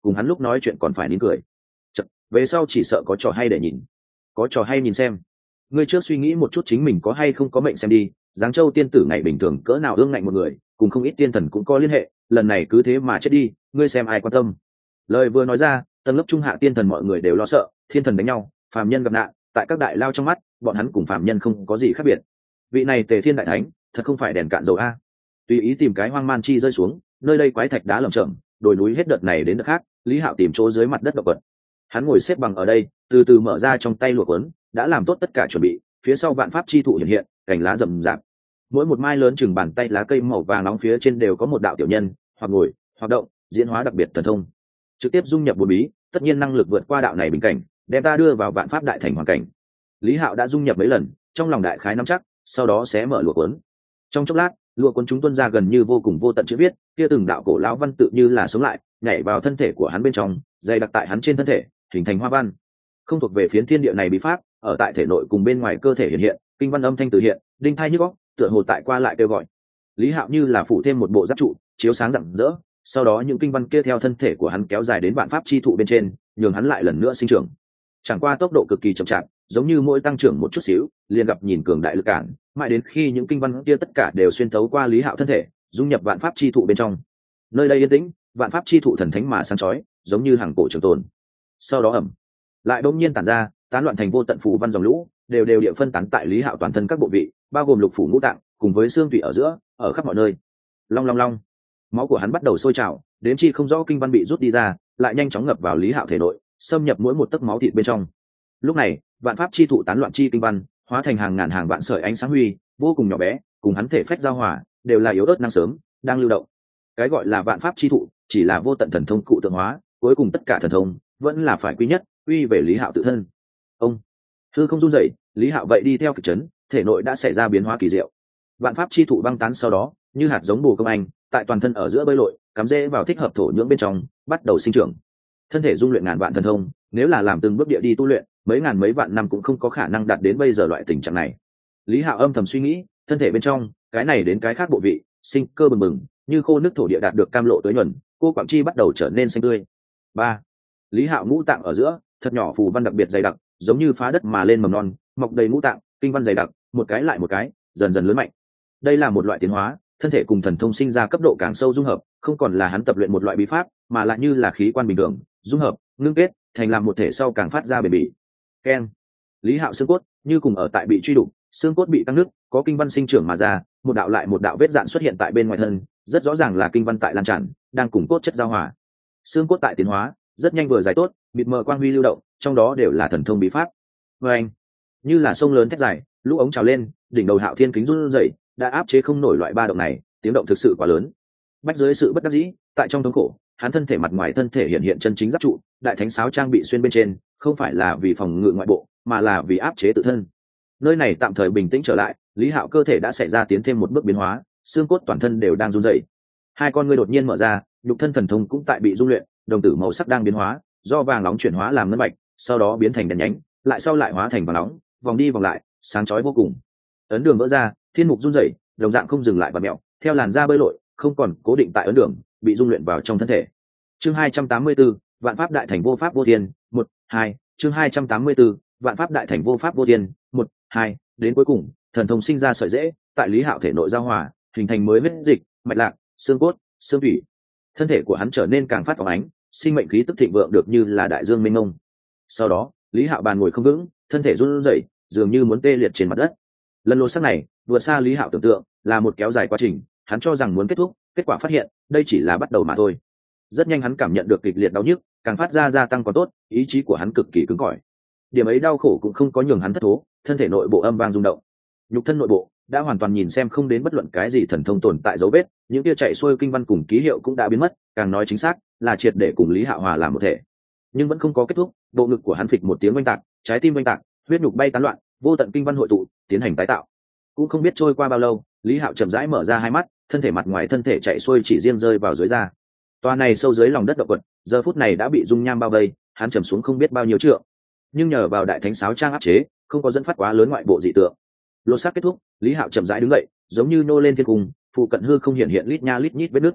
cùng hắn lúc nói chuyện còn phải nín cười. Chật, về sau chỉ sợ có trò hay để nhìn. Có trò hay nhìn xem. Ngươi trước suy nghĩ một chút chính mình có hay không có mệnh xem đi. Giáng Châu tiên tử ngày bình thường cỡ nào ương ngạnh một người, cùng không ít tiên thần cũng có liên hệ, lần này cứ thế mà chết đi, ngươi xem ai quan tâm. Lời vừa nói ra, tầng lớp trung hạ tiên thần mọi người đều lo sợ, thiên thần đánh nhau, phàm nhân gặp nạn, tại các đại lao trong mắt, bọn hắn cùng phàm nhân không có gì khác biệt. Vị này Tề Thiên đại thánh, thật không phải đèn cạn dầu a. Tùy ý tìm cái hoang man chi rơi xuống, nơi đây quái thạch đá lởm chởm, đồi núi hết đợt này đến đợt khác, Lý Hạo tìm chỗ dưới mặt đất động vật. Hắn ngồi xếp bằng ở đây, từ từ mở ra trong tay lụa cuốn, đã làm tốt tất cả chuẩn bị, phía sau vạn pháp chi thụ hiện hiện, cành lá rậm rạp. Mỗi một mai lớn chừng bàn tay lá cây màu vàng nóng phía trên đều có một đạo tiểu nhân, hoặc ngồi, hoặc động, diễn hóa đặc biệt thần thông. Trực tiếp dung nhập bổn bí, tất nhiên năng lực vượt qua đạo này bình cảnh, đem ta đưa vào vạn pháp đại thành hoàn cảnh. Lý Hạo đã dung nhập mấy lần, trong lòng đại khái nắm chắc, sau đó sẽ mở lụa cuốn. Trong chốc lát, lụa cuốn chúng tuôn ra gần như vô cùng vô tận chữ viết, kia từng đạo cổ lão văn tự như là sống lại, nhảy vào thân thể của hắn bên trong, dày đặc tại hắn trên thân thể, hình thành hoa văn. Không thuộc về phiến thiên địa này bí pháp, ở tại thể nội cùng bên ngoài cơ thể hiện hiện, kinh văn âm thanh từ hiện, đinh thai nhức óc, tựa hồ tại qua lại kêu gọi. Lý Hạo như là phủ thêm một bộ giáp trụ, chiếu sáng rạng rỡ, sau đó những kinh văn kia theo thân thể của hắn kéo dài đến vạn pháp chi thụ bên trên, nhường hắn lại lần nữa sinh trưởng. Chẳng qua tốc độ cực kỳ chậm chạp, giống như mỗi tăng trưởng một chút xíu, liền gặp nhìn cường đại lực cản, mãi đến khi những kinh văn kia tất cả đều xuyên thấu qua Lý Hạo thân thể, dung nhập vạn pháp chi thụ bên trong. Nơi đây yên tĩnh, vạn pháp chi thụ thần thánh mà sáng chói, giống như hàng cổ trường tồn. Sau đó ẩm, lại đột nhiên tản ra, tán loạn thành vô tận phù văn dòng lũ, đều đều địa phân tán tại Lý Hạo toàn thân các bộ vị, bao gồm lục phủ ngũ tạng, cùng với xương tủy ở giữa, ở khắp mọi nơi. Long long long, máu của hắn bắt đầu sôi trào, đến chi không rõ kinh văn bị rút đi ra, lại nhanh chóng ngập vào Lý Hạo thể nội, xâm nhập mỗi một tấc máu thịt bên trong. Lúc này, vạn pháp chi thụ tán loạn chi kinh văn, hóa thành hàng ngàn hàng vạn sợi ánh sáng huy, vô cùng nhỏ bé, cùng hắn thể phách giao hòa, đều là yếu ớt năng sớm, đang lưu động. Cái gọi là vạn pháp chi thụ, chỉ là vô tận thần thông cụ tượng hóa, cuối cùng tất cả thần thông vẫn là phải quy nhất, quy về Lý Hạo tự thân. Ông hư không run rẩy, Lý Hạo vậy đi theo kịch chấn, thể nội đã xảy ra biến hóa kỳ diệu. Vạn pháp chi thụ băng tán sau đó, như hạt giống bồ công anh, tại toàn thân ở giữa bơi lội, cắm rễ vào thích hợp thổ nhưỡng bên trong, bắt đầu sinh trưởng. Thân thể dung luyện ngàn vạn thần thông, nếu là làm từng bước địa đi tu luyện, mấy ngàn mấy vạn năm cũng không có khả năng đạt đến bây giờ loại tình trạng này. Lý Hạo âm thầm suy nghĩ, thân thể bên trong, cái này đến cái khác bộ vị, sinh cơ bừng bừng, như khô nước thổ địa đạt được cam lộ tới nhuần, cô quặng chi bắt đầu trở nên xanh tươi. Ba, Lý Hạo ngũ tạng ở giữa, thật nhỏ phù văn đặc biệt dày đặc, giống như phá đất mà lên mầm non, mọc đầy ngũ tạng, kinh văn dày đặc, một cái lại một cái, dần dần lớn mạnh. Đây là một loại tiến hóa, thân thể cùng thần thông sinh ra cấp độ càng sâu dung hợp, không còn là hắn tập luyện một loại bí pháp, mà lại như là khí quan bình thường, dung hợp, ngưng kết, thành làm một thể sau càng phát ra bền bỉ. Keng. Lý Hạo xương cốt, như cùng ở tại bị truy đụng, xương cốt bị tăng nước, có kinh văn sinh trưởng mà ra, một đạo lại một đạo vết dạn xuất hiện tại bên ngoài thân, rất rõ ràng là kinh văn tại lan tràn, đang cùng cốt chất giao hòa. Xương cốt tại tiến hóa, rất nhanh vừa dài tốt, mịt mờ quang huy lưu động, trong đó đều là thần thông bí pháp. Oeng, như là sông lớn thét dài, lũ ống trào lên, đỉnh đầu Hạo Thiên kính run rẩy, đã áp chế không nổi loại ba động này, tiếng động thực sự quá lớn. Bách dưới sự bất đắc dĩ, tại trong thống khổ, hắn thân thể mặt ngoài thân thể hiện hiện chân chính giáp trụ, đại thánh sáo trang bị xuyên bên trên, không phải là vì phòng ngự ngoại bộ, mà là vì áp chế tự thân. Nơi này tạm thời bình tĩnh trở lại, Lý Hạo cơ thể đã xảy ra tiến thêm một bước biến hóa, xương cốt toàn thân đều đang run rẩy. Hai con ngươi đột nhiên mở ra, nhục thân thần thông cũng tại bị dung luyện, đồng tử màu sắc đang biến hóa, do vàng nóng chuyển hóa làm ngân bạch, sau đó biến thành đèn nhánh, lại sau lại hóa thành vàng nóng, vòng đi vòng lại, sáng chói vô cùng. Ấn đường vỡ ra, thiên mục run rẩy, đồng dạng không dừng lại và mèo, theo làn da bơi lội, không còn cố định tại ấn đường, bị dung luyện vào trong thân thể. Chương hai trăm tám mươi 4, Vạn pháp đại thành vô pháp vô thiên, một, hai, chương hai trăm tám mươi 4, Vạn pháp đại thành vô pháp vô thiên, một, hai, đến cuối cùng, thần thông sinh ra sợi rễ, tại Lý Hạo thể nội giao hòa, hình thành mới huyết dịch, mạch lạc, xương cốt, xương thủy. Thân thể của hắn trở nên càng phát phóng ánh, sinh mệnh khí tức thịnh vượng được như là đại dương mênh mông. Sau đó, Lý Hạo bàn ngồi không vững, thân thể run rẩy, dường như muốn tê liệt trên mặt đất. Lần lột xác này, vượt xa Lý Hạo tưởng tượng, là một kéo dài quá trình, hắn cho rằng muốn kết thúc, kết quả phát hiện, đây chỉ là bắt đầu mà thôi. Rất nhanh hắn cảm nhận được kịch liệt đau nhức, càng phát ra gia tăng còn tốt, ý chí của hắn cực kỳ cứng cỏi. Điểm ấy đau khổ cũng không có nhường hắn thất thố, thân thể nội bộ âm vang rung động. Nhục thân nội bộ đã hoàn toàn nhìn xem không đến bất luận cái gì thần thông tồn tại dấu vết, những kia chạy xuôi kinh văn cùng ký hiệu cũng đã biến mất, càng nói chính xác là triệt để cùng Lý Hạo hòa làm một thể. Nhưng vẫn không có kết thúc, bộ ngực của hắn phịch một tiếng oanh tạc, trái tim oanh tạc, huyết nhục bay tán loạn, vô tận kinh văn hội tụ, tiến hành tái tạo. Cũng không biết trôi qua bao lâu, Lý Hạo chậm rãi mở ra hai mắt, thân thể mặt ngoài thân thể chạy xuôi chỉ riêng rơi vào dưới da. Toa này sâu dưới lòng đất động quật, giờ phút này đã bị dung nham bao vây, hắn trầm xuống không biết bao nhiêu trượng. Nhưng nhờ vào đại thánh sáo trang áp chế, không có dẫn phát quá lớn ngoại bộ dị tượng. Lột xác kết thúc, Lý Hạo chậm rãi đứng dậy, giống như nô lên thiên cung, phụ cận hư không hiện hiện lít nha lít nhít vết nứt.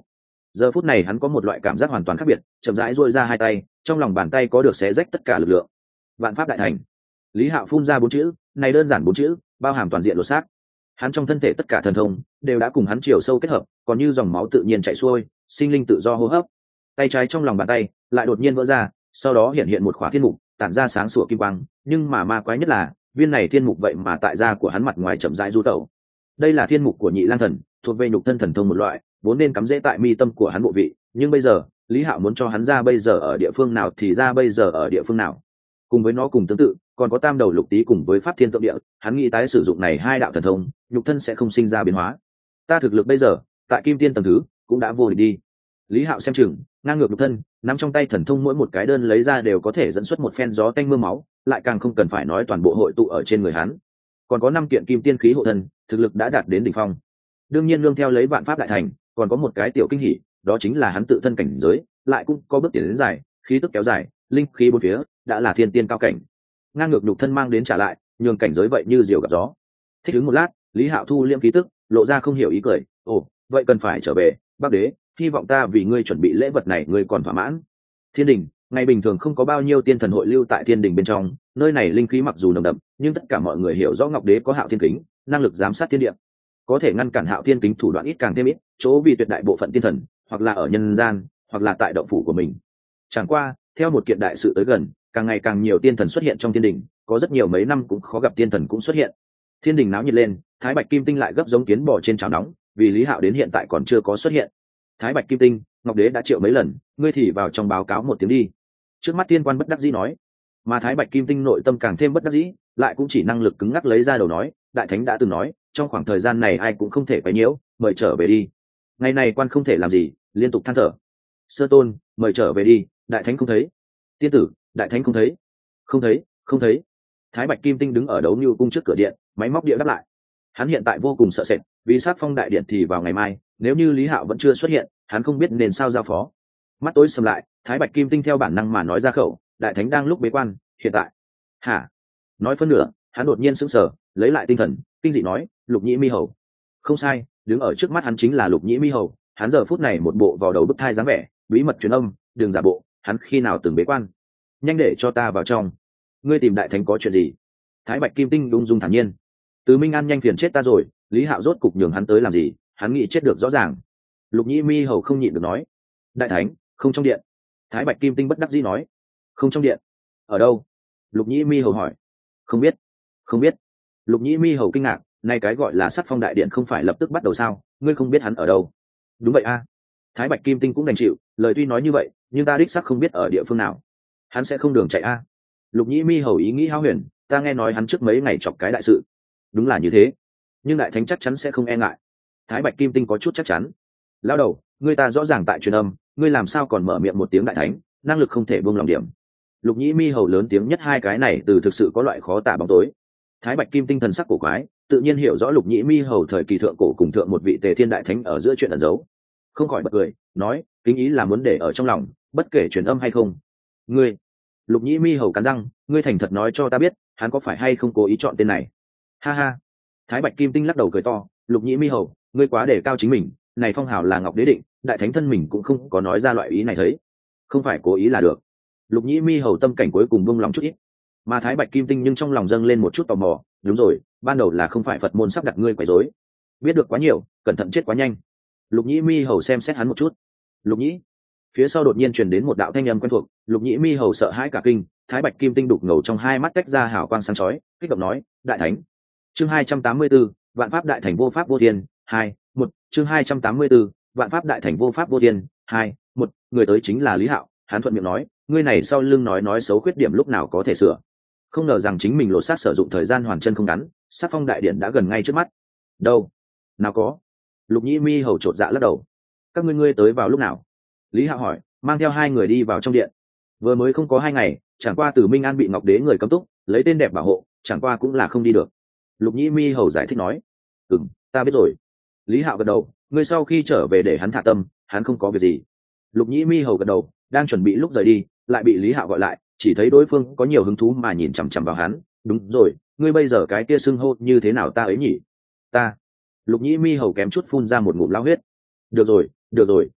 giờ phút này hắn có một loại cảm giác hoàn toàn khác biệt, chậm rãi duỗi ra hai tay, trong lòng bàn tay có được xé rách tất cả lực lượng. Vạn pháp đại thành. Lý Hạo phun ra bốn chữ, này đơn giản bốn chữ, bao hàm toàn diện lột xác. Hắn trong thân thể tất cả thần thông đều đã cùng hắn chiều sâu kết hợp, còn như dòng máu tự nhiên chảy xuôi, sinh linh tự do hô hấp. Tay trái trong lòng bàn tay lại đột nhiên vỡ ra, sau đó hiện hiện một khóa thiên mục, tản ra sáng sủa kim quang, nhưng mà ma quái nhất là, viên này thiên mục vậy mà tại da của hắn mặt ngoài chậm rãi du tẩu. Đây là thiên mục của Nhị Lang Thần, thuộc về nhục thân thần thông một loại, vốn nên cắm rễ tại mi tâm của hắn bộ vị, nhưng bây giờ, Lý Hạo muốn cho hắn ra bây giờ ở địa phương nào thì ra bây giờ ở địa phương nào. Cùng với nó cùng tương tự, còn có Tam Đầu Lục Tý cùng với Pháp Thiên Tượng Địa, hắn nghĩ tái sử dụng này hai đạo thần thông, nhục thân sẽ không sinh ra biến hóa. Ta thực lực bây giờ, tại Kim Tiên tầng thứ, cũng đã vô địch đi. Lý Hạo xem chừng, ngang ngược nhục thân, nắm trong tay thần thông mỗi một cái đơn lấy ra đều có thể dẫn xuất một phen gió tanh mưa máu, lại càng không cần phải nói toàn bộ hội tụ ở trên người hắn. Còn có năm kiện kim tiên khí hộ thân, thực lực đã đạt đến đỉnh phong. Đương nhiên nương theo lấy vạn pháp đại thành, còn có một cái tiểu kinh hỉ, đó chính là hắn tự thân cảnh giới, lại cũng có bước tiến đến dài, khí tức kéo dài, linh khí bốn phía, đã là thiên tiên cao cảnh. Ngang ngược nhục thân mang đến trả lại, nhường cảnh giới vậy như diều gặp gió. Thích ứng một lát, Lý Hạo thu liễm khí tức, lộ ra không hiểu ý cười, "Ồ, vậy cần phải trở về, Bắc Đế, hy vọng ta vì ngươi chuẩn bị lễ vật này ngươi còn thỏa mãn." Thiên đình, ngày bình thường không có bao nhiêu tiên thần hội lưu tại thiên đình bên trong, nơi này linh khí mặc dù nồng đậm, nhưng tất cả mọi người hiểu rõ Ngọc Đế có Hạo Thiên Kính, năng lực giám sát thiên địa, có thể ngăn cản Hạo Thiên Kính thủ đoạn ít càng thêm ít, chỗ vì tuyệt đại bộ phận tiên thần, hoặc là ở nhân gian, hoặc là tại động phủ của mình. Chẳng qua, theo một kiện đại sự tới gần, càng ngày càng nhiều tiên thần xuất hiện trong thiên đình, có rất nhiều mấy năm cũng khó gặp tiên thần cũng xuất hiện. Thiên đình náo nhiệt lên, Thái Bạch Kim Tinh lại gấp giống kiến bò trên chảo nóng, vì Lý Hạo đến hiện tại còn chưa có xuất hiện. Thái Bạch Kim Tinh, Ngọc Đế đã triệu mấy lần, ngươi thì vào trong báo cáo một tiếng đi. Trước mắt tiên quan bất đắc dĩ nói, mà Thái Bạch Kim Tinh nội tâm càng thêm bất đắc dĩ, lại cũng chỉ năng lực cứng ngắc lấy ra đầu nói, đại thánh đã từng nói, trong khoảng thời gian này ai cũng không thể quấy nhiễu, mời trở về đi. Ngày này quan không thể làm gì, liên tục than thở. Sơ tôn, mời trở về đi, đại thánh không thấy. Tiên tử, đại thánh không thấy. Không thấy, không thấy. Thái Bạch Kim Tinh đứng ở đấu như cung trước cửa điện, máy móc địa đáp lại. Hắn hiện tại vô cùng sợ sệt, vì sát phong đại điện thì vào ngày mai, nếu như Lý Hạo vẫn chưa xuất hiện, hắn không biết nên sao giao phó. Mắt tối sầm lại, Thái Bạch Kim Tinh theo bản năng mà nói ra khẩu, đại thánh đang lúc bế quan, hiện tại. Hả? Nói phân nửa, hắn đột nhiên sững sờ, lấy lại tinh thần, kinh dị nói, Lục Nhĩ Mi Hầu. Không sai, đứng ở trước mắt hắn chính là Lục Nhĩ Mi Hầu, hắn giờ phút này một bộ vào đầu bức thai dáng vẻ, bí mật truyền âm, đừng giả bộ, hắn khi nào từng bế quan. Nhanh để cho ta vào trong. Ngươi tìm đại thánh có chuyện gì? Thái Bạch Kim Tinh ung dung thản nhiên. Từ Minh An nhanh phiền chết ta rồi, Lý Hạo rốt cục nhường hắn tới làm gì, hắn nghĩ chết được rõ ràng. Lục Nhĩ Mi Hầu không nhịn được nói, đại thánh, không trong điện. Thái Bạch Kim Tinh bất đắc dĩ nói, không trong điện. Ở đâu? Lục Nhĩ Mi Hầu hỏi. Không biết, không biết. Lục Nhĩ Mi Hầu kinh ngạc, nay cái gọi là Sắt Phong đại điện không phải lập tức bắt đầu sao, ngươi không biết hắn ở đâu? Đúng vậy a. Thái Bạch Kim Tinh cũng đành chịu, lời tuy nói như vậy, nhưng ta đích xác không biết ở địa phương nào. Hắn sẽ không đường chạy a. Lục Nhĩ Mi Hầu ý nghĩ hao huyền, ta nghe nói hắn trước mấy ngày chọc cái đại sự. Đúng là như thế, nhưng đại thánh chắc chắn sẽ không e ngại. Thái Bạch Kim Tinh có chút chắc chắn. Lao đầu, ngươi ta rõ ràng tại truyền âm, ngươi làm sao còn mở miệng một tiếng đại thánh, năng lực không thể buông lòng điểm. Lục Nhĩ Mi Hầu lớn tiếng nhất hai cái này từ thực sự có loại khó tả bóng tối. Thái Bạch Kim Tinh thần sắc cổ quái, tự nhiên hiểu rõ Lục Nhĩ Mi Hầu thời kỳ thượng cổ cùng thượng một vị Tề Thiên đại thánh ở giữa chuyện ẩn giấu, không khỏi bật cười, nói, kính ý là muốn để ở trong lòng, bất kể truyền âm hay không. Ngươi, Lục Nhĩ Mi Hầu cắn răng, ngươi thành thật nói cho ta biết, hắn có phải hay không cố ý chọn tên này? Ha ha. Thái Bạch Kim Tinh lắc đầu cười to, Lục Nhĩ Mi Hầu, ngươi quá để cao chính mình, này phong hào là Ngọc Đế định, đại thánh thân mình cũng không có nói ra loại ý này thấy, không phải cố ý là được. Lục Nhĩ Mi Hầu tâm cảnh cuối cùng buông lòng chút ít, mà Thái Bạch Kim Tinh nhưng trong lòng dâng lên một chút tò mò, đúng rồi, ban đầu là không phải Phật môn sắp đặt ngươi quấy rối, biết được quá nhiều, cẩn thận chết quá nhanh. Lục Nhĩ Mi Hầu xem xét hắn một chút. Lục Nhĩ. Phía sau đột nhiên truyền đến một đạo thanh âm quen thuộc, Lục Nhĩ Mi Hầu sợ hãi cả kinh, Thái Bạch Kim Tinh đục ngầu trong hai mắt tách ra hào quang sáng chói, kích động nói, đại thánh. Chương hai trăm tám mươi 4, vạn pháp đại thành vô pháp vô thiên, hai, một, chương hai trăm tám mươi 4, vạn pháp đại thành vô pháp vô thiên, hai, một, người tới chính là Lý Hạo, hắn thuận miệng nói, ngươi này sau lưng nói nói xấu khuyết điểm lúc nào có thể sửa. Không ngờ rằng chính mình lột xác sử dụng thời gian hoàn chân không ngắn, sát phong đại điện đã gần ngay trước mắt. Đâu? Nào có. Lục Nhĩ Mi Hầu chột dạ lắc đầu. Các ngươi ngươi tới vào lúc nào? Lý Hạo hỏi, mang theo hai người đi vào trong điện. Vừa mới không có hai ngày, chẳng qua từ Minh An bị Ngọc Đế người cấm túc, lấy tên đẹp bảo hộ, chẳng qua cũng là không đi được. Lục Nhĩ Mi Hầu giải thích nói, ừm, ta biết rồi. Lý Hạo gật đầu, ngươi sau khi trở về để hắn thả tâm, hắn không có việc gì. Lục Nhĩ Mi Hầu gật đầu, đang chuẩn bị lúc rời đi, lại bị Lý Hạo gọi lại, chỉ thấy đối phương có nhiều hứng thú mà nhìn chằm chằm vào hắn. Đúng rồi, ngươi bây giờ cái kia xưng hô như thế nào ta ấy nhỉ? Ta. Lục Nhĩ Mi Hầu kém chút phun ra một ngụm lao huyết. Được rồi, được rồi,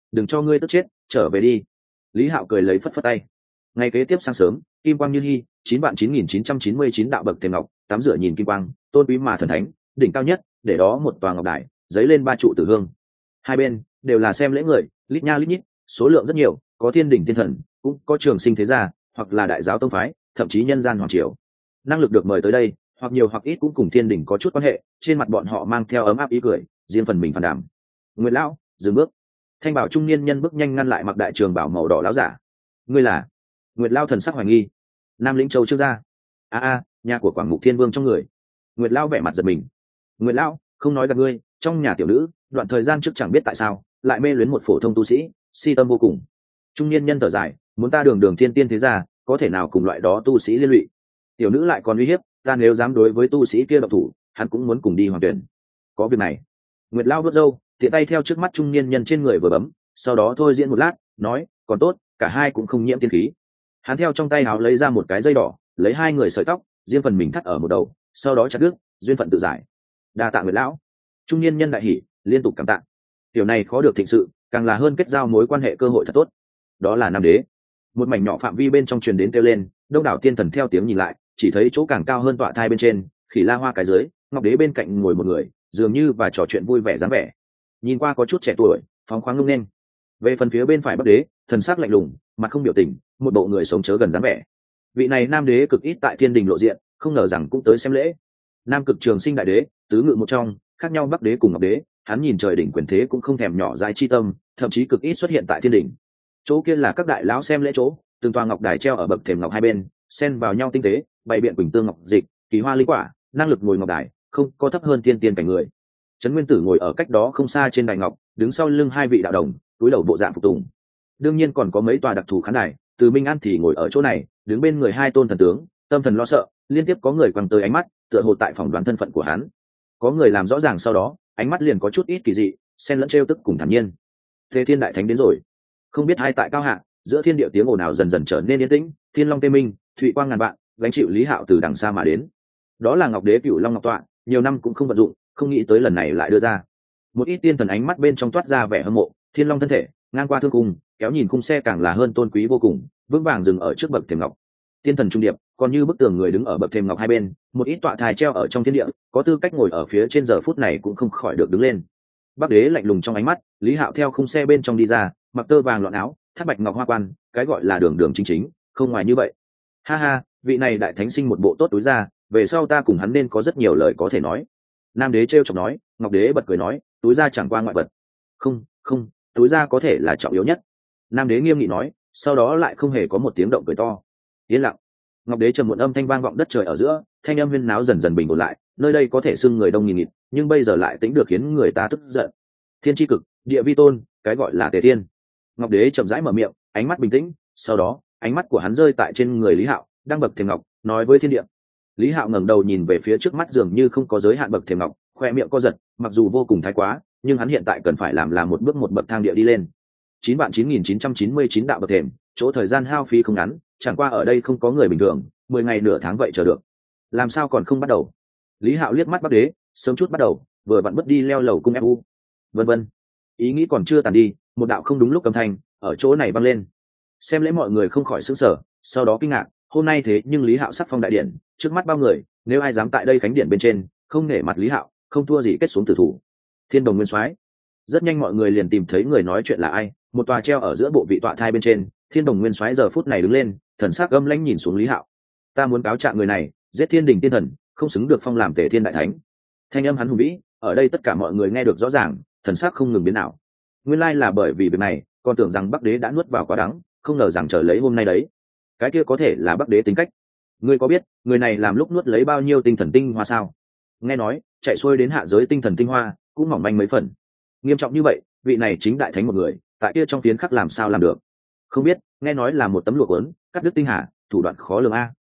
đừng cho ngươi tức chết, trở về đi. Lý Hạo cười lấy phất phất tay. Ngày kế tiếp sáng sớm, kim quang như hy, chín vạn chín nghìn chín trăm chín mươi chín đạo bậc thềm ngọc, tắm rửa nhìn kim quang, tôn quý mà thần thánh, đỉnh cao nhất, để đó một tòa ngọc đài, giấy lên ba trụ tử hương. Hai bên đều là xem lễ người, lít nha lít nhít, số lượng rất nhiều, có thiên đỉnh thiên thần, cũng có trường sinh thế gia, hoặc là đại giáo tông phái, thậm chí nhân gian hoàng triều. Năng lực được mời tới đây, hoặc nhiều hoặc ít cũng cùng thiên đỉnh có chút quan hệ, trên mặt bọn họ mang theo ấm áp ý cười, riêng phần mình phản đảm. Nguyệt lão, dừng bước. Thanh bảo trung niên nhân bước nhanh ngăn lại mặc đại trường bảo màu đỏ lão giả. Ngươi là? Nguyệt lão thần sắc hoài nghi. Nam lĩnh châu trước ra. A a, nhà của Quảng Mục Thiên Vương trong người. Nguyệt lão vẻ mặt giật mình. Nguyệt lão, không nói gặp ngươi, trong nhà tiểu nữ, đoạn thời gian trước chẳng biết tại sao, lại mê luyến một phổ thông tu sĩ, si tâm vô cùng. Trung niên nhân thở dài, muốn ta đường đường thiên tiên thế gia, có thể nào cùng loại đó tu sĩ liên lụy. Tiểu nữ lại còn uy hiếp, ta nếu dám đối với tu sĩ kia độc thủ, hắn cũng muốn cùng đi hoàng tuyển. Có việc này. Nguyệt lão vuốt râu, tiện tay theo trước mắt trung niên nhân trên người vừa bấm, sau đó thôi diễn một lát, nói, còn tốt, cả hai cũng không nhiễm tiên khí. Hắn theo trong tay áo lấy ra một cái dây đỏ, lấy hai người sợi tóc, riêng phần mình thắt ở một đầu, sau đó chặt đứt, duyên phận tự giải. Đa tạ Nguyệt lão. Trung niên nhân đại hỉ, liên tục cảm tạ. Tiểu này khó được thịnh sự, càng là hơn kết giao mối quan hệ cơ hội thật tốt. Đó là Nam Đế. Một mảnh nhỏ phạm vi bên trong truyền đến kêu lên, đông đảo tiên thần theo tiếng nhìn lại, chỉ thấy chỗ càng cao hơn tọa thai bên trên, Khỉ La Hoa cái dưới, Ngọc Đế bên cạnh ngồi một người, dường như và trò chuyện vui vẻ dáng vẻ. Nhìn qua có chút trẻ tuổi, phóng khoáng ngông nên. Về phần phía bên phải Bắc Đế, thần sắc lạnh lùng, mặt không biểu tình, một bộ người sống chớ gần dáng vẻ. Vị này Nam Đế cực ít tại thiên đình lộ diện, không ngờ rằng cũng tới xem lễ. Nam Cực Trường Sinh đại đế, tứ ngự một trong, khác nhau Bắc Đế cùng Ngọc Đế, hắn nhìn trời đỉnh quyền thế cũng không thèm nhỏ dãi chi tâm, thậm chí cực ít xuất hiện tại thiên đỉnh. Chỗ kia là các đại lão xem lễ chỗ, từng tòa ngọc đài treo ở bậc thềm ngọc hai bên, xen vào nhau tinh tế, bày biện quỳnh tương ngọc dịch, kỳ hoa linh quả, năng lực ngồi ngọc đài, không có thấp hơn thiên tiên cảnh người. Trấn Nguyên Tử ngồi ở cách đó không xa trên đài ngọc, đứng sau lưng hai vị đạo đồng, túi đầu bộ dạng phục tùng. Đương nhiên còn có mấy tòa đặc thù khán đài, Từ Minh An thì ngồi ở chỗ này, đứng bên người hai tôn thần tướng, tâm thần lo sợ, liên tiếp có người quăng tới ánh mắt, tựa hồ tại phỏng đoán thân phận của hắn. Có người làm rõ ràng sau đó, ánh mắt liền có chút ít kỳ dị, xen lẫn trêu tức cùng thản nhiên. Thế Thiên đại thánh đến rồi. Không biết hai tại cao hạ, giữa thiên địa tiếng ồn ào dần dần trở nên yên tĩnh, thiên long tê minh, thụy quang ngàn vạn, gánh chịu Lý Hạo từ đằng xa mà đến. Đó là Ngọc Đế Cửu Long Ngọc Tọa, nhiều năm cũng không vận dụng, không nghĩ tới lần này lại đưa ra. Một ít tiên thần ánh mắt bên trong toát ra vẻ hâm mộ, thiên long thân thể, ngang qua thương cung, kéo nhìn khung xe càng là hơn tôn quý vô cùng, vững vàng dừng ở trước bậc thềm ngọc. Tiên thần trung điệp, còn như bức tường người đứng ở bậc thềm ngọc hai bên, một ít tọa thai treo ở trong thiên địa, có tư cách ngồi ở phía trên giờ phút này cũng không khỏi được đứng lên. Bắc Đế lạnh lùng trong ánh mắt, Lý Hạo theo khung xe bên trong đi ra, mặc tơ vàng lọn áo, thắt bạch ngọc hoa quan, cái gọi là đường đường chính chính, không ngoài như vậy. Ha ha, vị này đại thánh sinh một bộ tốt túi ra, về sau ta cùng hắn nên có rất nhiều lời có thể nói. Nam Đế trêu chọc nói, Ngọc Đế bật cười nói, túi ra chẳng qua ngoại vật. Không, không, túi ra có thể là trọng yếu nhất. Nam Đế nghiêm nghị nói, sau đó lại không hề có một tiếng động cười to. Yên lặng. Ngọc Đế trầm muộn âm thanh vang vọng đất trời ở giữa, thanh âm huyên náo dần dần bình ổn lại, nơi đây có thể xưng người đông nghìn nghịt, nhưng bây giờ lại tĩnh được khiến người ta tức giận. Thiên chi cực, địa vi tôn, cái gọi là Tề Thiên. Ngọc Đế chậm rãi mở miệng, ánh mắt bình tĩnh, sau đó, ánh mắt của hắn rơi tại trên người Lý Hạo, đang bậc thềm ngọc, nói với thiên địa. Lý Hạo ngẩng đầu nhìn về phía trước mắt dường như không có giới hạn bậc thềm ngọc, khoe miệng co giật, mặc dù vô cùng thái quá, nhưng hắn hiện tại cần phải làm là một bước một bậc thang địa đi lên. chín vạn chín nghìn chín trăm chín mươi chín đạo bậc thềm, chỗ thời gian hao phí không ngắn, chẳng qua ở đây không có người bình thường, mười ngày nửa tháng vậy chờ được. Làm sao còn không bắt đầu? Lý Hạo liếc mắt Bắc Đế, sớm chút bắt đầu, vừa vặn mất đi leo lầu cung ép u. Vân vân. Ý nghĩ còn chưa tàn đi, một đạo không đúng lúc âm thanh ở chỗ này vang lên. Xem lễ mọi người không khỏi sửng sở, sau đó kinh ngạc, hôm nay thế nhưng Lý Hạo sắc phong đại điện, trước mắt bao người, nếu ai dám tại đây khánh điện bên trên, không nể mặt Lý Hạo, không thua gì kết xuống tử thủ. Thiên Đồng Nguyên Soái. Rất nhanh mọi người liền tìm thấy người nói chuyện là ai, một tòa treo ở giữa bộ vị tọa thai bên trên, Thiên Đồng Nguyên Soái giờ phút này đứng lên, thần sắc âm lãnh nhìn xuống Lý Hạo. Ta muốn cáo trạng người này, giết Thiên Đình tiên thần, không xứng được phong làm Tề Thiên đại thánh. Thanh âm hắn hùng vĩ, ở đây tất cả mọi người nghe được rõ ràng, thần sắc không ngừng biến ảo. Nguyên lai là bởi vì việc này, còn tưởng rằng Bắc Đế đã nuốt vào quá đắng, không ngờ rằng chờ lấy hôm nay đấy. Cái kia có thể là Bắc Đế tính cách. Ngươi có biết, người này làm lúc nuốt lấy bao nhiêu tinh thần tinh hoa sao? Nghe nói, chạy xuôi đến hạ giới tinh thần tinh hoa, cũng mỏng manh mấy phần. Nghiêm trọng như vậy, vị này chính đại thánh một người, tại kia trong phiến khắc làm sao làm được? Không biết, nghe nói là một tấm lụa cuốn, cắt đứt tinh hà, thủ đoạn khó lường a.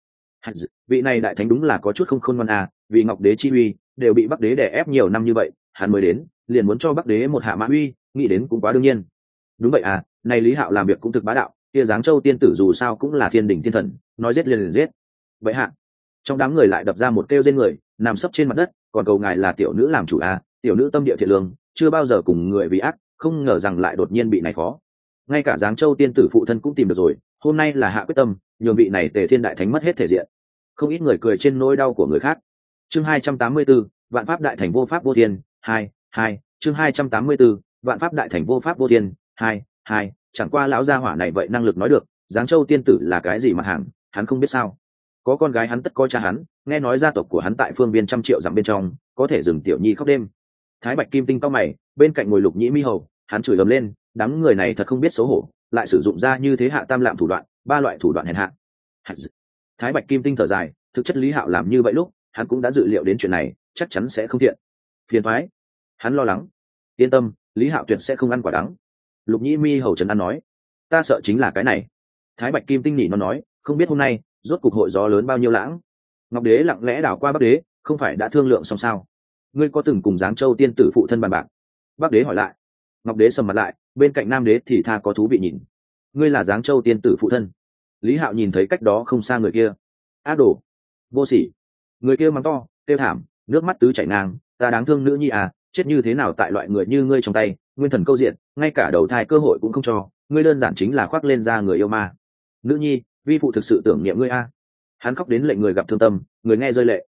Vị này đại thánh đúng là có chút không khôn ngoan a, vì Ngọc Đế chi uy, đều bị Bắc Đế đè ép nhiều năm như vậy, hắn mới đến, liền muốn cho Bắc Đế một hạ mã uy, nghĩ đến cũng quá đương nhiên. Đúng vậy à, này Lý Hạo làm việc cũng thực bá đạo, kia Giáng Châu tiên tử dù sao cũng là thiên đỉnh thiên thần, nói giết liền liền giết. Vậy hạ, trong đám người lại đập ra một kêu trên người, nằm sấp trên mặt đất, còn cầu ngài là tiểu nữ làm chủ à, tiểu nữ tâm địa thiện lương, chưa bao giờ cùng người vì ác, không ngờ rằng lại đột nhiên bị này khó. Ngay cả Giáng Châu tiên tử phụ thân cũng tìm được rồi, hôm nay là hạ quyết tâm nhường vị này Tề Thiên đại thánh mất hết thể diện. Không ít người cười trên nỗi đau của người khác. Chương hai trăm tám mươi 4, vạn pháp đại thành vô pháp vô thiên, hai, hai, chương hai trăm tám mươi 4, vạn pháp đại thành vô pháp vô thiên, hai, hai, chẳng qua lão gia hỏa này vậy năng lực nói được, Giáng Châu tiên tử là cái gì mà hàng, hắn không biết sao? Có con gái hắn tất coi cha hắn, nghe nói gia tộc của hắn tại phương biên trăm triệu dặm bên trong, có thể dừng tiểu nhi khóc đêm. Thái Bạch Kim Tinh cau mày, bên cạnh ngồi Lục Nhĩ Mi Hầu, hắn chửi ầm lên, đám người này thật không biết xấu hổ, lại sử dụng ra như thế hạ tam lạm thủ đoạn, ba loại thủ đoạn hèn hạ. Thái Bạch Kim Tinh thở dài, thực chất Lý Hạo làm như vậy lúc, hắn cũng đã dự liệu đến chuyện này, chắc chắn sẽ không thiện. Phiền toái. Hắn lo lắng. Yên tâm, Lý Hạo tuyệt sẽ không ăn quả đắng. Lục Nhĩ Mi Hầu trấn an nói, ta sợ chính là cái này. Thái Bạch Kim Tinh nhỉ nó nói, không biết hôm nay rốt cục hội gió lớn bao nhiêu lãng. Ngọc Đế lặng lẽ đảo qua Bắc Đế, không phải đã thương lượng xong sao? Ngươi có từng cùng Giáng Châu tiên tử phụ thân bàn bạc? Bắc Đế hỏi lại. Ngọc Đế sầm mặt lại, bên cạnh Nam Đế thì tha có thú vị nhìn. Ngươi là Giáng Châu tiên tử phụ thân? Lý Hạo nhìn thấy cách đó không xa người kia. Ác đồ, vô sỉ. Người kia mắng to, kêu thảm, nước mắt tứ chảy ngang, ta đáng thương nữ nhi à, chết như thế nào tại loại người như ngươi trong tay, nguyên thần câu diện, ngay cả đầu thai cơ hội cũng không cho, ngươi đơn giản chính là khoác lên ra người yêu ma. Nữ nhi, vi phụ thực sự tưởng niệm ngươi a. Hắn khóc đến lệnh người gặp thương tâm, người nghe rơi lệ.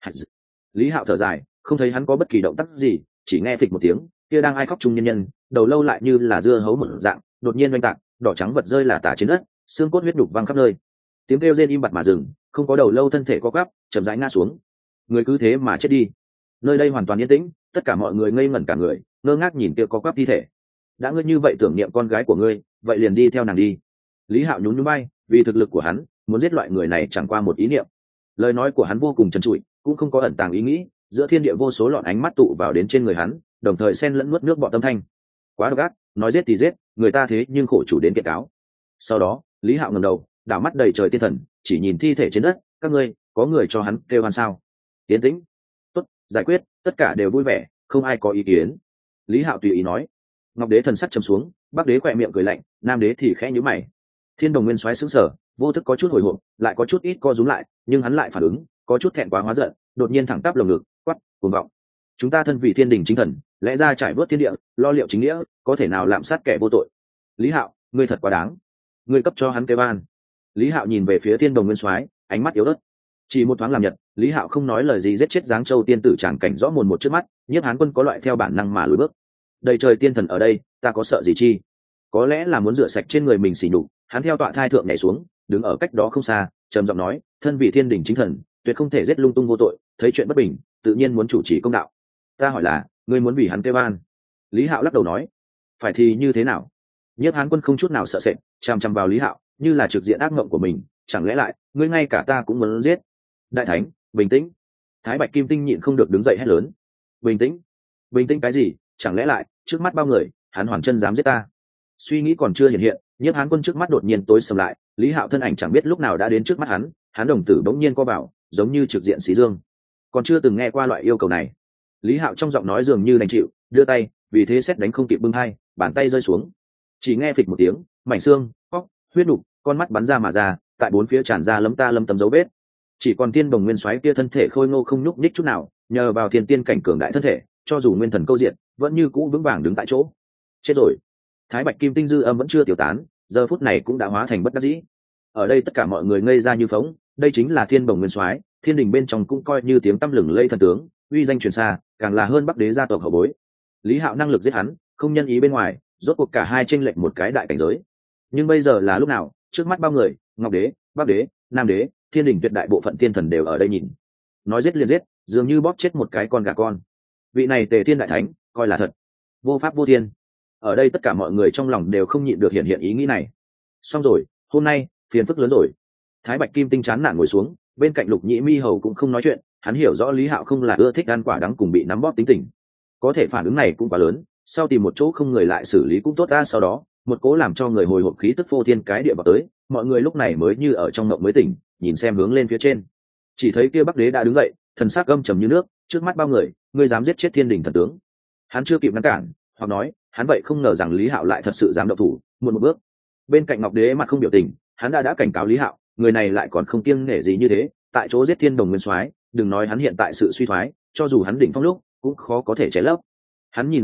Lý Hạo thở dài, không thấy hắn có bất kỳ động tác gì, chỉ nghe phịch một tiếng, kia đang ai khóc chung nhân nhân, đầu lâu lại như là dưa hấu một dạng, đột nhiên oanh tạc, đỏ trắng vật rơi là tả trên đất, xương cốt huyết đục văng khắp nơi. Tiếng kêu rên im bặt mà dừng, không có đầu lâu thân thể co quắp, chậm rãi ngã xuống. Người cứ thế mà chết đi. Nơi đây hoàn toàn yên tĩnh, tất cả mọi người ngây ngẩn cả người, ngơ ngác nhìn kia co quắp thi thể. Đã ngươi như vậy tưởng niệm con gái của ngươi, vậy liền đi theo nàng đi. Lý Hạo nhún nhún bay, vì thực lực của hắn, muốn giết loại người này chẳng qua một ý niệm. Lời nói của hắn vô cùng trần trụi, cũng không có ẩn tàng ý nghĩ, giữa thiên địa vô số lọn ánh mắt tụ vào đến trên người hắn, đồng thời xen lẫn nuốt nước bọt tâm thanh. Quá độc ác, nói giết thì giết, người ta thế nhưng khổ chủ đến kiện cáo. Sau đó, Lý Hạo ngẩng đầu, đảo mắt đầy trời tiên thần, chỉ nhìn thi thể trên đất, các ngươi, có người cho hắn kêu hoan sao? Tiến tĩnh. Tốt, giải quyết, tất cả đều vui vẻ, không ai có ý kiến. Lý Hạo tùy ý nói. Ngọc Đế thần sắc trầm xuống, Bắc Đế khỏe miệng cười lạnh, Nam Đế thì khẽ nhíu mày. Thiên Đồng Nguyên Soái sững sờ, vô thức có chút hồi hộp, lại có chút ít co rúm lại, nhưng hắn lại phản ứng, có chút thẹn quá hóa giận, đột nhiên thẳng tắp lồng ngực, quát, cuồng vọng. Chúng ta thân vị thiên đình chính thần, lẽ ra trải vớt thiên địa, lo liệu chính nghĩa, có thể nào lạm sát kẻ vô tội? Lý Hạo, ngươi thật quá đáng. Ngươi cấp cho hắn kêu ban. Lý Hạo nhìn về phía Thiên Đồng Nguyên Soái, ánh mắt yếu ớt. Chỉ một thoáng làm nhật, Lý Hạo không nói lời gì giết chết Giáng Châu tiên tử tràng cảnh rõ mồn một trước mắt, Nhiếp Hán Quân có loại theo bản năng mà lùi bước. Đầy trời tiên thần ở đây, ta có sợ gì chi? Có lẽ là muốn rửa sạch trên người mình xỉ nhục, hắn theo tọa thai thượng nhảy xuống, đứng ở cách đó không xa, trầm giọng nói, thân vị thiên đình chính thần, tuyệt không thể giết lung tung vô tội, thấy chuyện bất bình, tự nhiên muốn chủ trì công đạo. Ta hỏi là, ngươi muốn vì hắn kêu an? Lý Hạo lắc đầu nói, phải thì như thế nào? Nhiếp Hán Quân không chút nào sợ sệt, chằm chằm vào Lý Hạo, như là trực diện ác mộng của mình, chẳng lẽ lại, ngươi ngay cả ta cũng muốn giết? Đại thánh, bình tĩnh. Thái Bạch Kim Tinh nhịn không được đứng dậy hét lớn. Bình tĩnh? Bình tĩnh cái gì? Chẳng lẽ lại, trước mắt bao người, hắn hoàn chân dám giết ta? Suy nghĩ còn chưa hiện hiện, Nhiếp Hán Quân trước mắt đột nhiên tối sầm lại, Lý Hạo thân ảnh chẳng biết lúc nào đã đến trước mắt hắn, hắn đồng tử bỗng nhiên co vào, giống như trực diện xí dương. Còn chưa từng nghe qua loại yêu cầu này. Lý Hạo trong giọng nói dường như đành chịu, đưa tay, vì thế xét đánh không kịp bưng hai, bàn tay rơi xuống. Chỉ nghe phịch một tiếng, mảnh xương, óc, huyết nục, con mắt bắn ra mà ra, tại bốn phía tràn ra lấm ta lấm tấm dấu vết. Chỉ còn Thiên Đồng Nguyên Soái kia thân thể khôi ngô không nhúc nhích chút nào, nhờ vào thiên tiên cảnh cường đại thân thể, cho dù nguyên thần câu diện, vẫn như cũ vững vàng đứng tại chỗ. Chết rồi. Thái Bạch Kim Tinh dư âm vẫn chưa tiêu tán, giờ phút này cũng đã hóa thành bất đắc dĩ. Ở đây tất cả mọi người ngây ra như phóng, đây chính là Thiên Đồng Nguyên Soái, thiên đình bên trong cũng coi như tiếng tăm lừng lây thần tướng, uy danh truyền xa, càng là hơn Bắc Đế gia tộc hậu bối. Lý Hạo năng lực giết hắn, không nhân ý bên ngoài, rốt cuộc cả hai chênh lệch một cái đại cảnh giới. Nhưng bây giờ là lúc nào, trước mắt bao người, Ngọc Đế, Bắc Đế, Nam Đế, thiên đình tuyệt đại bộ phận tiên thần đều ở đây nhìn. Nói giết liền giết, dường như bóp chết một cái con gà con. Vị này Tề Thiên đại thánh, coi là thật. Vô pháp vô thiên. Ở đây tất cả mọi người trong lòng đều không nhịn được hiện hiện ý nghĩ này. Xong rồi, hôm nay, phiền phức lớn rồi. Thái Bạch Kim Tinh chán nản ngồi xuống, bên cạnh Lục Nhĩ Mi Hầu cũng không nói chuyện, hắn hiểu rõ Lý Hạo không là ưa thích ăn quả đắng cùng bị nắm bóp tính tình. Có thể phản ứng này cũng quá lớn, sau tìm một chỗ không người lại xử lý cũng tốt ra. Sau đó, một cố làm cho người hồi hộp khí tức phô thiên cái địa vào tới, mọi người lúc này mới như ở trong ngộng mới tỉnh, nhìn xem hướng lên phía trên. Chỉ thấy kia Bắc Đế đã đứng dậy, thần sắc âm trầm như nước, trước mắt bao người, ngươi dám giết chết thiên đình thần tướng. Hắn chưa kịp ngăn cản, hoặc nói, hắn vậy không ngờ rằng Lý Hạo lại thật sự dám động thủ, muộn một bước. Bên cạnh Ngọc Đế mặt không biểu tình, hắn đã đã cảnh cáo Lý Hạo, người này lại còn không kiêng nể gì như thế, tại chỗ giết Thiên Đồng Nguyên Soái, đừng nói hắn hiện tại sự suy thoái, cho dù hắn đỉnh phong lúc, cũng khó có thể chế lấp. Hắn nhìn ra được,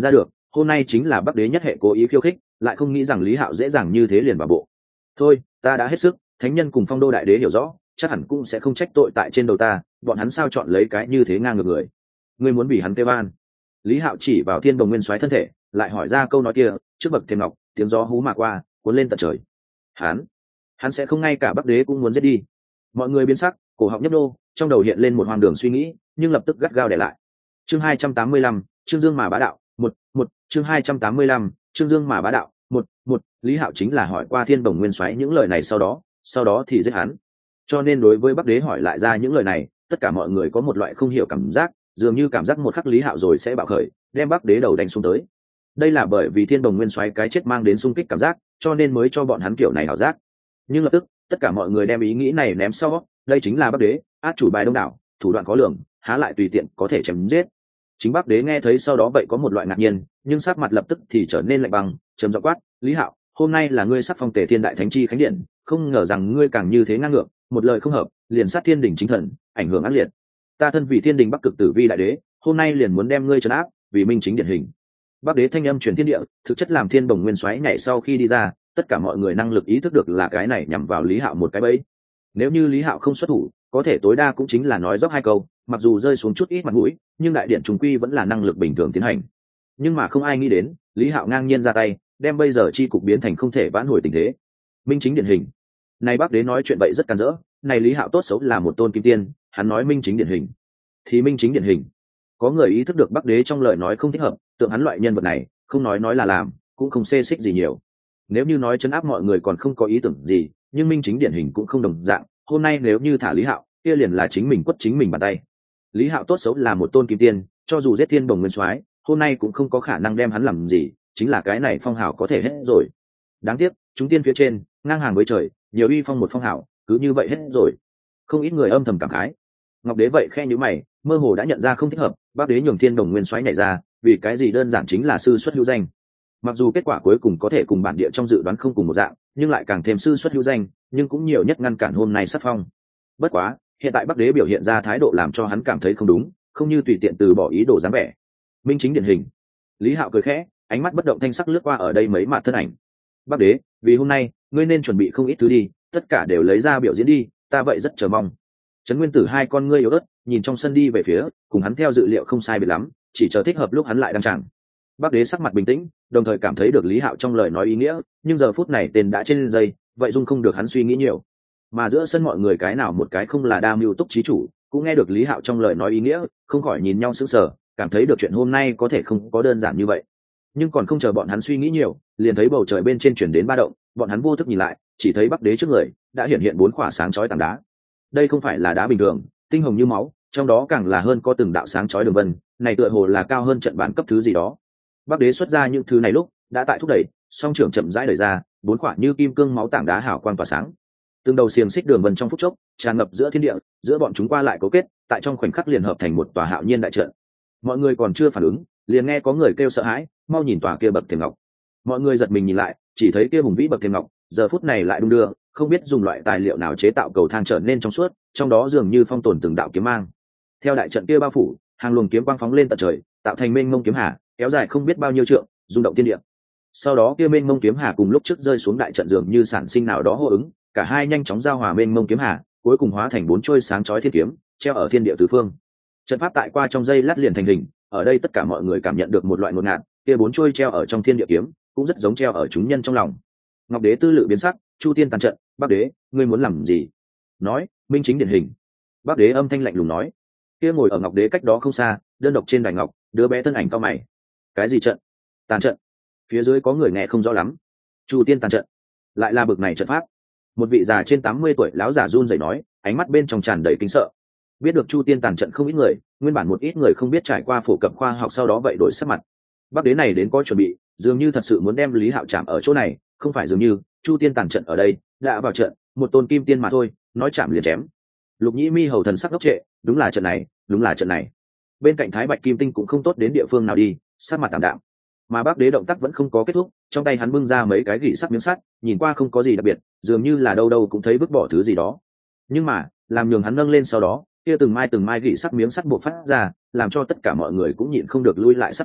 hôm nay chính là bắc đế nhất hệ cố ý khiêu khích, lại không nghĩ rằng Lý Hạo dễ dàng như thế liền vào bộ. Thôi, ta đã hết sức, thánh nhân cùng phong đô đại đế hiểu rõ, chắc hẳn cũng sẽ không trách tội tại trên đầu ta, bọn hắn sao chọn lấy cái như thế ngang ngược người. Ngươi muốn bị hắn kêu van? Lý Hạo chỉ vào Thiên Đồng Nguyên Soái thân thể, lại hỏi ra câu nói kia, trước bậc thềm ngọc, tiếng gió hú mà qua, cuốn lên tận trời. Hắn, hắn sẽ không ngay cả bắc đế cũng muốn giết đi. Mọi người biến sắc, cổ họng nhấp nô, trong đầu hiện lên một hoang đường suy nghĩ, nhưng lập tức gắt gao để lại. Chương hai trăm tám mươi lăm, Trương Dương mà bá đạo, một, một, chương hai trăm tám mươi lăm, Trương Dương mà bá đạo, một, một, Lý Hạo chính là hỏi qua Thiên Đồng Nguyên Soái những lời này sau đó, sau đó thì giết hắn. Cho nên đối với bắc đế hỏi lại ra những lời này, tất cả mọi người có một loại không hiểu cảm giác, dường như cảm giác một khắc Lý Hạo rồi sẽ bạo khởi, đem bắc đế đầu đánh xuống tới. Đây là bởi vì Thiên Đồng Nguyên Soái cái chết mang đến xung kích cảm giác, cho nên mới cho bọn hắn kiểu này ảo giác. Nhưng lập tức, tất cả mọi người đem ý nghĩ này ném sau, đây chính là bắc đế, át chủ bài đông đảo, thủ đoạn khó lường, há lại tùy tiện có thể chém giết. Chính bắc đế nghe thấy sau đó vậy có một loại ngạc nhiên, nhưng sắc mặt lập tức thì trở nên lạnh băng, trầm giọng quát, Lý Hạo, hôm nay là ngươi sắp phong tề thiên đại thánh chi khánh điện, không ngờ rằng ngươi càng như thế ngang ngược, một lời không hợp liền sát thiên đình chính thần, ảnh hưởng ác liệt. Ta thân vì thiên đình bắc cực tử vi đại đế, hôm nay liền muốn đem ngươi trấn áp, vì minh chính điển hình. Bắc đế thanh âm truyền thiên địa, thực chất làm Thiên Đồng Nguyên Soái nhảy sau khi đi ra, tất cả mọi người năng lực ý thức được là cái này nhằm vào Lý Hạo một cái bẫy. Nếu như Lý Hạo không xuất thủ, có thể tối đa cũng chính là nói dốc hai câu, mặc dù rơi xuống chút ít mặt mũi, nhưng đại điện trùng quy vẫn là năng lực bình thường tiến hành. Nhưng mà không ai nghĩ đến, Lý Hạo ngang nhiên ra tay, đem bây giờ chi cục biến thành không thể vãn hồi tình thế. Minh chính điển hình. Này Bắc đế nói chuyện vậy rất càn rỡ, này Lý Hạo tốt xấu là một tôn kim tiên, hắn nói minh chính điển hình. Thì minh chính điển hình. Có người ý thức được Bắc đế trong lời nói không thích hợp, tượng hắn loại nhân vật này, không nói nói là làm, cũng không xê xích gì nhiều. Nếu như nói chấn áp mọi người còn không có ý tưởng gì, nhưng minh chính điển hình cũng không đồng dạng, hôm nay nếu như thả Lý Hạo, kia liền là chính mình quất chính mình bàn tay. Lý Hạo tốt xấu là một tôn kim tiên, cho dù giết Thiên Đồng Nguyên Soái, hôm nay cũng không có khả năng đem hắn làm gì, chính là cái này phong hào có thể hết rồi. Đáng tiếc, chúng tiên phía trên, ngang hàng với trời, nhiều uy phong một phong hào, cứ như vậy hết rồi. Không ít người âm thầm cảm khái. Ngọc đế vậy khe nhíu mày, mơ hồ đã nhận ra không thích hợp, Bắc đế nhường Thiên Đồng Nguyên Soái nhảy ra, vì cái gì đơn giản chính là sư xuất hữu danh. Mặc dù kết quả cuối cùng có thể cùng bản địa trong dự đoán không cùng một dạng, nhưng lại càng thêm sư xuất hữu danh, nhưng cũng nhiều nhất ngăn cản hôm nay sắp phong. Bất quá, hiện tại Bắc đế biểu hiện ra thái độ làm cho hắn cảm thấy không đúng, không như tùy tiện từ bỏ ý đồ dáng vẻ. Minh chính điển hình. Lý Hạo cười khẽ, ánh mắt bất động thanh sắc lướt qua ở đây mấy mặt thân ảnh. Bắc đế, vì hôm nay, ngươi nên chuẩn bị không ít thứ đi, tất cả đều lấy ra biểu diễn đi, ta vậy rất chờ mong. Trấn Nguyên Tử hai con ngươi yếu ớt, nhìn trong sân đi về phía, cùng hắn theo dự liệu không sai biệt lắm, chỉ chờ thích hợp lúc hắn lại đăng tràng. Bắc đế sắc mặt bình tĩnh, đồng thời cảm thấy được Lý Hạo trong lời nói ý nghĩa, nhưng giờ phút này tên đã trên dây, vậy dung không được hắn suy nghĩ nhiều. Mà giữa sân mọi người cái nào một cái không là đa mưu túc trí chủ, cũng nghe được Lý Hạo trong lời nói ý nghĩa, không khỏi nhìn nhau sững sờ, cảm thấy được chuyện hôm nay có thể không có đơn giản như vậy. Nhưng còn không chờ bọn hắn suy nghĩ nhiều, liền thấy bầu trời bên trên chuyển đến ba động, bọn hắn vô thức nhìn lại, chỉ thấy Bắc đế trước người đã hiện hiện bốn khỏa sáng chói tảng đá. Đây không phải là đá bình thường, tinh hồng như máu, trong đó càng là hơn có từng đạo sáng chói đường vân, này tựa hồ là cao hơn trận bản cấp thứ gì đó. Bắc đế xuất ra những thứ này lúc đã tại thúc đẩy, song trưởng chậm rãi đẩy ra, bốn quả như kim cương máu tảng đá hào quang tỏa sáng. Từng đầu xiềng xích đường vân trong phút chốc tràn ngập giữa thiên địa, giữa bọn chúng qua lại cấu kết, tại trong khoảnh khắc liền hợp thành một tòa hạo nhiên đại trận. Mọi người còn chưa phản ứng, liền nghe có người kêu sợ hãi, mau nhìn tòa kia bậc thềm ngọc. Mọi người giật mình nhìn lại, chỉ thấy kia hùng vĩ bậc thềm ngọc, giờ phút này lại đung đưa, không biết dùng loại tài liệu nào chế tạo cầu thang trở nên trong suốt, trong đó dường như phong tồn từng đạo kiếm mang. Theo đại trận kia bao phủ, hàng luồng kiếm quang phóng lên tận trời, tạo thành mênh mông kiếm hà, kéo dài không biết bao nhiêu trượng, rung động thiên địa. Sau đó kia mênh mông kiếm hà cùng lúc trước rơi xuống đại trận dường như sản sinh nào đó hô ứng, cả hai nhanh chóng giao hòa mênh mông kiếm hà, cuối cùng hóa thành bốn chuôi sáng chói thiên kiếm, treo ở thiên địa tứ phương. Trận pháp tại qua trong giây lát liền thành hình, ở đây tất cả mọi người cảm nhận được một loại ngột ngạt, kia bốn chuôi treo ở trong thiên địa kiếm, cũng rất giống treo ở chúng nhân trong lòng. Ngọc đế tư lự biến sắc, Chu tiên tàn trận, Bắc đế, ngươi muốn làm gì? Nói, minh chính điển hình. Bắc đế âm thanh lạnh lùng nói. Kia ngồi ở Ngọc đế cách đó không xa, đơn độc trên đài ngọc, đứa bé thân ảnh cao mày. Cái gì trận? Tàn trận? Phía dưới có người nghe không rõ lắm. Chu tiên tàn trận, lại là bực này trận pháp. Một vị già trên tám mươi tuổi lão giả run rẩy nói, ánh mắt bên trong tràn đầy kính sợ. Biết được Chu tiên tàn trận không ít người, nguyên bản một ít người không biết trải qua phổ cập khoa học sau đó vậy đổi sắc mặt. Bắc đế này đến có chuẩn bị, dường như thật sự muốn đem Lý Hạo chạm ở chỗ này, không phải dường như Chu tiên tàn trận ở đây đã vào trận, một tôn kim tiên mà thôi, nói chạm liền chém. Lục Nhĩ Mi hầu thần sắc ngốc trệ, đúng là trận này, đúng là trận này. Bên cạnh Thái Bạch Kim Tinh cũng không tốt đến địa phương nào đi, sát mặt tạm đạm. Mà Bắc đế động tác vẫn không có kết thúc, trong tay hắn bưng ra mấy cái gỉ sắt miếng sắt, nhìn qua không có gì đặc biệt, dường như là đâu đâu cũng thấy vứt bỏ thứ gì đó. Nhưng mà, làm nhường hắn nâng lên sau đó, kia từng mai từng mai gỉ sắt miếng sắt bộc phát ra, làm cho tất cả mọi người cũng nhịn không được lui lại sắc cơ,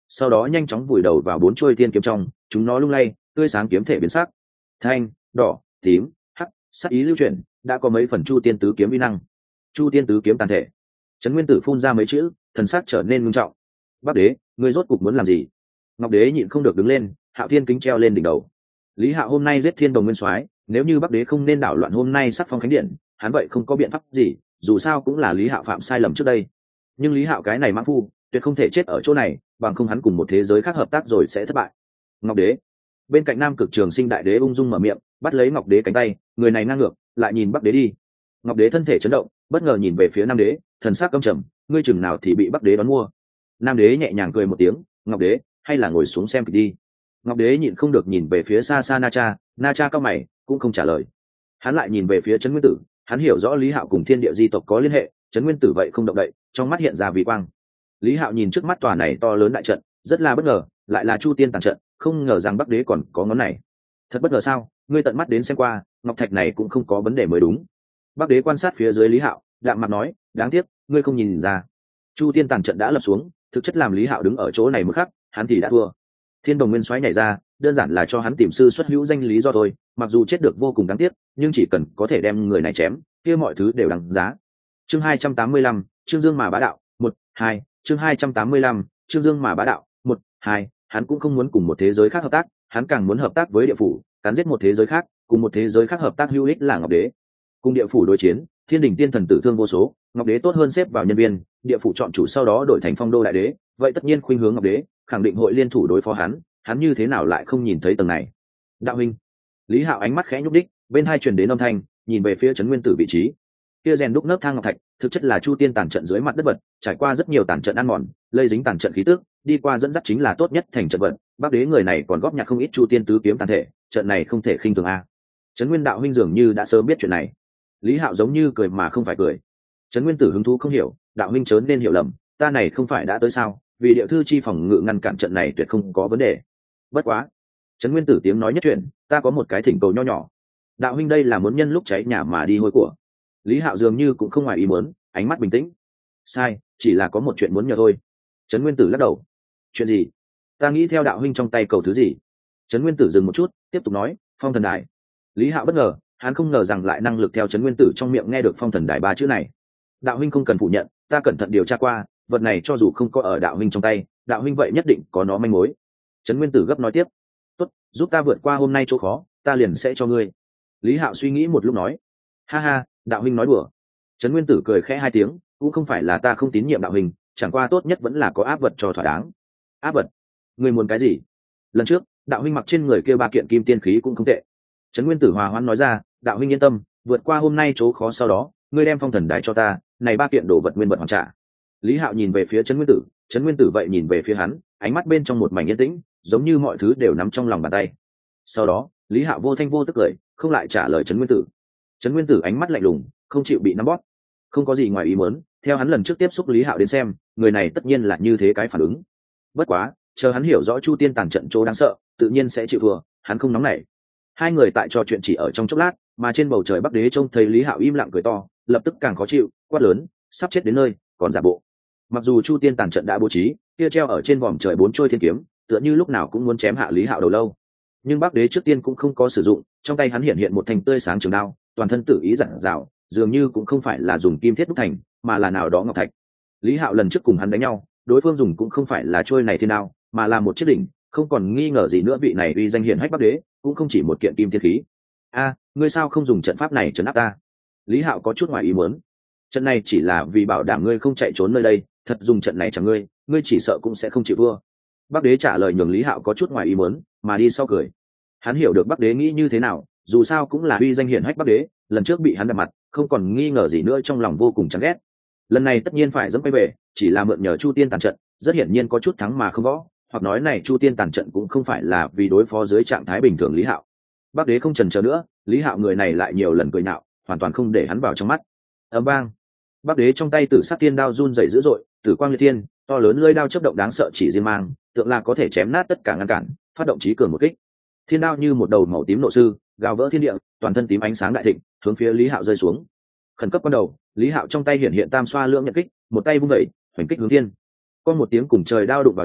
sau đó nhanh chóng vùi đầu vào bốn chuôi tiên kiếm trong, chúng nó lung lay tươi sáng, kiếm thể biến sắc, thanh, đỏ, tím, hắc, sắc ý lưu chuyển, đã có mấy phần chu tiên tứ kiếm vi năng. Chu tiên tứ kiếm tàn thể. Trấn Nguyên Tử phun ra mấy chữ, thần sắc trở nên ngưng trọng. Bắc đế, ngươi rốt cục muốn làm gì? Ngọc đế nhịn không được đứng lên, Hạo Thiên kính treo lên đỉnh đầu. Lý Hạo hôm nay giết Thiên Đồng Nguyên Soái, nếu như Bắc đế không nên đảo loạn hôm nay sắc phong khánh điện, hắn vậy không có biện pháp gì, dù sao cũng là Lý Hạo phạm sai lầm trước đây. Nhưng Lý Hạo cái này mãng phu, tuyệt không thể chết ở chỗ này, bằng không hắn cùng một thế giới khác hợp tác rồi sẽ thất bại. Ngọc đế. Bên cạnh Nam Cực Trường Sinh đại đế ung dung mở miệng, bắt lấy Ngọc đế cánh tay, người này ngang ngược, lại nhìn Bắc đế đi. Ngọc đế thân thể chấn động, bất ngờ nhìn về phía Nam đế, thần sắc căm trầm, ngươi chừng nào thì bị Bắc đế đón mua. Nam đế nhẹ nhàng cười một tiếng, Ngọc đế, hay là ngồi xuống xem kịch đi. Ngọc đế nhịn không được nhìn về phía xa xa Na Cha, Na Cha cao mày, cũng không trả lời. Hắn lại nhìn về phía Trấn Nguyên Tử, hắn hiểu rõ Lý Hạo cùng Thiên Địa di tộc có liên hệ, Trấn Nguyên Tử vậy không động đậy, trong mắt hiện ra vì quang. Lý Hạo nhìn trước mắt tòa này to lớn đại trận, rất là bất ngờ, lại là Chu Tiên tàng trận, không ngờ rằng Bắc đế còn có ngón này. Thật bất ngờ sao? Ngươi tận mắt đến xem qua, ngọc thạch này cũng không có vấn đề mới đúng. Bắc đế quan sát phía dưới Lý Hạo, đạm mặt nói, đáng tiếc, ngươi không nhìn ra. Chu Tiên tàng trận đã lập xuống, thực chất làm Lý Hạo đứng ở chỗ này một khắc, hắn thì đã thua. Thiên Đồng Nguyên Soái nhảy ra, đơn giản là cho hắn tìm sư xuất hữu danh lý do thôi, mặc dù chết được vô cùng đáng tiếc, nhưng chỉ cần có thể đem người này chém, kia mọi thứ đều đáng giá. Chương hai trăm tám mươi lăm, Trương Dương mà bá đạo, một, hai, chương hai trăm tám mươi lăm, Trương Dương mà bá đạo, một, hai, hắn cũng không muốn cùng một thế giới khác hợp tác, hắn càng muốn hợp tác với địa phủ, cắn giết một thế giới khác, cùng một thế giới khác hợp tác hữu ích là Ngọc đế. Cùng địa phủ đối chiến, Thiên Đình tiên thần tử thương vô số, Ngọc đế tốt hơn xếp vào nhân viên, địa phủ chọn chủ sau đó đổi thành Phong Đô đại đế, vậy tất nhiên khuynh hướng Ngọc đế, khẳng định hội liên thủ đối phó hắn, hắn như thế nào lại không nhìn thấy tầng này. Đạo huynh. Lý Hạo ánh mắt khẽ nhúc đích, bên hai truyền đến âm thanh, nhìn về phía Trấn Nguyên Tử vị trí. Kia rèn đúc nấc thang ngọc thạch, thực chất là Chu Tiên tàn trận dưới mặt đất vật, trải qua rất nhiều tàn trận ăn mòn, lây dính tàn trận khí tức, đi qua dẫn dắt chính là tốt nhất thành trận vật. Bắc đế người này còn góp nhặt không ít Chu Tiên tứ kiếm tàn thể, trận này không thể khinh thường a. Trấn Nguyên đạo huynh dường như đã sớm biết chuyện này. Lý Hạo giống như cười mà không phải cười. Trấn Nguyên Tử hứng thú không hiểu, đạo huynh chớ nên hiểu lầm, ta này không phải đã tới sao? Vì địa thư chi phòng ngự ngăn cản trận này tuyệt không có vấn đề. Bất quá, Trấn Nguyên Tử tiếng nói nhất chuyện, ta có một cái thỉnh cầu nho nhỏ. Đạo huynh đây là muốn nhân lúc cháy nhà mà đi hôi của. Lý Hạo dường như cũng không ngoài ý muốn, ánh mắt bình tĩnh. Sai, chỉ là có một chuyện muốn nhờ thôi. Trấn Nguyên Tử lắc đầu. Chuyện gì? Ta nghĩ theo đạo huynh trong tay cầu thứ gì? Trấn Nguyên Tử dừng một chút, tiếp tục nói, Phong Thần Đài. Lý Hạo bất ngờ, hắn không ngờ rằng lại năng lực theo Trấn Nguyên Tử trong miệng nghe được Phong Thần Đài ba chữ này. Đạo huynh không cần phủ nhận, ta cẩn thận điều tra qua, vật này cho dù không có ở đạo huynh trong tay, đạo huynh vậy nhất định có nó manh mối. Trấn Nguyên Tử gấp nói tiếp, tốt, giúp ta vượt qua hôm nay chỗ khó, ta liền sẽ cho ngươi. Lý Hạo suy nghĩ một lúc nói, ha ha, đạo huynh nói đùa. Trấn Nguyên Tử cười khẽ hai tiếng, cũng không phải là ta không tín nhiệm đạo huynh, chẳng qua tốt nhất vẫn là có áp vật cho thỏa đáng. Áp vật? Ngươi muốn cái gì? Lần trước đạo huynh mặc trên người kia ba kiện kim tiên khí cũng không tệ. Trấn Nguyên Tử hòa hoãn nói ra, đạo huynh yên tâm, vượt qua hôm nay chỗ khó sau đó, ngươi đem Phong Thần Đài cho ta, này ba kiện đồ vật nguyên vật hoàn trả. Lý Hạo nhìn về phía Trấn Nguyên Tử, Trấn Nguyên Tử vậy nhìn về phía hắn, ánh mắt bên trong một mảnh yên tĩnh, giống như mọi thứ đều nắm trong lòng bàn tay. Sau đó, Lý Hạo vô thanh vô tức cười, không lại trả lời Trấn Nguyên Tử. Trấn Nguyên Tử ánh mắt lạnh lùng, không chịu bị nắm bóp. Không có gì ngoài ý muốn, theo hắn lần trước tiếp xúc Lý Hạo đến xem, người này tất nhiên là như thế cái phản ứng. Bất quá, chờ hắn hiểu rõ Chu Tiên tàn trận chỗ đáng sợ, tự nhiên sẽ chịu thua, hắn không nóng nảy. Hai người tại trò chuyện chỉ ở trong chốc lát, mà trên bầu trời Bắc đế trông thấy Lý Hạo im lặng cười to, lập tức càng khó chịu, quát lớn, sắp chết đến nơi, còn giả bộ. Mặc dù Chu Tiên tàn trận đã bố trí, kia treo ở trên vòm trời bốn trôi thiên kiếm, tựa như lúc nào cũng muốn chém hạ Lý Hạo đầu lâu. Nhưng Bắc đế trước tiên cũng không có sử dụng, trong tay hắn hiện hiện một thanh tươi sáng trường đao, toàn thân tự ý giản dạo, dường như cũng không phải là dùng kim thiết đúc thành, mà là nào đó ngọc thạch. Lý Hạo lần trước cùng hắn đánh nhau, đối phương dùng cũng không phải là trôi này thiên đao, mà là một chiếc đỉnh, không còn nghi ngờ gì nữa vị này uy danh hiển hách Bắc đế, cũng không chỉ một kiện kim thiên khí. A, ngươi sao không dùng trận pháp này trấn áp ta? Lý Hạo có chút ngoài ý muốn. Trận này chỉ là vì bảo đảm ngươi không chạy trốn nơi đây, thật dùng trận này chẳng ngươi, ngươi chỉ sợ cũng sẽ không chịu thua. Bắc đế trả lời nhường Lý Hạo có chút ngoài ý muốn, mà đi sau cười. Hắn hiểu được Bắc đế nghĩ như thế nào, dù sao cũng là uy danh hiển hách Bắc đế, lần trước bị hắn đập mặt, không còn nghi ngờ gì nữa, trong lòng vô cùng chán ghét. Lần này tất nhiên phải dẫm quay về, chỉ là mượn nhờ Chu Tiên tàn trận, rất hiển nhiên có chút thắng mà không võ, hoặc nói này Chu Tiên tàn trận cũng không phải là vì đối phó dưới trạng thái bình thường Lý Hạo. Bắc đế không chần chờ nữa, Lý Hạo người này lại nhiều lần cười nhạo, hoàn toàn không để hắn vào trong mắt. Ầm vang, Bắc đế trong tay Tử Sát Tiên đao run rẩy dữ dội, tử quang liệt thiên, to lớn lưỡi đao chớp động đáng sợ chỉ riêng mang, tượng là có thể chém nát tất cả ngăn cản, phát động chí cường một kích. Thiên đao như một đầu màu tím nộ sư, gào vỡ thiên địa, toàn thân tím ánh sáng đại thịnh, hướng phía Lý Hạo rơi xuống. Khẩn cấp ban đầu, Lý Hạo trong tay hiện hiện tam xoa lượng nhận kích, một tay vung dậy, hoành kích hướng thiên. Có một tiếng cùng trời đao đụng vào nhau,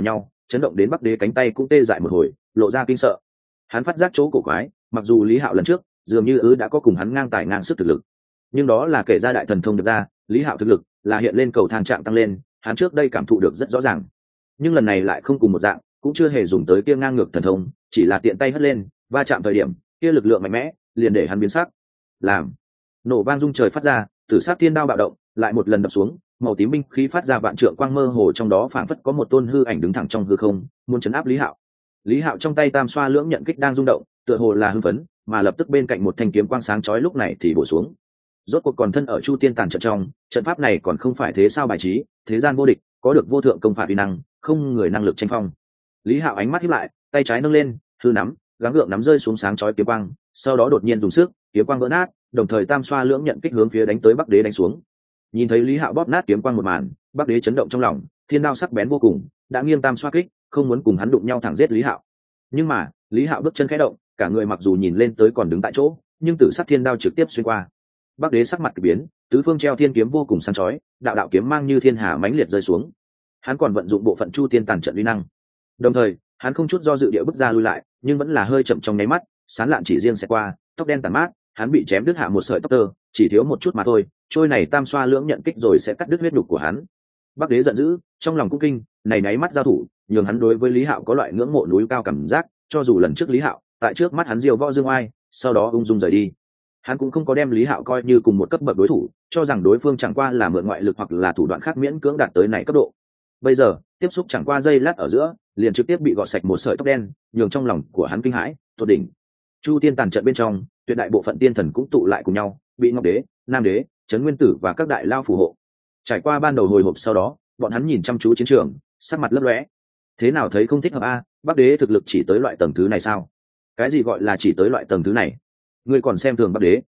chấn động đến Bắc Đế cánh tay cũng tê dại một hồi, lộ ra kinh sợ. Hắn phát giác chỗ cổ quái, mặc dù Lý Hạo lần trước dường như ứ đã có cùng hắn ngang tài ngang sức thực lực, nhưng đó là kể ra đại thần thông được ra, Lý Hạo thực lực là hiện lên cầu thang trạng tăng lên, hắn trước đây cảm thụ được rất rõ ràng. Nhưng lần này lại không cùng một dạng, cũng chưa hề dùng tới kia ngang ngược thần thông, chỉ là tiện tay hất lên, va chạm thời điểm, kia lực lượng mạnh mẽ, liền để hắn biến sắc. Làm nổ vang rung trời phát ra, tử sát thiên đao bạo động, lại một lần đập xuống, màu tím binh khí phát ra vạn trượng quang mơ hồ, trong đó phảng phất có một tôn hư ảnh đứng thẳng trong hư không, muốn chấn áp Lý Hạo. Lý Hạo trong tay tam xoa lưỡng nhận kích đang rung động, tựa hồ là hưng phấn, mà lập tức bên cạnh một thanh kiếm quang sáng chói lúc này thì bổ xuống. Rốt cuộc còn thân ở Chu Tiên Tàn trận trong, trận pháp này còn không phải thế sao bài trí, thế gian vô địch, có được vô thượng công phạt uy năng, không người năng lực tranh phong. Lý Hạo ánh mắt híp lại, tay trái nâng lên, hư nắm, gắng gượng nắm rơi xuống sáng chói kiếm quang, sau đó đột nhiên dùng sức, kiếm quang vỡ nát, đồng thời tam xoa lưỡng nhận kích hướng phía đánh tới Bắc Đế đánh xuống. Nhìn thấy Lý Hạo bóp nát kiếm quang một màn, Bắc Đế chấn động trong lòng, thiên đao sắc bén vô cùng, đã nghiêng tam xoa kích, không muốn cùng hắn đụng nhau thẳng giết Lý Hạo. Nhưng mà, Lý Hạo bước chân khẽ động, cả người mặc dù nhìn lên tới còn đứng tại chỗ, nhưng tử sắc thiên đao trực tiếp xuyên qua. Bắc Đế sắc mặt kỳ biến, tứ phương treo thiên kiếm vô cùng sáng chói, đạo đạo kiếm mang như thiên hà mãnh liệt rơi xuống. Hắn còn vận dụng bộ phận Chu Tiên Tàn trận uy năng. Đồng thời, hắn không chút do dự địa bước ra lui lại, nhưng vẫn là hơi chậm trong nháy mắt, sán lạn chỉ riêng sẽ qua, tóc đen tàn mát, hắn bị chém đứt hạ một sợi tóc tơ, chỉ thiếu một chút mà thôi, trôi này tam xoa lưỡng nhận kích rồi sẽ cắt đứt huyết nhục của hắn. Bắc Đế giận dữ, trong lòng cũng kinh, này náy mắt giao thủ, nhường hắn đối với Lý Hạo có loại ngưỡng mộ núi cao cảm giác, cho dù lần trước Lý Hạo tại trước mắt hắn diều võ dương oai, sau đó ung dung rời đi, hắn cũng không có đem Lý Hạo coi như cùng một cấp bậc đối thủ, cho rằng đối phương chẳng qua là mượn ngoại lực hoặc là thủ đoạn khác miễn cưỡng đạt tới này cấp độ. Bây giờ tiếp xúc chẳng qua giây lát ở giữa, liền trực tiếp bị gọt sạch một sợi tóc đen, nhường trong lòng của hắn kinh hãi tột đỉnh. Chu Tiên Tàn trận bên trong, tuyệt đại bộ phận tiên thần cũng tụ lại cùng nhau, bị Ngọc Đế, Nam Đế, Trấn Nguyên Tử và các đại lao phù hộ. Trải qua ban đầu hồi hộp sau đó, bọn hắn nhìn chăm chú chiến trường, sắc mặt lấp lóe. Thế nào thấy không thích hợp a? Bắc Đế thực lực chỉ tới loại tầng thứ này sao? Cái gì gọi là chỉ tới loại tầng thứ này? Ngươi còn xem thường Bắc Đế?